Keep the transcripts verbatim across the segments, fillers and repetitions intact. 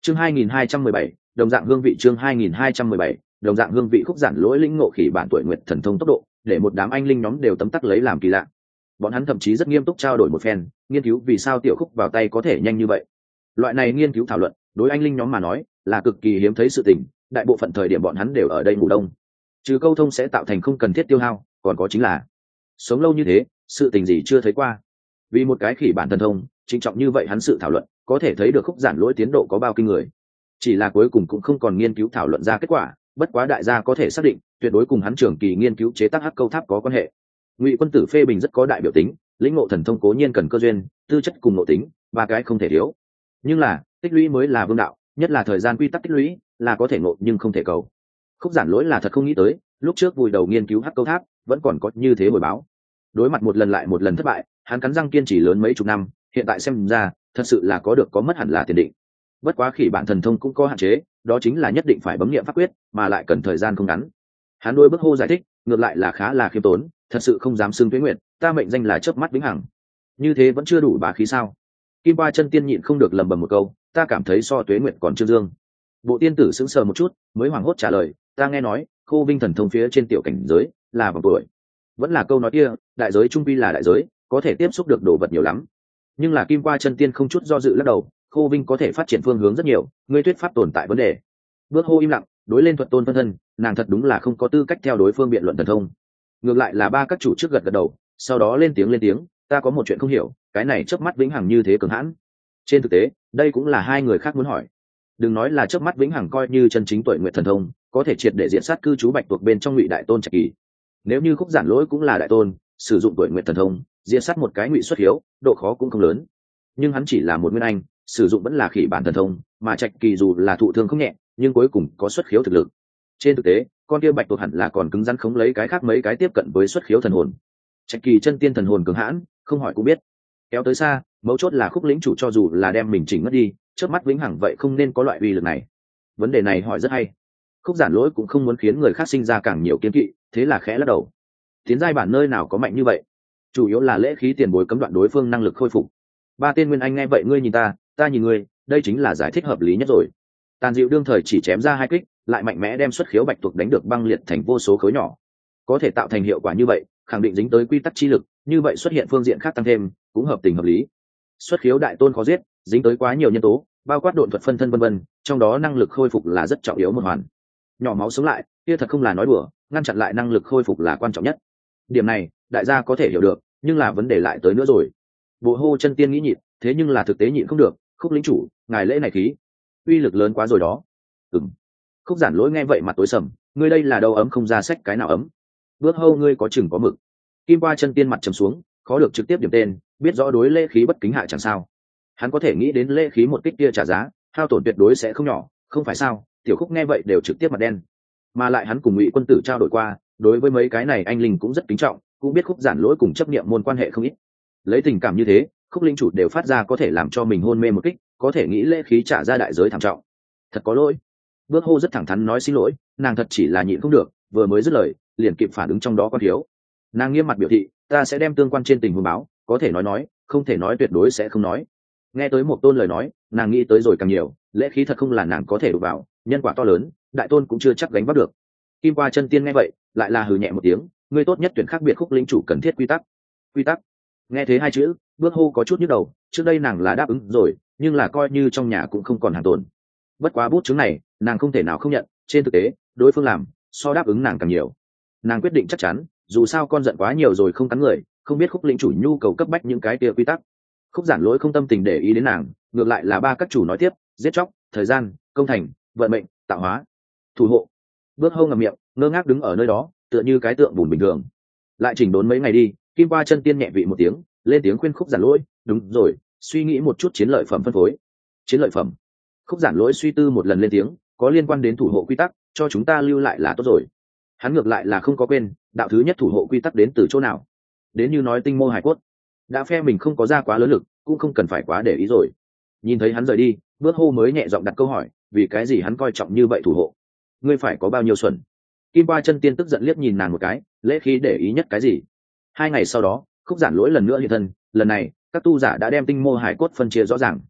chương hai nghìn hai trăm mười bảy, đồng dạng hương vị chương hai nghìn hai trăm mười bảy, đồng dạng hương vị. Khúc giản lỗi lĩnh ngộ khỉ bản tuổi nguyệt thần thông tốc độ, để một đám anh linh nhóm đều tấm tắc lấy làm kỳ lạ. Bọn hắn thậm chí rất nghiêm túc trao đổi một phen, nghiên cứu vì sao tiểu khúc vào tay có thể nhanh như vậy. Loại này nghiên cứu thảo luận, đối anh linh nhóm mà nói, là cực kỳ hiếm thấy sự tình, đại bộ phận thời điểm bọn hắn đều ở đây ngủ đông. Trừ câu thông sẽ tạo thành không cần thiết tiêu hao, còn có chính là sống lâu như thế, sự tình gì chưa thấy qua. Vì một cái khỉ bản thần thông, trịnh trọng như vậy hắn sự thảo luận, có thể thấy được khúc giản lỗi tiến độ có bao kinh người. Chỉ là cuối cùng cũng không còn nghiên cứu thảo luận ra kết quả, bất quá đại gia có thể xác định, tuyệt đối cùng hắn trưởng kỳ nghiên cứu chế tác hắc câu tháp có quan hệ. Ngụy Quân Tử phê bình rất có đại biểu tính, lĩnh ngộ thần thông cố nhiên cần cơ duyên, tư chất cùng nội tính, ba cái không thể thiếu. Nhưng là, tích lũy mới là vương đạo, nhất là thời gian quy tắc tích lũy, là có thể ngộ nhưng không thể cầu. Khúc giản lỗi là thật không nghĩ tới, lúc trước vùi đầu nghiên cứu hắc câu tháp, vẫn còn có như thế hồi báo. Đối mặt một lần lại một lần thất bại, hắn cắn răng kiên trì lớn mấy chục năm, hiện tại xem ra, thật sự là có được có mất hẳn là tiền định. Bất quá khỉ bản thần thông cũng có hạn chế, đó chính là nhất định phải bấm nghiệm pháp quyết, mà lại cần thời gian không ngắn. Hắn đôi bức hô giải thích, ngược lại là khá là khiêm tốn, thật sự không dám xưng tuế nguyện, ta mệnh danh là chớp mắt vĩnh hằng. Như thế vẫn chưa đủ bá khí sao? Kim Qua Chân Tiên nhịn không được lầm bầm một câu, ta cảm thấy so tuế nguyện còn trương dương. Bộ tiên tử sững sờ một chút, mới hoảng hốt trả lời, ta nghe nói, khô vinh thần thông phía trên tiểu cảnh giới là vòng tuổi. Vẫn là câu nói kia, đại giới trung vi là đại giới, có thể tiếp xúc được đồ vật nhiều lắm. Nhưng là Kim Qua Chân Tiên không chút do dự lắc đầu, khô vinh có thể phát triển phương hướng rất nhiều, ngươi thuyết pháp tồn tại vấn đề. Bước hô im lặng, đối lên thuật tôn phân thân, nàng thật đúng là không có tư cách theo đối phương biện luận thần thông. Ngược lại là ba các chủ trước gật gật đầu, sau đó lên tiếng lên tiếng, ta có một chuyện không hiểu, cái này chớp mắt vĩnh hằng như thế cường hãn. Trên thực tế, đây cũng là hai người khác muốn hỏi. Đừng nói là chớp mắt vĩnh hằng coi như chân chính tuổi nguyệt thần thông, có thể triệt để diện sát cư trú bạch tuộc bên trong Ngụy đại tôn Trạch Kỳ. Nếu như khúc giản lỗi cũng là đại tôn, sử dụng tuổi nguyệt thần thông, diện sát một cái Ngụy xuất hiếu, độ khó cũng không lớn. Nhưng hắn chỉ là một nguyên anh, sử dụng vẫn là khỉ bản thần thông, mà Trạch Kỳ dù là thụ thương không nhẹ, nhưng cuối cùng có xuất khiếu thực lực. Trên thực tế, con kia bạch tuộc hẳn là còn cứng rắn khống lấy cái khác mấy cái tiếp cận với xuất khiếu thần hồn. Trạch Kỳ chân tiên thần hồn cường hãn, không hỏi cũng biết. Kéo tới xa, mấu chốt là khúc lĩnh chủ cho dù là đem mình chỉnh mất đi, chớp mắt vĩnh hằng vậy không nên có loại uy lực này. Vấn đề này hỏi rất hay. Khúc giản lỗi cũng không muốn khiến người khác sinh ra càng nhiều kiên kỵ, thế là khẽ lắc đầu. Tiến giai bản nơi nào có mạnh như vậy? Chủ yếu là lễ khí tiền bối cấm đoạn đối phương năng lực khôi phục. Ba tên nguyên anh nghe vậy ngươi nhìn ta, ta nhìn ngươi, đây chính là giải thích hợp lý nhất rồi. Tàn Dịu đương thời chỉ chém ra hai kích, lại mạnh mẽ đem xuất khiếu bạch tuộc đánh được băng liệt thành vô số khối nhỏ. Có thể tạo thành hiệu quả như vậy, khẳng định dính tới quy tắc chi lực, như vậy xuất hiện phương diện khác tăng thêm, cũng hợp tình hợp lý. Xuất khiếu đại tôn khó giết, dính tới quá nhiều nhân tố, bao quát độn thuật phân thân vân vân, trong đó năng lực khôi phục là rất trọng yếu một hoàn. Nhỏ máu sống lại, kia thật không là nói đùa, ngăn chặn lại năng lực khôi phục là quan trọng nhất. Điểm này, đại gia có thể hiểu được, nhưng là vấn đề lại tới nữa rồi. Bộ hô chân tiên nghĩ nhịn, thế nhưng là thực tế nhịn không được, khúc lĩnh chủ, ngài lễ này khí, uy lực lớn quá rồi đó. Ừm. Khúc giản lỗi nghe vậy mặt tối sầm, ngươi đây là đâu ấm không ra sách cái nào ấm. Bước hô ngươi có chừng có mực. Kim Qua Chân Tiên mặt trầm xuống, khó được trực tiếp điểm tên, biết rõ đối lễ khí bất kính hại chẳng sao. Hắn có thể nghĩ đến lễ khí một kích kia trả giá, hao tổn tuyệt đối sẽ không nhỏ, không phải sao? Tiểu Khúc nghe vậy đều trực tiếp mặt đen. Mà lại hắn cùng Ngụy Quân Tử trao đổi qua, đối với mấy cái này anh linh cũng rất kính trọng, cũng biết khúc giản lỗi cùng chấp niệm môn quan hệ không ít. Lấy tình cảm như thế, khúc linh chủ đều phát ra có thể làm cho mình hôn mê một kích, có thể nghĩ lễ khí trả ra đại giới thảm trọng. Thật có lỗi. Bước hô rất thẳng thắn nói xin lỗi, nàng thật chỉ là nhịn không được, vừa mới dứt lời, liền kịp phản ứng trong đó có thiếu. Nàng nghiêm mặt biểu thị, ta sẽ đem tương quan trên tình huống báo, có thể nói nói, không thể nói tuyệt đối sẽ không nói. Nghe tới một tôn lời nói, nàng nghĩ tới rồi càng nhiều, lễ khí thật không là nàng có thể đụng vào, nhân quả to lớn, đại tôn cũng chưa chắc gánh vác được. Kim Qua Chân Tiên nghe vậy, lại là hừ nhẹ một tiếng, ngươi tốt nhất tuyển khác biệt khúc linh chủ cần thiết quy tắc. Quy tắc. Nghe thế hai chữ, bước hô có chút nhức đầu, trước đây nàng là đáp ứng rồi, nhưng là coi như trong nhà cũng không còn hàng tồn. Bất quá bút chứng này, nàng không thể nào không nhận, trên thực tế, đối phương làm, so đáp ứng nàng càng nhiều. Nàng quyết định chắc chắn, dù sao con giận quá nhiều rồi không cắn người, không biết khúc lĩnh chủ nhu cầu cấp bách những cái kia quy tắc. Khúc giản lỗi không tâm tình để ý đến nàng, ngược lại là ba các chủ nói tiếp, giết chóc, thời gian, công thành, vận mệnh, tạo hóa, thủ hộ. Bước hô ngậm miệng, ngơ ngác đứng ở nơi đó, tựa như cái tượng bùn bình thường. Lại chỉnh đốn mấy ngày đi, Kim Qua Chân Tiên nhẹ vị một tiếng, lên tiếng khuyên khúc giản lỗi, đúng rồi, suy nghĩ một chút chiến lợi phẩm phân phối. Chiến lợi phẩm. Khúc giản lỗi suy tư một lần lên tiếng, có liên quan đến thủ hộ quy tắc, cho chúng ta lưu lại là tốt rồi. Hắn ngược lại là không có quên, đạo thứ nhất thủ hộ quy tắc đến từ chỗ nào. Đến như nói tinh mô hải cốt, đã phe mình không có ra quá lớn lực, cũng không cần phải quá để ý rồi. Nhìn thấy hắn rời đi, Bước hô mới nhẹ giọng đặt câu hỏi, vì cái gì hắn coi trọng như vậy thủ hộ? Ngươi phải có bao nhiêu xuẩn? Kim Qua Chân Tiên tức giận liếc nhìn nàng một cái, lễ khí để ý nhất cái gì? Hai ngày sau đó, khúc giản lỗi lần nữa hiện thân, lần này các tu giả đã đem tinh mô hải cốt phân chia rõ ràng.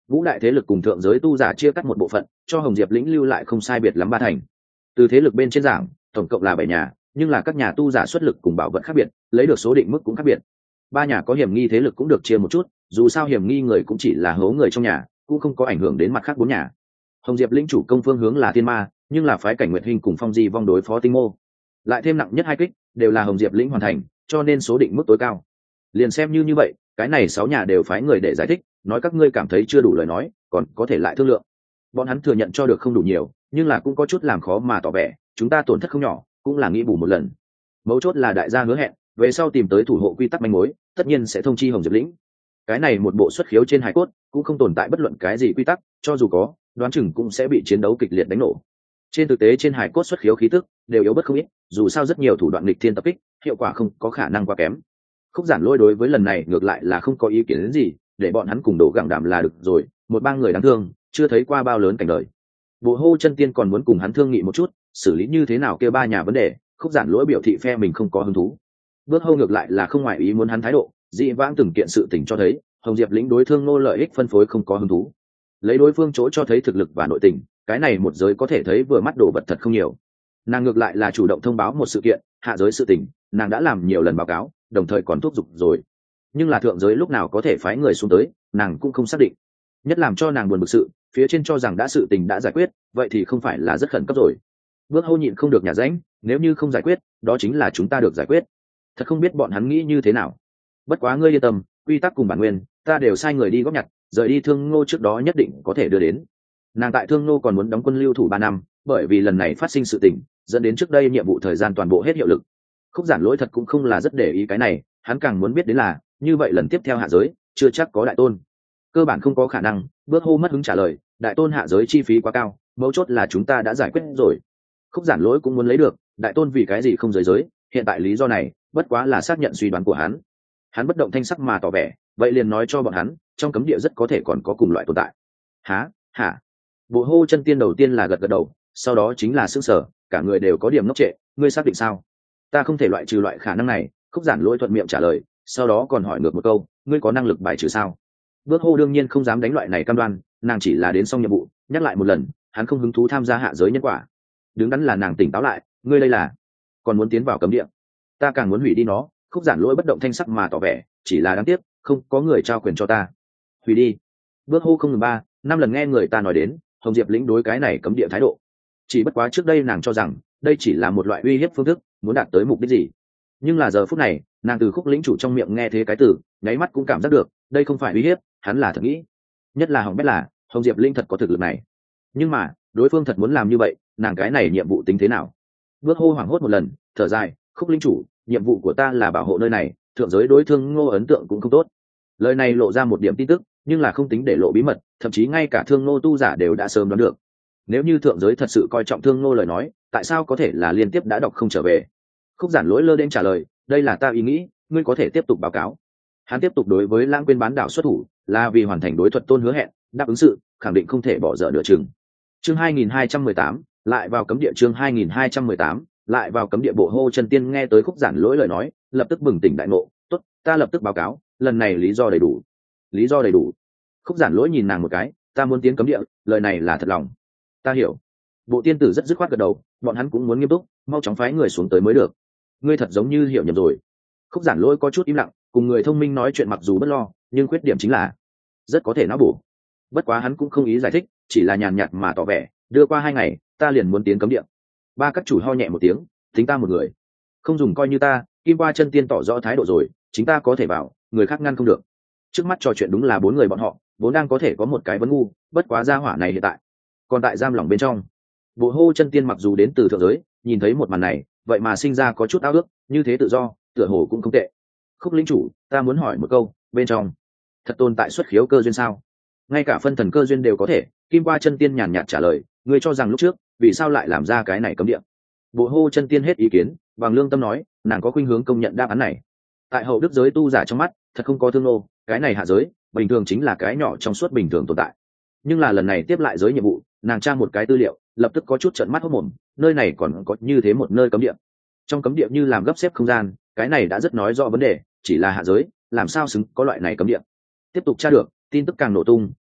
Ngũ đại thế lực cùng thượng giới tu giả chia cắt một bộ phận, cho Hồng Diệp lĩnh lưu lại không sai biệt lắm ba thành. Từ thế lực bên trên giảng, tổng cộng là bảy nhà, nhưng là các nhà tu giả xuất lực cùng bảo vật khác biệt, lấy được số định mức cũng khác biệt. Ba nhà có hiểm nghi thế lực cũng được chia một chút, dù sao hiểm nghi người cũng chỉ là hố người trong nhà, cũng không có ảnh hưởng đến mặt khác bốn nhà. Hồng Diệp lĩnh chủ công phương hướng là Thiên Ma, nhưng là phái Cảnh Nguyệt Hinh cùng Phong Di vong đối phó Tinh Mô, lại thêm nặng nhất hai kích đều là Hồng Diệp lĩnh hoàn thành, cho nên số định mức tối cao. Liền xem như như vậy, cái này sáu nhà đều phái người để giải thích, nói các ngươi cảm thấy chưa đủ lời nói, còn có thể lại thương lượng. Bọn hắn thừa nhận cho được không đủ nhiều, nhưng là cũng có chút làm khó mà tỏ vẻ, chúng ta tổn thất không nhỏ, cũng là nghĩ bù một lần. Mấu chốt là đại gia hứa hẹn, về sau tìm tới thủ hộ quy tắc manh mối, tất nhiên sẽ thông chi Hồng Diệp lĩnh. Cái này một bộ xuất khiếu trên hải cốt, cũng không tồn tại bất luận cái gì quy tắc, cho dù có, đoán chừng cũng sẽ bị chiến đấu kịch liệt đánh nổ. Trên thực tế trên hải cốt xuất khiếu khí tức đều yếu bất không ít, dù sao rất nhiều thủ đoạn nghịch thiên tập kích, hiệu quả không có khả năng quá kém. Khúc Giản Lôi đối với lần này ngược lại là không có ý kiến đến gì, để bọn hắn cùng đổ gẳng đảm là được rồi, một bang người đáng thương, chưa thấy qua bao lớn cảnh đời. Bộ Hô Chân Tiên còn muốn cùng hắn thương nghị một chút, xử lý như thế nào kia ba nhà vấn đề, Khúc Giản Lỗi biểu thị phe mình không có hứng thú. Bước Hô ngược lại là không ngoại ý muốn hắn thái độ, dị vãng từng kiện sự tình cho thấy, Hồng Diệp lĩnh đối thương nô lợi ích phân phối không có hứng thú. Lấy đối phương chỗ cho thấy thực lực và nội tình, cái này một giới có thể thấy vừa mắt đồ vật thật không nhiều. Nàng ngược lại là chủ động thông báo một sự kiện, hạ giới sự tình, nàng đã làm nhiều lần báo cáo, đồng thời còn thúc giục rồi. Nhưng là thượng giới lúc nào có thể phái người xuống tới, nàng cũng không xác định. Nhất làm cho nàng buồn bực sự, phía trên cho rằng đã sự tình đã giải quyết, vậy thì không phải là rất khẩn cấp rồi. Bước Hô nhịn không được nhà ránh, nếu như không giải quyết, đó chính là chúng ta được giải quyết. Thật không biết bọn hắn nghĩ như thế nào. Bất quá ngươi yên tâm, quy tắc cùng bản nguyên, ta đều sai người đi góp nhặt, rời đi Thương Ngô trước đó nhất định có thể đưa đến. Nàng tại Thương Ngô còn muốn đóng quân lưu thủ ba năm, bởi vì lần này phát sinh sự tình, dẫn đến trước đây nhiệm vụ thời gian toàn bộ hết hiệu lực. Khúc Giản Lỗi thật cũng không là rất để ý cái này, hắn càng muốn biết đến là, như vậy lần tiếp theo hạ giới, chưa chắc có đại tôn. Cơ bản không có khả năng. Bước Hô mất hứng trả lời, đại tôn hạ giới chi phí quá cao, mấu chốt là chúng ta đã giải quyết rồi. Khúc Giản Lỗi cũng muốn lấy được, đại tôn vì cái gì không giới giới, hiện tại lý do này, bất quá là xác nhận suy đoán của hắn. Hắn bất động thanh sắc mà tỏ vẻ, vậy liền nói cho bọn hắn, trong cấm địa rất có thể còn có cùng loại tồn tại. Hả? Hả? Bộ Hô Chân Tiên đầu tiên là gật gật đầu, sau đó chính là sững sờ, cả người đều có điểm ngốc trệ, ngươi xác định sao? Ta không thể loại trừ loại khả năng này. Khúc Giản Lỗi thuận miệng trả lời, sau đó còn hỏi ngược một câu, ngươi có năng lực bài trừ sao? Bước Hô đương nhiên không dám đánh loại này cam đoan, nàng chỉ là đến xong nhiệm vụ, nhắc lại một lần, hắn không hứng thú tham gia hạ giới nhân quả. Đứng đắn là nàng tỉnh táo lại, ngươi đây là còn muốn tiến vào cấm địa? Ta càng muốn hủy đi nó. Khúc Giản Lỗi bất động thanh sắc mà tỏ vẻ, chỉ là đáng tiếc, không có người trao quyền cho ta. Hủy đi. Bước Hô không ngừng ba, năm lần nghe người ta nói đến, Hồng Diệp lĩnh đối cái này cấm địa thái độ. Chỉ bất quá trước đây nàng cho rằng, đây chỉ là một loại uy hiếp phương thức, muốn đạt tới mục đích gì. Nhưng là giờ phút này, nàng từ Khúc lĩnh chủ trong miệng nghe thế cái từ, nháy mắt cũng cảm giác được, đây không phải uy hiếp, hắn là thật nghĩ. Nhất là Hồng biết là, Hồng Diệp lĩnh thật có thực lực này. Nhưng mà, đối phương thật muốn làm như vậy, nàng cái này nhiệm vụ tính thế nào? Bước Hô hoảng hốt một lần, thở dài, Khúc lĩnh chủ, nhiệm vụ của ta là bảo hộ nơi này, thượng giới đối Thương Ngô ấn tượng cũng không tốt. Lời này lộ ra một điểm tin tức, nhưng là không tính để lộ bí mật, thậm chí ngay cả Thương Ngô tu giả đều đã sớm đoán được. Nếu như thượng giới thật sự coi trọng Thương Ngô lời nói, tại sao có thể là liên tiếp đã đọc không trở về? Khúc Giản Lỗi lơ đễnh trả lời, đây là ta ý nghĩ, ngươi có thể tiếp tục báo cáo. Hắn tiếp tục đối với Lãng Quên bán đảo xuất thủ, là vì hoàn thành đối thuật tôn hứa hẹn, đáp ứng sự, khẳng định không thể bỏ dở nửa chừng. Chương hai nghìn hai trăm mười tám, lại vào cấm địa. Chương hai nghìn hai trăm mười tám, lại vào cấm địa. Bộ Hô Chân Tiên nghe tới Khúc Giản Lỗi lời nói, lập tức bừng tỉnh đại ngộ, tốt, ta lập tức báo cáo, lần này lý do đầy đủ. Lý do đầy đủ? Khúc Giản Lỗi nhìn nàng một cái, ta muốn tiến cấm địa, lời này là thật lòng. Ta hiểu. Bộ tiên tử rất dứt khoát gật đầu, bọn hắn cũng muốn nghiêm túc, mau chóng phái người xuống tới mới được. Ngươi thật giống như hiểu nhầm rồi. Khúc Giản Lỗi có chút im lặng, cùng người thông minh nói chuyện mặc dù bất lo, nhưng khuyết điểm chính là rất có thể não bổ. Bất quá hắn cũng không ý giải thích, chỉ là nhàn nhạt mà tỏ vẻ, đưa qua hai ngày, ta liền muốn tiến cấm địa. Ba các chủ ho nhẹ một tiếng, tính ta một người, không dùng coi như ta. Kim Qua Chân Tiên tỏ rõ thái độ rồi, chính ta có thể vào, người khác ngăn không được. Trước mắt trò chuyện đúng là bốn người bọn họ, vốn đang có thể có một cái vấn ngu, bất quá gia hỏa này hiện tại còn tại giam lỏng bên trong. Bộ Hô Chân Tiên mặc dù đến từ thượng giới, nhìn thấy một màn này, vậy mà sinh ra có chút ao ước, như thế tự do, tựa hồ cũng không tệ. Khúc lĩnh chủ, ta muốn hỏi một câu, bên trong thật tồn tại xuất khiếu cơ duyên sao? Ngay cả phân thần cơ duyên đều có thể. Kim Qua Chân Tiên nhàn nhạt trả lời, ngươi cho rằng lúc trước vì sao lại làm ra cái này cấm địa? Bộ Hô Chân Tiên hết ý kiến, bằng lương tâm nói, nàng có khuynh hướng công nhận đáp án này. Tại hậu đức giới tu giả trong mắt, thật không có Thương Nô, cái này hạ giới bình thường chính là cái nhỏ trong suốt bình thường tồn tại. Nhưng là lần này tiếp lại giới nhiệm vụ, nàng tra một cái tư liệu, lập tức có chút trợn mắt hốt mồm, nơi này còn có như thế một nơi cấm địa. Trong cấm địa như làm gấp xếp không gian, cái này đã rất nói rõ vấn đề, chỉ là hạ giới làm sao xứng có loại này cấm địa. Tiếp tục tra được, tin tức càng nổ tung,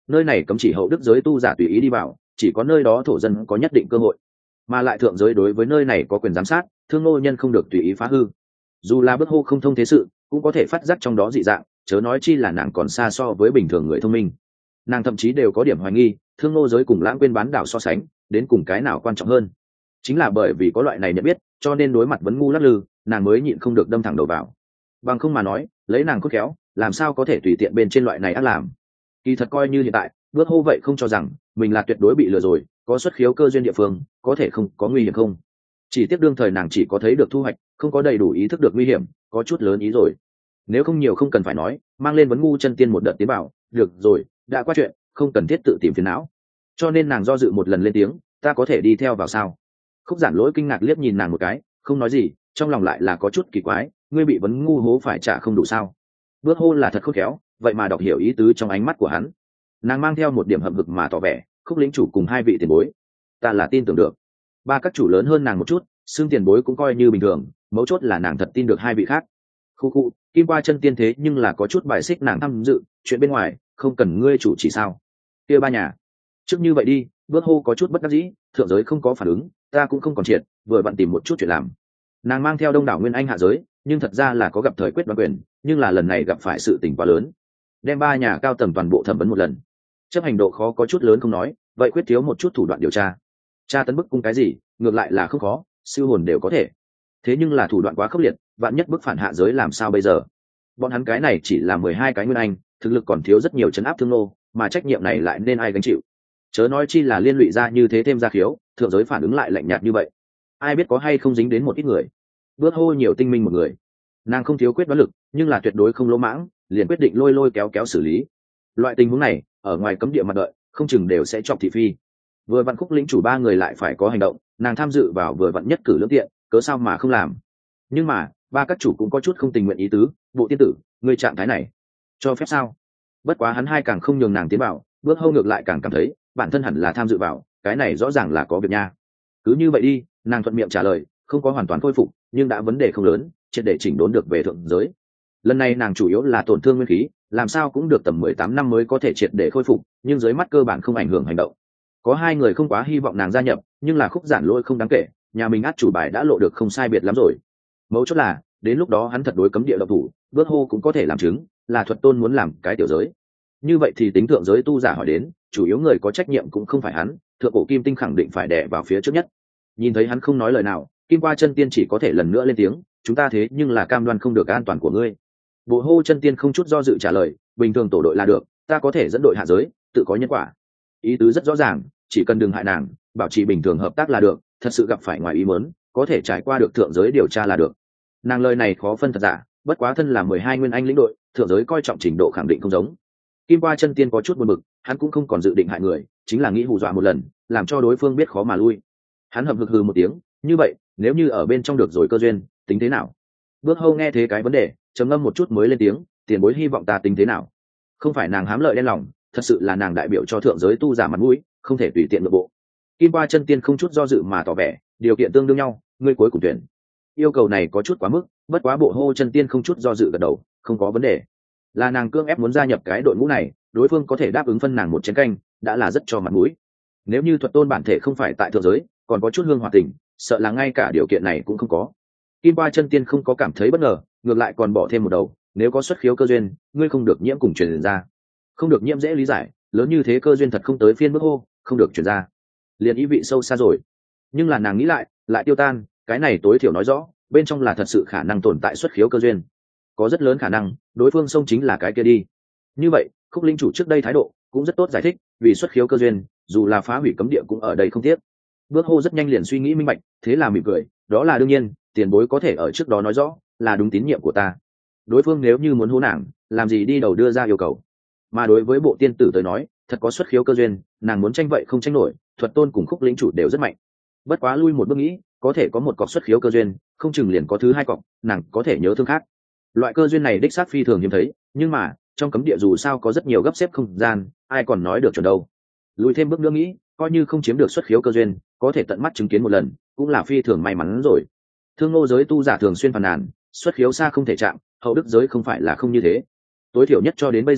nơi này cấm chỉ hậu đức giới tu giả tùy ý đi vào, chỉ có nơi đó thổ dân có nhất định cơ hội, mà lại thượng giới đối với nơi này có quyền giám sát, Thương Ngô Nhân không được tùy ý phá hư. Dù là bước hô không thông thế sự, cũng có thể phát giác trong đó dị dạng, chớ nói chi là nàng còn xa so với bình thường người thông minh. Nàng thậm chí đều có điểm hoài nghi, Thương Ngô giới cùng Lãng Quên bán đảo so sánh, đến cùng cái nào quan trọng hơn. Chính là bởi vì có loại này nhận biết, cho nên đối mặt vấn ngu lắc lư, nàng mới nhịn không được đâm thẳng đầu vào. Bằng không mà nói, lấy nàng khôn khéo, làm sao có thể tùy tiện bên trên loại này ác làm. Kỳ thật coi như hiện tại, bước hô vậy không cho rằng mình là tuyệt đối bị lừa rồi, có xuất khiếu cơ duyên địa phương, có thể không có nguy hiểm không. Chỉ tiếc đương thời nàng chỉ có thấy được thu hoạch, không có đầy đủ ý thức được nguy hiểm, có chút lớn ý rồi. Nếu không nhiều không cần phải nói, mang lên vấn ngu chân tiên một đợt tiến bảo, được rồi, đã qua chuyện, không cần thiết tự tìm phiền não. Cho nên nàng do dự một lần lên tiếng, ta có thể đi theo vào sao? Khúc Giản Lỗi kinh ngạc liếc nhìn nàng một cái, không nói gì, trong lòng lại là có chút kỳ quái, ngươi bị vấn ngu hố phải trả không đủ sao? Bước hô là thật khôn khéo, vậy mà đọc hiểu ý tứ trong ánh mắt của hắn. Nàng mang theo một điểm hậm hực mà tỏ vẻ, Khúc lĩnh chủ cùng hai vị tiền bối, ta là tin tưởng được. Ba các chủ lớn hơn nàng một chút, xương tiền bối cũng coi như bình thường, mấu chốt là nàng thật tin được hai vị khác. Khu khu, Kim Qua chân tiên thế nhưng là có chút bài xích nàng tham dự, chuyện bên ngoài không cần ngươi chủ chỉ sao? Kia ba nhà, trước như vậy đi, bước hô có chút bất đắc dĩ, thượng giới không có phản ứng, ta cũng không còn triệt, vừa bận tìm một chút chuyện làm. Nàng mang theo đông đảo nguyên anh hạ giới, nhưng thật ra là có gặp thời quyết đoán quyền, nhưng là lần này gặp phải sự tình quá lớn, đem ba nhà cao tầng toàn bộ thẩm vấn một lần, chấp hành độ khó có chút lớn không nói, vậy quyết thiếu một chút thủ đoạn điều tra. Tra tấn bức cung cái gì, ngược lại là không khó, siêu hồn đều có thể. Thế nhưng là thủ đoạn quá khốc liệt, vạn nhất bức phản hạ giới làm sao bây giờ? Bọn hắn cái này chỉ là mười hai cái nguyên anh, thực lực còn thiếu rất nhiều chấn áp Thương Nô, mà trách nhiệm này lại nên ai gánh chịu? Chớ nói chi là liên lụy ra như thế thêm ra khiếu, thượng giới phản ứng lại lạnh nhạt như vậy, ai biết có hay không dính đến một ít người. Bước hô nhiều tinh minh một người, nàng không thiếu quyết đoán lực, nhưng là tuyệt đối không lỗ mãng, liền quyết định lôi lôi kéo kéo xử lý. Loại tình huống này, ở ngoài cấm địa mặt đợi, không chừng đều sẽ chọc thị phi. Vừa vặn Khúc lĩnh chủ ba người lại phải có hành động, nàng tham dự vào vừa vặn nhất cử lưỡng tiện, cớ sao mà không làm? Nhưng mà ba các chủ cũng có chút không tình nguyện ý tứ, bộ tiên tử, người trạng thái này cho phép sao? Bất quá hắn hai càng không nhường nàng tiến vào, bước hâu ngược lại càng cảm thấy bản thân hẳn là tham dự vào, cái này rõ ràng là có việc nha. Cứ như vậy đi, nàng thuận miệng trả lời, không có hoàn toàn khôi phục, nhưng đã vấn đề không lớn, triệt để chỉnh đốn được về thượng giới. Lần này nàng chủ yếu là tổn thương nguyên khí, làm sao cũng được tầm mười tám năm mới có thể triệt để khôi phục, nhưng dưới mắt cơ bản không ảnh hưởng hành động. Có hai người không quá hy vọng nàng gia nhập, nhưng là Khúc Giản Lỗi không đáng kể, nhà mình át chủ bài đã lộ được không sai biệt lắm rồi. Mấu chốt là, đến lúc đó hắn thật đối cấm địa động thủ, bước hô cũng có thể làm chứng, là thuật tôn muốn làm cái tiểu giới. Như vậy thì tính thượng giới tu giả hỏi đến, chủ yếu người có trách nhiệm cũng không phải hắn, thượng cổ Kim Tinh khẳng định phải đè vào phía trước nhất. Nhìn thấy hắn không nói lời nào, Kim Qua chân tiên chỉ có thể lần nữa lên tiếng, chúng ta thế nhưng là cam đoan không được an toàn của ngươi. Bộ hô chân tiên không chút do dự trả lời, bình thường tổ đội là được, ta có thể dẫn đội hạ giới, tự có nhân quả. Ý tứ rất rõ ràng, chỉ cần đừng hại nàng, bảo trì bình thường hợp tác là được, thật sự gặp phải ngoài ý muốn, có thể trải qua được thượng giới điều tra là được. Nàng lời này khó phân thật giả, bất quá thân là mười hai nguyên anh lĩnh đội, thượng giới coi trọng trình độ khẳng định không giống. Kim Qua chân tiên có chút buồn bực, hắn cũng không còn dự định hại người, chính là nghĩ hù dọa một lần, làm cho đối phương biết khó mà lui. Hắn hậm hực hừ một tiếng, như vậy, nếu như ở bên trong được rồi cơ duyên, tính thế nào? Bước hâu nghe thế cái vấn đề, trầm ngâm một chút mới lên tiếng, tiền bối hy vọng ta tính thế nào? Không phải nàng hám lợi đen lòng, thật sự là nàng đại biểu cho thượng giới tu giả mặt mũi, không thể tùy tiện nội bộ. Kim Qua chân tiên không chút do dự mà tỏ vẻ, điều kiện tương đương nhau, ngươi cuối cùng tuyển. Yêu cầu này có chút quá mức, bất quá bộ hô chân tiên không chút do dự gật đầu, không có vấn đề. Là nàng cương ép muốn gia nhập cái đội ngũ này, đối phương có thể đáp ứng phân nàng một chén canh, đã là rất cho mặt mũi. Nếu như thuật tôn bản thể không phải tại thượng giới, còn có chút hương hòa tình, sợ là ngay cả điều kiện này cũng không có. Kim Qua chân tiên không có cảm thấy bất ngờ, ngược lại còn bỏ thêm một đầu, nếu có xuất khiếu cơ duyên, ngươi không được nhiễm cùng truyền ra. Không được nhiễm dễ lý giải, lớn như thế cơ duyên thật không tới phiên bước hô, không được truyền ra. Liền ý vị sâu xa rồi. Nhưng là nàng nghĩ lại, lại tiêu tan, cái này tối thiểu nói rõ, bên trong là thật sự khả năng tồn tại xuất khiếu cơ duyên. Có rất lớn khả năng, đối phương xông chính là cái kia đi. Như vậy, Khúc linh chủ trước đây thái độ cũng rất tốt giải thích, vì xuất khiếu cơ duyên, dù là phá hủy cấm địa cũng ở đây không tiếc. Bước hô rất nhanh liền suy nghĩ minh bạch, thế là mỉm cười, đó là đương nhiên, tiền bối có thể ở trước đó nói rõ, là đúng tín nhiệm của ta. Đối phương nếu như muốn hô nàng, làm gì đi đầu đưa ra yêu cầu. Mà đối với bộ tiên tử tới nói, thật có xuất khiếu cơ duyên, nàng muốn tranh vậy không tranh nổi, thuật tôn cùng Khúc lĩnh chủ đều rất mạnh. Bất quá lui một bước nghĩ, có thể có một cọc xuất khiếu cơ duyên, không chừng liền có thứ hai cọc, nàng có thể nhớ thương khác. Loại cơ duyên này đích xác phi thường hiếm thấy, nhưng mà trong cấm địa dù sao có rất nhiều gấp xếp không gian, ai còn nói được chuẩn đâu. Lùi thêm bước nữa nghĩ, coi như không chiếm được xuất khiếu cơ duyên, có thể tận mắt chứng kiến một lần, cũng là phi thường may mắn rồi. Thương Ngô giới tu giả thường xuyên phàn nàn, xuất khiếu xa không thể chạm, hậu đức giới không phải là không như thế. Tối thiểu nhất cho đến bây giờ,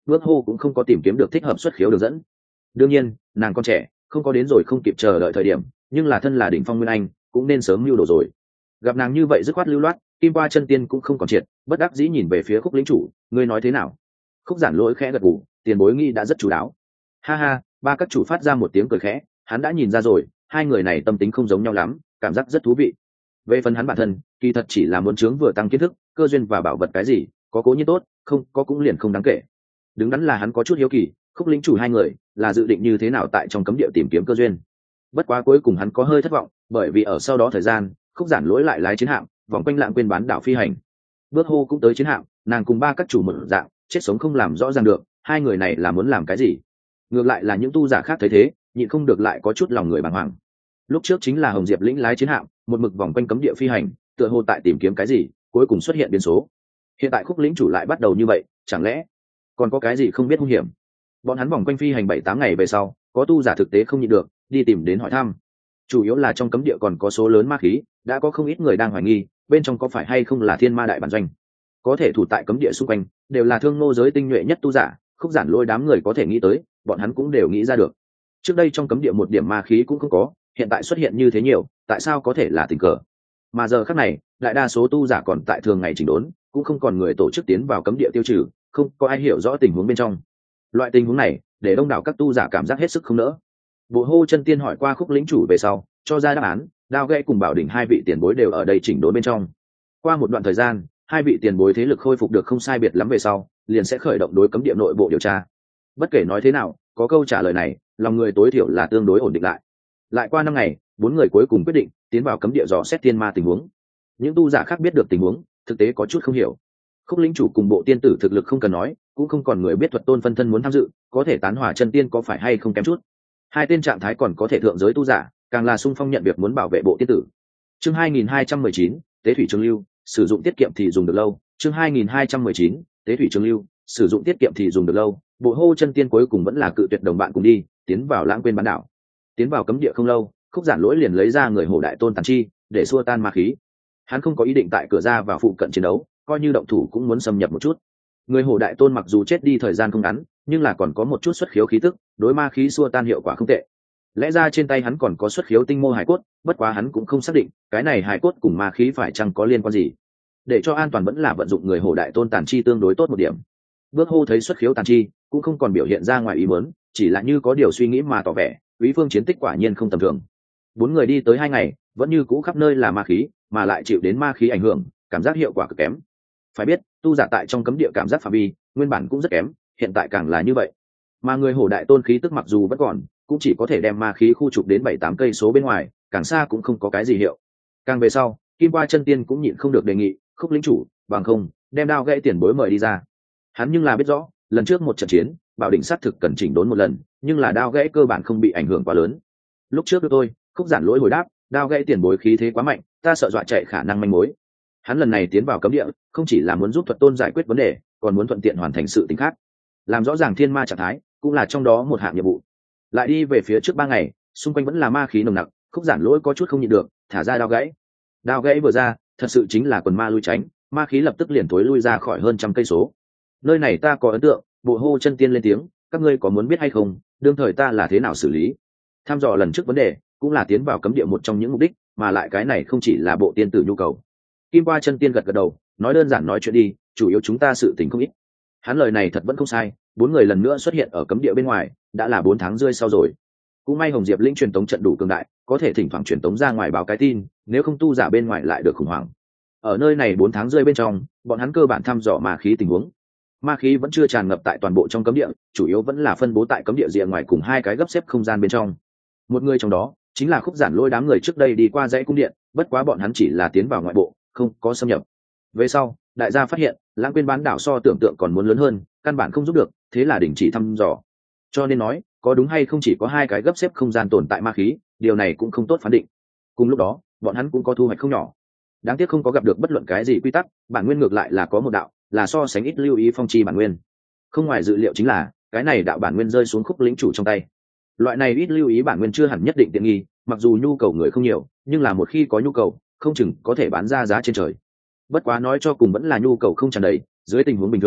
bước hô cũng không có tìm kiếm được thích hợp xuất khiếu đường dẫn. Đương nhiên nàng còn trẻ, không có đến rồi không kịp chờ đợi thời điểm, nhưng là thân là đỉnh phong nguyên anh cũng nên sớm mưu đồ rồi. Gặp nàng như vậy dứt khoát lưu loát, Kim Qua Chân Tiên cũng không còn triệt, bất đắc dĩ nhìn về phía Khúc lĩnh chủ, ngươi nói thế nào? Khúc Giản Lỗi khẽ gật gù, tiền bối nghĩ đã rất chú đáo. Ha ha, ba các chủ phát ra một tiếng cười khẽ, hắn đã nhìn ra rồi, hai người này tâm tính không giống nhau lắm, cảm giác rất thú vị. Về phần hắn bản thân, kỳ thật chỉ là muốn chướng vừa tăng kiến thức, cơ duyên và bảo vật cái gì, có cố nhiên tốt, không có cũng liền không đáng kể. Đứng đắn là hắn có chút hiếu kỳ, Khúc lĩnh chủ hai người là dự định như thế nào tại trong cấm địa tìm kiếm cơ duyên. Bất quá cuối cùng hắn có hơi thất vọng, bởi vì ở sau đó thời gian, Khúc Giản Lỗi lại lái chiến hạm vòng quanh Lãng Quên bán đảo phi hành. Bước hô cũng tới chiến hạm, nàng cùng ba các chủ một dạng, chết sống không làm rõ ràng được, hai người này là muốn làm cái gì. Ngược lại là những tu giả khác thấy thế, nhịn không được lại có chút lòng người bàng hoàng. Lúc trước chính là Hồng Diệp lĩnh lái chiến hạm, một mực vòng quanh cấm địa phi hành, tựa hồ tại tìm kiếm cái gì, cuối cùng xuất hiện biến số. Hiện tại Khúc lĩnh chủ lại bắt đầu như vậy, chẳng lẽ còn có cái gì không biết hung hiểm? Bọn hắn vòng quanh phi hành bảy tám ngày về sau, có tu giả thực tế không nhịn được, đi tìm đến hỏi thăm. Chủ yếu là trong cấm địa còn có số lớn ma khí, đã có không ít người đang hoài nghi, bên trong có phải hay không là Thiên Ma đại bản doanh. Có thể thủ tại cấm địa xung quanh, đều là thương nô giới tinh nhuệ nhất tu giả, Khúc Giản Lôi đám người có thể nghĩ tới, bọn hắn cũng đều nghĩ ra được. Trước đây trong cấm địa một điểm ma khí cũng không có, hiện tại xuất hiện như thế nhiều, tại sao có thể là tình cờ? Mà giờ khắc này, đại đa số tu giả còn tại thường ngày chỉnh đốn, cũng không còn người tổ chức tiến vào cấm địa tiêu trừ, không có ai hiểu rõ tình huống bên trong. Loại tình huống này, để đông đảo các tu giả cảm giác hết sức không nỡ. Bộ Hô Chân Tiên hỏi qua Khúc lĩnh chủ về sau, cho ra đáp án, Đao Gãy cùng Bảo Đỉnh hai vị tiền bối đều ở đây chỉnh đốn bên trong. Qua một đoạn thời gian, hai vị tiền bối thế lực khôi phục được không sai biệt lắm về sau, liền sẽ khởi động đối cấm địa nội bộ điều tra. Bất kể nói thế nào, có câu trả lời này, lòng người tối thiểu là tương đối ổn định lại. Lại qua năm ngày, bốn người cuối cùng quyết định tiến vào cấm địa dò xét tiên ma tình huống. Những tu giả khác biết được tình huống, thực tế có chút không hiểu. Khúc lĩnh chủ cùng bộ tiên tử thực lực không cần nói, cũng không còn người biết thuật tôn phân thân muốn tham dự, có thể tán hỏa chân tiên có phải hay không kém chút. Hai tên trạng thái còn có thể thượng giới tu giả, càng là sung phong nhận việc muốn bảo vệ bộ tiên tử. Chương hai nghìn hai trăm mười chín, Tế thủy trường lưu, sử dụng tiết kiệm thì dùng được lâu. Chương hai nghìn hai trăm mười chín, Tế thủy trường lưu, sử dụng tiết kiệm thì dùng được lâu. Bộ Hô Chân Tiên cuối cùng vẫn là cự tuyệt đồng bạn cùng đi, tiến vào Lãng Quên bán đảo. Tiến vào cấm địa không lâu, Khúc Giản Lỗi liền lấy ra người Hổ Đại Tôn tàn chi, để xua tan ma khí. Hắn không có ý định tại cửa ra vào phụ cận chiến đấu, coi như động thủ cũng muốn xâm nhập một chút. Người Hổ Đại Tôn mặc dù chết đi thời gian không ngắn, nhưng là còn có một chút xuất khiếu khí tức, đối ma khí xua tan hiệu quả không tệ. Lẽ ra trên tay hắn còn có xuất khiếu tinh mô hải cốt, bất quá hắn cũng không xác định cái này hải cốt cùng ma khí phải chăng có liên quan gì. Để cho an toàn vẫn là vận dụng người Hổ Đại Tôn tàn chi tương đối tốt một điểm. Bước Hô thấy xuất khiếu tàn chi, cũng không còn biểu hiện ra ngoài ý muốn, chỉ là như có điều suy nghĩ mà tỏ vẻ, Úy Phương chiến tích quả nhiên không tầm thường. Bốn người đi tới hai ngày, vẫn như cũ khắp nơi là ma khí, mà lại chịu đến ma khí ảnh hưởng, cảm giác hiệu quả cực kém. Phải biết, tu giả tại trong cấm địa cảm giác phạm vi, nguyên bản cũng rất kém, hiện tại càng là như vậy. Mà người Hổ Đại Tôn khí tức mặc dù vẫn còn, cũng chỉ có thể đem ma khí khu trục đến bảy tám cây số bên ngoài, càng xa cũng không có cái gì hiệu. Càng về sau, Kim Qua Chân Tiên cũng nhịn không được đề nghị, Khúc lĩnh chủ, bằng không, đem Đao Gãy tiền bối mời đi ra. Hắn nhưng là biết rõ, lần trước một trận chiến, Bảo Đỉnh xác thực cần chỉnh đốn một lần, nhưng là Đao Gãy cơ bản không bị ảnh hưởng quá lớn. Lúc trước tôi, Khúc Giản Lỗi hồi đáp, Đao Gãy tiền bối khí thế quá mạnh, ta sợ dọa chạy khả năng manh mối. Hắn lần này tiến vào cấm địa, không chỉ là muốn giúp thuật tôn giải quyết vấn đề, còn muốn thuận tiện hoàn thành sự tình khác. Làm rõ ràng thiên ma trạng thái, cũng là trong đó một hạng nhiệm vụ. Lại đi về phía trước ba ngày, xung quanh vẫn là ma khí nồng nặc, Khúc Giản Lỗi có chút không nhịn được, thả ra Đao Gãy. Đao Gãy vừa ra, thật sự chính là quần ma lui tránh, ma khí lập tức liền tối lui ra khỏi hơn trăm cây số. Nơi này ta có ấn tượng, Bộ Hô Chân Tiên lên tiếng, các ngươi có muốn biết hay không, đương thời ta là thế nào xử lý? Tham dò lần trước vấn đề, cũng là tiến vào cấm địa một trong những mục đích, mà lại cái này không chỉ là bộ tiên tử nhu cầu. Kim Qua Chân Tiên gật gật đầu, nói đơn giản nói chuyện đi, chủ yếu chúng ta sự tình không ít. Hắn lời này thật vẫn không sai, bốn người lần nữa xuất hiện ở cấm địa bên ngoài, đã là bốn tháng rưỡi sau rồi. Cũng may Hồng Diệp lĩnh truyền tống trận đủ cường đại, có thể thỉnh thoảng truyền tống ra ngoài báo cái tin, nếu không tu giả bên ngoài lại được khủng hoảng. Ở nơi này bốn tháng rưỡi bên trong, bọn hắn cơ bản thăm dò ma khí tình huống. Ma khí vẫn chưa tràn ngập tại toàn bộ trong cấm địa, chủ yếu vẫn là phân bố tại cấm địa rìa ngoài cùng hai cái gấp xếp không gian bên trong. Một người trong đó chính là Khúc Giản Lôi đám người trước đây đi qua dãy cung điện, bất quá bọn hắn chỉ là tiến vào ngoại bộ, không có xâm nhập. Về sau, đại gia phát hiện, Lãng Quên bán đảo so tưởng tượng còn muốn lớn hơn, căn bản không giúp được, thế là đình chỉ thăm dò. Cho nên nói, có đúng hay không chỉ có hai cái gấp xếp không gian tồn tại ma khí, điều này cũng không tốt phán định. Cùng lúc đó, bọn hắn cũng có thu hoạch không nhỏ. Đáng tiếc không có gặp được bất luận cái gì quy tắc, bản nguyên ngược lại là có một đạo, là so sánh ít lưu ý phong chi bản nguyên. Không ngoài dự liệu chính là, cái này đạo bản nguyên rơi xuống Khúc lĩnh chủ trong tay. Loại này ít lưu ý bản nguyên chưa hẳn nhất định tiện nghi, mặc dù nhu cầu người không nhiều, nhưng là một khi có nhu cầu, không chừng có thể bán ra giá trên trời. Bất quá nói cho cùng vẫn là nhu cầu không tràn đầy, dưới tình huống bình thường,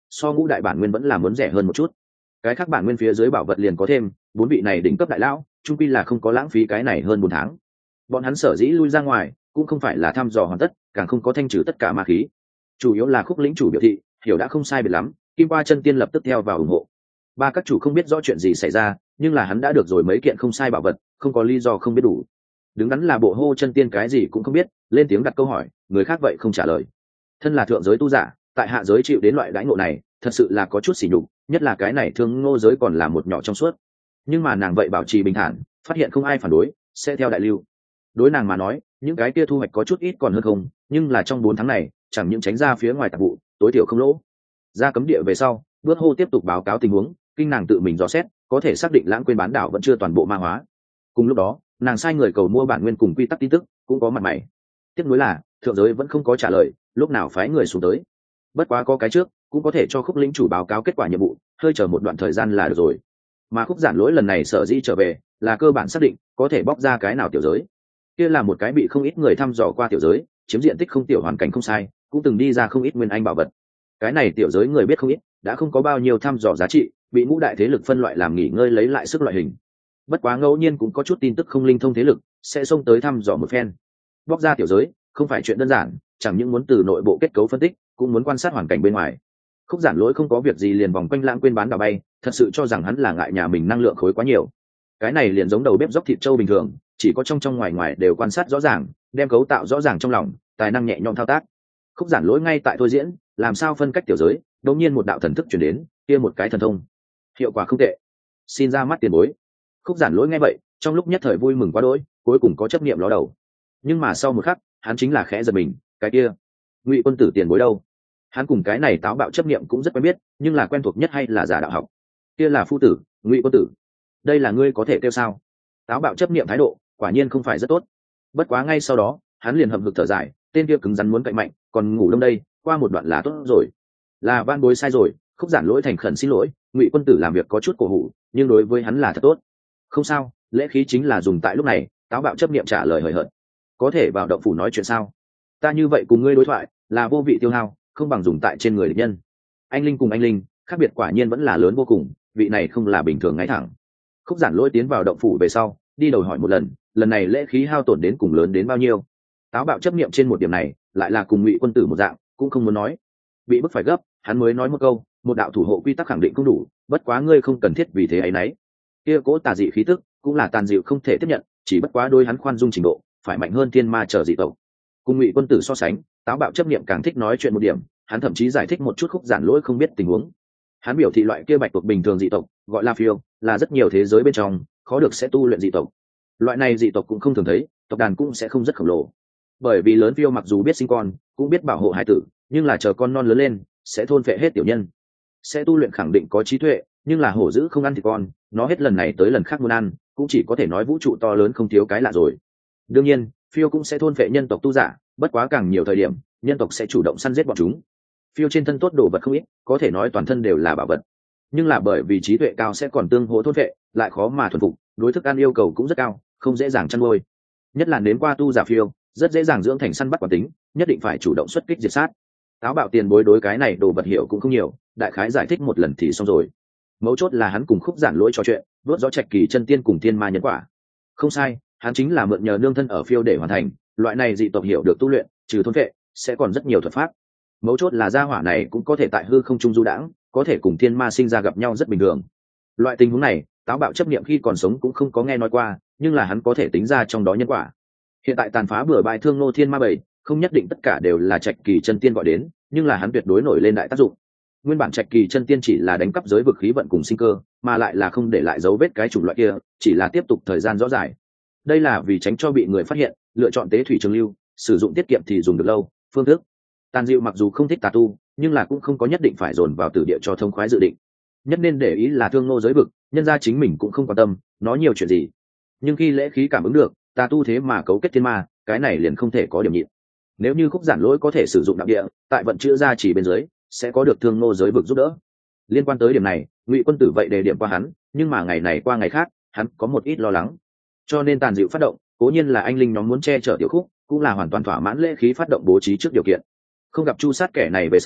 so ngũ đại bản nguyên vẫn là muốn rẻ hơn một chút. Cái khác bản nguyên phía dưới bảo vật liền có thêm, bốn vị này đỉnh cấp đại lão trung quy là không có lãng phí cái này hơn bốn tháng. Bọn hắn sở dĩ lui ra ngoài cũng không phải là thăm dò hoàn tất, càng không có thanh trừ tất cả ma khí, chủ yếu là Khúc lĩnh chủ biểu thị hiểu đã không sai biệt lắm, Kim Qua chân tiên lập tức theo vào ủng hộ. Ba các chủ không biết rõ chuyện gì xảy ra, nhưng là hắn đã được rồi mấy kiện không sai bảo vật, không có lý do không biết đủ. Đứng đắn là bộ hô chân tiên cái gì cũng không biết, lên tiếng đặt câu hỏi, người khác vậy không trả lời. Thân là thượng giới tu giả, tại hạ giới chịu đến loại đãi ngộ này thật sự là có chút sỉ nhục, nhất là cái này Thương Ngô giới còn là một nhỏ trong suốt. Nhưng mà nàng vậy bảo trì bình thản, phát hiện không ai phản đối sẽ theo đại lưu. Đối nàng mà nói, những cái kia thu hoạch có chút ít còn hơn không, nhưng là trong bốn tháng này chẳng những tránh ra phía ngoài tạp vụ, tối thiểu không lỗ. Ra cấm địa về sau, bước hô tiếp tục báo cáo tình huống, kinh nàng tự mình dò xét, có thể xác định lãng quên bán đảo vẫn chưa toàn bộ ma hóa. Cùng lúc đó, nàng sai người cầu mua bản nguyên cùng quy tắc tin tức, cũng có mặt mày. Tiếc nuối là thượng giới vẫn không có trả lời, lúc nào phái người xuống tới. Bất quá có cái trước, cũng có thể cho Khúc lĩnh chủ báo cáo kết quả nhiệm vụ, hơi chờ một đoạn thời gian là được rồi. Mà Khúc giản lỗi lần này sở dĩ trở về, là cơ bản xác định có thể bóc ra cái nào tiểu giới. Kia là một cái bị không ít người thăm dò qua tiểu giới, chiếm diện tích không tiểu, hoàn cảnh không sai, cũng từng đi ra không ít nguyên anh bảo vật. Cái này tiểu giới người biết không ít, đã không có bao nhiêu thăm dò giá trị, bị ngũ đại thế lực phân loại làm nghỉ ngơi lấy lại sức loại hình. Bất quá ngẫu nhiên cũng có chút tin tức không linh thông thế lực sẽ xông tới thăm dò một phen. Bóc ra tiểu giới không phải chuyện đơn giản, chẳng những muốn từ nội bộ kết cấu phân tích, cũng muốn quan sát hoàn cảnh bên ngoài. Khúc giản lỗi không có việc gì liền vòng quanh lãng quên bán đảo bay, thật sự cho rằng hắn là ngại nhà mình năng lượng khối quá nhiều. Cái này liền giống đầu bếp dốc thịt trâu bình thường, chỉ có trong trong ngoài ngoài đều quan sát rõ ràng, đem cấu tạo rõ ràng trong lòng, tài năng nhẹ nhõm thao tác. Khúc giản lỗi ngay tại thôi diễn, làm sao phân cách tiểu giới, đột nhiên một đạo thần thức truyền đến, kia một cái thần thông, hiệu quả không tệ, xin ra mắt tiền bối. Khúc giản lỗi nghe vậy, trong lúc nhất thời vui mừng quá đỗi, cuối cùng có chấp niệm ló đầu. Nhưng mà sau một khắc, hắn chính là khẽ giật mình, cái kia, Ngụy quân tử tiền bối đâu? Hắn cùng cái này táo bạo chấp niệm cũng rất quen biết, nhưng là quen thuộc nhất hay là giả đạo học. Kia là phu tử, Ngụy quân tử. Đây là ngươi có thể kêu sao? Táo bạo chấp niệm thái độ, quả nhiên không phải rất tốt. Bất quá ngay sau đó, hắn liền hậm hực thở dài, tên kia cứng rắn muốn cạnh mạnh, còn ngủ đông đây, qua một đoạn là tốt rồi. Là van bối sai rồi, Khúc giản lỗi thành khẩn xin lỗi, Ngụy quân tử làm việc có chút cổ hủ, nhưng đối với hắn là thật tốt. Không sao, lễ khí chính là dùng tại lúc này. Táo bạo chấp niệm trả lời hời hợt. Có thể vào động phủ nói chuyện sao? Ta như vậy cùng ngươi đối thoại là vô vị tiêu hao, không bằng dùng tại trên người địch nhân. Anh linh cùng anh linh khác biệt quả nhiên vẫn là lớn vô cùng, vị này không là bình thường ngay thẳng. Khúc giản lỗi tiến vào động phủ về sau, đi đầu hỏi một lần, lần này lễ khí hao tổn đến cùng lớn đến bao nhiêu? Táo bạo chấp niệm trên một điểm này lại là cùng Ngụy quân tử một dạng, cũng không muốn nói. Bị bức phải gấp, hắn mới nói một câu, một đạo thủ hộ quy tắc khẳng định không đủ, bất quá ngươi không cần thiết vì thế ấy nấy. Kia cố tà dị khí tức cũng là tàn dịu không thể tiếp nhận, chỉ bất quá đôi hắn khoan dung trình độ phải mạnh hơn thiên ma trở dị tộc. Cùng Ngụy quân tử so sánh, táo bạo chấp niệm càng thích nói chuyện một điểm, hắn thậm chí giải thích một chút Khúc giản lỗi không biết tình huống. Hắn biểu thị loại kia bạch tuộc bình thường dị tộc gọi là phiêu, là rất nhiều thế giới bên trong khó được sẽ tu luyện dị tộc. Loại này dị tộc cũng không thường thấy, tộc đàn cũng sẽ không rất khổng lồ. Bởi vì lớn phiêu mặc dù biết sinh con, cũng biết bảo hộ hải tử, nhưng là chờ con non lớn lên sẽ thôn phệ hết tiểu nhân. Sẽ tu luyện khẳng định có trí tuệ, nhưng là hổ dữ không ăn thịt con, nó hết lần này tới lần khác muốn ăn, cũng chỉ có thể nói vũ trụ to lớn không thiếu cái lạ rồi. Đương nhiên phiêu cũng sẽ thôn phệ nhân tộc tu giả, bất quá càng nhiều thời điểm nhân tộc sẽ chủ động săn giết bọn chúng. Phiêu trên thân tốt đồ vật không ít, có thể nói toàn thân đều là bảo vật, nhưng là bởi vì trí tuệ cao sẽ còn tương hỗ thôn phệ, lại khó mà thuần phục, đối thức ăn yêu cầu cũng rất cao, không dễ dàng chăn nuôi. Nhất là đến qua tu giả phiêu rất dễ dàng dưỡng thành săn bắt quả tính, nhất định phải chủ động xuất kích diệt sát. Táo bạo tiền bối đối cái này đồ vật hiểu cũng không nhiều, đại khái giải thích một lần thì xong rồi. Mấu chốt là hắn cùng Khúc giản lỗi trò chuyện, vớt rõ trạch kỳ chân tiên cùng thiên ma nhân quả. Không sai, hắn chính là mượn nhờ nương thân ở phiêu để hoàn thành. Loại này dị tộc hiểu được tu luyện, trừ thôn vệ sẽ còn rất nhiều thuật pháp. Mấu chốt là gia hỏa này cũng có thể tại hư không trung du đãng, có thể cùng thiên ma sinh ra gặp nhau rất bình thường. Loại tình huống này táo bạo chấp niệm khi còn sống cũng không có nghe nói qua, nhưng là hắn có thể tính ra trong đó nhân quả. Hiện tại tàn phá bừa bãi Thương Nô thiên ma bảy, không nhất định tất cả đều là trạch kỳ chân tiên gọi đến, nhưng là hắn tuyệt đối nổi lên đại tác dụng. Nguyên bản trạch kỳ chân tiên chỉ là đánh cắp giới vực khí vận cùng sinh cơ, mà lại là không để lại dấu vết cái chủng loại kia, chỉ là tiếp tục thời gian rõ dài. Đây là vì tránh cho bị người phát hiện, lựa chọn tế thủy trường lưu, sử dụng tiết kiệm thì dùng được lâu. Phương thức tàn dịu mặc dù không thích tà tu, nhưng là cũng không có nhất định phải dồn vào tử địa cho thông khoái dự định. Nhất nên để ý là Thương Nô giới vực, nhân ra chính mình cũng không quan tâm nói nhiều chuyện gì, nhưng khi lễ khí cảm ứng được tà tu thế mà cấu kết thiên ma, cái này liền không thể có điểm nhịn. Nếu như Khúc giản lỗi có thể sử dụng đạo địa tại vận chữa ra chỉ bên dưới, sẽ có được Thương Nô giới vực giúp đỡ. Liên quan tới điểm này Ngụy quân tử vậy đề điểm qua hắn, nhưng mà ngày này qua ngày khác hắn có một ít lo lắng, cho nên tàn dịu phát động cố nhiên là anh linh nhóm muốn che chở Tiểu Khúc, cũng là hoàn toàn thỏa mãn lễ khí phát động bố trí trước điều kiện. Không gặp chu sát kẻ này về sau,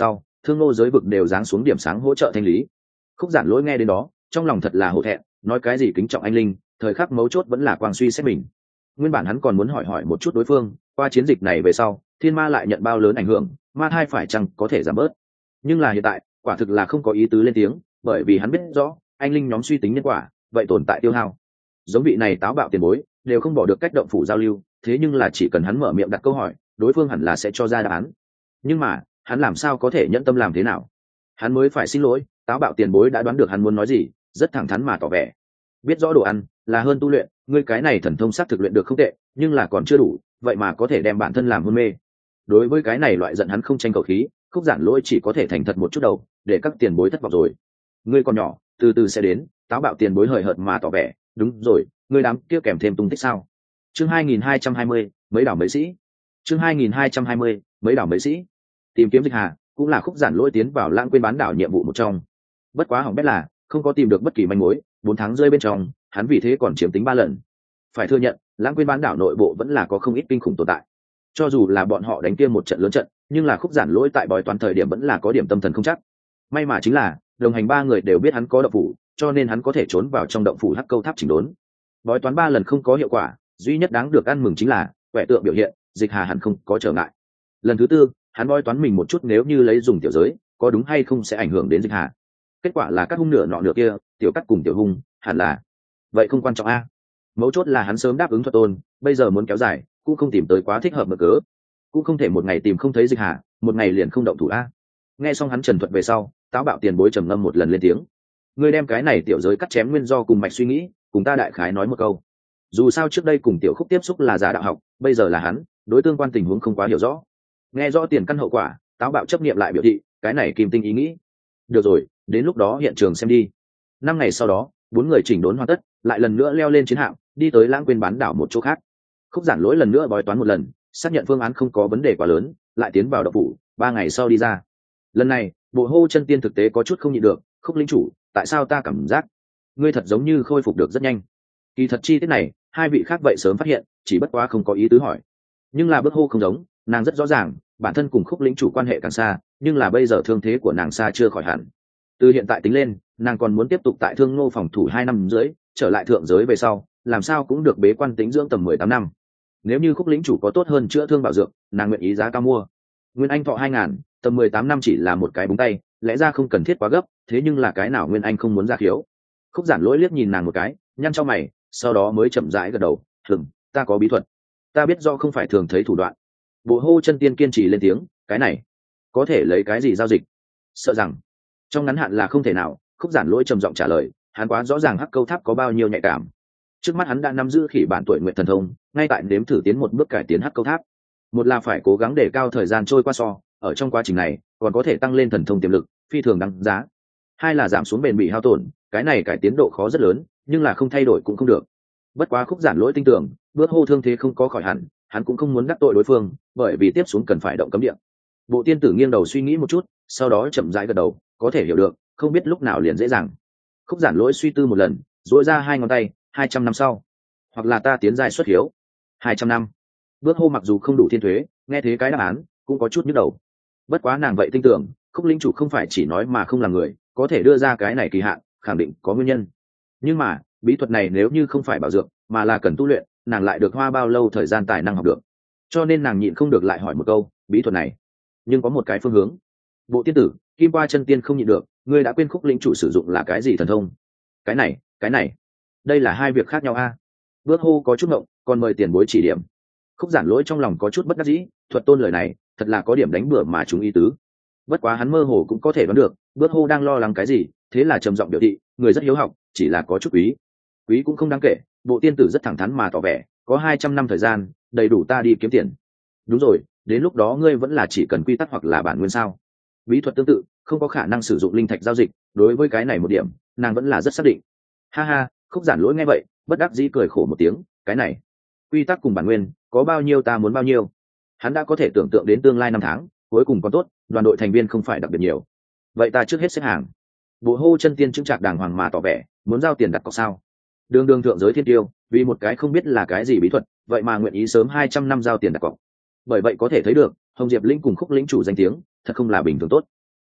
thương ngô giới vực đều giáng xuống điểm sáng hỗ trợ thanh lý. Khúc Giản Lỗi nghe đến đó trong lòng thật là hổ thẹn, nói cái gì kính trọng anh linh, thời khắc mấu chốt vẫn là quang suy xét mình. Nguyên bản hắn còn muốn hỏi hỏi một chút đối phương, qua chiến dịch này về sau thiên ma lại nhận bao lớn ảnh hưởng, ma thai phải chăng có thể giảm bớt. Nhưng là hiện tại quả thực là không có ý tứ lên tiếng, bởi vì hắn biết rõ anh linh nhóm suy tính nhân quả, vậy tồn tại tiêu hao. Giống vị này táo bạo tiền bối đều không bỏ được cách động phủ giao lưu, thế nhưng là chỉ cần hắn mở miệng đặt câu hỏi, đối phương hẳn là sẽ cho ra đáp án. Nhưng mà hắn làm sao có thể nhẫn tâm làm thế nào? Hắn mới phải xin lỗi, táo bạo tiền bối đã đoán được hắn muốn nói gì, rất thẳng thắn mà tỏ vẻ. Biết rõ đồ ăn là hơn tu luyện, ngươi cái này thần thông sắc thực luyện được không tệ, nhưng là còn chưa đủ, vậy mà có thể đem bản thân làm hôn mê. Đối với cái này loại giận hắn không tranh cầu khí, Khúc Giản Lỗi chỉ có thể thành thật một chút đầu, để các tiền bối thất vọng rồi. Ngươi còn nhỏ, từ từ sẽ đến. Táo bạo tiền bối hời hợt mà tỏ vẻ, đúng rồi, ngươi đám kia kèm thêm tung tích sao? Chương hai nghìn hai trăm hai mươi, mấy đảo mấy sĩ. Chương hai nghìn hai trăm hai mươi, mấy đảo mấy sĩ. Tìm kiếm Dịch Hà cũng là Khúc Giản Lỗi tiến vào Lãng Quên bán đảo nhiệm vụ một trong. Bất quá hỏng bét là không có tìm được bất kỳ manh mối, bốn tháng rơi bên trong, hắn vì thế còn chiếm tính ba lần. Phải thừa nhận, Lãng Quên bán đảo nội bộ vẫn là có không ít kinh khủng tồn tại. Cho dù là bọn họ đánh kia một trận lớn trận, nhưng là Khúc Giản Lỗi tại bói toán thời điểm vẫn là có điểm tâm thần không chắc. May mà chính là đồng hành ba người đều biết hắn có động phủ, cho nên hắn có thể trốn vào trong động phủ hắc câu tháp chỉnh đốn. Bói toán ba lần không có hiệu quả, duy nhất đáng được ăn mừng chính là quẻ tượng biểu hiện, Dịch Hà hẳn không có trở ngại. Lần thứ tư, hắn bói toán mình một chút nếu như lấy dùng tiểu giới, có đúng hay không sẽ ảnh hưởng đến Dịch Hà. Kết quả là các hung nửa nọ nửa kia, tiểu cắt cùng tiểu hung, hẳn là vậy không quan trọng a. Mấu chốt là hắn sớm đáp ứng thuật tôn, bây giờ muốn kéo dài, cũng không tìm tới quá thích hợp mở cớ, cũng không thể một ngày tìm không thấy Dịch Hà, một ngày liền không động thủ a. Nghe xong hắn trần thuật về sau, táo bạo tiền bối trầm ngâm một lần lên tiếng. Ngươi đem cái này tiểu giới cắt chém nguyên do cùng mạch suy nghĩ, cùng ta đại khái nói một câu. Dù sao trước đây cùng tiểu Khúc tiếp xúc là giả đạo học, bây giờ là hắn, đối tương quan tình huống không quá hiểu rõ. Nghe rõ tiền căn hậu quả, táo bạo chấp niệm lại biểu thị, cái này kim tinh ý nghĩ. Được rồi, đến lúc đó hiện trường xem đi. Năm ngày sau đó, bốn người chỉnh đốn hoàn tất, lại lần nữa leo lên chiến hạm, đi tới Lãng Quên bán đảo một chỗ khác. Khúc Giản Lỗi lần nữa bói toán một lần, xác nhận phương án không có vấn đề quá lớn, lại tiến vào động phủ, ba ngày sau đi ra. Lần này, Bộ Hô Chân Tiên thực tế có chút không nhịn được, Khúc lĩnh chủ, tại sao ta cảm giác ngươi thật giống như khôi phục được rất nhanh? Kỳ thật chi tiết này, hai vị khác vậy sớm phát hiện, chỉ bất quá không có ý tứ hỏi. Nhưng là Bước Hô không giống, nàng rất rõ ràng, bản thân cùng Khúc lĩnh chủ quan hệ càng xa, nhưng là bây giờ thương thế của nàng xa chưa khỏi hẳn. Từ hiện tại tính lên, nàng còn muốn tiếp tục tại Thương Ngô phòng thủ hai năm rưỡi, trở lại thượng giới về sau, làm sao cũng được bế quan tĩnh dưỡng tầm mười tám năm. Nếu như Khúc lĩnh chủ có tốt hơn chữa thương bảo dưỡng, nàng nguyện ý giá cao mua. Nguyên Anh thọ hai ngàn, tầm mười tám năm chỉ là một cái búng tay, lẽ ra không cần thiết quá gấp, thế nhưng là cái nào Nguyên Anh không muốn ra khiếu. Khúc Giản Lỗi liếc nhìn nàng một cái, nhăn chau mày, sau đó mới chậm rãi gật đầu, "Ừm, ta có bí thuật. Ta biết do không phải thường thấy thủ đoạn." Bộ Hô Chân Tiên kiên trì lên tiếng, "Cái này, có thể lấy cái gì giao dịch?" Sợ rằng trong ngắn hạn là không thể nào. Khúc Giản Lỗi trầm giọng trả lời, hắn quá rõ ràng hắc câu tháp có bao nhiêu nhạy cảm. Trước mắt hắn đã nắm giữ khỉ bản tuổi nguyện thần thông, ngay tại nếm thử tiến một bước cải tiến hắc câu tháp. Một là phải cố gắng để cao thời gian trôi qua so, ở trong quá trình này còn có thể tăng lên thần thông tiềm lực, phi thường đáng giá. Hai là giảm xuống bền bỉ hao tổn, cái này cải tiến độ khó rất lớn, nhưng là không thay đổi cũng không được. Bất quá Khúc Giản Lỗi tin tưởng, Bước Hô thương thế không có khỏi hẳn, hắn cũng không muốn đắc tội đối phương, bởi vì tiếp xuống cần phải động cấm địa. Bộ tiên tử nghiêng đầu suy nghĩ một chút, sau đó chậm rãi gật đầu, có thể hiểu được, không biết lúc nào liền dễ dàng. Khúc Giản Lỗi suy tư một lần, duỗi ra hai ngón tay, hai trăm năm sau, hoặc là ta tiến giai xuất hiếu. hai trăm năm. Bước Hô mặc dù không đủ thiên thuế, nghe thế cái đáp án cũng có chút nhức đầu. Bất quá nàng vậy tin tưởng, Khúc lĩnh chủ không phải chỉ nói mà không làm người, có thể đưa ra cái này kỳ hạn, khẳng định có nguyên nhân. Nhưng mà, bí thuật này nếu như không phải bảo dưỡng, mà là cần tu luyện, nàng lại được hoa bao lâu thời gian tài năng học được. Cho nên nàng nhịn không được lại hỏi một câu, bí thuật này, nhưng có một cái phương hướng. Bộ tiên tử, Kim Qua Chân Tiên không nhịn được, ngươi đã quên Khúc lĩnh chủ sử dụng là cái gì thần thông? Cái này, cái này, đây là hai việc khác nhau a. Bước Hô có chút ngộng, còn mời tiền bối chỉ điểm. Khúc Giản Lỗi trong lòng có chút bất đắc dĩ, thuật tôn lời này thật là có điểm đánh bừa mà chúng ý tứ. Bất quá hắn mơ hồ cũng có thể đoán được, Bước Hô đang lo lắng cái gì, thế là trầm giọng biểu thị, người rất hiếu học, chỉ là có chút quý. Quý cũng không đáng kể. Bộ tiên tử rất thẳng thắn mà tỏ vẻ, có hai trăm năm thời gian, đầy đủ ta đi kiếm tiền. Đúng rồi, đến lúc đó ngươi vẫn là chỉ cần quy tắc hoặc là bản nguyên sao? Bí thuật tương tự, không có khả năng sử dụng linh thạch giao dịch, đối với cái này một điểm, nàng vẫn là rất xác định. Ha ha, Khúc Giản Lỗi nghe vậy, bất đắc dĩ cười khổ một tiếng, cái này, quy tắc cùng bản nguyên, có bao nhiêu ta muốn bao nhiêu. Hắn đã có thể tưởng tượng đến tương lai năm tháng, cuối cùng còn tốt, đoàn đội thành viên không phải đặc biệt nhiều. Vậy ta trước hết xếp hàng. Bộ Hô Chân Tiên chứng trạc đàng hoàng mà tỏ vẻ, muốn giao tiền đặt cọc sao? Đường đường thượng giới thiên tiêu, vì một cái không biết là cái gì bí thuật, vậy mà nguyện ý sớm hai trăm năm giao tiền đặt cọc. Bởi vậy có thể thấy được, Hồng Diệp Linh cùng Khúc lĩnh chủ danh tiếng, thật không là bình thường tốt.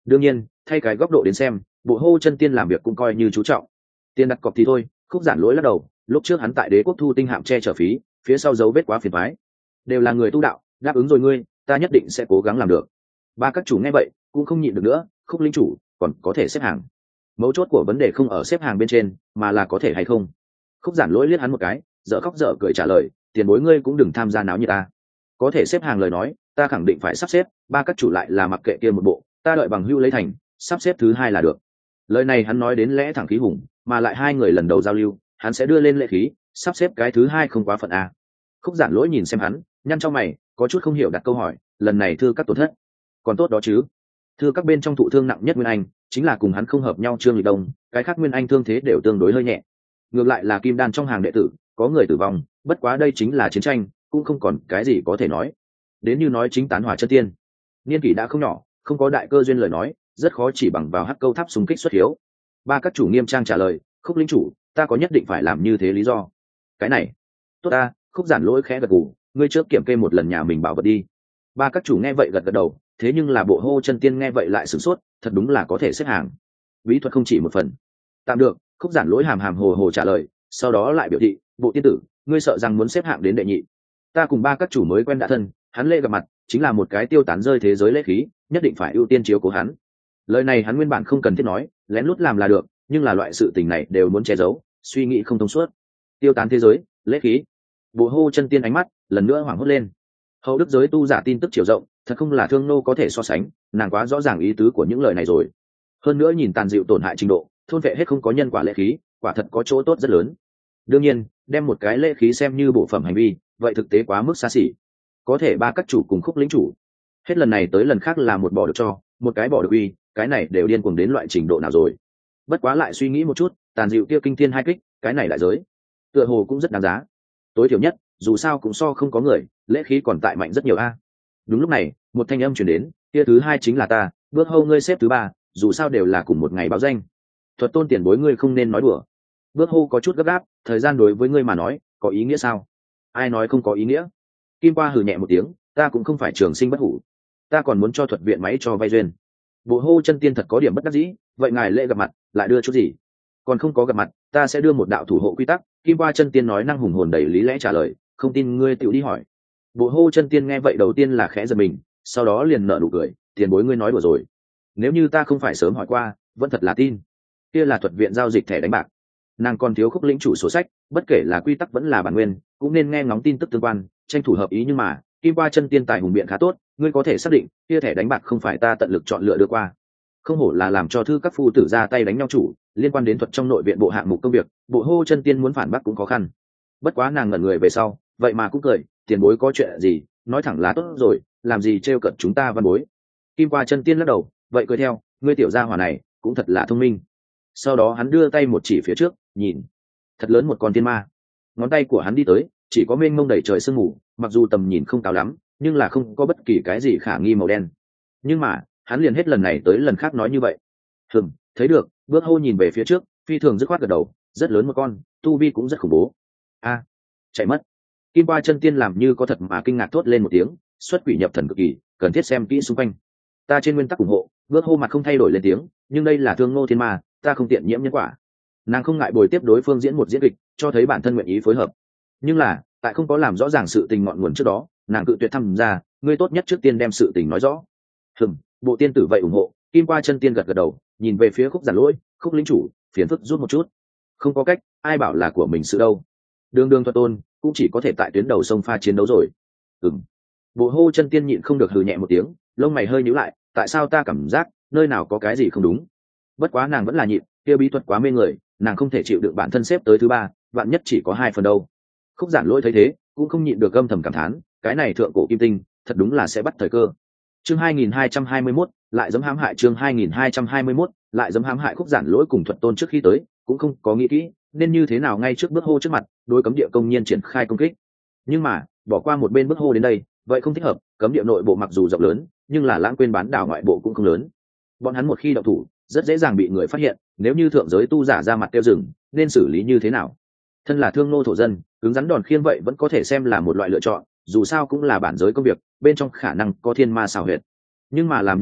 đương nhiên thay cái góc độ đến xem, bộ hô chân tiên làm việc cũng coi như chú trọng. Tiền đặt cọc thì thôi, Khúc Giản Lỗi lắc đầu, lúc trước hắn tại Đế Quốc thu tinh hạm che chở phí, phía sau dấu vết quá phiền toái. Đều là người tu đạo, đáp ứng rồi ngươi, ta nhất định sẽ cố gắng làm được. Ba các chủ nghe vậy cũng không nhịn được nữa, Khúc linh chủ còn có thể xếp hàng. Mấu chốt của vấn đề không ở xếp hàng bên trên, mà là có thể hay không. Khúc Giản Lỗi liếc hắn một cái, dở khóc dở cười trả lời, tiền bối ngươi cũng đừng tham gia náo như ta. Có thể xếp hàng lời nói, ta khẳng định phải sắp xếp, ba các chủ lại là mặc kệ kia một bộ, ta đợi bằng hưu lấy thành, sắp xếp thứ hai là được. Lời này hắn nói đến lẽ thẳng khí hùng, mà lại hai người lần đầu giao lưu, hắn sẽ đưa lên lễ khí, sắp xếp cái thứ hai không quá phận a. Khúc Giản Lỗi nhìn xem hắn, nhăn trong mày, có chút không hiểu đặt câu hỏi, lần này thư các tổn thất, còn tốt đó chứ? Thư các bên trong thụ thương nặng nhất Nguyên Anh, chính là cùng hắn không hợp nhau Trương Lịch Đông, cái khác Nguyên Anh thương thế đều tương đối hơi nhẹ. Ngược lại là Kim Đan trong hàng đệ tử, có người tử vong, bất quá đây chính là chiến tranh, cũng không còn cái gì có thể nói. Đến như nói chính tán hỏa chân tiên, niên kỷ đã không nhỏ, không có đại cơ duyên lời nói, rất khó chỉ bằng vào hắc câu tháp xung kích xuất hiếu. Ba các chủ nghiêm trang trả lời, Khúc linh chủ, ta có nhất định phải làm như thế lý do. Cái này, tốt ta. Khúc Giản Lỗi khẽ gật gù, ngươi trước kiểm kê một lần nhà mình bảo vật đi. Ba các chủ nghe vậy gật gật đầu, thế nhưng là bộ hô chân tiên nghe vậy lại sửng sốt, thật đúng là có thể xếp hàng. Bí thuật không chỉ một phần. Tạm được. Khúc Giản Lỗi hàm hàm hồ hồ trả lời, sau đó lại biểu thị, bộ tiên tử, ngươi sợ rằng muốn xếp hạng đến đệ nhị. Ta cùng ba các chủ mới quen đã thân, hắn lễ gặp mặt chính là một cái tiêu tán rơi thế giới lễ khí, nhất định phải ưu tiên chiếu cố hắn. Lời này hắn nguyên bản không cần thiết nói, lén lút làm là được, nhưng là loại sự tình này đều muốn che giấu, suy nghĩ không thông suốt. Tiêu tán thế giới lễ khí. Bộ hô chân tiên ánh mắt lần nữa hoảng hốt lên. Hậu đức giới tu giả tin tức chiều rộng, thật không là Thương nô có thể so sánh, nàng quá rõ ràng ý tứ của những lời này rồi. Hơn nữa nhìn tàn dịu tổn hại trình độ, thôn vệ hết không có nhân quả lễ khí, quả thật có chỗ tốt rất lớn. Đương nhiên, đem một cái lễ khí xem như bộ phẩm hành vi, vậy thực tế quá mức xa xỉ. Có thể ba các chủ cùng Khúc lĩnh chủ, hết lần này tới lần khác là một bỏ được cho, một cái bỏ được uy, cái này đều điên cuồng đến loại trình độ nào rồi. Bất quá lại suy nghĩ một chút, tàn dịu kia kinh thiên hai kích, cái này đại giới, tựa hồ cũng rất đáng giá. Tối thiểu nhất, dù sao cũng so không có người, lễ khí còn tại mạnh rất nhiều a. Đúng lúc này, một thanh âm truyền đến, kia thứ hai chính là ta, bước hâu ngươi xếp thứ ba, dù sao đều là cùng một ngày báo danh. Thuật tôn tiền bối ngươi không nên nói đùa. Bước hô có chút gấp gáp, thời gian đối với ngươi mà nói, có ý nghĩa sao? Ai nói không có ý nghĩa? Kim qua hừ nhẹ một tiếng, ta cũng không phải trường sinh bất hủ, ta còn muốn cho thuật viện máy cho vay duyên. Bộ hô chân tiên thật có điểm bất đắc dĩ, vậy ngài lễ gặp mặt, lại đưa chút gì? Còn không có gặp mặt, ta sẽ đưa một đạo thủ hộ quy tắc. Kim qua chân tiên nói năng hùng hồn đầy lý lẽ trả lời, không tin ngươi tự đi hỏi. Bộ hô chân tiên nghe vậy đầu tiên là khẽ giật mình, sau đó liền nở nụ cười, tiền bối ngươi nói đùa rồi. Nếu như ta không phải sớm hỏi qua, vẫn thật là tin. Kia là thuật viện giao dịch thẻ đánh bạc, nàng còn thiếu Khúc lĩnh chủ sổ sách, bất kể là quy tắc vẫn là bản nguyên, cũng nên nghe ngóng tin tức tương quan, tranh thủ hợp ý. Nhưng mà Kim qua chân tiên tài hùng biện khá tốt, ngươi có thể xác định kia thẻ đánh bạc không phải ta tận lực chọn lựa đưa qua. Không hổ là làm cho thư các phu tử ra tay đánh nhau chủ, liên quan đến thuật trong nội viện bộ hạng mục công việc, bộ hô chân tiên muốn phản bác cũng khó khăn. Bất quá nàng ngẩn người về sau, vậy mà cũng cười, tiền bối có chuyện gì nói thẳng là tốt rồi, làm gì trêu cợt chúng ta văn bối. Kim qua chân tiên lắc đầu, vậy cười theo, ngươi tiểu gia hỏa này cũng thật là thông minh. Sau đó hắn đưa tay một chỉ phía trước, nhìn, thật lớn một con tiên ma. Ngón tay của hắn đi tới, chỉ có mênh mông đầy trời sương mù, mặc dù tầm nhìn không cao lắm, nhưng là không có bất kỳ cái gì khả nghi màu đen. Nhưng mà hắn liền hết lần này tới lần khác nói như vậy. Hừm, thấy được. Bước hô nhìn về phía trước, phi thường dứt khoát gật đầu, rất lớn một con, tu vi cũng rất khủng bố. A, chạy mất. Kim qua chân tiên làm như có thật mà kinh ngạc thốt lên một tiếng, xuất quỷ nhập thần cực kỳ, cần thiết xem kỹ xung quanh. Ta trên nguyên tắc ủng hộ. Bước hô mặt không thay đổi lên tiếng, nhưng đây là Thương Ngô Thiên Ma, ta không tiện nhiễm nhân quả. Nàng không ngại bồi tiếp đối phương diễn một diễn kịch, cho thấy bản thân nguyện ý phối hợp. Nhưng là tại không có làm rõ ràng sự tình ngọn nguồn trước đó, nàng cự tuyệt thăm ra, ngươi tốt nhất trước tiên đem sự tình nói rõ. Hừm, bộ tiên tử vậy ủng hộ. Kim qua chân tiên gật gật đầu, nhìn về phía Khúc Giản Lỗi, Khúc lĩnh chủ, phiền phức rút một chút. Không có cách, ai bảo là của mình sự đâu. Đường đường thuật tôn cũng chỉ có thể tại tuyến đầu sông pha chiến đấu rồi. Ừm. Bộ hô chân tiên nhịn không được hừ nhẹ một tiếng, lông mày hơi nhíu lại, tại sao ta cảm giác nơi nào có cái gì không đúng. Bất quá nàng vẫn là nhịn, kia bí thuật quá mê người, nàng không thể chịu được bản thân xếp tới thứ ba, vạn nhất chỉ có hai phần đâu. Khúc Giản Lỗi thấy thế, cũng không nhịn được âm thầm cảm thán, cái này thượng cổ kim tinh, thật đúng là sẽ bắt thời cơ. Chương hai nghìn hai trăm hai mươi mốt, lại dám hãm hại chương hai nghìn hai trăm hai mươi mốt, lại dám hãm hại Khúc Giản Lỗi cùng thuật tôn trước khi tới, cũng không có nghĩ kỹ nên như thế nào ngay trước bước hô trước mặt, đối cấm địa công nhiên triển khai công kích. Nhưng mà, bỏ qua một bên bước hô đến đây, vậy không thích hợp, cấm địa nội bộ mặc dù rộng lớn, nhưng là lãng quên bán đảo ngoại bộ cũng không lớn. Bọn hắn một khi động thủ, rất dễ dàng bị người phát hiện, nếu như thượng giới tu giả ra mặt tiêu rừng, nên xử lý như thế nào? Thân là Thương nô thổ dân, cứng rắn đòn khiên vậy vẫn có thể xem là một loại lựa chọn, dù sao cũng là bản giới công việc, bên trong khả năng có thiên ma xảo huyệt. Nhưng mà làm như thế,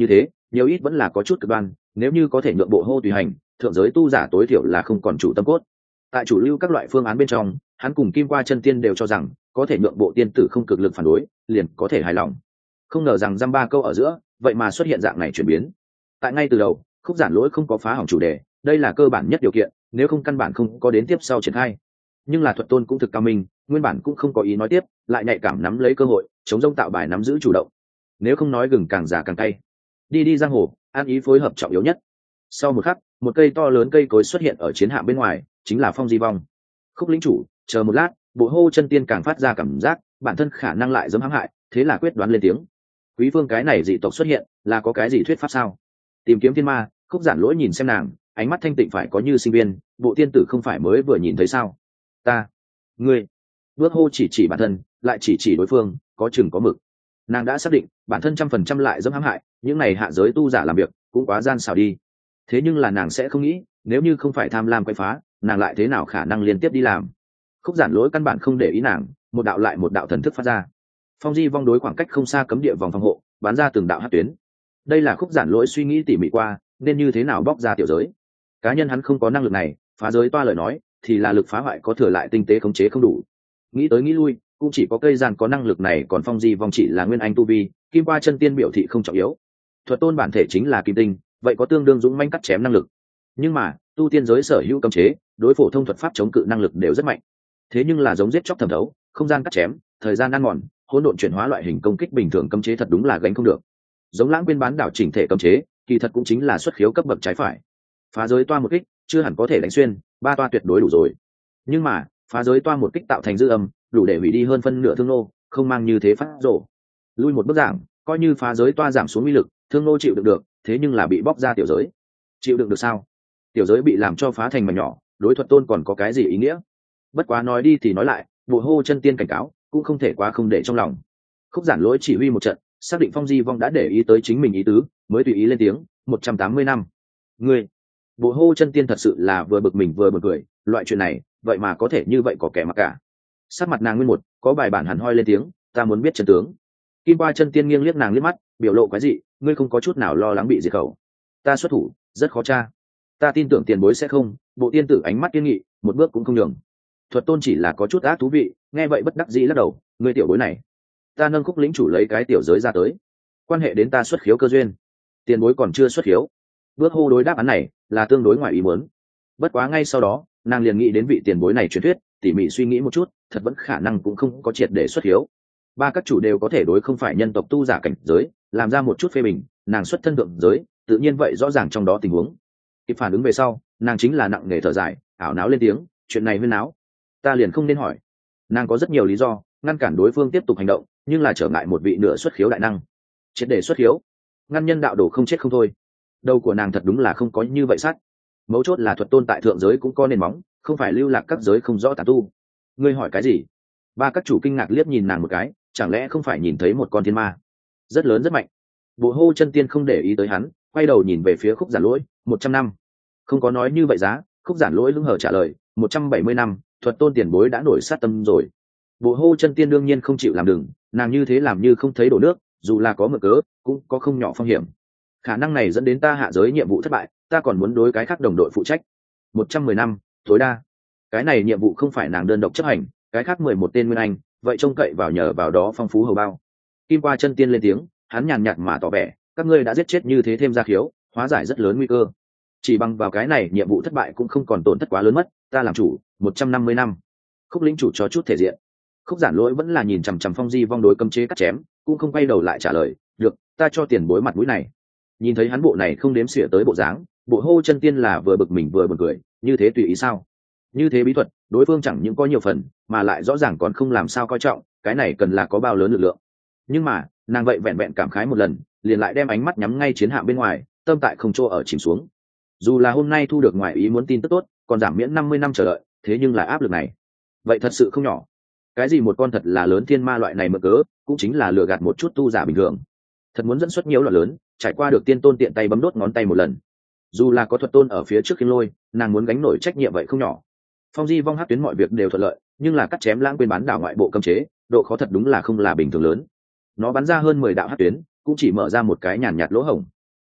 nhiều ít vẫn là có chút cực đoan, nếu như có thể nhượng bộ hô tùy hành, thượng giới tu giả tối thiểu là không còn chủ tâm cốt. Tại chủ lưu các loại phương án bên trong, hắn cùng Kim Qua Chân Tiên đều cho rằng có thể nhượng bộ tiên tử không cực lực phản đối, liền có thể hài lòng. Không ngờ rằng dăm ba câu ở giữa, vậy mà xuất hiện dạng này chuyển biến. Tại ngay từ đầu, Khúc Giản Lỗi không có phá hỏng chủ đề, đây là cơ bản nhất điều kiện, nếu không căn bản không có đến tiếp sau triển khai. Nhưng là Thuật Tôn cũng thực cao minh, nguyên bản cũng không có ý nói tiếp, lại nhạy cảm nắm lấy cơ hội, chống rông tạo bài nắm giữ chủ động. Nếu không nói gừng càng già càng cay. Đi đi giang hồ, an ý phối hợp trọng yếu nhất. Sau một khắc, một cây to lớn cây cối xuất hiện ở chiến hạm bên ngoài, chính là Phong Di Vong. Khúc lĩnh chủ, chờ một lát, Bộ Hô Chân Tiên càng phát ra cảm giác bản thân khả năng lại dẫm hãm hại, thế là quyết đoán lên tiếng. Quý phương cái này dị tộc xuất hiện, là có cái gì thuyết pháp sao? Tìm kiếm thiên ma. Khúc Giản Lỗi nhìn xem nàng, ánh mắt thanh tịnh phải có như sinh viên, bộ tiên tử không phải mới vừa nhìn thấy sao? Ta, ngươi. Bước hô chỉ chỉ bản thân, lại chỉ chỉ đối phương, có chừng có mực. Nàng đã xác định bản thân trăm phần trăm lại dẫm hãm hại, những này hạ giới tu giả làm việc cũng quá gian xảo đi. Thế nhưng là nàng sẽ không nghĩ, nếu như không phải tham lam quậy phá, nàng lại thế nào khả năng liên tiếp đi làm? Khúc Giản Lỗi căn bản không để ý nàng, một đạo lại một đạo thần thức phát ra. Phong Di Vong đối khoảng cách không xa cấm địa vòng phòng hộ, bắn ra từng đạo hắc tuyến. Đây là Khúc Giản Lỗi suy nghĩ tỉ mỉ qua, nên như thế nào bóc ra tiểu giới. Cá nhân hắn không có năng lực này, phá giới toa lời nói, thì là lực phá hoại có thừa lại tinh tế khống chế không đủ. Nghĩ tới nghĩ lui, cũng chỉ có cây giàn có năng lực này, còn Phong Di Vong chỉ là nguyên anh tu vi, Kim Qua Chân Tiên biểu thị không trọng yếu. Thuật Tôn bản thể chính là kim tinh, vậy có tương đương dũng mãnh cắt chém năng lực. Nhưng mà, tu tiên giới sở hữu cấm chế, đối phổ thông thuật pháp chống cự năng lực đều rất mạnh. Thế nhưng là giống giết chóc thẩm thấu, không gian cắt chém, thời gian ăn mòn, hỗn độn chuyển hóa loại hình công kích bình thường cấm chế thật đúng là gánh không được. Giống Lãng Quên bán đảo chỉnh thể cấm chế, kỳ thật cũng chính là xuất khiếu cấp bậc trái phải. Phá giới toa một kích, chưa hẳn có thể đánh xuyên, ba toa tuyệt đối đủ rồi. Nhưng mà, phá giới toa một kích tạo thành dư âm, đủ để hủy đi hơn phân nửa thương nô, không mang như thế phát rổ. Lui một bước giảng, coi như phá giới toa giảm xuống uy lực, thương nô chịu đựng được, thế nhưng là bị bóc ra tiểu giới. Chịu đựng được sao? Tiểu giới bị làm cho phá thành mảnh nhỏ, đối Thuật Tôn còn có cái gì ý nghĩa? Bất quá nói đi thì nói lại, Bộ Hô Chân Tiên cảnh cáo, cũng không thể quá không để trong lòng. Khúc Giản Lỗi chỉ huy một trận, xác định Phong Di Vong đã để ý tới chính mình ý tứ, mới tùy ý lên tiếng, một trăm tám mươi năm. Ngươi, Bộ Hô Chân Tiên thật sự là vừa bực mình vừa bực cười, loại chuyện này, vậy mà có thể như vậy có kẻ mặc cả. Sát mặt nàng nguyên một, có bài bản hẳn hoi lên tiếng, ta muốn biết chân tướng. Kim Qua Chân Tiên nghiêng liếc nàng liếc mắt, biểu lộ quái dị, ngươi không có chút nào lo lắng bị diệt khẩu. Ta xuất thủ, rất khó tra. Ta tin tưởng tiền bối sẽ không. Bộ tiên tử ánh mắt kiên nghị, một bước cũng không nhường. Thuật Tôn chỉ là có chút ác thú vị, nghe vậy bất đắc dĩ lắc đầu, ngươi tiểu bối này, ta nâng Khúc lĩnh chủ lấy cái tiểu giới ra tới, quan hệ đến ta xuất khiếu cơ duyên, tiền bối còn chưa xuất khiếu. Bước hô đối đáp án này là tương đối ngoài ý muốn. Bất quá ngay sau đó, nàng liền nghĩ đến vị tiền bối này truyền thuyết, tỉ mỉ suy nghĩ một chút, thật vẫn khả năng cũng không có triệt để xuất khiếu. Ba các chủ đều có thể đối không phải nhân tộc tu giả cảnh giới, làm ra một chút phê bình, nàng xuất thân thượng giới, tự nhiên vậy rõ ràng trong đó tình huống. Kịp phản ứng về sau, nàng chính là nặng nề thở dài, ảo não lên tiếng, chuyện này huyên náo, ta liền không nên hỏi. Nàng có rất nhiều lý do ngăn cản đối phương tiếp tục hành động, nhưng là trở ngại một vị nửa xuất khiếu đại năng. Triệt để xuất khiếu, ngăn nhân đạo đồ không chết không thôi. Đầu của nàng thật đúng là không có như vậy sát. Mấu chốt là Thuật Tôn tại thượng giới cũng có nền móng, không phải lưu lạc các giới không rõ tà tu. Ngươi hỏi cái gì? Ba các chủ kinh ngạc liếc nhìn nàng một cái, chẳng lẽ không phải nhìn thấy một con thiên ma rất lớn rất mạnh? Bộ Hô Chân Tiên không để ý tới hắn, quay đầu nhìn về phía Khúc Giản Lỗi, một trăm năm. Không có nói như vậy giá. Khúc Giản Lỗi lưng hờ trả lời, một trăm bảy mươi năm, Thuật Tôn tiền bối đã nổi sát tâm rồi. Bộ Hô Chân Tiên đương nhiên không chịu làm đừng, nàng như thế làm như không thấy đổ nước, dù là có mượn cớ, cũng có không nhỏ phong hiểm. Khả năng này dẫn đến ta hạ giới nhiệm vụ thất bại, ta còn muốn đối cái khác đồng đội phụ trách. một trăm mười năm, tối đa. Cái này nhiệm vụ không phải nàng đơn độc chấp hành, cái khác mười một tên nguyên anh, vậy trông cậy vào nhờ vào đó phong phú hầu bao. Kim Qua Chân Tiên lên tiếng, hắn nhàn nhạt mà tỏ vẻ, các ngươi đã giết chết như thế thêm ra khiếu, hóa giải rất lớn nguy cơ. Chỉ bằng vào cái này nhiệm vụ thất bại cũng không còn tổn thất quá lớn mất, ta làm chủ, một trăm năm mươi năm. Khúc lĩnh chủ cho chút thể diện. Khúc Giản Lỗi vẫn là nhìn chằm chằm Phong Di Vong đối cấm chế cắt chém, cũng không quay đầu lại trả lời, được, ta cho tiền bối mặt mũi này. Nhìn thấy hắn bộ này không đếm xỉa tới bộ dáng, Bộ Hô Chân Tiên là vừa bực mình vừa buồn cười, như thế tùy ý sao? Như thế bí thuật, đối phương chẳng những có nhiều phần, mà lại rõ ràng còn không làm sao coi trọng, cái này cần là có bao lớn lực lượng. Nhưng mà, nàng vậy vẹn vẹn cảm khái một lần, liền lại đem ánh mắt nhắm ngay chiến hạm bên ngoài, tâm tại không chỗ ở chìm xuống. Dù là hôm nay thu được ngoài ý muốn tin tức tốt, còn giảm miễn năm mươi năm chờ đợi, thế nhưng là áp lực này, vậy thật sự không nhỏ. Cái gì một con thật là lớn thiên ma loại này mơ cớ, cũng chính là lừa gạt một chút tu giả bình thường. Thật muốn dẫn xuất nhiều loại lớn, trải qua được tiên tôn tiện tay bấm đốt ngón tay một lần. Dù là có Thuật Tôn ở phía trước khiên lôi, nàng muốn gánh nổi trách nhiệm vậy không nhỏ. Phong Di Vong hát tuyến mọi việc đều thuận lợi, nhưng là cắt chém Lãng Quên bán đảo ngoại bộ cấm chế, độ khó thật đúng là không là bình thường lớn. Nó bắn ra hơn mười đạo hát tuyến, cũng chỉ mở ra một cái nhàn nhạt lỗ hổng.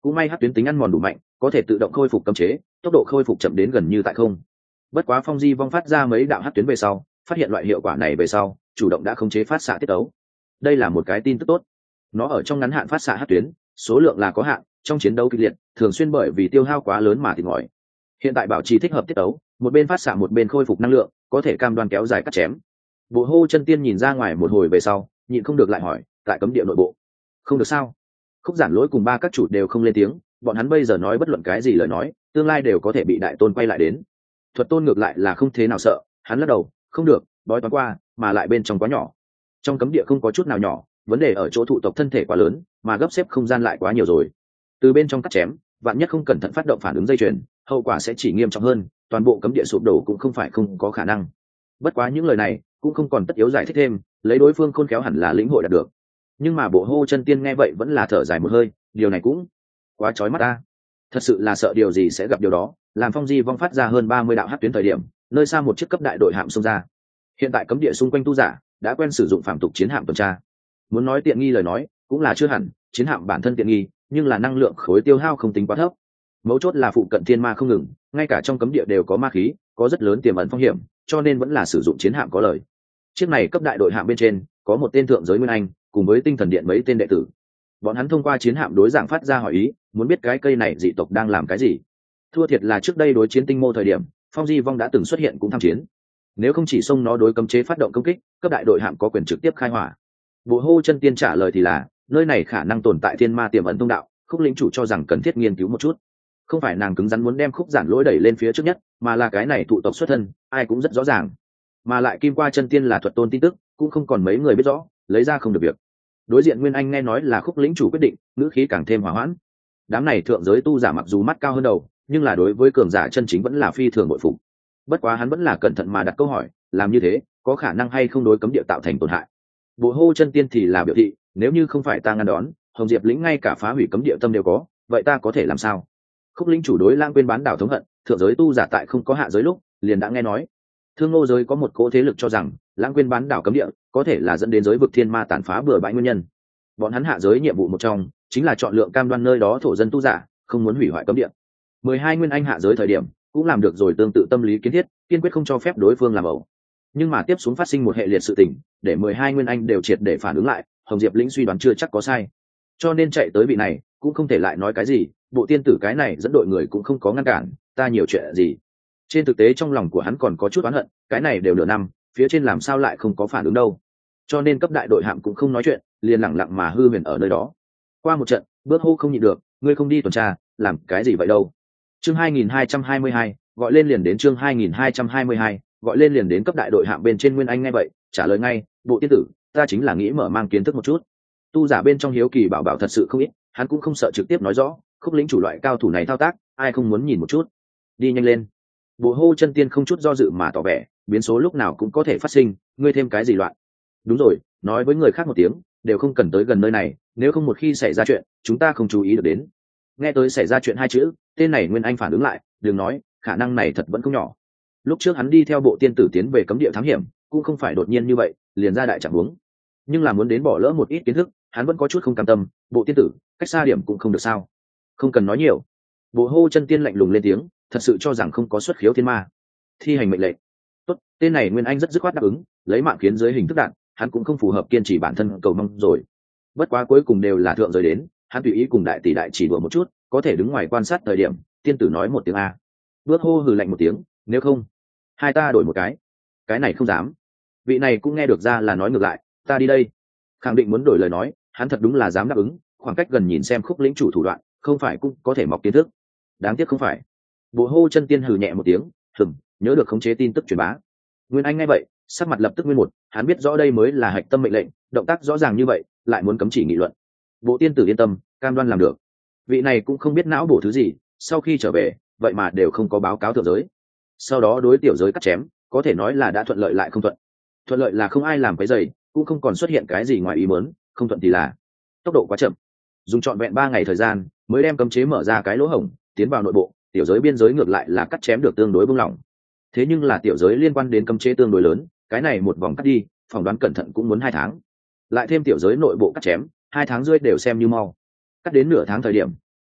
cũng may hắc tuyến tính ăn mòn đủ mạnh, có thể tự động khôi phục cấm chế, tốc độ khôi phục chậm đến gần như tại không. Bất quá Phong Di Vong phát ra mấy đạo hắc tuyến về sau, phát hiện loại hiệu quả này về sau, chủ động đã khống chế phát xạ tiết tấu. Đây là một cái tin tức tốt. Nó ở trong ngắn hạn phát xạ hắc tuyến, số lượng là có hạn, trong chiến đấu kịch liệt, thường xuyên bởi vì tiêu hao quá lớn mà thịt mỏi. Hiện tại bảo trì thích hợp tiết tấu, một bên phát xạ một bên khôi phục năng lượng, có thể cam đoan kéo dài cắt chém. Bộ Hô Chân Tiên nhìn ra ngoài một hồi về sau, nhịn không được lại hỏi, tại cấm địa nội bộ, không được sao? Khúc Giản Lỗi cùng ba các chủ đều không lên tiếng, bọn hắn bây giờ nói bất luận cái gì lời nói, tương lai đều có thể bị đại tôn quay lại đến. Thuật Tôn ngược lại là không thế nào sợ, hắn lắc đầu, không được, bói toán qua, mà lại bên trong quá nhỏ. Trong cấm địa không có chút nào nhỏ, vấn đề ở chỗ thụ tộc thân thể quá lớn, mà gấp xếp không gian lại quá nhiều rồi. Từ bên trong cắt chém, vạn nhất không cẩn thận phát động phản ứng dây chuyền, hậu quả sẽ chỉ nghiêm trọng hơn, toàn bộ cấm địa sụp đổ cũng không phải không có khả năng. Bất quá những lời này cũng không còn tất yếu giải thích thêm, lấy đối phương khôn khéo hẳn là lĩnh hội đạt được. Nhưng mà Bộ Hô Chân Tiên nghe vậy vẫn là thở dài một hơi, điều này cũng quá chói mắt ta. Thật sự là sợ điều gì sẽ gặp điều đó, làm Phong Di Vong phát ra hơn ba mươi đạo hắc tuyến thời điểm, nơi xa một chiếc cấp đại đội hạm xông ra. Hiện tại cấm địa xung quanh tu giả đã quen sử dụng phàm tục chiến hạm tuần tra. Muốn nói tiện nghi lời nói, cũng là chưa hẳn, chiến hạm bản thân tiện nghi, nhưng là năng lượng khối tiêu hao không tính quá thấp. Mấu chốt là phụ cận thiên ma không ngừng, ngay cả trong cấm địa đều có ma khí, có rất lớn tiềm ẩn phong hiểm, cho nên vẫn là sử dụng chiến hạm có lợi. Chiếc này cấp đại đội hạm bên trên có một tên thượng giới nguyên anh, cùng với tinh thần điện mấy tên đệ tử. Bọn hắn thông qua chiến hạm đối dạng phát ra hỏi ý, muốn biết cái cây này dị tộc đang làm cái gì. Thua thiệt là trước đây đối chiến tinh mô thời điểm, Phong Di Vong đã từng xuất hiện cũng tham chiến. Nếu không chỉ xông nó đối cấm chế phát động công kích, cấp đại đội hạm có quyền trực tiếp khai hỏa. Bộ Hô Chân Tiên trả lời thì là, nơi này khả năng tồn tại thiên ma tiềm ẩn thông đạo, Khúc lĩnh chủ cho rằng cần thiết nghiên cứu một chút. Không phải nàng cứng rắn muốn đem Khúc Giản Lỗi đẩy lên phía trước nhất, mà là cái này thụ tộc xuất thân, ai cũng rất rõ ràng. Mà lại Kim Qua Chân Tiên là thuật tôn tin tức, cũng không còn mấy người biết rõ, lấy ra không được việc. Đối diện Nguyên Anh nghe nói là Khúc lĩnh chủ quyết định, ngữ khí càng thêm hòa hoãn. Đám này thượng giới tu giả mặc dù mắt cao hơn đầu, nhưng là đối với cường giả chân chính vẫn là phi thường bội phục. Bất quá hắn vẫn là cẩn thận mà đặt câu hỏi, làm như thế có khả năng hay không đối cấm địa tạo thành tổn hại. Bộ Hô Chân Tiên thì là biểu thị, nếu như không phải ta ngăn đón, Hồng Diệp lĩnh ngay cả phá hủy cấm địa tâm đều có, vậy ta có thể làm sao? Khúc lĩnh chủ đối Lãng Quên bán đảo thống hận, thượng giới tu giả tại không có hạ giới lúc liền đã nghe nói. Thương Ngô giới có một cỗ thế lực cho rằng Lãng Quên bán đảo cấm địa có thể là dẫn đến giới vực thiên ma tàn phá bừa bãi nguyên nhân. Bọn hắn hạ giới nhiệm vụ một trong chính là chọn lượng cam đoan nơi đó thổ dân tu giả không muốn hủy hoại cấm địa. Mười hai nguyên anh hạ giới thời điểm cũng làm được rồi tương tự tâm lý kiến thiết, kiên quyết không cho phép đối phương làm ẩu. Nhưng mà tiếp xuống phát sinh một hệ liệt sự tình, để mười hai nguyên anh đều triệt để phản ứng lại, Hồng Diệp lĩnh suy đoán chưa chắc có sai. Cho nên chạy tới vị này cũng không thể lại nói cái gì, bộ tiên tử cái này dẫn đội người cũng không có ngăn cản ta nhiều chuyện gì. Trên thực tế trong lòng của hắn còn có chút oán hận, cái này đều nửa năm, phía trên làm sao lại không có phản ứng đâu. Cho nên cấp đại đội hạm cũng không nói chuyện, liền lặng lặng mà hư huyền ở nơi đó. Qua một trận, Bước Hô không nhịn được, ngươi không đi tuần tra, làm cái gì vậy đâu? Chương hai nghìn hai trăm hai mươi hai, gọi lên liền đến chương hai nghìn hai trăm hai mươi hai, gọi lên liền đến cấp đại đội hạm bên trên Nguyên Anh ngay vậy, trả lời ngay, bộ tiên tử, ta chính là nghĩ mở mang kiến thức một chút. Tu giả bên trong hiếu kỳ bảo bảo thật sự không ít, hắn cũng không sợ trực tiếp nói rõ, Khúc lĩnh chủ loại cao thủ này thao tác, ai không muốn nhìn một chút. Đi nhanh lên. Bộ Hô Chân Tiên không chút do dự mà tỏ vẻ, biến số lúc nào cũng có thể phát sinh, ngươi thêm cái gì loạn? Đúng rồi, nói với người khác một tiếng, đều không cần tới gần nơi này, nếu không một khi xảy ra chuyện, chúng ta không chú ý được đến. Nghe tới xảy ra chuyện hai chữ, tên này Nguyên Anh phản ứng lại, đừng nói, khả năng này thật vẫn không nhỏ. Lúc trước hắn đi theo bộ tiên tử tiến về cấm địa thám hiểm, cũng không phải đột nhiên như vậy, liền ra đại trạng huống. Nhưng là muốn đến bỏ lỡ một ít kiến thức, hắn vẫn có chút không cam tâm, bộ tiên tử, cách xa điểm cũng không được sao? Không cần nói nhiều. Bộ Hô Chân Tiên lạnh lùng lên tiếng, thật sự cho rằng không có xuất khiếu thiên ma. Thi hành mệnh lệnh. Tốt, tên này Nguyên Anh rất dứt khoát đáp ứng, lấy mạng kiến dưới hình thức đạn, hắn cũng không phù hợp kiên trì bản thân cầu mong rồi. Bất quá cuối cùng đều là thượng giới đến, hắn tùy ý cùng đại tỷ đại chỉ đùa một chút, có thể đứng ngoài quan sát thời điểm, tiên tử nói một tiếng a. Bước Hô hừ lạnh một tiếng, nếu không, hai ta đổi một cái. Cái này không dám. Vị này cũng nghe được ra là nói ngược lại, ta đi đây. Khẳng định muốn đổi lời nói, hắn thật đúng là dám đáp ứng, khoảng cách gần nhìn xem Khúc lĩnh chủ thủ đoạn, không phải cũng có thể mọc kiến thức. Đáng tiếc không phải. Bộ Hô Chân Tiên hừ nhẹ một tiếng, hừm, nhớ được khống chế tin tức truyền bá. Nguyên Anh nghe vậy, sắc mặt lập tức nguyên một, hắn biết rõ đây mới là hạch tâm mệnh lệnh, động tác rõ ràng như vậy, lại muốn cấm chỉ nghị luận. Bộ tiên tử yên tâm, cam đoan làm được. Vị này cũng không biết não bổ thứ gì, sau khi trở về, vậy mà đều không có báo cáo thượng giới. Sau đó đối tiểu giới cắt chém, có thể nói là đã thuận lợi lại không thuận. Thuận lợi là không ai làm cái dày, cũng không còn xuất hiện cái gì ngoài ý muốn, không thuận thì là tốc độ quá chậm. Dùng trọn vẹn ba ngày thời gian, mới đem cấm chế mở ra cái lỗ hổng, tiến vào nội bộ, tiểu giới biên giới ngược lại là cắt chém được tương đối buông lỏng. Thế nhưng là tiểu giới liên quan đến cấm chế tương đối lớn, cái này một vòng cắt đi, phỏng đoán cẩn thận cũng muốn hai tháng. Lại thêm tiểu giới nội bộ cắt chém, hai tháng rưỡi đều xem như mau. Cắt đến nửa tháng thời điểm,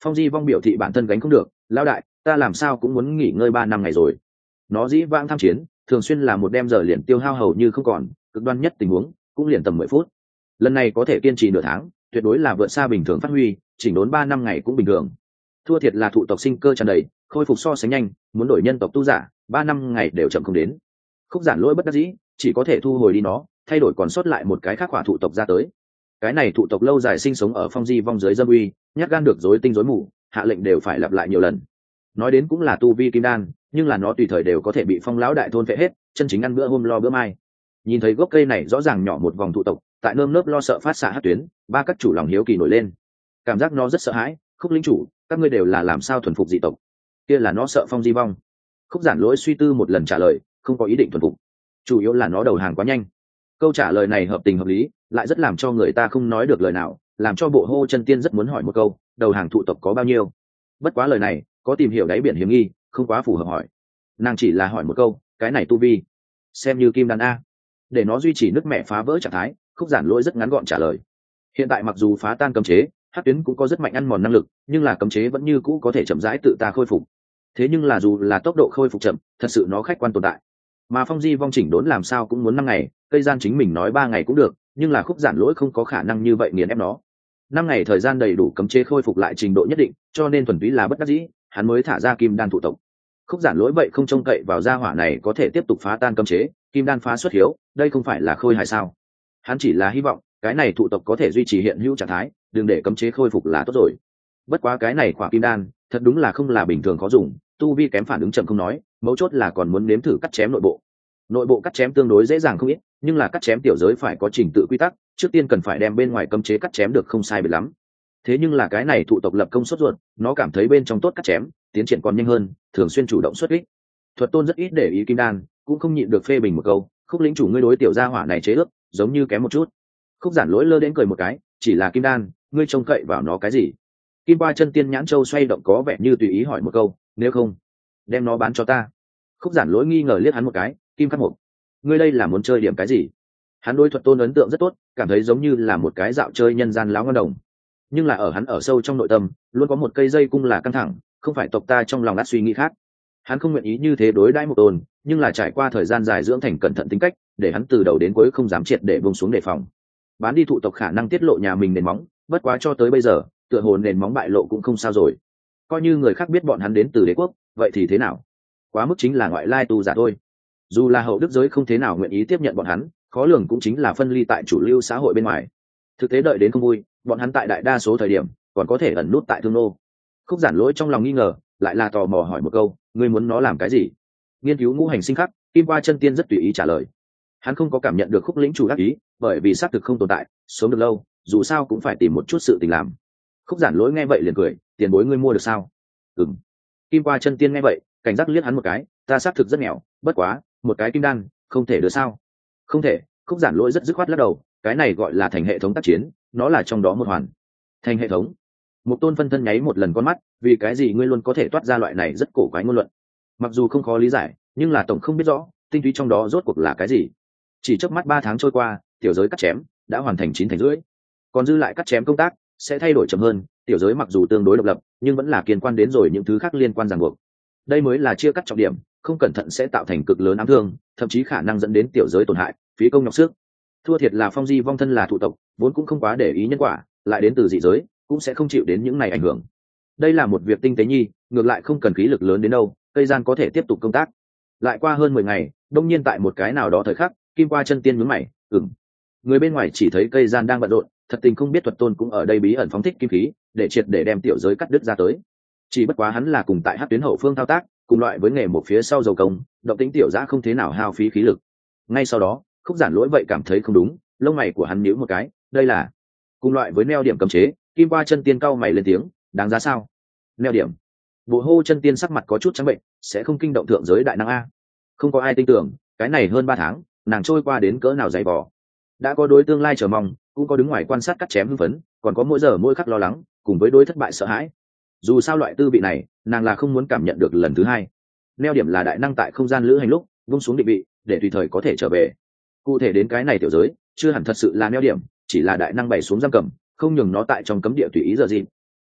Phong Di Vong biểu thị bản thân gánh không được, lão đại, ta làm sao cũng muốn nghỉ ngơi ba năm ngày rồi. Nó dĩ vãng tham chiến, thường xuyên là một đêm giờ liền tiêu hao hầu như không còn, cực đoan nhất tình huống cũng liền tầm mười phút. Lần này có thể kiên trì nửa tháng, tuyệt đối là vượt xa bình thường phát huy, chỉnh đốn ba năm ngày cũng bình thường. Thua thiệt là thụ tộc sinh cơ tràn đầy, khôi phục so sánh nhanh, muốn đổi nhân tộc tu giả, ba năm ngày đều chậm không đến. Khúc Giản Lỗi bất đắc dĩ, chỉ có thể thu hồi đi nó, thay đổi còn sót lại một cái khác hỏa thụ tộc ra tới. Cái này thụ tộc lâu dài sinh sống ở Phong Di Vong dưới dâm uy, nhát gan được rối tinh rối mù, hạ lệnh đều phải lặp lại nhiều lần. Nói đến cũng là tu vi kim đan, nhưng là nó tùy thời đều có thể bị Phong lão đại thôn phệ hết, chân chính ăn bữa hôm lo bữa mai. Nhìn thấy gốc cây này rõ ràng nhỏ một vòng thụ tộc, tại nơm nớp lo sợ phát xạ hắc tuyến, ba các chủ lòng hiếu kỳ nổi lên. Cảm giác nó rất sợ hãi, Khúc lĩnh chủ, các ngươi đều là làm sao thuần phục dị tộc? Kia là nó sợ Phong Di Vong. Khúc Giản Lỗi suy tư một lần trả lời, không có ý định thuần phục, chủ yếu là nó đầu hàng quá nhanh. Câu trả lời này hợp tình hợp lý, lại rất làm cho người ta không nói được lời nào, làm cho Bộ Hô Chân Tiên rất muốn hỏi một câu, đầu hàng thụ tộc có bao nhiêu? Bất quá lời này, có tìm hiểu đáy biển hiểm nghi, không quá phù hợp hỏi. Nàng chỉ là hỏi một câu, cái này tu vi, xem như kim đan a. Để nó duy trì nước mẹ phá vỡ trạng thái, Khúc Giản Lỗi rất ngắn gọn trả lời. Hiện tại mặc dù phá tan cấm chế, Hắc Tuyến cũng có rất mạnh ăn mòn năng lực, nhưng là cấm chế vẫn như cũ có thể chậm rãi tự ta khôi phục. Thế nhưng là dù là tốc độ khôi phục chậm, thật sự nó khách quan tồn tại. Mà Phong Di Vong chỉnh đốn làm sao cũng muốn năm ngày, cây gian chính mình nói ba ngày cũng được, nhưng là Khúc Giản Lỗi không có khả năng như vậy nghiền ép nó. Năm ngày thời gian đầy đủ cấm chế khôi phục lại trình độ nhất định, cho nên thuần túy là bất đắc dĩ, hắn mới thả ra kim đan thụ tộc. Khúc Giản Lỗi vậy không trông cậy vào gia hỏa này có thể tiếp tục phá tan cấm chế, kim đan phá xuất hiếu, đây không phải là khôi hài sao? Hắn chỉ là hy vọng cái này thụ tộc có thể duy trì hiện hữu trạng thái, đừng để cấm chế khôi phục là tốt rồi. Bất quá cái này khỏa kim đan, thật đúng là không là bình thường khó dùng, tu vi kém phản ứng chậm không nói, mấu chốt là còn muốn nếm thử cắt chém nội bộ. Nội bộ cắt chém tương đối dễ dàng không ít, nhưng là cắt chém tiểu giới phải có trình tự quy tắc, trước tiên cần phải đem bên ngoài cấm chế cắt chém được không sai biệt lắm. Thế nhưng là cái này thụ tộc lập công sốt ruột, nó cảm thấy bên trong tốt cắt chém, tiến triển còn nhanh hơn, thường xuyên chủ động xuất kích. Thuật Tôn rất ít để ý kim đan, cũng không nhịn được phê bình một câu, Khúc lĩnh chủ ngươi đối tiểu gia hỏa này chế ước, giống như kém một chút. Khúc Giản Lỗi lơ đến cười một cái, chỉ là kim đan, ngươi trông cậy vào nó cái gì? Kim Qua Chân Tiên nhãn châu xoay động có vẻ như tùy ý hỏi một câu, nếu không, đem nó bán cho ta. Khúc Giản Lỗi nghi ngờ liếc hắn một cái, Kim Khắc Mục, ngươi đây là muốn chơi điểm cái gì? Hắn đối Thuật Tôn ấn tượng rất tốt, cảm thấy giống như là một cái dạo chơi nhân gian láo ngon đồng. Nhưng là ở hắn ở sâu trong nội tâm, luôn có một cây dây cung là căng thẳng, không phải tộc ta trong lòng ắt suy nghĩ khác. Hắn không nguyện ý như thế đối đãi Mục Tôn, nhưng là trải qua thời gian dài dưỡng thành cẩn thận tính cách, để hắn từ đầu đến cuối không dám triệt để buông xuống đề phòng. Bán đi thụ tộc khả năng tiết lộ nhà mình nền móng, bất quá cho tới bây giờ, tựa hồ nền móng bại lộ cũng không sao rồi. Coi như người khác biết bọn hắn đến từ đế quốc, vậy thì thế nào? Quá mức chính là ngoại lai tu giả thôi. Dù là hậu đức giới không thế nào nguyện ý tiếp nhận bọn hắn, khó lường cũng chính là phân ly tại chủ lưu xã hội bên ngoài. Thực tế đợi đến không vui, bọn hắn tại đại đa số thời điểm còn có thể ẩn nút tại thương nô. Khúc Giản Lỗi trong lòng nghi ngờ, lại là tò mò hỏi một câu, ngươi muốn nó làm cái gì? Nghiên cứu ngũ hành sinh khắc, Kim Qua Chân Tiên rất tùy ý trả lời. Hắn không có cảm nhận được Khúc lĩnh chủ đắc ý, bởi vì xác thực không tồn tại, sống được lâu, dù sao cũng phải tìm một chút sự tình làm. Khúc Giản Lỗi nghe vậy liền cười, tiền bối ngươi mua được sao? Ừm. Kim Qua Chân Tiên nghe vậy, cảnh giác liếc hắn một cái, ta xác thực rất nghèo, bất quá, một cái kim đan, không thể được sao? Không thể. Khúc Giản Lỗi rất dứt khoát lắc đầu, cái này gọi là thành hệ thống tác chiến, nó là trong đó một hoàn. Thành hệ thống. Một Tôn phân thân nháy một lần con mắt, vì cái gì ngươi luôn có thể toát ra loại này rất cổ quái ngôn luận. Mặc dù không khó lý giải, nhưng là tổng không biết rõ, tinh túy trong đó rốt cuộc là cái gì. Chỉ chớp mắt ba tháng trôi qua, tiểu giới cắt chém đã hoàn thành chín thành rưỡi. Còn dư lại cắt chém công tác sẽ thay đổi chậm hơn, tiểu giới mặc dù tương đối độc lập, nhưng vẫn là liên quan đến rồi những thứ khác liên quan ràng buộc. Đây mới là chia cắt trọng điểm, không cẩn thận sẽ tạo thành cực lớn ám thương, thậm chí khả năng dẫn đến tiểu giới tổn hại, phí công nhọc sức. Thua thiệt là Phong Di Vong thân là thụ tộc, vốn cũng không quá để ý nhân quả, lại đến từ dị giới, cũng sẽ không chịu đến những này ảnh hưởng. Đây là một việc tinh tế nhi, ngược lại không cần khí lực lớn đến đâu, cây gian có thể tiếp tục công tác. Lại qua hơn mười ngày, đông nhiên tại một cái nào đó thời khắc, Kim Qua Chân Tiên nhướng mày, ừm. Người bên ngoài chỉ thấy cây gian đang bận rộn, thật tình không biết Thuật Tôn cũng ở đây bí ẩn phóng thích kim khí, để triệt để đem tiểu giới cắt đứt ra tới. Chỉ bất quá hắn là cùng tại Hắc Tuyến hậu phương thao tác, cùng loại với nghề một phía sau dầu công, động tĩnh tiểu dã không thế nào hao phí khí lực. Ngay sau đó, Khúc Giản Lỗi vậy cảm thấy không đúng, lông mày của hắn nhíu một cái, đây là cùng loại với neo điểm cấm chế. Kim Qua Chân Tiên cau mày lên tiếng, đáng giá sao? Neo điểm. Bộ Hô Chân Tiên sắc mặt có chút trắng bệnh, sẽ không kinh động thượng giới đại năng a. Không có ai tin tưởng, cái này hơn ba tháng, nàng trôi qua đến cỡ nào dày vò. Đã có đối tương lai chờ mong, cũng có đứng ngoài quan sát cắt chém hưng phấn, còn có mỗi giờ mỗi khắc lo lắng, cùng với đối thất bại sợ hãi. Dù sao loại tư vị này, nàng là không muốn cảm nhận được lần thứ hai. Neo điểm là đại năng tại không gian lữ hành lúc vung xuống định vị, để tùy thời có thể trở về. Cụ thể đến cái này tiểu giới, chưa hẳn thật sự là neo điểm, chỉ là đại năng bày xuống giam cầm, không nhường nó tại trong cấm địa tùy ý giờ gì.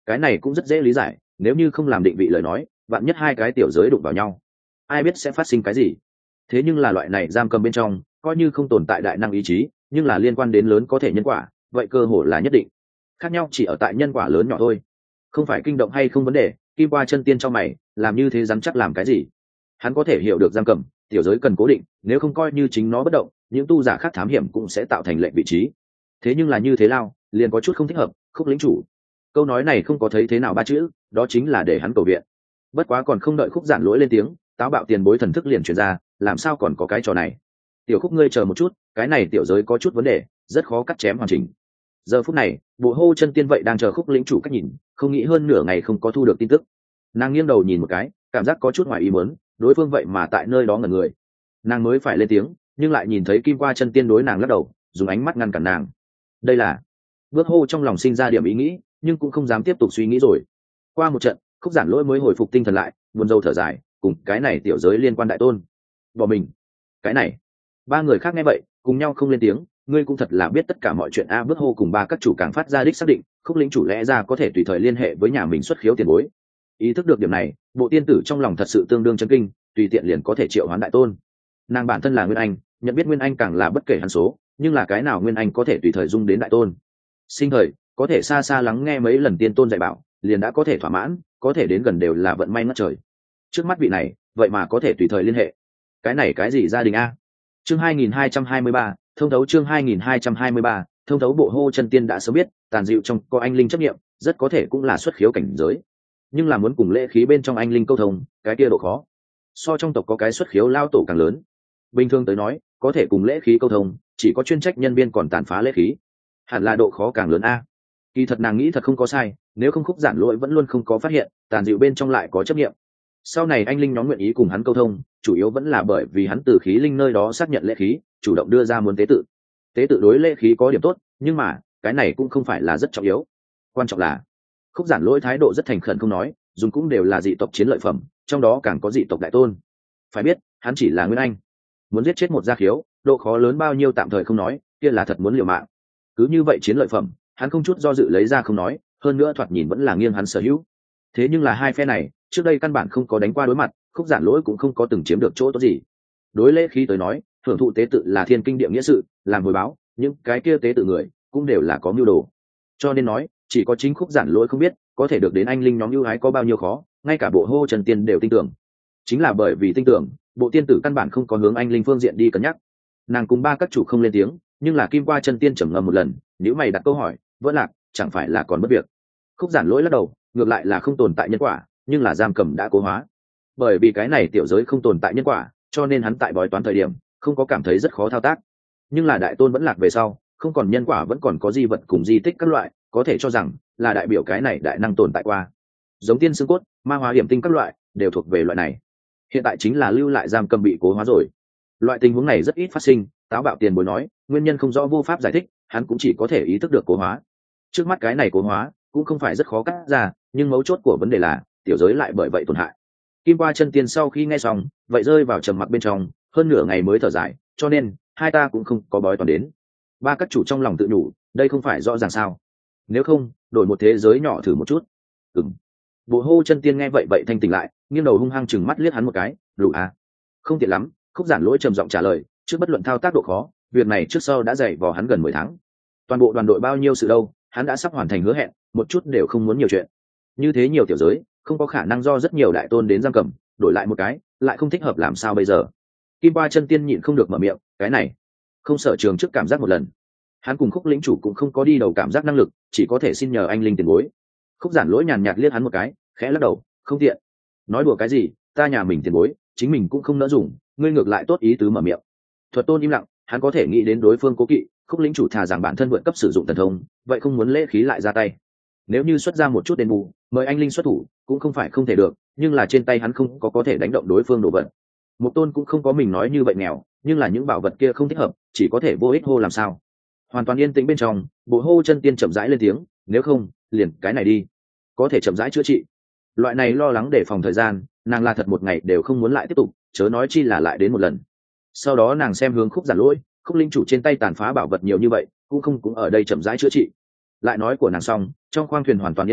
cái này cũng rất dễ lý giải, nếu như không làm định vị lời nói, vạn nhất hai cái tiểu giới đụng vào nhau, ai biết sẽ phát sinh cái gì. Thế nhưng là loại này giam cầm bên trong coi như không tồn tại đại năng ý chí, nhưng là liên quan đến lớn có thể nhân quả, vậy cơ hội là nhất định. Khác nhau chỉ ở tại nhân quả lớn nhỏ thôi. Không phải kinh động hay không vấn đề, Kim Qua chân tiên cho mày, làm như thế rắn chắc làm cái gì? Hắn có thể hiểu được giam cầm, tiểu giới cần cố định, nếu không coi như chính nó bất động, những tu giả khác thám hiểm cũng sẽ tạo thành lệnh vị trí. Thế nhưng là như thế lao, liền có chút không thích hợp. Khúc lĩnh chủ, câu nói này không có thấy thế nào ba chữ, đó chính là để hắn cầu viện. Bất quá còn không đợi Khúc Giản Lỗi lên tiếng, táo bạo tiền bối thần thức liền truyền ra, làm sao còn có cái trò này? Tiểu Khúc ngươi chờ một chút, cái này tiểu giới có chút vấn đề, rất khó cắt chém hoàn chỉnh. Giờ phút này, Bộ Hô chân tiên vậy đang chờ Khúc lĩnh chủ cách nhìn, không nghĩ hơn nửa ngày không có thu được tin tức. Nàng nghiêng đầu nhìn một cái, cảm giác có chút ngoài ý muốn, đối phương vậy mà tại nơi đó ngẩn người. Nàng mới phải lên tiếng, nhưng lại nhìn thấy Kim Qua chân tiên đối nàng lắc đầu, dùng ánh mắt ngăn cản nàng. Đây là Bước Hô trong lòng sinh ra điểm ý nghĩ, nhưng cũng không dám tiếp tục suy nghĩ rồi. Qua một trận, Khúc Giản Lỗi mới hồi phục tinh thần lại, buồn rầu thở dài, cùng cái này tiểu giới liên quan đại tôn. Bỏ mình. Cái này. Ba người khác nghe vậy, cùng nhau không lên tiếng, ngươi cũng thật là biết tất cả mọi chuyện a. Bước Hô cùng ba các chủ càng phát ra đích xác định, Khúc lĩnh chủ lẽ ra có thể tùy thời liên hệ với nhà mình xuất khiếu tiền bối. Ý thức được điểm này, Bộ tiên tử trong lòng thật sự tương đương chấn kinh, tùy tiện liền có thể triệu hoán đại tôn. Nàng bản thân là Nguyên Anh, nhận biết Nguyên Anh càng là bất kể hắn số, nhưng là cái nào Nguyên Anh có thể tùy thời dung đến đại tôn. Sinh thời, có thể xa xa lắng nghe mấy lần tiên tôn dạy bảo, liền đã có thể thỏa mãn, có thể đến gần đều là vận may ngất trời. Trước mắt vị này, vậy mà có thể tùy thời liên hệ. Cái này cái gì gia đình a? Chương hai nghìn hai trăm hai mươi ba, thông thấu chương hai nghìn hai trăm hai mươi ba, thông thấu. Bộ Hô chân tiên đã sớm biết, tàn dịu trong có anh linh chấp niệm, rất có thể cũng là xuất khiếu cảnh giới. Nhưng là muốn cùng lễ khí bên trong anh linh câu thông, cái kia độ khó. So trong tộc có cái xuất khiếu lao tổ càng lớn. Bình thường tới nói, có thể cùng lễ khí câu thông, chỉ có chuyên trách nhân viên còn tàn phá lễ khí. Hẳn là độ khó càng lớn a. Kỳ thật nàng nghĩ thật không có sai, nếu không Khúc Giản Lỗi vẫn luôn không có phát hiện, tàn dịu bên trong lại có chấp niệm. Sau này anh linh nhóm nguyện ý cùng hắn câu thông, chủ yếu vẫn là bởi vì hắn từ khí linh nơi đó xác nhận lễ khí, chủ động đưa ra muốn tế tự. Tế tự đối lễ khí có điểm tốt, nhưng mà, cái này cũng không phải là rất trọng yếu. Quan trọng là, Khúc Giản Lỗi thái độ rất thành khẩn không nói, dùng cũng đều là dị tộc chiến lợi phẩm, trong đó càng có dị tộc đại tôn. Phải biết, hắn chỉ là Nguyên Anh, muốn giết chết một gia khiếu, độ khó lớn bao nhiêu tạm thời không nói, kia là thật muốn liều mạng. Cứ như vậy chiến lợi phẩm, hắn không chút do dự lấy ra không nói, hơn nữa thoạt nhìn vẫn là nghiêng hắn sở hữu. Thế nhưng là hai phe này, trước đây căn bản không có đánh qua đối mặt, Khúc Giản Lỗi cũng không có từng chiếm được chỗ tốt gì. Đối lễ khí tới nói, hưởng thụ tế tự là thiên kinh địa nghĩa sự, làm hồi báo, những cái kia tế tự người cũng đều là có mưu đồ. Cho nên nói, chỉ có chính Khúc Giản Lỗi không biết, có thể được đến anh linh nhóm ưu ái có bao nhiêu khó, ngay cả Bộ Hô Trần Tiên đều tin tưởng. Chính là bởi vì tin tưởng, Bộ tiên tử căn bản không có hướng anh linh phương diện đi cân nhắc. Nàng cùng ba các chủ không lên tiếng, nhưng là Kim Qua chân tiên trầm ngâm một lần, nếu mày đặt câu hỏi, vỡ lạc, chẳng phải là còn mất việc. Khúc Giản Lỗi lắc đầu, ngược lại là không tồn tại nhân quả, nhưng là giam cầm đã cố hóa. Bởi vì cái này tiểu giới không tồn tại nhân quả, cho nên hắn tại bói toán thời điểm, không có cảm thấy rất khó thao tác. Nhưng là đại tôn vẫn lạc về sau, không còn nhân quả vẫn còn có di vật cùng di tích các loại, có thể cho rằng là đại biểu cái này đại năng tồn tại qua. Giống tiên xương cốt, ma hóa hiểm tinh các loại, đều thuộc về loại này. Hiện tại chính là lưu lại giam cầm bị cố hóa rồi. Loại tình huống này rất ít phát sinh, táo bạo tiền bối nói, nguyên nhân không rõ vô pháp giải thích, hắn cũng chỉ có thể ý thức được cố hóa. Trước mắt cái này cố hóa cũng không phải rất khó cắt ra, nhưng mấu chốt của vấn đề là tiểu giới lại bởi vậy tổn hại. Kim Qua chân tiên sau khi nghe xong, vậy rơi vào trầm mặc bên trong, hơn nửa ngày mới thở dài, cho nên hai ta cũng không có bói toán đến. Ba các chủ trong lòng tự nhủ, đây không phải rõ ràng sao? Nếu không, đổi một thế giới nhỏ thử một chút. Ừm. Bộ Hô chân tiên nghe vậy vậy thanh tỉnh lại, nghiêng đầu hung hăng chừng mắt liếc hắn một cái, đủ à? Không tiện lắm. Khúc Giản Lỗi trầm giọng trả lời, trước bất luận thao tác độ khó, việc này trước sau đã dày vò hắn gần mười tháng. Toàn bộ đoàn đội bao nhiêu sự đâu, hắn đã sắp hoàn thành hứa hẹn, một chút đều không muốn nhiều chuyện. Như thế nhiều tiểu giới, không có khả năng do rất nhiều đại tôn đến giam cầm, đổi lại một cái, lại không thích hợp làm sao bây giờ? Kim Qua chân tiên nhịn không được mở miệng, cái này, không sở trường trước cảm giác một lần. Hắn cùng Khúc lĩnh chủ cũng không có đi đầu cảm giác năng lực, chỉ có thể xin nhờ anh linh tiền bối. Khúc Giản Lỗi nhàn nhạt liếc hắn một cái, khẽ lắc đầu, không tiện. Nói đùa cái gì, ta nhà mình tiền bối, chính mình cũng không nỡ dùng, ngươi ngược lại tốt ý tứ mở miệng. Thuật tôn im lặng, hắn có thể nghĩ đến đối phương cố kỵ, Khúc lĩnh chủ thà rằng bản thân vượt cấp sử dụng thần thông, vậy không muốn lễ khí lại ra tay. Nếu như xuất ra một chút đền bù, mời anh linh xuất thủ, cũng không phải không thể được, nhưng là trên tay hắn không có có thể đánh động đối phương đồ vật. Một tôn cũng không có mình nói như vậy nghèo, nhưng là những bảo vật kia không thích hợp, chỉ có thể vô ích hô làm sao. Hoàn toàn yên tĩnh bên trong, Bộ Hô chân tiên chậm rãi lên tiếng, nếu không, liền cái này đi, có thể chậm rãi chữa trị. Loại này lo lắng để phòng thời gian, nàng là thật một ngày đều không muốn lại tiếp tục, chớ nói chi là lại đến một lần. Sau đó nàng xem hướng Khúc Giản Lỗi, Khúc linh chủ trên tay tàn phá bảo vật nhiều như vậy, cũng không cũng ở đây chậm rãi chữa trị. Lại nói của nàng xong, trong khoang thuyền hoàn toàn yên tĩnh,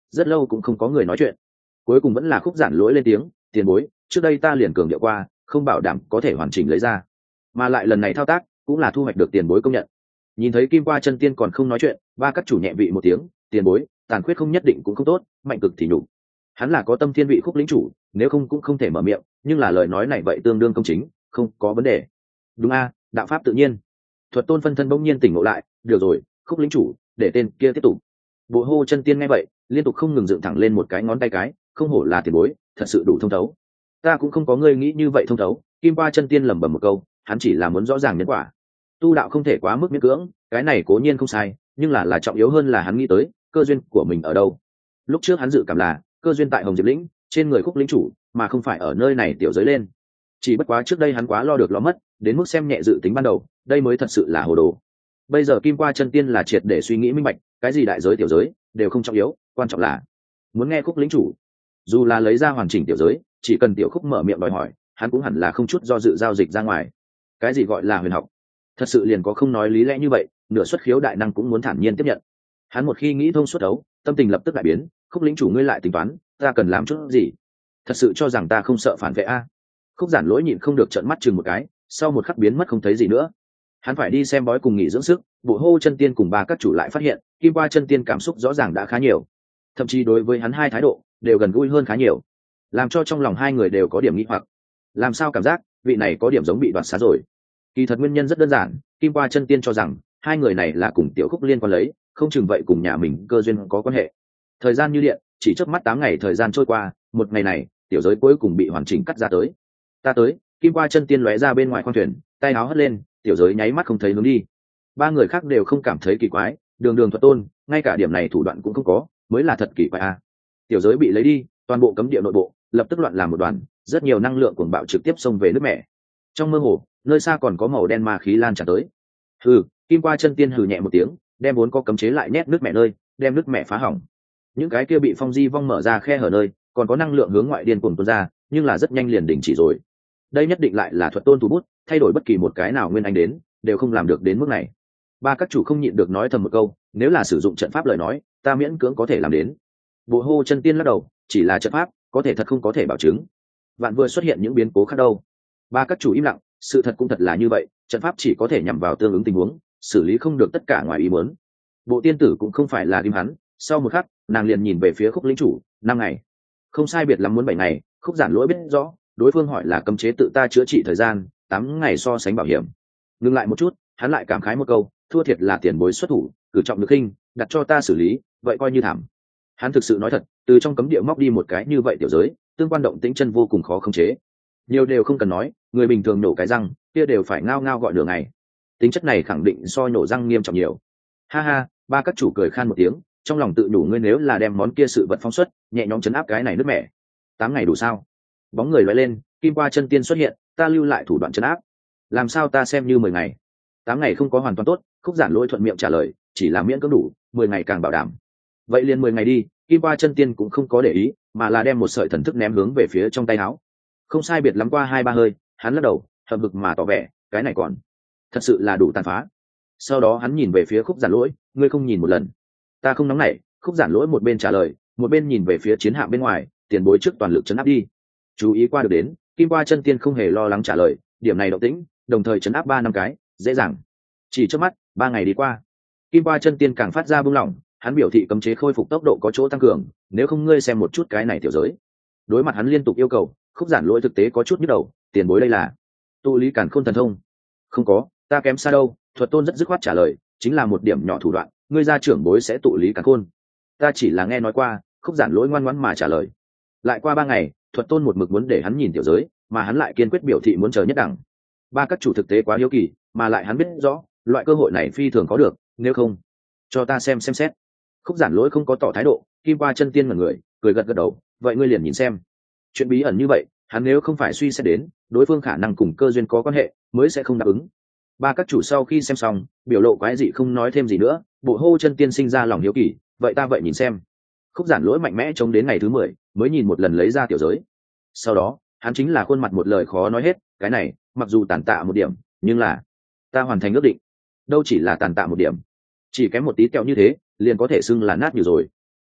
rất lâu cũng không có người nói chuyện. Cuối cùng vẫn là Khúc Giản Lỗi lên tiếng, tiền bối, trước đây ta liền cường điệu qua, không bảo đảm có thể hoàn chỉnh lấy ra, mà lại lần này thao tác cũng là thu hoạch được tiền bối công nhận. Nhìn thấy Kim Qua Chân Tiên còn không nói chuyện, ba các chủ nhẹ vị một tiếng, tiền bối, tàn khuyết không nhất định cũng không tốt, mạnh cực thì nhục. Hắn là có tâm thiên vị Khúc lĩnh chủ, nếu không cũng không thể mở miệng, nhưng là lời nói này vậy tương đương công chính, không có vấn đề. Đúng a, đạo pháp tự nhiên. Thuật Tôn phân thân bỗng nhiên tỉnh ngộ lại, được rồi, Khúc lĩnh chủ, để tên kia tiếp tục. Bộ Hô Chân Tiên nghe vậy, liên tục không ngừng dựng thẳng lên một cái ngón tay cái, không hổ là tiền bối, thật sự đủ thông thấu. Ta cũng không có ngươi nghĩ như vậy thông thấu. Kim Qua Chân Tiên lẩm bẩm một câu, hắn chỉ là muốn rõ ràng nhân quả. Tu đạo không thể quá mức miễn cưỡng, cái này cố nhiên không sai, nhưng là là trọng yếu hơn là hắn nghĩ tới cơ duyên của mình ở đâu. Lúc trước hắn dự cảm là cơ duyên tại Hồng Diệp lĩnh, trên người Khúc lĩnh chủ, mà không phải ở nơi này tiểu giới lên. Chỉ bất quá trước đây hắn quá lo được lo mất, đến mức xem nhẹ dự tính ban đầu, đây mới thật sự là hồ đồ. Bây giờ Kim Qua Chân Tiên là triệt để suy nghĩ minh bạch, cái gì đại giới tiểu giới đều không trọng yếu, quan trọng là muốn nghe Khúc lĩnh chủ. Dù là lấy ra hoàn chỉnh tiểu giới, chỉ cần tiểu Khúc mở miệng đòi hỏi, hắn cũng hẳn là không chút do dự giao dịch ra ngoài. Cái gì gọi là huyền học, thật sự liền có không nói lý lẽ như vậy, nửa xuất khiếu đại năng cũng muốn thản nhiên tiếp nhận. Hắn một khi nghĩ thông suốt đấu, tâm tình lập tức đại biến. Khúc lĩnh chủ ngươi lại tính toán ta cần làm chút gì? Thật sự cho rằng ta không sợ phản vệ a? Khúc Giản Lỗi nhịn không được trợn mắt chừng một cái, sau một khắc biến mất không thấy gì nữa. Hắn phải đi xem bói cùng nghỉ dưỡng sức. Bộ Hô Chân Tiên cùng ba các chủ lại phát hiện Kim Qua Chân Tiên cảm xúc rõ ràng đã khá nhiều, thậm chí đối với hắn hai thái độ đều gần gũi hơn khá nhiều, làm cho trong lòng hai người đều có điểm nghi hoặc. Làm sao cảm giác vị này có điểm giống bị đoạt xá rồi? Kỳ thật nguyên nhân rất đơn giản, Kim Qua Chân Tiên cho rằng hai người này là cùng tiểu Khúc liên quan lấy, không chừng vậy cùng nhà mình cơ duyên có quan hệ. Thời gian như điện, chỉ chớp mắt tám ngày thời gian trôi qua, một ngày này tiểu giới cuối cùng bị hoàn chỉnh cắt ra tới. Ta tới. Kim Qua Chân Tiên lóe ra bên ngoài khoang thuyền, tay áo hất lên, tiểu giới nháy mắt không thấy hướng đi. Ba người khác đều không cảm thấy kỳ quái, đường đường Thuật Tôn ngay cả điểm này thủ đoạn cũng không có, mới là thật kỳ quái a. Tiểu giới bị lấy đi, toàn bộ cấm địa nội bộ lập tức loạn làm một đoàn, rất nhiều năng lượng cuồng bạo trực tiếp xông về nước mẹ. Trong mơ hồ, nơi xa còn có màu đen ma khí lan tràn tới. Hừ. Kim Qua Chân Tiên hừ nhẹ một tiếng, đem vốn có cấm chế lại nhét nước mẹ nơi, đem nước mẹ phá hỏng. Những cái kia bị phong di vong mở ra khe hở nơi, còn có năng lượng hướng ngoại điên cuồng tuôn ra, nhưng là rất nhanh liền đình chỉ rồi. Đây nhất định lại là Thuật Tôn thủ bút, thay đổi bất kỳ một cái nào nguyên anh đến, đều không làm được đến mức này. Ba các chủ không nhịn được nói thầm một câu, nếu là sử dụng trận pháp lời nói, ta miễn cưỡng có thể làm đến. Bộ Hô Chân Tiên lắc đầu, chỉ là trận pháp, có thể thật không có thể bảo chứng. Vạn vừa xuất hiện những biến cố khác đâu. Ba các chủ im lặng, sự thật cũng thật là như vậy, trận pháp chỉ có thể nhằm vào tương ứng tình huống, xử lý không được tất cả ngoài ý muốn. Bộ tiên tử cũng không phải là kim hắn, sau một khắc, nàng liền nhìn về phía Khúc lĩnh chủ, năm ngày, không sai biệt lắm muốn bảy ngày. Khúc Giản Lỗi biết rõ, đối phương hỏi là cấm chế tự ta chữa trị thời gian, tám ngày so sánh bảo hiểm. Ngừng lại một chút, hắn lại cảm khái một câu, thua thiệt là tiền bối xuất thủ, cử trọng được khinh, đặt cho ta xử lý, vậy coi như thảm. Hắn thực sự nói thật, từ trong cấm địa móc đi một cái như vậy tiểu giới, tương quan động tĩnh chân vô cùng khó khống chế. Nhiều đều không cần nói, người bình thường nổ cái răng, kia đều phải ngao ngao gọi nửa ngày. Tính chất này khẳng định so nổ răng nghiêm trọng nhiều. Ha ha, ba các chủ cười khan một tiếng, trong lòng tự đủ ngươi nếu là đem món kia sự vật phóng xuất, nhẹ nhõm chấn áp cái này nứt mẻ. Tám ngày đủ sao? Bóng người lóe lên, Kim Qua Chân Tiên xuất hiện, ta lưu lại thủ đoạn chấn áp. Làm sao ta xem như mười ngày? Tám ngày không có hoàn toàn tốt, Khúc Giản Lỗi thuận miệng trả lời, chỉ là miễn cưỡng đủ, mười ngày càng bảo đảm. Vậy liền mười ngày đi. Kim Qua Chân Tiên cũng không có để ý, mà là đem một sợi thần thức ném hướng về phía trong tay áo. Không sai biệt lắm qua hai ba hơi, hắn lắc đầu, hậm hực mà tỏ vẻ, cái này còn thật sự là đủ tàn phá. Sau đó hắn nhìn về phía Khúc Giản Lỗi, ngươi không nhìn một lần? Ta không nóng nảy. Khúc Giản Lỗi một bên trả lời, một bên nhìn về phía chiến hạm bên ngoài, tiền bối trước toàn lực chấn áp đi. Chú ý qua được đến, Kim Qua Chân Tiên không hề lo lắng trả lời, điểm này động tĩnh, đồng thời chấn áp ba năm cái, dễ dàng. Chỉ trước mắt, ba ngày đi qua, Kim Qua Chân Tiên càng phát ra buông lỏng, hắn biểu thị cấm chế khôi phục tốc độ có chỗ tăng cường, nếu không ngươi xem một chút cái này tiểu giới. Đối mặt hắn liên tục yêu cầu, Khúc Giản Lỗi thực tế có chút nhức đầu, tiền bối đây là tu lý càn khôn thần thông? Không có, ta kém xa đâu. Thuật Tôn rất dứt khoát trả lời, chính là một điểm nhỏ thủ đoạn, ngươi gia trưởng bối sẽ tụ lý càn khôn. Ta chỉ là nghe nói qua. Khúc Giản Lỗi ngoan ngoãn mà trả lời. Lại qua ba ngày, Thuật Tôn một mực muốn để hắn nhìn tiểu giới, mà hắn lại kiên quyết biểu thị muốn chờ nhất đẳng. Ba các chủ thực tế quá hiếu kỳ, mà lại hắn biết rõ, loại cơ hội này phi thường có được, nếu không, cho ta xem xem xét. Khúc Giản Lỗi không có tỏ thái độ, Kim Qua Chân Tiên ngẩn người, cười gật gật đầu, vậy ngươi liền nhìn xem. Chuyện bí ẩn như vậy, hắn nếu không phải suy xét đến, đối phương khả năng cùng cơ duyên có quan hệ, mới sẽ không đáp ứng. Ba các chủ sau khi xem xong, biểu lộ quái dị không nói thêm gì nữa, Bộ Hô Chân Tiên sinh ra lòng hiếu kỳ, vậy ta vậy nhìn xem. Khúc Giản Lỗi mạnh mẽ chống đến ngày thứ mười, mới nhìn một lần lấy ra tiểu giới. Sau đó, hắn chính là khuôn mặt một lời khó nói hết, cái này, mặc dù tàn tạ một điểm, nhưng là ta hoàn thành ước định. Đâu chỉ là tàn tạ một điểm, chỉ kém một tí kẹo như thế, liền có thể xưng là nát nhiều rồi.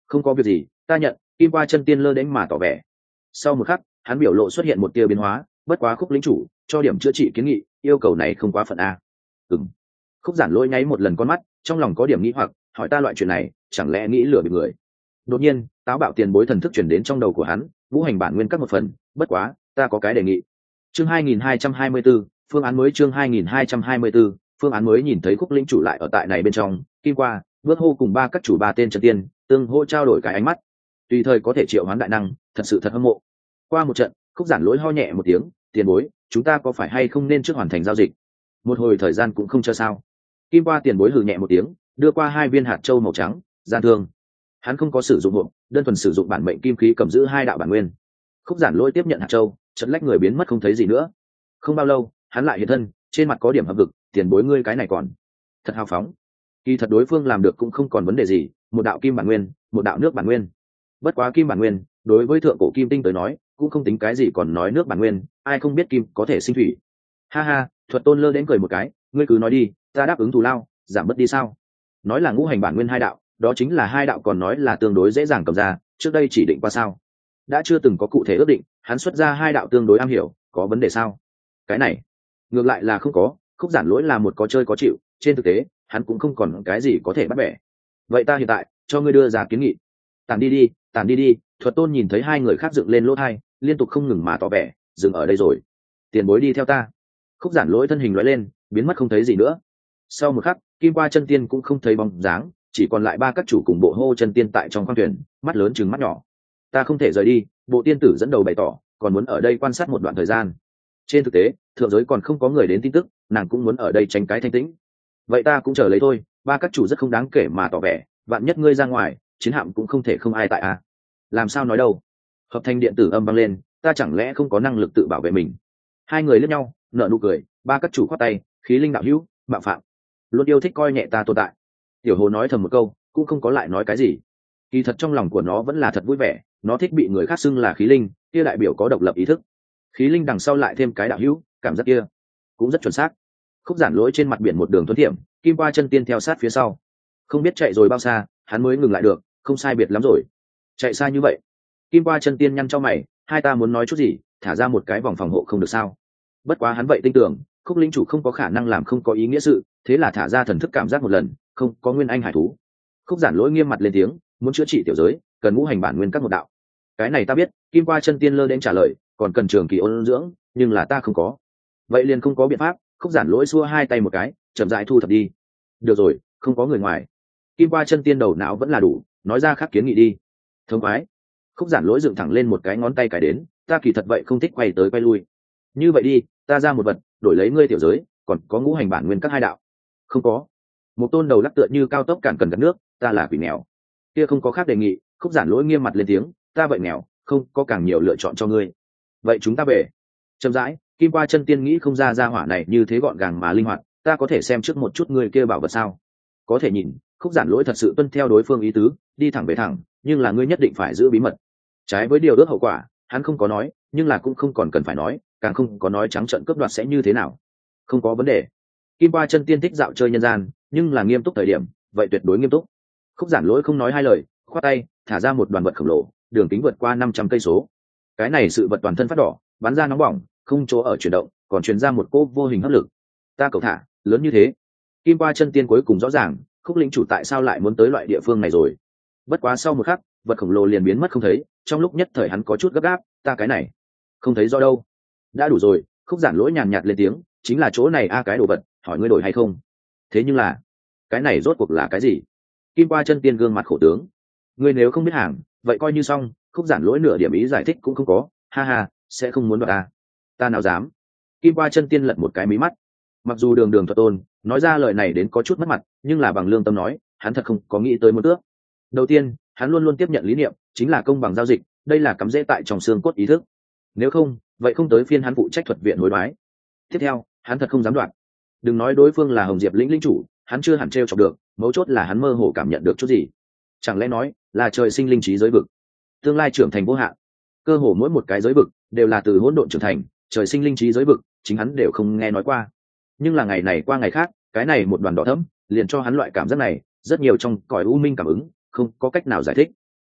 không có việc gì, ta nhận. Kim qua chân tiên lơ đến mà tỏ vẻ. Sau một khắc, hắn biểu lộ xuất hiện một tia biến hóa, bất quá Khúc lĩnh chủ cho điểm chữa trị kiến nghị, yêu cầu này không quá phận a. Ừm. Khúc giản lỗi nháy một lần con mắt, trong lòng có điểm nghĩ hoặc, hỏi ta loại chuyện này chẳng lẽ nghĩ lừa bị người. Đột nhiên táo bạo tiền bối thần thức chuyển đến trong đầu của hắn, ngũ hành bản nguyên các một phần, bất quá ta có cái đề nghị. Chương hai nghìn hai trăm hai mươi 24, phương án mới. Chương hai nghìn hai trăm hai mươi 24, phương án mới. Nhìn thấy Khúc lĩnh chủ lại ở tại này bên trong, Kim qua bước hô cùng ba các chủ ba tên chân tiên tương hô trao đổi cái ánh mắt, tùy thời có thể triệu hoán đại năng, thật sự thật hâm mộ. Qua một trận, Khúc giản lỗi ho nhẹ một tiếng, tiền bối chúng ta có phải hay không nên trước hoàn thành giao dịch, một hồi thời gian cũng không cho sao. Kim qua tiền bối hừ nhẹ một tiếng, đưa qua hai viên hạt châu màu trắng, gian thương. Hắn không có sử dụng hộp, đơn thuần sử dụng bản mệnh kim khí cầm giữ hai đạo bản nguyên. Khúc giản lỗi tiếp nhận hạt châu, chợt lách người biến mất không thấy gì nữa. Không bao lâu hắn lại hiện thân, trên mặt có điểm hậm hực, tiền bối ngươi cái này còn thật hào phóng. Kỳ thật đối phương làm được cũng không còn vấn đề gì, một đạo kim bản nguyên, một đạo nước bản nguyên. Bất quá kim bản nguyên đối với thượng cổ kim tinh tới nói cũng không tính cái gì, còn nói nước bản nguyên, ai không biết kim có thể sinh thủy. Ha ha, Thuật Tôn lơ đến cười một cái, ngươi cứ nói đi, ta đáp ứng thù lao, giảm bớt đi sao? Nói là ngũ hành bản nguyên hai đạo, đó chính là hai đạo, còn nói là tương đối dễ dàng cầm ra, trước đây chỉ định qua sao? Đã chưa từng có cụ thể ước định, hắn xuất ra hai đạo tương đối am hiểu, có vấn đề sao? Cái này ngược lại là không có. Khúc giản lỗi là một có chơi có chịu, trên thực tế hắn cũng không còn cái gì có thể bắt bẻ. Vậy ta hiện tại cho ngươi đưa ra kiến nghị. Tản đi đi, tản đi đi. Thuật Tôn nhìn thấy hai người khác dựng lên lỗ thai, liên tục không ngừng mà tỏ vẻ, dừng ở đây rồi, tiền bối đi theo ta. Khúc giản lỗi thân hình lóe lên, biến mất không thấy gì nữa. Sau một khắc, Kim qua chân tiên cũng không thấy bóng dáng, chỉ còn lại ba các chủ cùng bộ hô chân tiên tại trong khoang thuyền, mắt lớn chừng mắt nhỏ. Ta không thể rời đi, bộ tiên tử dẫn đầu bày tỏ, còn muốn ở đây quan sát một đoạn thời gian. Trên thực tế thượng giới còn không có người đến tin tức, nàng cũng muốn ở đây tránh cái thanh tĩnh. Vậy ta cũng chờ lấy thôi. Ba các chủ rất không đáng kể mà tỏ vẻ, vạn nhất ngươi ra ngoài, chiến hạm cũng không thể không ai tại a. Làm sao nói đâu. Hợp thành điện tử âm vang lên, ta chẳng lẽ không có năng lực tự bảo vệ mình? Hai người liếc nhau nở nụ cười. Ba các chủ khoát tay, khí linh đạo hữu, bạo phạm, luôn yêu thích coi nhẹ ta tồn tại. Tiểu hồ nói thầm một câu, cũng không có lại nói cái gì. Kỳ thật trong lòng của nó vẫn là thật vui vẻ, nó thích bị người khác xưng là khí linh, kia đại biểu có độc lập ý thức. Khí linh đằng sau lại thêm cái đạo hữu, cảm giác kia cũng rất chuẩn xác. Khúc giản lỗi trên mặt biển một đường thuận tiệm, Kim qua chân tiên theo sát phía sau. Không biết chạy rồi bao xa hắn mới ngừng lại được, không sai biệt lắm rồi. Chạy xa như vậy? Kim qua chân tiên nhăn cho mày, hai ta muốn nói chút gì, thả ra một cái vòng phòng hộ không được sao? Bất quá hắn vậy tin tưởng Khúc linh chủ không có khả năng làm không có ý nghĩa sự, thế là thả ra thần thức cảm giác một lần, không có nguyên anh hải thú. Khúc giản lỗi nghiêm mặt lên tiếng, muốn chữa trị tiểu giới cần ngũ hành bản nguyên các một đạo. Cái này ta biết. Kim qua chân tiên lơ đến trả lời, còn cần trường kỳ ôn dưỡng, nhưng là ta không có. Vậy liền không có biện pháp. Khúc giản lỗi xua hai tay một cái, chậm rãi thu thập đi. Được rồi, không có người ngoài. Kim qua chân tiên đầu não vẫn là đủ, nói ra khác kiến nghị đi. Thông khoái. Khúc giản lỗi dựng thẳng lên một cái ngón tay cài đến, ta kỳ thật vậy không thích quay tới quay lui. Như vậy đi, ta ra một vật đổi lấy ngươi tiểu giới, còn có ngũ hành bản nguyên các hai đạo. Không có. Một tôn đầu lắc tựa như cao tốc cản cần gạt nước, ta là quỷ nghèo. Kia không có khác đề nghị. Khúc giản lỗi nghiêm mặt lên tiếng, ta vậy nghèo, không có càng nhiều lựa chọn cho ngươi. Vậy chúng ta về. Chậm rãi, Kim qua chân tiên nghĩ không ra ra hỏa này như thế gọn gàng mà linh hoạt, ta có thể xem trước một chút ngươi kia bảo vật sao? Có thể nhìn. Khúc giản lỗi thật sự tuân theo đối phương ý tứ, đi thẳng về thẳng, nhưng là ngươi nhất định phải giữ bí mật. Trái với điều ước hậu quả, hắn không có nói, nhưng là cũng không còn cần phải nói, càng không có nói trắng trợn cướp đoạt sẽ như thế nào. Không có vấn đề. Kim qua chân tiên thích dạo chơi nhân gian, nhưng là nghiêm túc thời điểm, vậy tuyệt đối nghiêm túc. Khúc giản lỗi không nói hai lời, khoát tay thả ra một đoàn vật khổng lồ, đường kính vượt qua năm trăm cây số. Cái này sự vật toàn thân phát đỏ, bắn ra nóng bỏng, không chỗ ở chuyển động, còn truyền ra một cỗ vô hình hấp lực. Ta cầu thả lớn như thế. Kim qua chân tiên cuối cùng rõ ràng Khúc linh chủ tại sao lại muốn tới loại địa phương này rồi. Bất quá sau một khắc, vật khổng lồ liền biến mất không thấy, trong lúc nhất thời hắn có chút gấp gáp, ta cái này không thấy do đâu. Đã đủ rồi. Khúc giản lỗi nhàn nhạt lên tiếng, chính là chỗ này a cái đồ vật, hỏi ngươi đổi hay không. Thế nhưng là cái này rốt cuộc là cái gì? Kim qua chân tiên gương mặt khổ tướng, ngươi nếu không biết hàng vậy coi như xong. Khúc giản lỗi nửa điểm ý giải thích cũng không có, ha ha, sẽ không muốn đoạt ta. Ta nào dám. Kim qua chân tiên lật một cái mí mắt. Mặc dù đường đường Thuật Tôn nói ra lời này đến có chút mất mặt, nhưng là bằng lương tâm nói, hắn thật không có nghĩ tới một tước. Đầu tiên hắn luôn luôn tiếp nhận lý niệm chính là công bằng giao dịch, đây là cắm rễ tại trong xương cốt ý thức. Nếu không vậy không tới phiên hắn phụ trách thuật viện hối đoái. Tiếp theo hắn thật không dám đoạt. Đừng nói đối phương là Hồng Diệp lĩnh lĩnh chủ, hắn chưa hẳn t r e o chọc được, mấu chốt là hắn mơ hồ cảm nhận được chút gì. Chẳng lẽ nói là trời sinh linh trí giới vực, tương lai trưởng thành vô hạn. Cơ hồ mỗi một cái giới vực đều là từ hỗn độn trưởng thành, trời sinh linh trí giới vực chính hắn đều không nghe nói qua. Nhưng là ngày này qua ngày khác, cái này một đoàn đỏ thẫm liền cho hắn loại cảm giác này, rất nhiều trong cõi u minh cảm ứng, không có cách nào giải thích.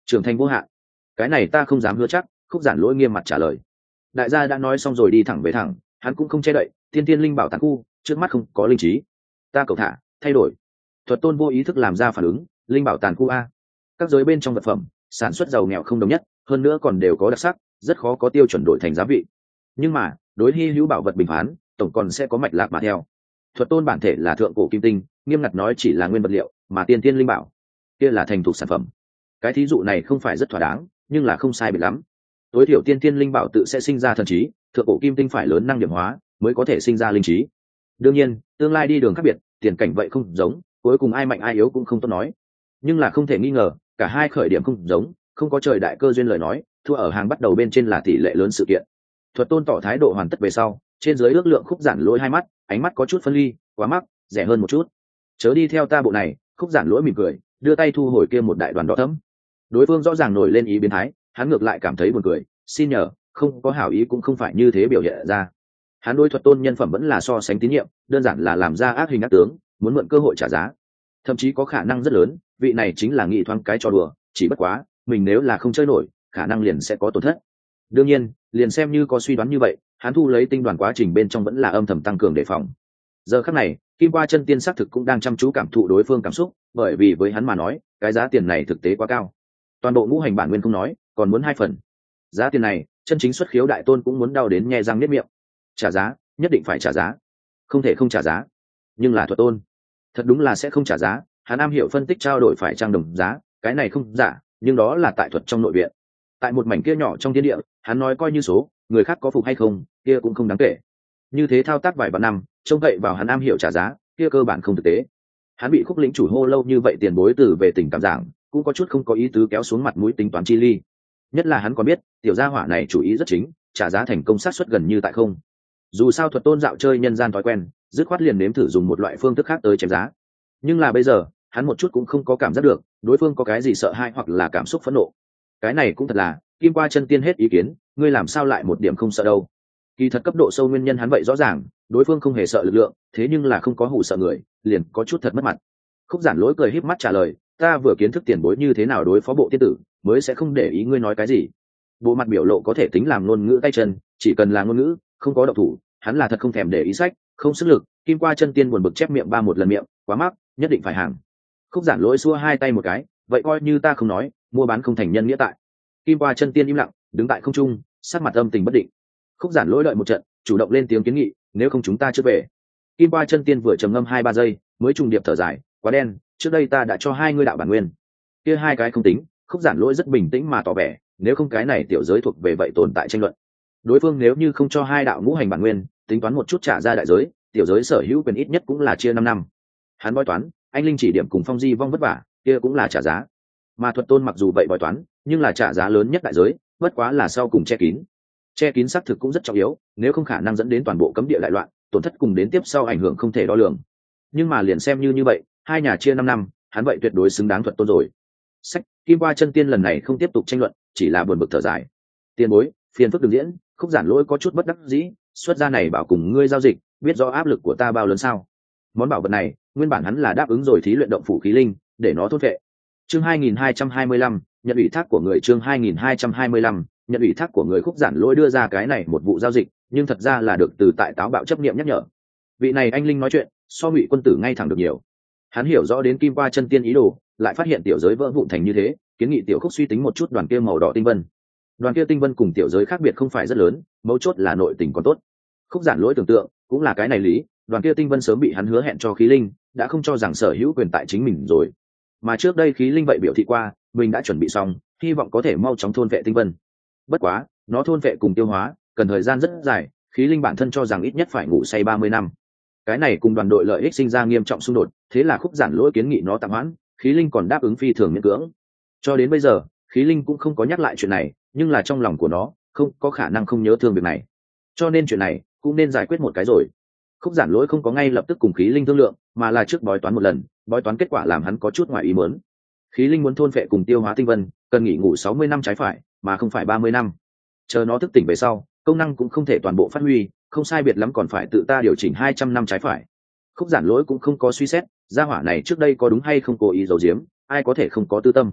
trưởng thành vô hạn. Cái này ta không dám hứa chắc, Khúc Giản Lỗi nghiêm mặt trả lời. Đại gia đã nói xong rồi đi thẳng về thẳng, hắn cũng không che đậy, tiên tiên linh bảo tàng khu, trước mắt không có linh trí. Ta cầu thả, thay đổi. Thuật tôn vô ý thức làm ra phản ứng, linh bảo tàng khu a. Các giới bên trong vật phẩm, sản xuất giàu nghèo không đồng nhất, hơn nữa còn đều có đặc sắc, rất khó có tiêu chuẩn đổi thành giá vị. Nhưng mà, đối hi hữu bảo vật bình phán, tổng còn sẽ có mạch lạc mà theo. Thuật tôn bản thể là thượng cổ kim tinh, nghiêm ngặt nói chỉ là nguyên vật liệu, mà tiên tiên linh bảo kia là thành thục sản phẩm. Cái thí dụ này không phải rất thỏa đáng, nhưng là không sai biệt lắm. Tối thiểu tiên tiên linh bảo tự sẽ sinh ra thần trí, thượng cổ kim tinh phải lớn năng điểm hóa mới có thể sinh ra linh trí. Đương nhiên, tương lai đi đường khác biệt, tiền cảnh vậy không giống, cuối cùng ai mạnh ai yếu cũng không tốt nói. Nhưng là không thể nghi ngờ, cả hai khởi điểm không giống, không có trời đại cơ duyên lời nói, thua ở hàng bắt đầu bên trên là tỷ lệ lớn sự kiện. Thuật tôn tỏ thái độ hoàn tất về sau, trên dưới ước lượng Khúc Giản Lỗi hai mắt, ánh mắt có chút phân ly, quá mắc, rẻ hơn một chút. Chớ đi theo ta bộ này. Khúc Giản Lỗi mỉm cười, đưa tay thu hồi kia một đại đoàn đỏ thẫm. Đối phương rõ ràng nổi lên ý biến thái, hắn ngược lại cảm thấy buồn cười, xin nhờ, không có hảo ý cũng không phải như thế biểu hiện ra. Hắn đối Thuật tôn nhân phẩm vẫn là so sánh tín nhiệm, đơn giản là làm ra ác hình ác tướng, muốn mượn cơ hội trả giá. Thậm chí có khả năng rất lớn, vị này chính là nghị thoáng cái trò đùa, chỉ bất quá, mình nếu là không chơi nổi, khả năng liền sẽ có tổn thất. Đương nhiên, liền xem như có suy đoán như vậy, hắn thu lấy tinh đoàn quá trình bên trong vẫn là âm thầm tăng cường đề phòng. Giờ khắc này, Kim Qua Chân Tiên xác thực cũng đang chăm chú cảm thụ đối phương cảm xúc, bởi vì với hắn mà nói, cái giá tiền này thực tế quá cao. Toàn bộ ngũ hành bản nguyên không nói, còn muốn hai phần. Giá tiền này, chân chính xuất khiếu đại tôn cũng muốn đau đến nhe răng niết miệng. Trả giá, nhất định phải trả giá. Không thể không trả giá. Nhưng là Thuật tôn, thật đúng là sẽ không trả giá, hắn am hiểu phân tích trao đổi phải trang đồng giá, cái này không giả, nhưng đó là tại thuật trong nội viện. Tại một mảnh kia nhỏ trong thiên địa, hắn nói coi như số, người khác có phục hay không, kia cũng không đáng kể. Như thế thao tác vài vạn năm, trông cậy vào hắn am hiểu trả giá, kia cơ bản không thực tế. Hắn bị Khúc lĩnh chủ hô lâu như vậy tiền bối từ về tình cảm giảng, cũng có chút không có ý tứ kéo xuống mặt mũi tính toán chi ly. Nhất là hắn còn biết, tiểu gia hỏa này chủ ý rất chính, trả giá thành công sát suất gần như tại không. Dù sao Thuật tôn dạo chơi nhân gian thói quen, dứt khoát liền nếm thử dùng một loại phương thức khác tới chém giá. Nhưng là bây giờ, hắn một chút cũng không có cảm giác được đối phương có cái gì sợ hãi hoặc là cảm xúc phẫn nộ. Cái này cũng thật là, Kim Qua Chân Tiên hết ý kiến, ngươi làm sao lại một điểm không sợ đâu? Kỳ thật cấp độ sâu nguyên nhân hắn vậy rõ ràng, đối phương không hề sợ lực lượng, thế nhưng là không có hù sợ người, liền có chút thật mất mặt. Khúc Giản Lỗi cười híp mắt trả lời, ta vừa kiến thức tiền bối như thế nào đối phó bộ tiên tử, mới sẽ không để ý ngươi nói cái gì. Bộ mặt biểu lộ có thể tính làm ngôn ngữ tay chân, chỉ cần là ngôn ngữ, không có động thủ, hắn là thật không thèm để ý sách, không sức lực. Kim Qua Chân Tiên buồn bực chép miệng ba một lần miệng, quá mắc, nhất định phải hàng. Khúc Giản Lỗi xua hai tay một cái, vậy coi như ta không nói, mua bán không thành nhân nghĩa tại. Kim Qua Chân Tiên im lặng, đứng tại không trung, sắc mặt âm tình bất định. Khúc Giản Lỗi đợi một trận, chủ động lên tiếng kiến nghị, nếu không chúng ta chưa về. Kim Qua Chân Tiên vừa trầm ngâm hai ba giây, mới trùng điệp thở dài, quá đen, trước đây ta đã cho hai ngươi đạo bản nguyên, kia hai cái không tính. Khúc Giản Lỗi rất bình tĩnh mà tỏ vẻ, nếu không cái này tiểu giới thuộc về vậy tồn tại tranh luận. Đối phương nếu như không cho hai đạo ngũ hành bản nguyên, tính toán một chút trả ra đại giới, tiểu giới sở hữu quyền ít nhất cũng là chia năm năm. Hắn bói toán, anh linh chỉ điểm cùng Phong Di vong vất vả, kia cũng là trả giá. Mà Thuật tôn mặc dù vậy bói toán, nhưng là trả giá lớn nhất đại giới, bất quá là sau cùng che kín. Che kín xác thực cũng rất trọng yếu, nếu không khả năng dẫn đến toàn bộ cấm địa đại loạn, tổn thất cùng đến tiếp sau ảnh hưởng không thể đo lường. Nhưng mà liền xem như như vậy, hai nhà chia năm năm, hắn vậy tuyệt đối xứng đáng Thuật tôn rồi. Sách, Kim Qua Chân Tiên lần này không tiếp tục tranh luận, chỉ là buồn bực thở dài. Tiền bối, phiền phức đừng diễn. Khúc Giản Lỗi có chút bất đắc dĩ, xuất ra này bảo cùng ngươi giao dịch, biết rõ áp lực của ta bao lớn sao? Món bảo vật này, nguyên bản hắn là đáp ứng rồi thí luyện động phủ khí linh, để nó thôn vệ. Chương hai nghìn hai trăm hai mươi lăm, nhận ủy thác của người. Chương hai nghìn hai trăm hai mươi lăm, nhận ủy thác của người. Khúc Giản Lỗi đưa ra cái này một vụ giao dịch, nhưng thật ra là được từ tại táo bạo chấp niệm nhắc nhở. Vị này anh linh nói chuyện, so Ngụy quân tử ngay thẳng được nhiều. Hắn hiểu rõ đến Kim Qua Chân Tiên ý đồ, lại phát hiện tiểu giới vỡ vụn thành như thế, kiến nghị tiểu Khúc suy tính một chút đoàn kia màu đỏ tinh vân. Đoàn kia tinh vân cùng tiểu giới khác biệt không phải rất lớn, mấu chốt là nội tình còn tốt. Khúc Giản Lỗi tưởng tượng, cũng là cái này lý, đoàn kia tinh vân sớm bị hắn hứa hẹn cho khí linh, đã không cho rằng sở hữu quyền tại chính mình rồi. Mà trước đây khí linh vậy biểu thị qua, mình đã chuẩn bị xong, hy vọng có thể mau chóng thôn vệ tinh vân. Bất quá, nó thôn vệ cùng tiêu hóa, cần thời gian rất dài, khí linh bản thân cho rằng ít nhất phải ngủ say ba mươi năm. Cái này cùng đoàn đội lợi ích sinh ra nghiêm trọng xung đột, thế là Khúc Giản Lỗi kiến nghị nó tạm hoãn, khí linh còn đáp ứng phi thường miễn cưỡng. Cho đến bây giờ, khí linh cũng không có nhắc lại chuyện này, nhưng là trong lòng của nó không có khả năng không nhớ thương việc này, cho nên chuyện này cũng nên giải quyết một cái rồi. Khúc Giản Lỗi không có ngay lập tức cùng khí linh thương lượng, mà là trước bói toán một lần, bói toán kết quả làm hắn có chút ngoài ý muốn. Khí linh muốn thôn phệ cùng tiêu hóa tinh vân, cần nghỉ ngủ sáu mươi năm trái phải, mà không phải ba mươi năm. Chờ nó thức tỉnh về sau, công năng cũng không thể toàn bộ phát huy, không sai biệt lắm còn phải tự ta điều chỉnh hai trăm năm trái phải. Khúc Giản Lỗi cũng không có suy xét, gia hỏa này trước đây có đúng hay không cố ý giấu giếm, ai có thể không có tư tâm.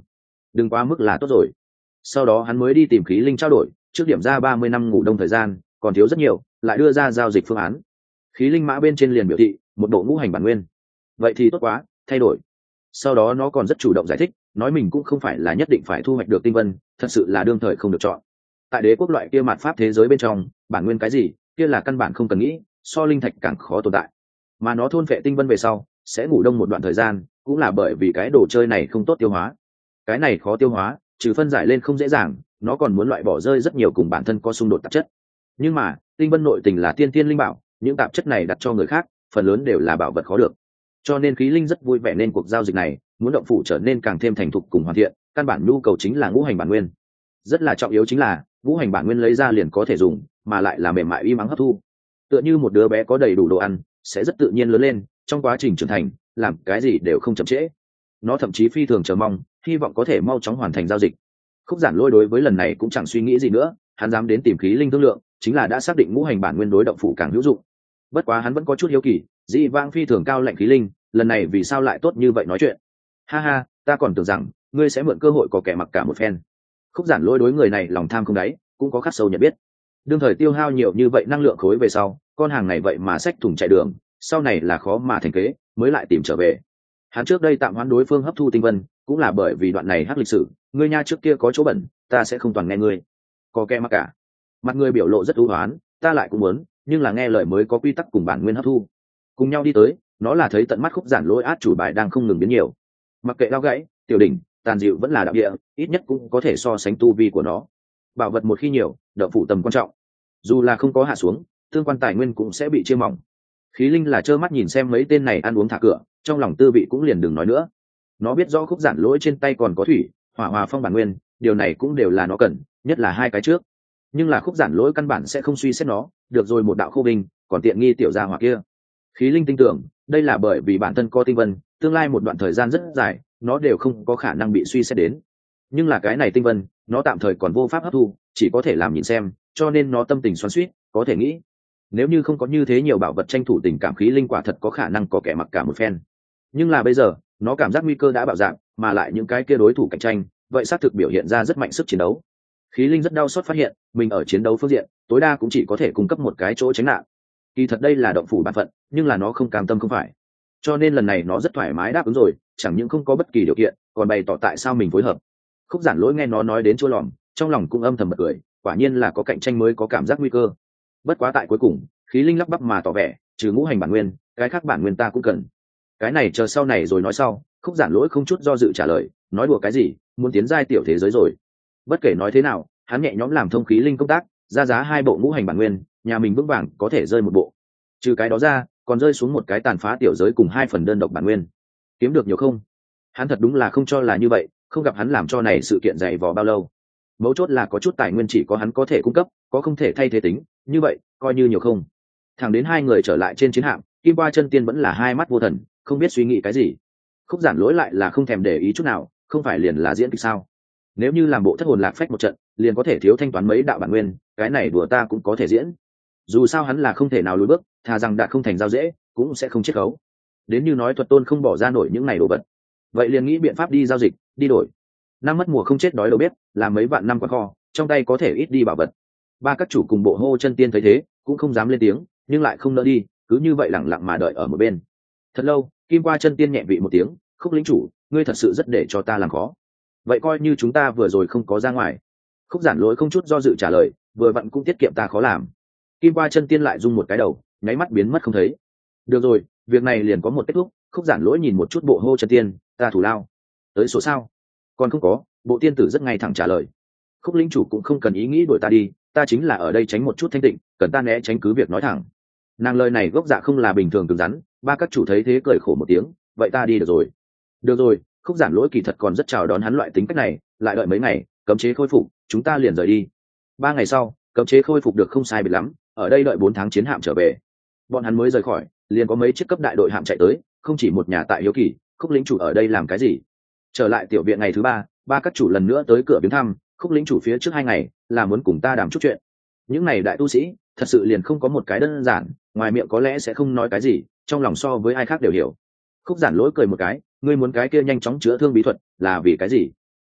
đừng quá mức là tốt rồi. Sau đó hắn mới đi tìm khí linh trao đổi, trước điểm ra ba mươi năm ngủ đông thời gian còn thiếu rất nhiều, lại đưa ra giao dịch phương án. Khí linh mã bên trên liền biểu thị một bộ ngũ hành bản nguyên. Vậy thì tốt quá, thay đổi. Sau đó nó còn rất chủ động giải thích, nói mình cũng không phải là nhất định phải thu hoạch được tinh vân, thật sự là đương thời không được chọn. Tại đế quốc loại kia mạt pháp thế giới bên trong, bản nguyên cái gì kia là căn bản không cần nghĩ, so linh thạch càng khó tồn tại. Mà nó thôn phệ tinh vân về sau sẽ ngủ đông một đoạn thời gian, cũng là bởi vì cái đồ chơi này không tốt tiêu hóa. Cái này khó tiêu hóa, trừ phân giải lên không dễ dàng, nó còn muốn loại bỏ rơi rất nhiều cùng bản thân có xung đột tạp chất. Nhưng mà tinh vân nội tình là tiên tiên linh bảo, những tạp chất này đặt cho người khác phần lớn đều là bảo vật khó được, cho nên khí linh rất vui vẻ nên cuộc giao dịch này muốn động phủ trở nên càng thêm thành thục cùng hoàn thiện. Căn bản nhu cầu chính là ngũ hành bản nguyên, rất là trọng yếu chính là ngũ hành bản nguyên lấy ra liền có thể dùng, mà lại là mềm mại uy mắng hấp thu, tựa như một đứa bé có đầy đủ đồ ăn sẽ rất tự nhiên lớn lên, trong quá trình trưởng thành làm cái gì đều không chậm trễ. Nó thậm chí phi thường chờ mong, hy vọng có thể mau chóng hoàn thành giao dịch. Khúc Giản Lôi đối với lần này cũng chẳng suy nghĩ gì nữa, hắn dám đến tìm khí linh thương lượng chính là đã xác định ngũ hành bản nguyên đối động phủ càng hữu dụng. Bất quá hắn vẫn có chút hiếu kỳ, dị vãng phi thường cao lạnh khí linh lần này vì sao lại tốt như vậy nói chuyện. Ha ha, ta còn tưởng rằng ngươi sẽ mượn cơ hội có kẻ mặc cả một phen. Khúc Giản Lôi đối người này lòng tham không đáy, cũng có khắc sâu nhận biết. Đương thời tiêu hao nhiều như vậy năng lượng khối về sau, con hàng này vậy mà xách thùng chạy đường, sau này là khó mà thành kế, mới lại tìm trở về. Hắn trước đây tạm hoãn đối phương hấp thu tinh vân, cũng là bởi vì đoạn này hắc lịch sử, ngươi nha trước kia có chỗ bẩn, ta sẽ không toàn nghe ngươi. Có kẻ mặc cả. Mặt ngươi biểu lộ rất u hoán, ta lại cũng muốn, nhưng là nghe lời mới có quy tắc cùng bản nguyên hấp thu. Cùng nhau đi tới, nó là thấy tận mắt Khúc Giản Lôi át chủ bài đang không ngừng biến nhiều. Mặc kệ lao gãy, tiểu đỉnh, tàn dịu vẫn là đạo địa, ít nhất cũng có thể so sánh tu vi của nó. Bảo vật một khi nhiều, đậu phủ tầm quan trọng. Dù là không có hạ xuống, tương quan tài nguyên cũng sẽ bị chia mỏng. Khí linh là trơ mắt nhìn xem mấy tên này ăn uống thả cửa, trong lòng tư vị cũng liền đừng nói nữa. Nó biết rõ Khúc Giản Lỗi trên tay còn có thủy, hỏa hòa phong bản nguyên, điều này cũng đều là nó cần, nhất là hai cái trước. Nhưng là Khúc Giản Lỗi căn bản sẽ không suy xét nó, được rồi một đạo khô vinh, còn tiện nghi tiểu gia hỏa kia. Khí linh tin tưởng, đây là bởi vì bản thân có tinh vân, tương lai một đoạn thời gian rất dài, nó đều không có khả năng bị suy xét đến. Nhưng là cái này tinh vân, nó tạm thời còn vô pháp hấp thu, chỉ có thể làm nhìn xem, cho nên nó tâm tình xoắn xuýt, có thể nghĩ, nếu như không có như thế nhiều bảo vật tranh thủ tình cảm, khí linh quả thật có khả năng có kẻ mặc cả một phen. Nhưng là bây giờ, nó cảm giác nguy cơ đã bạo dạng, mà lại những cái kia đối thủ cạnh tranh, vậy xác thực biểu hiện ra rất mạnh sức chiến đấu. Khí linh rất đau xót phát hiện, mình ở chiến đấu phương diện, tối đa cũng chỉ có thể cung cấp một cái chỗ tránh nạn. Kỳ thật đây là động phủ bản phận, nhưng là nó không cam tâm không phải. Cho nên lần này nó rất thoải mái đáp ứng rồi, chẳng những không có bất kỳ điều kiện, còn bày tỏ tại sao mình phối hợp. Khúc Giản Lỗi nghe nó nói đến chua lòm, trong lòng cũng âm thầm bật cười, quả nhiên là có cạnh tranh mới có cảm giác nguy cơ. Bất quá tại cuối cùng, khí linh lắp bắp mà tỏ vẻ, trừ ngũ hành bản nguyên, cái khác bản nguyên ta cũng cần. Cái này chờ sau này rồi nói sau. Khúc Giản Lỗi không chút do dự trả lời, nói đùa cái gì, muốn tiến giai tiểu thế giới rồi. Bất kể nói thế nào, hắn nhẹ nhõm làm thông khí linh công tác, ra giá hai bộ ngũ hành bản nguyên, nhà mình vững vàng có thể rơi một bộ. Trừ cái đó ra, còn rơi xuống một cái tàn phá tiểu giới cùng hai phần đơn độc bản nguyên. Kiếm được nhiều không? Hắn thật đúng là không cho là như vậy, không gặp hắn làm cho này sự kiện dày vò bao lâu. Mấu chốt là có chút tài nguyên chỉ có hắn có thể cung cấp, có không thể thay thế tính, như vậy coi như nhiều không. Thẳng đến hai người trở lại trên chiến hạm, Kim Qua Chân Tiên vẫn là hai mắt vô thần, không biết suy nghĩ cái gì. Khúc Giản Lỗi lại là không thèm để ý chút nào, không phải liền là diễn kịch sao? Nếu như làm bộ thất hồn lạc phách một trận, liền có thể thiếu thanh toán mấy đạo bản nguyên, cái này đùa ta cũng có thể diễn. Dù sao hắn là không thể nào lùi bước, thà rằng đạt không thành giao dễ, cũng sẽ không chiết khấu. Đến như nói thuật tôn không bỏ ra nổi những này đồ vật, vậy liền nghĩ biện pháp đi giao dịch, đi đổi. Năm mất mùa không chết đói đâu biết, làm mấy vạn năm qua kho, trong tay có thể ít đi bảo vật. Ba các chủ cùng bộ hô chân tiên thấy thế, cũng không dám lên tiếng, nhưng lại không nỡ đi, cứ như vậy lẳng lặng mà đợi ở một bên. Thật lâu, Kim Qua Chân Tiên nhẹ vị một tiếng, Khúc lĩnh chủ, ngươi thật sự rất để cho ta làm khó. Vậy coi như chúng ta vừa rồi không có ra ngoài. Khúc Giản Lỗi không chút do dự trả lời, vừa vặn cũng tiết kiệm ta khó làm. Kim Qua Chân Tiên lại rung một cái đầu, nháy mắt biến mất không thấy. Được rồi, việc này liền có một kết thúc. Khúc Giản Lỗi nhìn một chút bộ hô chân tiên, ta thủ lao. Tới số sao? Còn không có. Bộ tiên tử rất ngay thẳng trả lời. Khúc lĩnh chủ cũng không cần ý nghĩ đuổi ta đi, ta chính là ở đây tránh một chút thanh tịnh, cần ta né tránh cứ việc nói thẳng. Nàng lời này gốc dạ không là bình thường cứng rắn. Ba các chủ thấy thế cười khổ một tiếng, vậy ta đi được rồi. Được rồi. Khúc Giản Lỗi kỳ thật còn rất chào đón hắn loại tính cách này, lại đợi mấy ngày, cấm chế khôi phục, chúng ta liền rời đi. Ba ngày sau, cấm chế khôi phục được không sai biệt lắm, ở đây đợi bốn tháng chiến hạm trở về. Bọn hắn mới rời khỏi, liền có mấy chiếc cấp đại đội hạm chạy tới, không chỉ một nhà tại hiếu kỳ, Khúc lĩnh chủ ở đây làm cái gì? Trở lại tiểu viện ngày thứ ba, ba các chủ lần nữa tới cửa viếng thăm, Khúc lĩnh chủ phía trước hai ngày là muốn cùng ta đàm chút chuyện. Những này đại tu sĩ, thật sự liền không có một cái đơn giản, ngoài miệng có lẽ sẽ không nói cái gì, trong lòng so với ai khác đều hiểu. Khúc Giản Lỗi cười một cái, ngươi muốn cái kia nhanh chóng chữa thương bí thuật, là vì cái gì?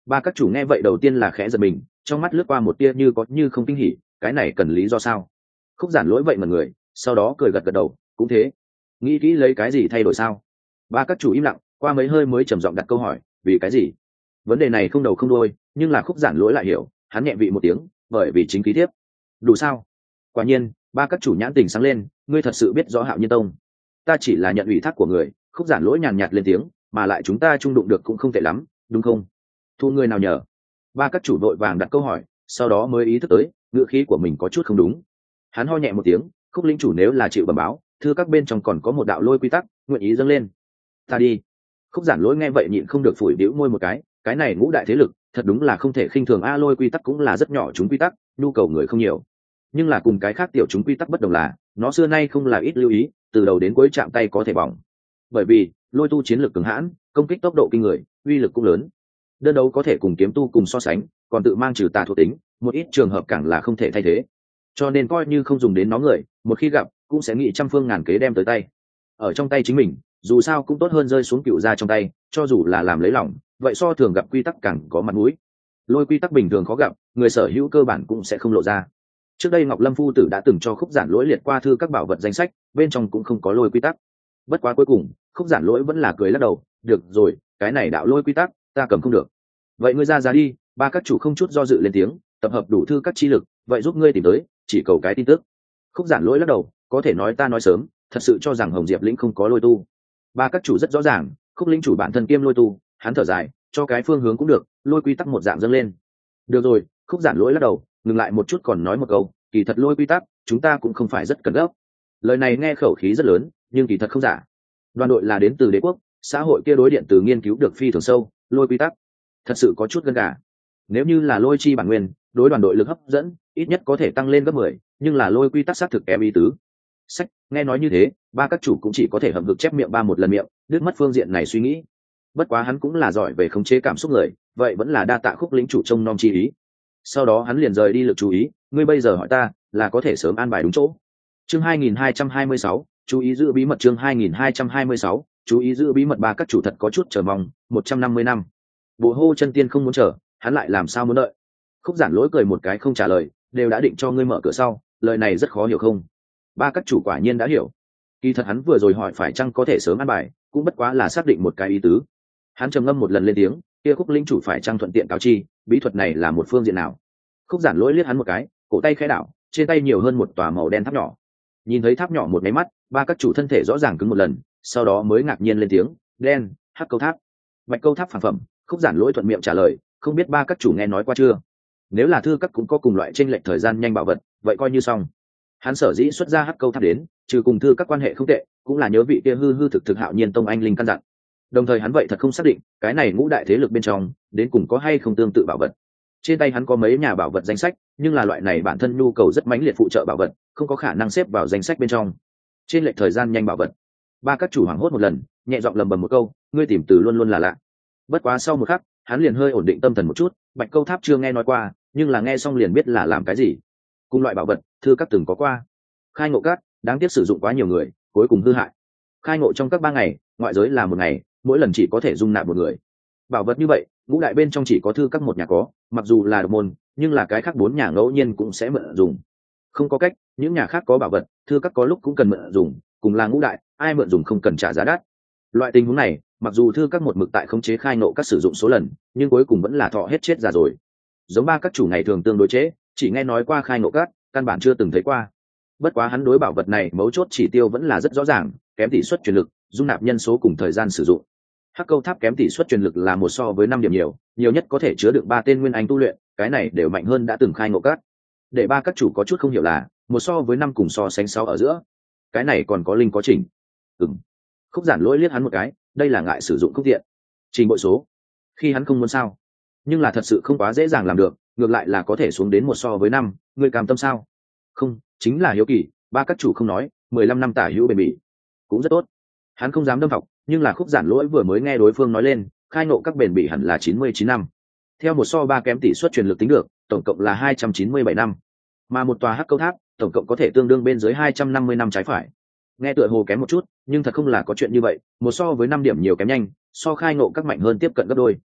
Ba các chủ nghe vậy đầu tiên là khẽ giật mình, trong mắt lướt qua một tia như có như không kinh hỉ, cái này cần lý do sao? Khúc Giản Lỗi vậy mà người, sau đó cười gật gật đầu, cũng thế. Nghĩ kỹ lấy cái gì thay đổi sao? Ba các chủ im lặng, qua mấy hơi mới trầm giọng đặt câu hỏi, vì cái gì? Vấn đề này không đầu không đuôi, nhưng là Khúc Giản Lỗi lại hiểu, hắn nhẹ vị một tiếng, bởi vì chính khí tiếp. Đủ sao? Quả nhiên, ba các chủ nhãn tình sáng lên, ngươi thật sự biết rõ Hạo Nhiên Tông. Ta chỉ là nhận ủy thác của người. Khúc Giản Lỗi nhàn nhạt lên tiếng, mà lại chúng ta chung đụng được cũng không tệ lắm, đúng không? Thu người nào nhờ? Ba các chủ đội vàng đặt câu hỏi, sau đó mới ý thức tới, ngữ khí của mình có chút không đúng. Hắn ho nhẹ một tiếng, Khúc lĩnh chủ nếu là chịu bẩm báo, thưa các bên trong còn có một đạo lôi quy tắc, nguyện ý dâng lên. Ta đi. Khúc Giản Lỗi nghe vậy nhịn không được phủi bĩu môi một cái, cái này ngũ đại thế lực, thật đúng là không thể khinh thường a, lôi quy tắc cũng là rất nhỏ chúng quy tắc, nhu cầu người không nhiều. Nhưng là cùng cái khác tiểu chúng quy tắc bất đồng là, nó xưa nay không là ít lưu ý, từ đầu đến cuối chạm tay có thể bỏng. Bởi vì, lôi tu chiến lược cường hãn, công kích tốc độ kinh người, uy lực cũng lớn. Đơn đấu có thể cùng kiếm tu cùng so sánh, còn tự mang trừ tà thuộc tính, một ít trường hợp càng là không thể thay thế. Cho nên coi như không dùng đến nó người, một khi gặp, cũng sẽ nghĩ trăm phương ngàn kế đem tới tay. Ở trong tay chính mình, dù sao cũng tốt hơn rơi xuống cựu gia trong tay, cho dù là làm lấy lòng, vậy so thường gặp quy tắc càng có mặt mũi. Lôi quy tắc bình thường khó gặp, người sở hữu cơ bản cũng sẽ không lộ ra. Trước đây Ngọc Lâm phu tử đã từng cho Khúc Giản Lỗi liệt qua thư các bảo vật danh sách, bên trong cũng không có lôi quy tắc. Bất quá cuối cùng, Khúc Giản Lỗi vẫn là cười lắc đầu, được rồi, cái này đạo lôi quy tắc, ta cầm không được. Vậy ngươi ra ra đi. Ba các chủ không chút do dự lên tiếng, tập hợp đủ thư các chi lực, vậy giúp ngươi tìm tới, chỉ cầu cái tin tức. Khúc Giản Lỗi lắc đầu, có thể nói ta nói sớm, thật sự cho rằng Hồng Diệp lĩnh không có lôi tu. Ba các chủ rất rõ ràng, Khúc lĩnh chủ bản thân kiêm lôi tu, hắn thở dài, cho cái phương hướng cũng được, lôi quy tắc một dạng dâng lên. Được rồi. Khúc Giản Lỗi lắc đầu, ngừng lại một chút còn nói một câu, kỳ thật lôi quy tắc, chúng ta cũng không phải rất cần gấp. Lời này nghe khẩu khí rất lớn, nhưng kỳ thật không giả. Đoàn đội là đến từ đế quốc, xã hội kia đối điện từ nghiên cứu được phi thường sâu, lôi quy tắc thật sự có chút gân gà. Nếu như là lôi chi bản nguyên, đối đoàn đội lực hấp dẫn ít nhất có thể tăng lên gấp mười, nhưng là lôi quy tắc xác thực kém ý tứ. Sách, nghe nói như thế, ba các chủ cũng chỉ có thể hậm hực chép miệng ba một lần miệng, đứt mất phương diện này suy nghĩ. Bất quá hắn cũng là giỏi về khống chế cảm xúc người, vậy vẫn là đa tạ Khúc lĩnh chủ trông nom chi ý. Sau đó hắn liền rời đi lực chú ý, ngươi bây giờ hỏi ta, là có thể sớm an bài đúng chỗ. Chương hai nghìn hai trăm hai mươi sáu, chú ý giữ bí mật. Chương hai nghìn hai trăm hai mươi sáu, chú ý giữ bí mật. Ba các chủ thật có chút chờ mong, một trăm năm mươi năm. Bộ hô chân tiên không muốn chờ, hắn lại làm sao muốn đợi. Khúc Giản Lỗi cười một cái không trả lời, đều đã định cho ngươi mở cửa sau, lời này rất khó hiểu không? Ba các chủ quả nhiên đã hiểu. Kỳ thật hắn vừa rồi hỏi phải chăng có thể sớm an bài, cũng bất quá là xác định một cái ý tứ. Hắn trầm ngâm một lần lên tiếng, kia Khúc lĩnh chủ phải chăng thuận tiện cáo chi, bí thuật này là một phương diện nào? Khúc Giản Lỗi liếc hắn một cái, cổ tay khẽ đảo, trên tay nhiều hơn một tòa màu đen tháp nhỏ. Nhìn thấy tháp nhỏ một máy mắt, ba các chủ thân thể rõ ràng cứng một lần, sau đó mới ngạc nhiên lên tiếng, đen, hắc câu tháp. Bạch câu tháp phản phẩm. Khúc Giản Lỗi thuận miệng trả lời, không biết ba các chủ nghe nói qua chưa? Nếu là thư các cũng có cùng loại chênh lệch thời gian nhanh bảo vật, vậy coi như xong. Hắn sở dĩ xuất ra hắc câu tháp đến, trừ cùng thư các quan hệ không tệ, cũng là nhớ vị kia hư hư thực thực Hạo Nhiên Tông anh linh căn dặn. Đồng thời hắn vậy thật không xác định, cái này ngũ đại thế lực bên trong, đến cùng có hay không tương tự bảo vật. Trên tay hắn có mấy nhà bảo vật danh sách, nhưng là loại này bản thân nhu cầu rất mãnh liệt phụ trợ bảo vật, không có khả năng xếp vào danh sách bên trong. Trên lệch thời gian nhanh bảo vật. Ba các chủ hoảng hốt một lần, nhẹ giọng lầm bầm một câu, ngươi tìm từ luôn luôn là lạ. Bất quá sau một khắc, hắn liền hơi ổn định tâm thần một chút, Bạch câu tháp chưa nghe nói qua, nhưng là nghe xong liền biết là làm cái gì. Cùng loại bảo vật, thư các từng có qua. Khai ngộ các, đáng tiếc sử dụng quá nhiều người, cuối cùng hư hại. Khai ngộ trong các ba ngày, ngoại giới là một ngày, mỗi lần chỉ có thể dung nạp một người. Bảo vật như vậy, ngũ đại bên trong chỉ có thư các một nhà có, mặc dù là độc môn, nhưng là cái khác bốn nhà ngẫu nhiên cũng sẽ mượn dùng. Không có cách, những nhà khác có bảo vật, thư các có lúc cũng cần mượn dùng, cùng là ngũ đại, ai mượn dùng không cần trả giá đắt. Loại tình huống này, mặc dù thư các một mực tại khống chế khai nộ các sử dụng số lần, nhưng cuối cùng vẫn là thọ hết chết già rồi. Giống ba các chủ ngày thường tương đối chế, chỉ nghe nói qua khai nộ các, căn bản chưa từng thấy qua. Bất quá hắn đối bảo vật này mấu chốt chỉ tiêu vẫn là rất rõ ràng, kém tỷ suất truyền lực, dung nạp nhân số cùng thời gian sử dụng. Hắc câu tháp kém tỷ suất truyền lực là một so với năm điểm nhiều, nhiều nhất có thể chứa được ba tên nguyên anh tu luyện, cái này đều mạnh hơn đã từng khai ngộ các. Để ba các chủ có chút không hiểu là, một so với năm cùng so sánh sáu ở giữa, cái này còn có linh có trình. Ừm. Khúc Giản Lỗi liếc hắn một cái, đây là ngại sử dụng không tiện. Trình bội số. Khi hắn không muốn sao, nhưng là thật sự không quá dễ dàng làm được, ngược lại là có thể xuống đến một so với năm, ngươi cam tâm sao? Không, chính là hiếu kỳ, ba các chủ không nói, mười lăm năm tả hữu bền bỉ, cũng rất tốt. Hắn không dám đâm thọc, nhưng là Khúc Giản Lỗi vừa mới nghe đối phương nói lên, khai ngộ các bền bỉ hẳn là chín mươi chín năm. Theo một so ba kém tỷ suất truyền lực tính được, tổng cộng là hai trăm chín mươi bảy năm. Mà một tòa hắc câu tháp, tổng cộng có thể tương đương bên dưới hai trăm năm mươi năm trái phải. Nghe tựa hồ kém một chút, nhưng thật không là có chuyện như vậy, một so với năm điểm nhiều kém nhanh, so khai ngộ các mạnh hơn tiếp cận gấp đôi.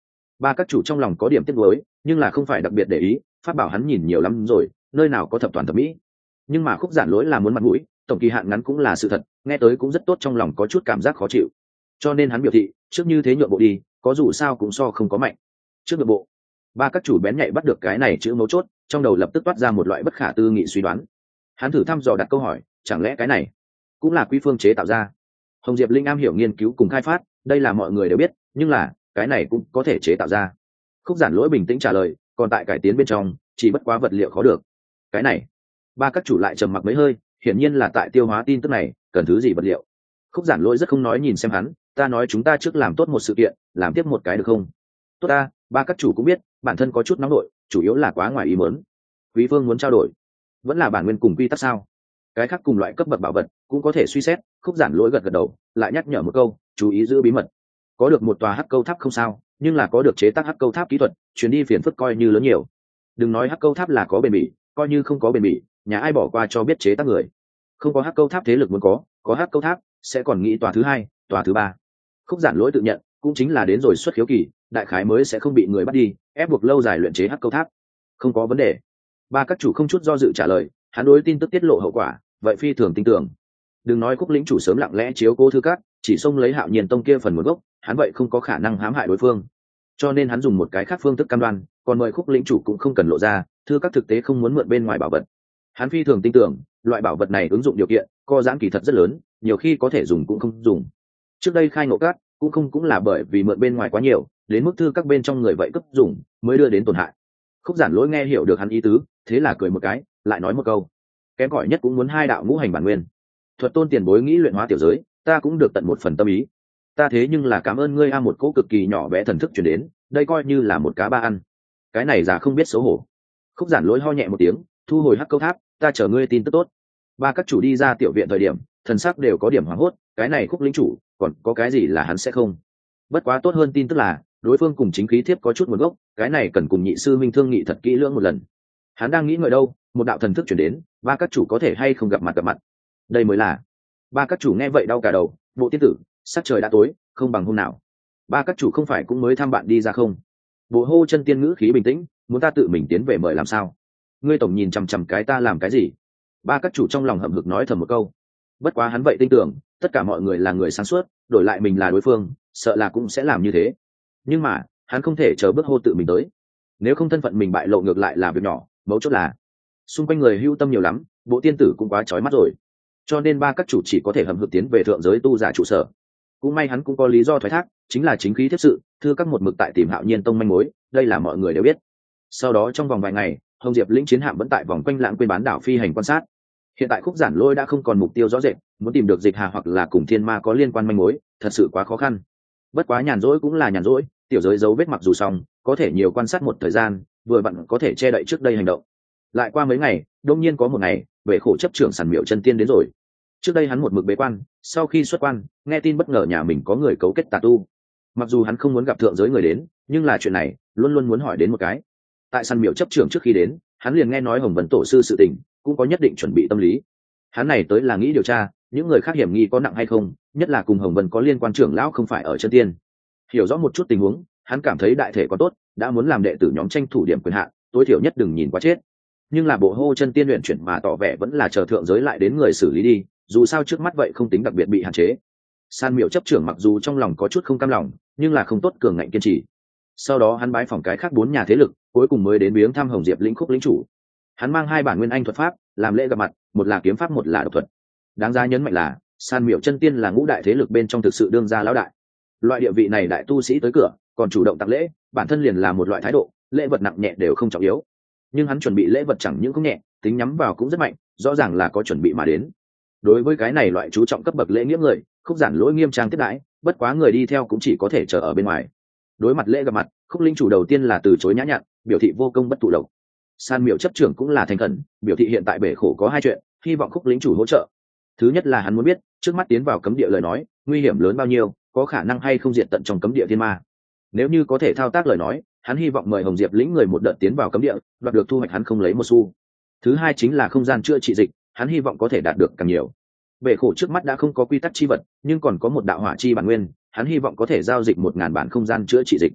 Ba các chủ trong lòng có điểm tiếc nuối, nhưng là không phải đặc biệt để ý, pháp bảo hắn nhìn nhiều lắm rồi, nơi nào có thập toàn thập mỹ. Nhưng mà khúc giản lỗi là muốn mặt mũi, tổng kỳ hạn ngắn cũng là sự thật, nghe tới cũng rất tốt, trong lòng có chút cảm giác khó chịu. Cho nên hắn biểu thị, trước như thế nhượng bộ đi, có dù sao cũng so không có mạnh. Trước nhượng bộ. Ba các chủ bén nhạy bắt được cái này chữ mấu chốt, trong đầu lập tức toát ra một loại bất khả tư nghị suy đoán. Hắn thử thăm dò đặt câu hỏi, chẳng lẽ cái này cũng là Quý Phương chế tạo ra? Hồng Diệp Linh am hiểu nghiên cứu cùng khai phát, đây là mọi người đều biết, nhưng là cái này cũng có thể chế tạo ra. Khúc giản lỗi bình tĩnh trả lời, còn tại cải tiến bên trong, chỉ bất quá vật liệu khó được. Cái này, ba các chủ lại trầm mặc mấy hơi, hiển nhiên là tại tiêu hóa tin tức này, cần thứ gì vật liệu. Khúc giản lỗi rất không nói nhìn xem hắn, ta nói chúng ta trước làm tốt một sự kiện, làm tiếp một cái được không? Tốt ta, ba các chủ cũng biết, bản thân có chút nóng nội, chủ yếu là quá ngoài ý muốn. Quý Phương muốn trao đổi, vẫn là bản nguyên cùng quy tắc sao? Cái khác cùng loại cấp bậc bảo vật cũng có thể suy xét. Khúc giản lỗi gật gật đầu, lại nhắc nhở một câu, chú ý giữ bí mật. Có được một tòa hắc câu tháp không sao, nhưng là có được chế tác hắc câu tháp kỹ thuật, chuyến đi phiền phức coi như lớn nhiều. Đừng nói hắc câu tháp là có bền bỉ, coi như không có bền bỉ, nhà ai bỏ qua cho biết chế tác người. Không có hắc câu tháp thế lực muốn có, có hắc câu tháp sẽ còn nghĩ tòa thứ hai, tòa thứ ba. Khúc giản lỗi tự nhận cũng chính là đến rồi xuất khiếu kỳ, đại khái mới sẽ không bị người bắt đi ép buộc lâu dài luyện chế hắc câu tháp. Không có vấn đề. Ba các chủ không chút do dự trả lời, hắn đối tin tức tiết lộ hậu quả vậy phi thường tin tưởng. Đừng nói Khúc lĩnh chủ sớm lặng lẽ chiếu cố thư cát, chỉ xông lấy Hạo Nhiên tông kia phần nguồn gốc, hắn vậy không có khả năng hãm hại đối phương. Cho nên hắn dùng một cái khác phương thức cam đoan, còn mời Khúc lĩnh chủ cũng không cần lộ ra, thư các thực tế không muốn mượn bên ngoài bảo vật. Hắn phi thường tin tưởng, loại bảo vật này ứng dụng điều kiện, co giãn kỳ thật rất lớn, nhiều khi có thể dùng cũng không dùng. Trước đây khai ngộ cát, cũng không cũng là bởi vì mượn bên ngoài quá nhiều, đến mức thư các bên trong người vậy cấp dùng, mới đưa đến tổn hại. Khúc giản lỗi nghe hiểu được hắn ý tứ, thế là cười một cái, lại nói một câu, kém cỏi nhất cũng muốn hai đạo ngũ hành bản nguyên. Thuật tôn tiền bối nghĩ luyện hóa tiểu giới, ta cũng được tận một phần tâm ý. Ta thế nhưng là cảm ơn ngươi a, một cỗ cực kỳ nhỏ bé thần thức truyền đến, đây coi như là một cá ba ăn. Cái này già không biết xấu hổ. Khúc giản lỗi ho nhẹ một tiếng, thu hồi hắc câu tháp, ta chờ ngươi tin tức tốt. Ba các chủ đi ra tiểu viện thời điểm, thần sắc đều có điểm hoảng hốt, cái này Khúc lĩnh chủ còn có cái gì là hắn sẽ không. Bất quá tốt hơn tin tức là đối phương cùng chính khí thiếp có chút nguồn gốc, cái này cần cùng nhị sư minh thương nghị thật kỹ lưỡng một lần. Hắn đang nghĩ ngợi đâu, một đạo thần thức chuyển đến, ba các chủ có thể hay không gặp mặt gặp mặt, đây mới là. Ba các chủ nghe vậy đau cả đầu, bộ tiên tử, sắc trời đã tối, không bằng hôm nào. Ba các chủ không phải cũng mới thăm bạn đi ra không? Bộ hô chân tiên ngữ khí bình tĩnh, muốn ta tự mình tiến về mời làm sao? Ngươi tổng nhìn chằm chằm cái ta làm cái gì? Ba các chủ trong lòng hậm hực nói thầm một câu. Bất quá hắn vậy tin tưởng, tất cả mọi người là người sáng suốt, đổi lại mình là đối phương, sợ là cũng sẽ làm như thế. Nhưng mà hắn không thể chờ bước hô tự mình tới, nếu không thân phận mình bại lộ ngược lại là việc nhỏ, mấu chốt là xung quanh người hưu tâm nhiều lắm, bộ tiên tử cũng quá chói mắt rồi. Cho nên ba các chủ chỉ có thể hầm hực tiến về thượng giới tu giả trụ sở. Cũng may hắn cũng có lý do thoái thác, chính là chính khí thiết sự, thư các một mực tại tìm Hạo Nhiên tông manh mối, đây là mọi người đều biết. Sau đó trong vòng vài ngày, Hồng Diệp lĩnh chiến hạm vẫn tại vòng quanh lãng quên bán đảo phi hành quan sát. Hiện tại Khúc giản lôi đã không còn mục tiêu rõ rệt, muốn tìm được dịch hà hoặc là cùng thiên ma có liên quan manh mối, thật sự quá khó khăn. Bất quá nhàn rỗi cũng là nhàn rỗi, tiểu giới dấu vết mặc dù xong, có thể nhiều quan sát một thời gian, vừa vặn có thể che đậy trước đây hành động. Lại qua mấy ngày, đông nhiên có một ngày, vệ khổ chấp trưởng Sàn Miệu chân tiên đến rồi. Trước đây hắn một mực bế quan, sau khi xuất quan, nghe tin bất ngờ nhà mình có người cấu kết tà tu. Mặc dù hắn không muốn gặp thượng giới người đến, nhưng là chuyện này luôn luôn muốn hỏi đến một cái. Tại Sàn Miệu chấp trưởng trước khi đến, hắn liền nghe nói Hồng Vân tổ sư sự tình, cũng có nhất định chuẩn bị tâm lý. Hắn này tới là nghĩ điều tra những người khác hiểm nghi có nặng hay không, nhất là cùng Hồng Vân có liên quan trưởng lão không phải ở chân tiên. Hiểu rõ một chút tình huống, hắn cảm thấy đại thể có tốt, đã muốn làm đệ tử nhóm tranh thủ điểm quyền hạn, tối thiểu nhất đừng nhìn quá chết. Nhưng là bộ hô chân tiên luyện chuyển mà tỏ vẻ vẫn là chờ thượng giới lại đến người xử lý đi, dù sao trước mắt vậy không tính đặc biệt bị hạn chế. San Miệu chấp trưởng mặc dù trong lòng có chút không cam lòng, nhưng là không tốt cường ngạnh kiên trì. Sau đó hắn bái phỏng cái khác bốn nhà thế lực, cuối cùng mới đến viếng thăm Hồng Diệp lĩnh Khúc lĩnh chủ. Hắn mang hai bản nguyên anh thuật pháp làm lễ gặp mặt, một là kiếm pháp một là độc thuật. Đáng giá nhấn mạnh là San Miệu chân tiên là ngũ đại thế lực bên trong thực sự đương gia lão đại. Loại địa vị này đại tu sĩ tới cửa còn chủ động tặng lễ, bản thân liền là một loại thái độ, lễ vật nặng nhẹ đều không trọng yếu. Nhưng hắn chuẩn bị lễ vật chẳng những không nhẹ, tính nhắm vào cũng rất mạnh, rõ ràng là có chuẩn bị mà đến. Đối với cái này loại chú trọng cấp bậc lễ nghĩa người, Khúc giản lỗi nghiêm trang tiếp đãi, bất quá người đi theo cũng chỉ có thể chờ ở bên ngoài. Đối mặt lễ gặp mặt, Khúc linh chủ đầu tiên là từ chối nhã nhặn, biểu thị vô công bất thụ lộc. San Miệu chấp trưởng cũng là thành khẩn, biểu thị hiện tại bể khổ có hai chuyện, hy vọng Khúc lĩnh chủ hỗ trợ. Thứ nhất là hắn muốn biết, trước mắt tiến vào cấm địa lời nói, nguy hiểm lớn bao nhiêu, có khả năng hay không diệt tận trong cấm địa thiên ma. Nếu như có thể thao tác lời nói, hắn hy vọng mời Hồng Diệp lĩnh người một đợt tiến vào cấm địa, đoạt được thu hoạch hắn không lấy một xu. Thứ hai chính là không gian chữa trị dịch, hắn hy vọng có thể đạt được càng nhiều. Bể khổ trước mắt đã không có quy tắc chi vật, nhưng còn có một đạo hỏa chi bản nguyên, hắn hy vọng có thể giao dịch một ngàn bản không gian chữa trị dịch.